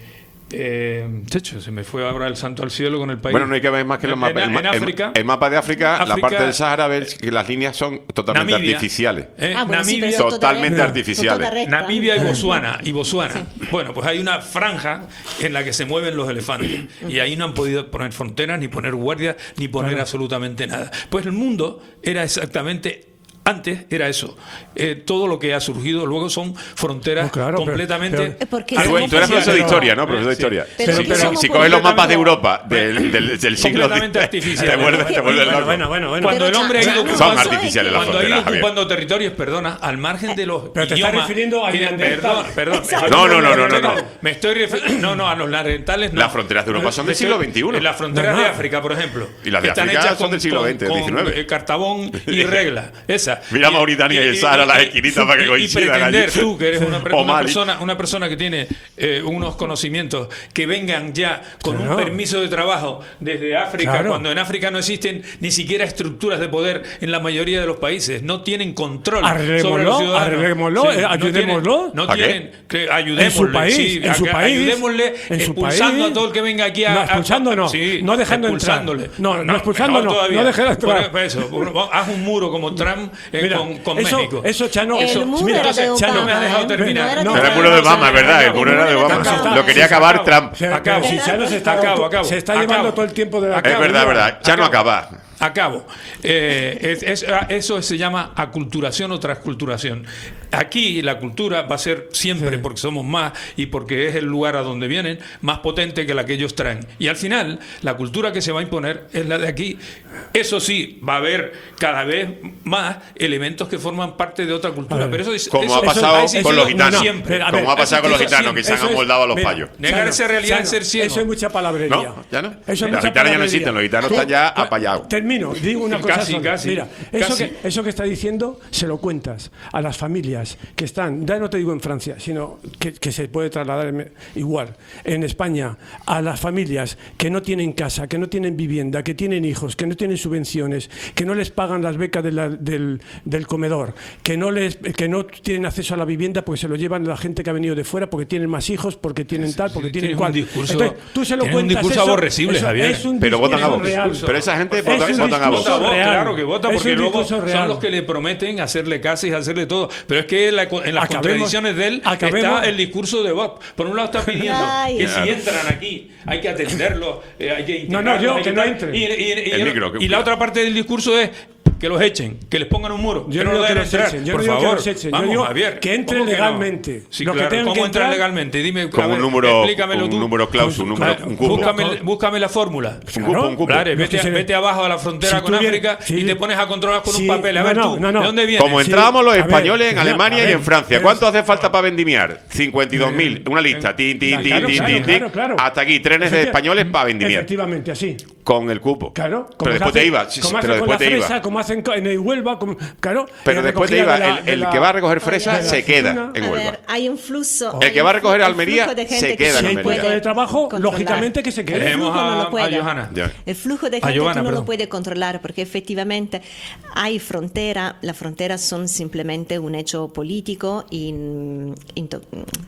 [SPEAKER 15] Eh, checho, se me fue ahora el santo al cielo con el país.
[SPEAKER 3] Bueno, no hay que ver más que los
[SPEAKER 15] En-
[SPEAKER 3] mapas.
[SPEAKER 15] en-
[SPEAKER 3] El,
[SPEAKER 15] en
[SPEAKER 3] ma- el-
[SPEAKER 15] África-
[SPEAKER 3] el mapa de África, la
[SPEAKER 15] África-
[SPEAKER 3] parte del Sahara, ves que las líneas son totalmente
[SPEAKER 15] Namibia.
[SPEAKER 3] artificiales.
[SPEAKER 15] Eh,
[SPEAKER 14] Ah, bueno, sí,
[SPEAKER 15] Namibia,
[SPEAKER 14] pero toda
[SPEAKER 3] totalmente
[SPEAKER 14] recta,
[SPEAKER 3] artificiales.
[SPEAKER 14] toda recta.
[SPEAKER 15] Namibia y Botsuana. Y Botsuana. Bueno, pues hay una franja en la que se mueven los elefantes. Y ahí no han podido poner fronteras, ni poner guardias, ni poner
[SPEAKER 13] Claro.
[SPEAKER 15] absolutamente nada. Pues el mundo era exactamente... Antes era eso. Eh, todo lo que ha surgido luego son fronteras
[SPEAKER 13] No, claro, pero-
[SPEAKER 15] completamente...
[SPEAKER 13] pero-
[SPEAKER 14] Porque
[SPEAKER 3] Ah, bueno, tú eres profesor de historia, ¿no? Profesor de
[SPEAKER 15] Sí.
[SPEAKER 3] historia.
[SPEAKER 14] Pero-
[SPEAKER 3] Si-
[SPEAKER 14] pero-
[SPEAKER 3] si,
[SPEAKER 14] pero-
[SPEAKER 3] si coges los mapas de Europa del, del, del siglo
[SPEAKER 15] Completamente artificiales.
[SPEAKER 3] te vuelves, te vuelves
[SPEAKER 13] Bueno,
[SPEAKER 3] loco.
[SPEAKER 13] bueno, bueno, bueno.
[SPEAKER 15] Cuando el
[SPEAKER 14] Pero
[SPEAKER 15] hombre ha
[SPEAKER 14] ya-
[SPEAKER 15] ido
[SPEAKER 14] ya no
[SPEAKER 3] Son
[SPEAKER 15] ocupando,
[SPEAKER 3] artificiales las
[SPEAKER 15] cuando ha ido
[SPEAKER 3] fronteras, Javier.
[SPEAKER 15] ocupando territorios, perdona, al margen de los
[SPEAKER 13] Pero te estás
[SPEAKER 15] idiomas-
[SPEAKER 13] refiriendo a
[SPEAKER 15] y de-
[SPEAKER 13] neandertal.
[SPEAKER 15] Perdón, perdón.
[SPEAKER 3] No, no, no, no, no, no.
[SPEAKER 15] Me estoy refiriendo... No, no, a los neandertales no.
[SPEAKER 3] Las fronteras de Europa son del siglo veintiuno.
[SPEAKER 15] En las fronteras
[SPEAKER 13] No, no.
[SPEAKER 15] de África, por ejemplo.
[SPEAKER 3] Y las de
[SPEAKER 15] están
[SPEAKER 3] África
[SPEAKER 15] hechas
[SPEAKER 3] son
[SPEAKER 15] con-
[SPEAKER 3] del siglo
[SPEAKER 15] con-
[SPEAKER 3] veinte,
[SPEAKER 15] con,
[SPEAKER 3] diecinueve.
[SPEAKER 15] eh, cartabón y regla. Esa.
[SPEAKER 3] Mira
[SPEAKER 15] Y-
[SPEAKER 3] Mauritania y el Sahara, las esquinitas para que
[SPEAKER 15] y-
[SPEAKER 3] coincidan
[SPEAKER 15] Y pretender
[SPEAKER 3] allí.
[SPEAKER 15] tú, que eres una, per-
[SPEAKER 3] O
[SPEAKER 15] una
[SPEAKER 3] Mali.
[SPEAKER 15] persona, una persona que tiene eh, unos conocimientos que vengan ya con
[SPEAKER 13] Claro.
[SPEAKER 15] un permiso de trabajo desde África,
[SPEAKER 13] Claro.
[SPEAKER 15] cuando en África no existen ni siquiera estructuras de poder en la mayoría de los países, no tienen control
[SPEAKER 13] Arreglémoslo,
[SPEAKER 15] sobre los ciudadanos.
[SPEAKER 13] arreglémoslo, eh,
[SPEAKER 15] no
[SPEAKER 13] ayudémoslo.
[SPEAKER 15] tienen- No
[SPEAKER 3] ¿A qué?
[SPEAKER 15] tienen, que ayudémosle,
[SPEAKER 13] En su país,
[SPEAKER 15] sí,
[SPEAKER 13] en su
[SPEAKER 15] a-
[SPEAKER 13] país,
[SPEAKER 15] ayudémosle
[SPEAKER 13] en su
[SPEAKER 15] expulsando
[SPEAKER 13] país.
[SPEAKER 15] a todo el que venga aquí a...
[SPEAKER 13] No,
[SPEAKER 15] a-
[SPEAKER 13] expulsando no,
[SPEAKER 15] sí,
[SPEAKER 13] no dejando entrar.
[SPEAKER 15] expulsándole.
[SPEAKER 13] No, no, expulsando
[SPEAKER 15] mejor
[SPEAKER 13] no,
[SPEAKER 15] todavía.
[SPEAKER 13] no dejar entrar.
[SPEAKER 15] Por eso, bueno, haz un muro como Trump eh,
[SPEAKER 13] Mira,
[SPEAKER 15] con, con
[SPEAKER 13] eso,
[SPEAKER 15] México.
[SPEAKER 13] eso, Chano,
[SPEAKER 14] El
[SPEAKER 13] eso,
[SPEAKER 14] muro
[SPEAKER 13] mira,
[SPEAKER 14] era de
[SPEAKER 13] Chano,
[SPEAKER 14] Obama,
[SPEAKER 15] no me has dejado
[SPEAKER 14] ¿eh?
[SPEAKER 15] terminar.
[SPEAKER 14] No era
[SPEAKER 15] No,
[SPEAKER 14] de
[SPEAKER 3] Era el muro de Obama, es verdad, el muro era de Obama.
[SPEAKER 13] Está-
[SPEAKER 3] Lo quería acabar Trump.
[SPEAKER 13] Se,
[SPEAKER 15] Acabo.
[SPEAKER 13] si Chano se está,
[SPEAKER 15] Acabo, acabo.
[SPEAKER 13] se está
[SPEAKER 15] Acabo.
[SPEAKER 13] llevando todo el tiempo de la
[SPEAKER 15] Acabo.
[SPEAKER 3] Es verdad, es verdad. Ya no acaba.
[SPEAKER 15] Acabo. Eh, es- es- eso se llama aculturación o transculturación. Aquí la cultura va a ser siempre, porque somos más y porque es el lugar a donde vienen, más potente que la que ellos traen. Y al final, la cultura que se va a imponer es la de aquí. Eso sí, va a haber cada vez más elementos que forman parte de otra cultura. Pero eso es,
[SPEAKER 3] Como
[SPEAKER 15] eso-
[SPEAKER 3] ha pasado
[SPEAKER 15] ha existido
[SPEAKER 3] con los gitanos.
[SPEAKER 15] siempre.
[SPEAKER 13] A ver,
[SPEAKER 3] Como ha pasado con los
[SPEAKER 13] eso
[SPEAKER 3] gitanos, que se han
[SPEAKER 13] siempre.
[SPEAKER 3] amoldado a los
[SPEAKER 13] Mira,
[SPEAKER 3] payos.
[SPEAKER 15] Negar
[SPEAKER 13] Chano,
[SPEAKER 15] esa realidad
[SPEAKER 13] Chano,
[SPEAKER 15] es ser ciego.
[SPEAKER 13] Eso es mucha palabrería.
[SPEAKER 3] ¿No? ¿Ya no?
[SPEAKER 13] Eso es
[SPEAKER 3] Los
[SPEAKER 13] mucha
[SPEAKER 3] gitanos ya no
[SPEAKER 13] palabrería.
[SPEAKER 3] existen, los gitanos están ya apayados.
[SPEAKER 13] Termino, digo una cosa
[SPEAKER 15] Casi,
[SPEAKER 13] sola.
[SPEAKER 15] casi,
[SPEAKER 13] Mira, eso
[SPEAKER 15] casi.
[SPEAKER 13] que, eso que está diciendo se lo cuentas a las familias que están, ya no te digo en Francia, sino que, que se puede trasladar en- igual, en España, a las familias que no tienen casa, que no tienen vivienda, que tienen hijos, que no tienen subvenciones, que no les pagan las becas de la- del, del comedor, que no, les, que no tienen acceso a la vivienda porque se lo llevan la gente que ha venido de fuera, porque tienen más hijos, porque tienen tal, porque tienen
[SPEAKER 15] Tienes un
[SPEAKER 13] cual.
[SPEAKER 15] discurso-
[SPEAKER 13] Entonces, tú se lo
[SPEAKER 15] tienes un
[SPEAKER 13] cuentas
[SPEAKER 15] discurso
[SPEAKER 13] eso,
[SPEAKER 15] aborrecible,
[SPEAKER 13] eso
[SPEAKER 15] Javier.
[SPEAKER 13] es un
[SPEAKER 3] Pero votan a
[SPEAKER 13] discurso
[SPEAKER 3] Vox.
[SPEAKER 13] real.
[SPEAKER 3] Pero esa gente
[SPEAKER 13] Es
[SPEAKER 3] vota-
[SPEAKER 13] un
[SPEAKER 3] votan a Vox.
[SPEAKER 13] discurso
[SPEAKER 15] Vota,
[SPEAKER 13] real.
[SPEAKER 15] claro que vota,
[SPEAKER 13] Es
[SPEAKER 15] porque
[SPEAKER 13] un
[SPEAKER 15] luego
[SPEAKER 13] discurso
[SPEAKER 15] son
[SPEAKER 13] real.
[SPEAKER 15] los que le prometen hacerle casa y hacerle todo. Pero es que la- en las
[SPEAKER 13] Acabemos-
[SPEAKER 15] contradicciones de él
[SPEAKER 13] acabemos-
[SPEAKER 15] está el discurso de Vox. Por un lado está pidiendo
[SPEAKER 14] Ay.
[SPEAKER 15] que si entran aquí hay que atenderlos, eh, hay que
[SPEAKER 13] No, no, yo,
[SPEAKER 15] integrarlos, hay
[SPEAKER 13] que no
[SPEAKER 15] tal.
[SPEAKER 13] entren.
[SPEAKER 15] Y, y- y-
[SPEAKER 3] El
[SPEAKER 15] y-
[SPEAKER 3] micro, que-
[SPEAKER 15] y la otra parte del discurso es que los echen, que les pongan un muro,
[SPEAKER 13] Yo
[SPEAKER 15] que
[SPEAKER 13] no
[SPEAKER 15] no
[SPEAKER 13] digo
[SPEAKER 15] los
[SPEAKER 13] que
[SPEAKER 15] dejen
[SPEAKER 13] los
[SPEAKER 15] entrar.
[SPEAKER 13] echen, yo
[SPEAKER 15] por
[SPEAKER 13] no digo que
[SPEAKER 15] favor,
[SPEAKER 13] los echen, yo
[SPEAKER 15] vamos,
[SPEAKER 13] digo
[SPEAKER 15] Javier,
[SPEAKER 13] que entren
[SPEAKER 15] ¿cómo no?
[SPEAKER 13] legalmente.
[SPEAKER 15] Sí,
[SPEAKER 13] Lo que
[SPEAKER 15] claro,
[SPEAKER 13] tengan
[SPEAKER 15] ¿cómo
[SPEAKER 13] que
[SPEAKER 15] entran
[SPEAKER 13] entrar-
[SPEAKER 15] legalmente? Dime,
[SPEAKER 3] Con
[SPEAKER 15] a
[SPEAKER 3] un
[SPEAKER 15] ver,
[SPEAKER 3] número-
[SPEAKER 15] explícamelo
[SPEAKER 3] un
[SPEAKER 15] tú.
[SPEAKER 3] número clauso, un número- un cupo.
[SPEAKER 15] Búscame, búscame la fórmula.
[SPEAKER 3] Un cupo, un cupo.
[SPEAKER 15] Claro,
[SPEAKER 13] Lo
[SPEAKER 15] vete,
[SPEAKER 13] que se le-
[SPEAKER 15] vete abajo a la frontera
[SPEAKER 13] Si
[SPEAKER 15] con
[SPEAKER 13] tú vienes-
[SPEAKER 15] África
[SPEAKER 13] sí.
[SPEAKER 15] y te pones a controlar con
[SPEAKER 13] Sí,
[SPEAKER 15] un papel. A
[SPEAKER 13] no,
[SPEAKER 15] ver
[SPEAKER 13] no,
[SPEAKER 15] tú,
[SPEAKER 13] no, no.
[SPEAKER 15] ¿de dónde vienes?
[SPEAKER 3] Como
[SPEAKER 13] Sí.
[SPEAKER 3] entrábamos los
[SPEAKER 13] A ver,
[SPEAKER 3] españoles en
[SPEAKER 13] mira,
[SPEAKER 3] Alemania
[SPEAKER 13] a
[SPEAKER 3] y
[SPEAKER 13] ver,
[SPEAKER 3] en Francia.
[SPEAKER 13] pero-
[SPEAKER 3] ¿Cuánto hace falta para vendimiar? cincuenta y dos mil. Una lista. Tin, tin, tin,
[SPEAKER 13] Claro,
[SPEAKER 3] tin,
[SPEAKER 13] claro,
[SPEAKER 3] tin,
[SPEAKER 13] claro,
[SPEAKER 3] tin.
[SPEAKER 13] claro.
[SPEAKER 3] Hasta aquí, trenes de
[SPEAKER 13] Efecti-
[SPEAKER 3] españoles para vendimiar.
[SPEAKER 13] Efectivamente, así.
[SPEAKER 3] Con el cupo.
[SPEAKER 13] Claro, como
[SPEAKER 3] Pero
[SPEAKER 13] se
[SPEAKER 3] después
[SPEAKER 13] hace-
[SPEAKER 3] te iba. sí, sí,
[SPEAKER 13] como
[SPEAKER 3] pero
[SPEAKER 13] hacen con
[SPEAKER 3] después
[SPEAKER 13] la
[SPEAKER 3] te
[SPEAKER 13] fresa,
[SPEAKER 3] iba.
[SPEAKER 13] como hacen co- en el Huelva, como, claro.
[SPEAKER 3] Pero
[SPEAKER 13] en la
[SPEAKER 3] después te
[SPEAKER 13] recogida
[SPEAKER 3] iba.
[SPEAKER 13] de la-
[SPEAKER 3] El,
[SPEAKER 13] de
[SPEAKER 3] el
[SPEAKER 13] la-
[SPEAKER 3] que va a recoger fresa
[SPEAKER 13] de la
[SPEAKER 3] se queda
[SPEAKER 13] aceituna.
[SPEAKER 3] en
[SPEAKER 14] A
[SPEAKER 3] Huelva.
[SPEAKER 14] ver, hay un flujo.
[SPEAKER 3] El que va a recoger
[SPEAKER 14] un
[SPEAKER 3] Almería
[SPEAKER 14] flujo de
[SPEAKER 3] se
[SPEAKER 14] gente que
[SPEAKER 3] queda en
[SPEAKER 14] no
[SPEAKER 13] Si hay
[SPEAKER 3] Almería.
[SPEAKER 13] puesto
[SPEAKER 14] puede
[SPEAKER 13] de trabajo,
[SPEAKER 14] controlar.
[SPEAKER 13] lógicamente que se
[SPEAKER 14] El
[SPEAKER 13] quede.
[SPEAKER 15] Dejemos
[SPEAKER 14] flujo no
[SPEAKER 15] a-
[SPEAKER 14] lo puede.
[SPEAKER 15] a Johanna.
[SPEAKER 3] Ya.
[SPEAKER 14] El flujo de
[SPEAKER 15] A
[SPEAKER 14] gente
[SPEAKER 15] Giovanna,
[SPEAKER 14] tú no
[SPEAKER 15] perdón.
[SPEAKER 14] lo puedes controlar porque efectivamente hay frontera. Las fronteras son simplemente un hecho político y mm, into-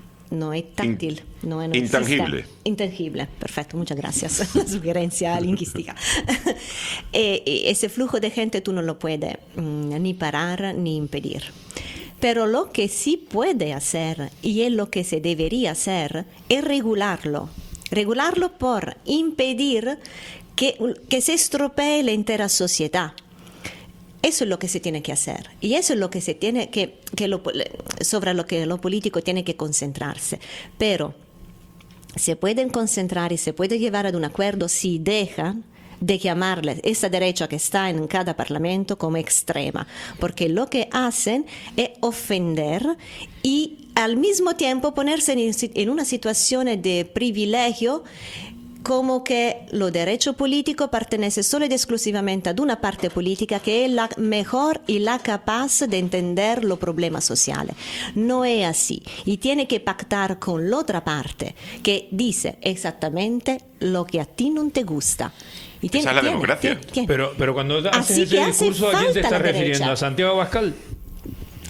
[SPEAKER 14] no es táctil. no, no existe.
[SPEAKER 3] intangible.
[SPEAKER 14] Intangible, perfecto, muchas gracias. La sugerencia lingüística. Eh, eh, ese flujo de gente tú no lo puedes mm, ni parar ni impedir. Pero lo que sí puede hacer, y es lo que se debería hacer, es regularlo. Regularlo por impedir que, que se estropee la entera sociedad. Eso es lo que se tiene que hacer. Y eso es lo que se tiene que, que lo, sobre lo que lo político tiene que concentrarse. Pero se pueden concentrar y se puede llevar a un acuerdo si dejan de llamarle esa derecha que está en cada parlamento como extrema, porque lo que hacen es ofender y al mismo tiempo ponerse en, en una situación de privilegio, como que lo derecho político pertenece solo y exclusivamente ad una parte política que es la mejor y la capaz de entender los problemas sociales. No es así. Y tiene que pactar con la otra parte que dice exactamente lo que a ti no te gusta. Y tiene-
[SPEAKER 3] Esa es la
[SPEAKER 14] tiene-
[SPEAKER 3] democracia.
[SPEAKER 14] tiene- tiene.
[SPEAKER 15] Pero, pero cuando haces
[SPEAKER 14] Así
[SPEAKER 15] ese
[SPEAKER 14] que hace
[SPEAKER 15] discurso, ¿a quién te
[SPEAKER 14] falta
[SPEAKER 15] estás
[SPEAKER 14] la
[SPEAKER 15] refiriendo?
[SPEAKER 14] derecha.
[SPEAKER 15] ¿A Santiago Abascal?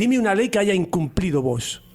[SPEAKER 13] Dime una ley que haya incumplido vos.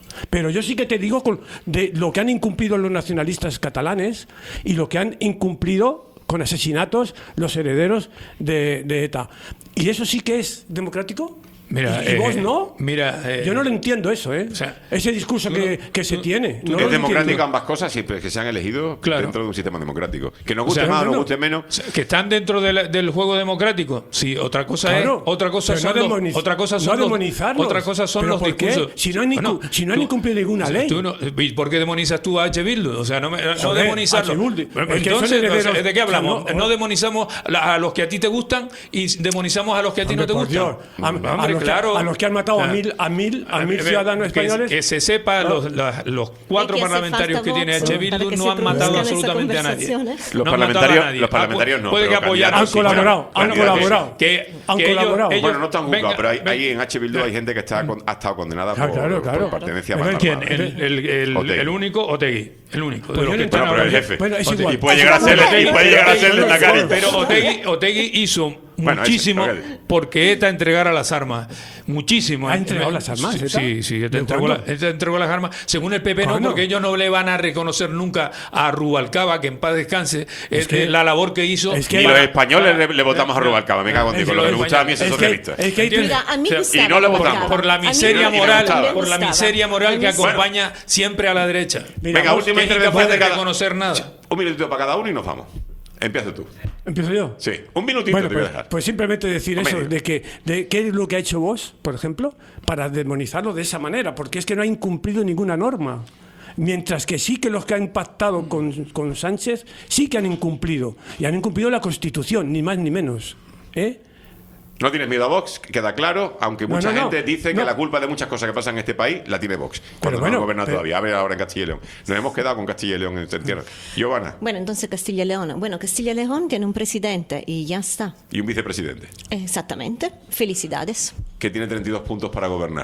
[SPEAKER 13] Pero yo sí que te digo con, de lo que han incumplido los nacionalistas catalanes y lo que han incumplido con asesinatos los herederos de, de ETA. ¿Y eso sí que es democrático?
[SPEAKER 15] Mira,
[SPEAKER 13] ¿Y, y vos
[SPEAKER 15] eh,
[SPEAKER 13] no?
[SPEAKER 15] Mira, eh,
[SPEAKER 13] yo no lo entiendo eso, ¿eh?
[SPEAKER 15] O sea,
[SPEAKER 13] ese discurso que,
[SPEAKER 15] no,
[SPEAKER 13] que se
[SPEAKER 15] tú,
[SPEAKER 13] tiene.
[SPEAKER 3] Tú,
[SPEAKER 13] No
[SPEAKER 3] es democrático
[SPEAKER 13] entiendo.
[SPEAKER 3] ambas cosas siempre que se han elegido
[SPEAKER 15] claro.
[SPEAKER 3] dentro de un sistema democrático. Que nos guste
[SPEAKER 15] o sea,
[SPEAKER 3] más o
[SPEAKER 15] no,
[SPEAKER 3] nos
[SPEAKER 15] no.
[SPEAKER 3] guste menos.
[SPEAKER 15] O sea, que están dentro de la, del juego democrático. Sí, otra cosa
[SPEAKER 13] Claro,
[SPEAKER 15] es, otra cosa
[SPEAKER 13] pero
[SPEAKER 15] son
[SPEAKER 13] no
[SPEAKER 15] los,
[SPEAKER 13] demoniz-
[SPEAKER 15] otra cosa son
[SPEAKER 13] no
[SPEAKER 15] los,
[SPEAKER 13] demonizarlos.
[SPEAKER 15] otra cosa son
[SPEAKER 13] ¿Pero
[SPEAKER 15] los
[SPEAKER 13] por qué?
[SPEAKER 15] discursos.
[SPEAKER 13] Si no han incu-
[SPEAKER 15] Bueno,
[SPEAKER 13] si no han
[SPEAKER 15] tú-
[SPEAKER 13] incumplido ninguna
[SPEAKER 15] o sea,
[SPEAKER 13] ley.
[SPEAKER 15] tú no, ¿y por qué demonizas tú a H. Bildu? O sea, no, me, no
[SPEAKER 13] Joder,
[SPEAKER 15] demonizarlo.
[SPEAKER 13] H. Bildu.
[SPEAKER 15] Bueno,
[SPEAKER 13] Es que son
[SPEAKER 15] entonces,
[SPEAKER 13] herederos-
[SPEAKER 15] o sea, ¿de qué hablamos?
[SPEAKER 13] no,
[SPEAKER 15] No, demonizamos a los que a ti te gustan y demonizamos a los que a ti
[SPEAKER 13] Hombre,
[SPEAKER 15] no te
[SPEAKER 13] por
[SPEAKER 15] gustan.
[SPEAKER 13] Dios. A,
[SPEAKER 15] Hombre,
[SPEAKER 13] a los
[SPEAKER 15] claro.
[SPEAKER 13] que, a los que han matado a
[SPEAKER 15] Ah.
[SPEAKER 13] mil, a mil, a mil
[SPEAKER 15] Que-
[SPEAKER 13] ciudadanos españoles.
[SPEAKER 15] Que se sepa,
[SPEAKER 13] No.
[SPEAKER 15] los, la- los cuatro
[SPEAKER 14] Hay que hacer
[SPEAKER 15] parlamentarios que
[SPEAKER 14] falta
[SPEAKER 15] tiene
[SPEAKER 14] Vox,
[SPEAKER 15] H.
[SPEAKER 14] ¿no?
[SPEAKER 15] Bildu
[SPEAKER 14] Para que
[SPEAKER 15] no
[SPEAKER 14] se
[SPEAKER 15] han matado
[SPEAKER 14] produzcan esas
[SPEAKER 15] absolutamente a nadie.
[SPEAKER 14] conversaciones.
[SPEAKER 3] Los
[SPEAKER 15] No han matado a
[SPEAKER 3] parlamentarios,
[SPEAKER 15] nadie.
[SPEAKER 3] los parlamentarios
[SPEAKER 15] Ah,
[SPEAKER 3] no.
[SPEAKER 15] puede
[SPEAKER 3] pero
[SPEAKER 15] que apoyaran.
[SPEAKER 3] candidatos
[SPEAKER 13] Han
[SPEAKER 3] sí,
[SPEAKER 13] colaborado,
[SPEAKER 3] claro.
[SPEAKER 13] han
[SPEAKER 3] Candidatos sí.
[SPEAKER 13] colaborado.
[SPEAKER 15] Que,
[SPEAKER 13] Han
[SPEAKER 15] que ellos-
[SPEAKER 13] colaborado.
[SPEAKER 15] ellos-
[SPEAKER 3] Bueno, no están juzgados,
[SPEAKER 15] venga,
[SPEAKER 3] pero hay,
[SPEAKER 15] venga.
[SPEAKER 3] ahí en H. Bildu hay gente que está con- ha estado condenada
[SPEAKER 13] Claro,
[SPEAKER 3] por,
[SPEAKER 13] claro, claro.
[SPEAKER 3] por pertenencia a
[SPEAKER 13] Pero
[SPEAKER 3] banda
[SPEAKER 15] ¿Quién?
[SPEAKER 3] armada.
[SPEAKER 15] El, el, el,
[SPEAKER 3] Otegi.
[SPEAKER 15] el único Otegui. El único. de
[SPEAKER 13] Pues
[SPEAKER 15] los
[SPEAKER 13] yo
[SPEAKER 15] que
[SPEAKER 13] no
[SPEAKER 15] están
[SPEAKER 3] Bueno, pero el
[SPEAKER 15] ahora.
[SPEAKER 3] jefe.
[SPEAKER 13] Bueno, es
[SPEAKER 15] Otegi.
[SPEAKER 13] igual.
[SPEAKER 3] Y puede llegar a ser, y puede llegar a ser
[SPEAKER 15] Otegi-
[SPEAKER 3] la cara.
[SPEAKER 15] Pero Otegui, Otegui hizo
[SPEAKER 3] Bueno, ese,
[SPEAKER 15] muchísimo
[SPEAKER 3] ok.
[SPEAKER 15] porque ETA entregara las armas. Muchísimo.
[SPEAKER 13] ¿Ha entregado las armas,
[SPEAKER 15] Sí,
[SPEAKER 13] ETA?
[SPEAKER 15] sí, sí, ETA
[SPEAKER 13] ¿De
[SPEAKER 15] entregó,
[SPEAKER 13] cuándo?
[SPEAKER 15] la- ETA entregó las armas. Según el P P no,
[SPEAKER 13] ¿Cuándo?
[SPEAKER 15] porque ellos no le van a reconocer nunca a Rubalcaba, que en paz descanse,
[SPEAKER 13] Es
[SPEAKER 15] eh,
[SPEAKER 13] que-
[SPEAKER 15] la labor que hizo.
[SPEAKER 13] es que-
[SPEAKER 3] Y los
[SPEAKER 15] para-
[SPEAKER 3] españoles
[SPEAKER 15] para-
[SPEAKER 3] le, le votamos a Rubalcaba, me cago en ti,
[SPEAKER 15] Es
[SPEAKER 3] con
[SPEAKER 15] que
[SPEAKER 3] lo que me
[SPEAKER 15] los
[SPEAKER 3] gusta a mí ese
[SPEAKER 13] Es que-
[SPEAKER 3] socialista.
[SPEAKER 13] es que hay que-
[SPEAKER 14] Mira, a mí
[SPEAKER 15] O sea,
[SPEAKER 14] gustaba
[SPEAKER 3] y no le
[SPEAKER 14] Rubalcaba.
[SPEAKER 3] votamos.
[SPEAKER 15] por la
[SPEAKER 14] A mí
[SPEAKER 15] miseria
[SPEAKER 14] me
[SPEAKER 15] moral,
[SPEAKER 14] gustaba.
[SPEAKER 15] por la miseria moral que
[SPEAKER 14] A mí me
[SPEAKER 15] acompaña siempre a la derecha.
[SPEAKER 13] Mira,
[SPEAKER 3] Venga,
[SPEAKER 13] vos-
[SPEAKER 3] última
[SPEAKER 15] que es
[SPEAKER 3] intervención
[SPEAKER 15] incapaz
[SPEAKER 3] de
[SPEAKER 15] de
[SPEAKER 3] cada...
[SPEAKER 15] reconocer nada.
[SPEAKER 3] Un minutito para cada uno y nos vamos. Empieza tú.
[SPEAKER 13] ¿Empiezo yo?
[SPEAKER 3] Sí, un minutito
[SPEAKER 13] Bueno,
[SPEAKER 3] te voy a
[SPEAKER 13] pues,
[SPEAKER 3] dejar.
[SPEAKER 13] pues simplemente decir
[SPEAKER 3] Un
[SPEAKER 13] eso,
[SPEAKER 3] medio.
[SPEAKER 13] de que de qué es lo que ha hecho vos, por ejemplo, para demonizarlo de esa manera, porque es que no ha incumplido ninguna norma. Mientras que sí que los que han pactado con, con Sánchez sí que han incumplido, y han incumplido la Constitución, ni más ni menos. ¿Eh?
[SPEAKER 3] No tienes miedo a Vox, queda claro, aunque
[SPEAKER 13] No,
[SPEAKER 3] mucha
[SPEAKER 13] no, no.
[SPEAKER 3] gente dice que
[SPEAKER 13] No.
[SPEAKER 3] la culpa de muchas cosas que pasan en este país la tiene Vox. Cuando
[SPEAKER 13] bueno,
[SPEAKER 3] no gobierna
[SPEAKER 13] pero-
[SPEAKER 3] todavía. A ver ahora en Castilla y León. Nos hemos quedado con Castilla y León en tierra. Giovanna,
[SPEAKER 14] Bueno, entonces Castilla y León. Bueno, Castilla y León tiene un presidente y ya está.
[SPEAKER 3] y un vicepresidente,
[SPEAKER 14] Exactamente. Felicidades.
[SPEAKER 3] que tiene treinta y dos puntos para gobernar.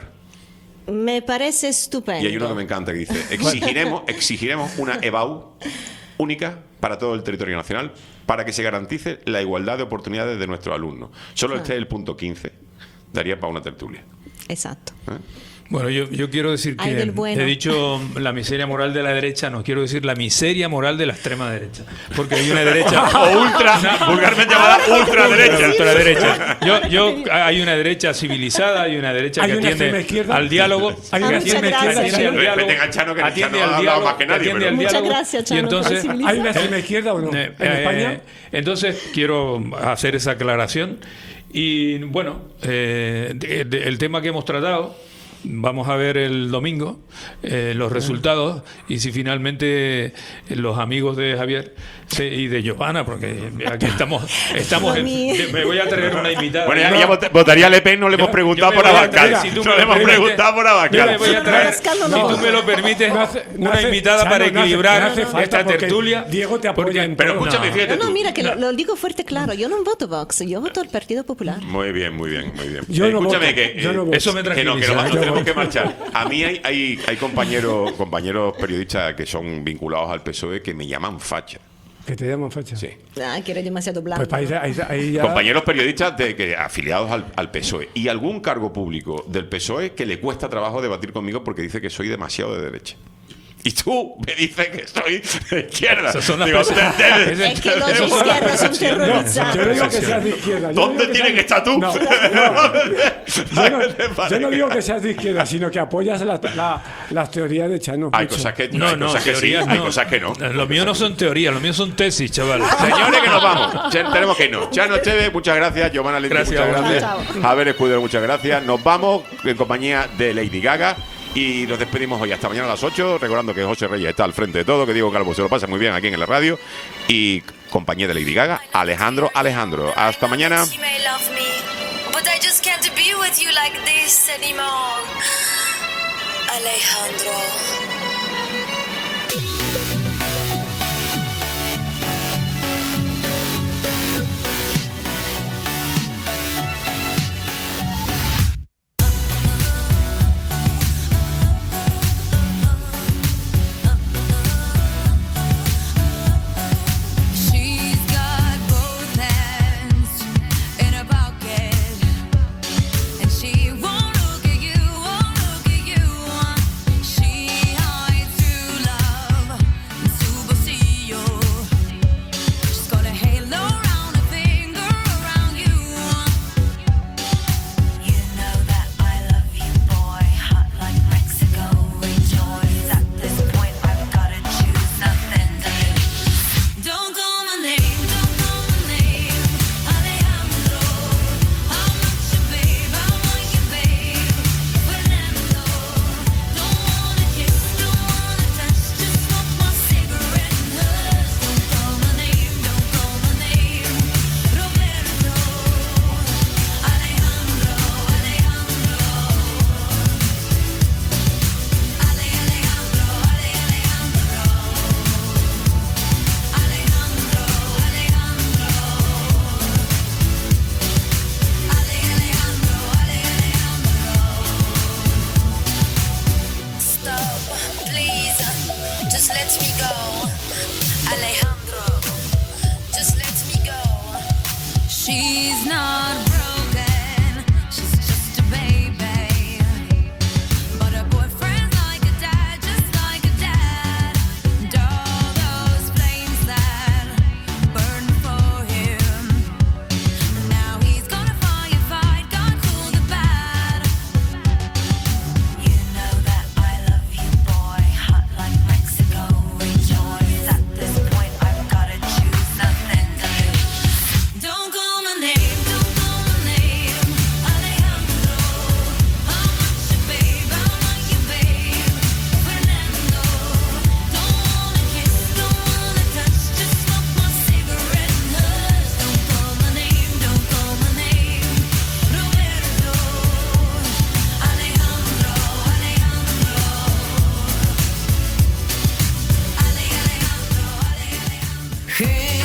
[SPEAKER 14] Me parece estupendo.
[SPEAKER 3] Y hay uno que me encanta que dice, exigiremos, exigiremos una E B A U única para todo el territorio nacional para que se garantice la igualdad de oportunidades de nuestros alumnos. Solo este es el punto quince. Daría para una tertulia.
[SPEAKER 14] Exacto.
[SPEAKER 3] ¿Eh?
[SPEAKER 15] Bueno, yo, yo quiero decir
[SPEAKER 14] Ay,
[SPEAKER 15] que
[SPEAKER 14] del bueno.
[SPEAKER 15] he dicho la miseria moral de la derecha, no quiero decir la miseria moral de la extrema derecha, porque hay una derecha
[SPEAKER 3] O ultra, vulgarmente llamada ultraderecha.
[SPEAKER 15] ultraderecha. Yo, yo hay una derecha civilizada, hay una derecha
[SPEAKER 13] Hay
[SPEAKER 15] que
[SPEAKER 13] una
[SPEAKER 15] atiende
[SPEAKER 13] extrema izquierda.
[SPEAKER 15] al diálogo,
[SPEAKER 13] Hay una
[SPEAKER 14] Ah,
[SPEAKER 13] extrema
[SPEAKER 14] muchas
[SPEAKER 13] izquierda.
[SPEAKER 14] gracias,
[SPEAKER 15] atiende al
[SPEAKER 14] Chano.
[SPEAKER 15] diálogo,
[SPEAKER 3] Vete a Chano, que
[SPEAKER 15] atiende
[SPEAKER 3] Chano
[SPEAKER 15] al
[SPEAKER 3] ha hablado
[SPEAKER 15] diálogo,
[SPEAKER 3] más que nadie,
[SPEAKER 15] atiende
[SPEAKER 3] pero-
[SPEAKER 15] al
[SPEAKER 14] Muchas
[SPEAKER 15] diálogo.
[SPEAKER 14] gracias,
[SPEAKER 15] Y
[SPEAKER 14] Chano,
[SPEAKER 15] entonces,
[SPEAKER 14] por
[SPEAKER 13] ¿Hay una extrema izquierda o no?
[SPEAKER 15] eh,
[SPEAKER 13] ¿En
[SPEAKER 15] eh,
[SPEAKER 13] España?
[SPEAKER 15] Entonces quiero hacer esa aclaración y bueno, eh, de- de- el tema que hemos tratado, vamos a ver el domingo eh, los resultados y si finalmente eh, los amigos de Javier se- y de Giovanna, porque aquí estamos, estamos en-
[SPEAKER 14] Mami.
[SPEAKER 15] de- me voy a traer una invitada.
[SPEAKER 3] Bueno, ya,
[SPEAKER 15] Yo-
[SPEAKER 3] ya vot- votaría Le Pen, no le
[SPEAKER 15] yo-
[SPEAKER 3] hemos preguntado
[SPEAKER 15] yo me
[SPEAKER 3] por
[SPEAKER 15] voy a
[SPEAKER 3] Abascal.
[SPEAKER 15] traer, si tú
[SPEAKER 3] No
[SPEAKER 15] me
[SPEAKER 3] le hemos
[SPEAKER 15] permites,
[SPEAKER 3] preguntado por
[SPEAKER 15] yo
[SPEAKER 3] Abascal.
[SPEAKER 15] me voy a traer,
[SPEAKER 14] Abascal no,
[SPEAKER 15] si
[SPEAKER 14] no.
[SPEAKER 15] tú me lo permites,
[SPEAKER 13] No hace- no
[SPEAKER 15] una
[SPEAKER 13] hace-
[SPEAKER 15] invitada
[SPEAKER 13] Chano,
[SPEAKER 15] para
[SPEAKER 13] no hace-
[SPEAKER 15] equilibrar
[SPEAKER 13] no hace falta
[SPEAKER 15] esta
[SPEAKER 13] porque
[SPEAKER 15] tertulia.
[SPEAKER 13] Diego te apoya
[SPEAKER 15] porque-
[SPEAKER 13] en
[SPEAKER 3] Pero
[SPEAKER 13] todo.
[SPEAKER 3] escúchame,
[SPEAKER 15] No.
[SPEAKER 3] fíjate
[SPEAKER 14] No, no,
[SPEAKER 3] tú.
[SPEAKER 14] mira, que lo, lo digo fuerte claro. Yo no voto Vox, yo voto al Partido Popular.
[SPEAKER 3] Muy bien, muy bien, muy bien.
[SPEAKER 13] Yo no
[SPEAKER 3] Escúchame
[SPEAKER 13] voto,
[SPEAKER 3] que,
[SPEAKER 13] yo no
[SPEAKER 3] eh,
[SPEAKER 13] voto.
[SPEAKER 15] Eso me
[SPEAKER 3] que no, que
[SPEAKER 15] tranquiliza.
[SPEAKER 3] nos
[SPEAKER 13] Yo
[SPEAKER 3] tenemos
[SPEAKER 13] voto.
[SPEAKER 3] que marchar. A mí hay, hay, hay compañeros, compañeros periodistas que son vinculados al P S O E que me llaman facha.
[SPEAKER 13] Que te llaman facha.
[SPEAKER 3] Sí.
[SPEAKER 14] Ah, que eres demasiado blanco.
[SPEAKER 13] Pues ahí, ahí- ahí ya...
[SPEAKER 3] Compañeros periodistas de, que, afiliados al, al P S O E y algún cargo público del P S O E que le cuesta trabajo debatir conmigo porque dice que soy demasiado de derecha. Y tú me dices que soy de izquierda.
[SPEAKER 15] Esas son las
[SPEAKER 3] Digo,
[SPEAKER 15] personas-
[SPEAKER 3] de- de-
[SPEAKER 15] Es
[SPEAKER 14] Es que los de
[SPEAKER 15] Esas son las
[SPEAKER 14] izquierda son
[SPEAKER 15] excepciones.
[SPEAKER 14] terrorizados.
[SPEAKER 13] Yo no digo que seas de izquierda. yo
[SPEAKER 3] ¿Dónde
[SPEAKER 13] digo
[SPEAKER 3] tiene
[SPEAKER 13] seas-
[SPEAKER 3] que estar tú?
[SPEAKER 13] No, no. Yo no, yo no digo que seas de izquierda, sino que apoyas la, la, las teorías de Chano.
[SPEAKER 3] Hay
[SPEAKER 13] mucho.
[SPEAKER 3] cosas que,
[SPEAKER 15] No,
[SPEAKER 3] hay
[SPEAKER 15] no,
[SPEAKER 3] cosas que sí,
[SPEAKER 15] teorías
[SPEAKER 3] hay
[SPEAKER 15] no.
[SPEAKER 3] cosas que no.
[SPEAKER 15] Lo mío no son teorías, lo mío son tesis, chaval.
[SPEAKER 3] Señores, que nos vamos. Che- Tenemos que irnos. Chano Esteves, muchas gracias. Giovanna Lenti,
[SPEAKER 15] Gracias,
[SPEAKER 3] muchas
[SPEAKER 15] gracias.
[SPEAKER 3] gracias. Javier Escudero, muchas gracias. Nos vamos en compañía de Lady Gaga. Y nos despedimos hoy hasta mañana a las ocho, recordando que José Reyes está al frente de todo, que Diego Calvo se lo pasa muy bien aquí en la radio. Y compañía de Lady Gaga, Alejandro Alejandro. Hasta mañana.
[SPEAKER 1] You may love me, but I just can't be with you like this anymore. Alejandro. She's got both hands in her pocket, and she won't look at you, won't look at you. She she's not broken, she's just a baby. But her boyfriend's like a dad, just like a dad. And all those flames that burn for him, now he's gonna firefight, gonna cool the bad. You know that I love you, boy, hot like Mexico, rejoice. At this point I've gotta choose, nothing to lose. Don't call my name, don't call my name, Alejandro. I'm not your babe, I'm not your babe, Fernando. Don't wanna kiss, don't wanna touch, just smoke my cigarette and hush. Don't call my name, don't call my name, Roberto, Alejandro, Alejandro, Ale, Alejandro, Ale, Alejandro. Hey.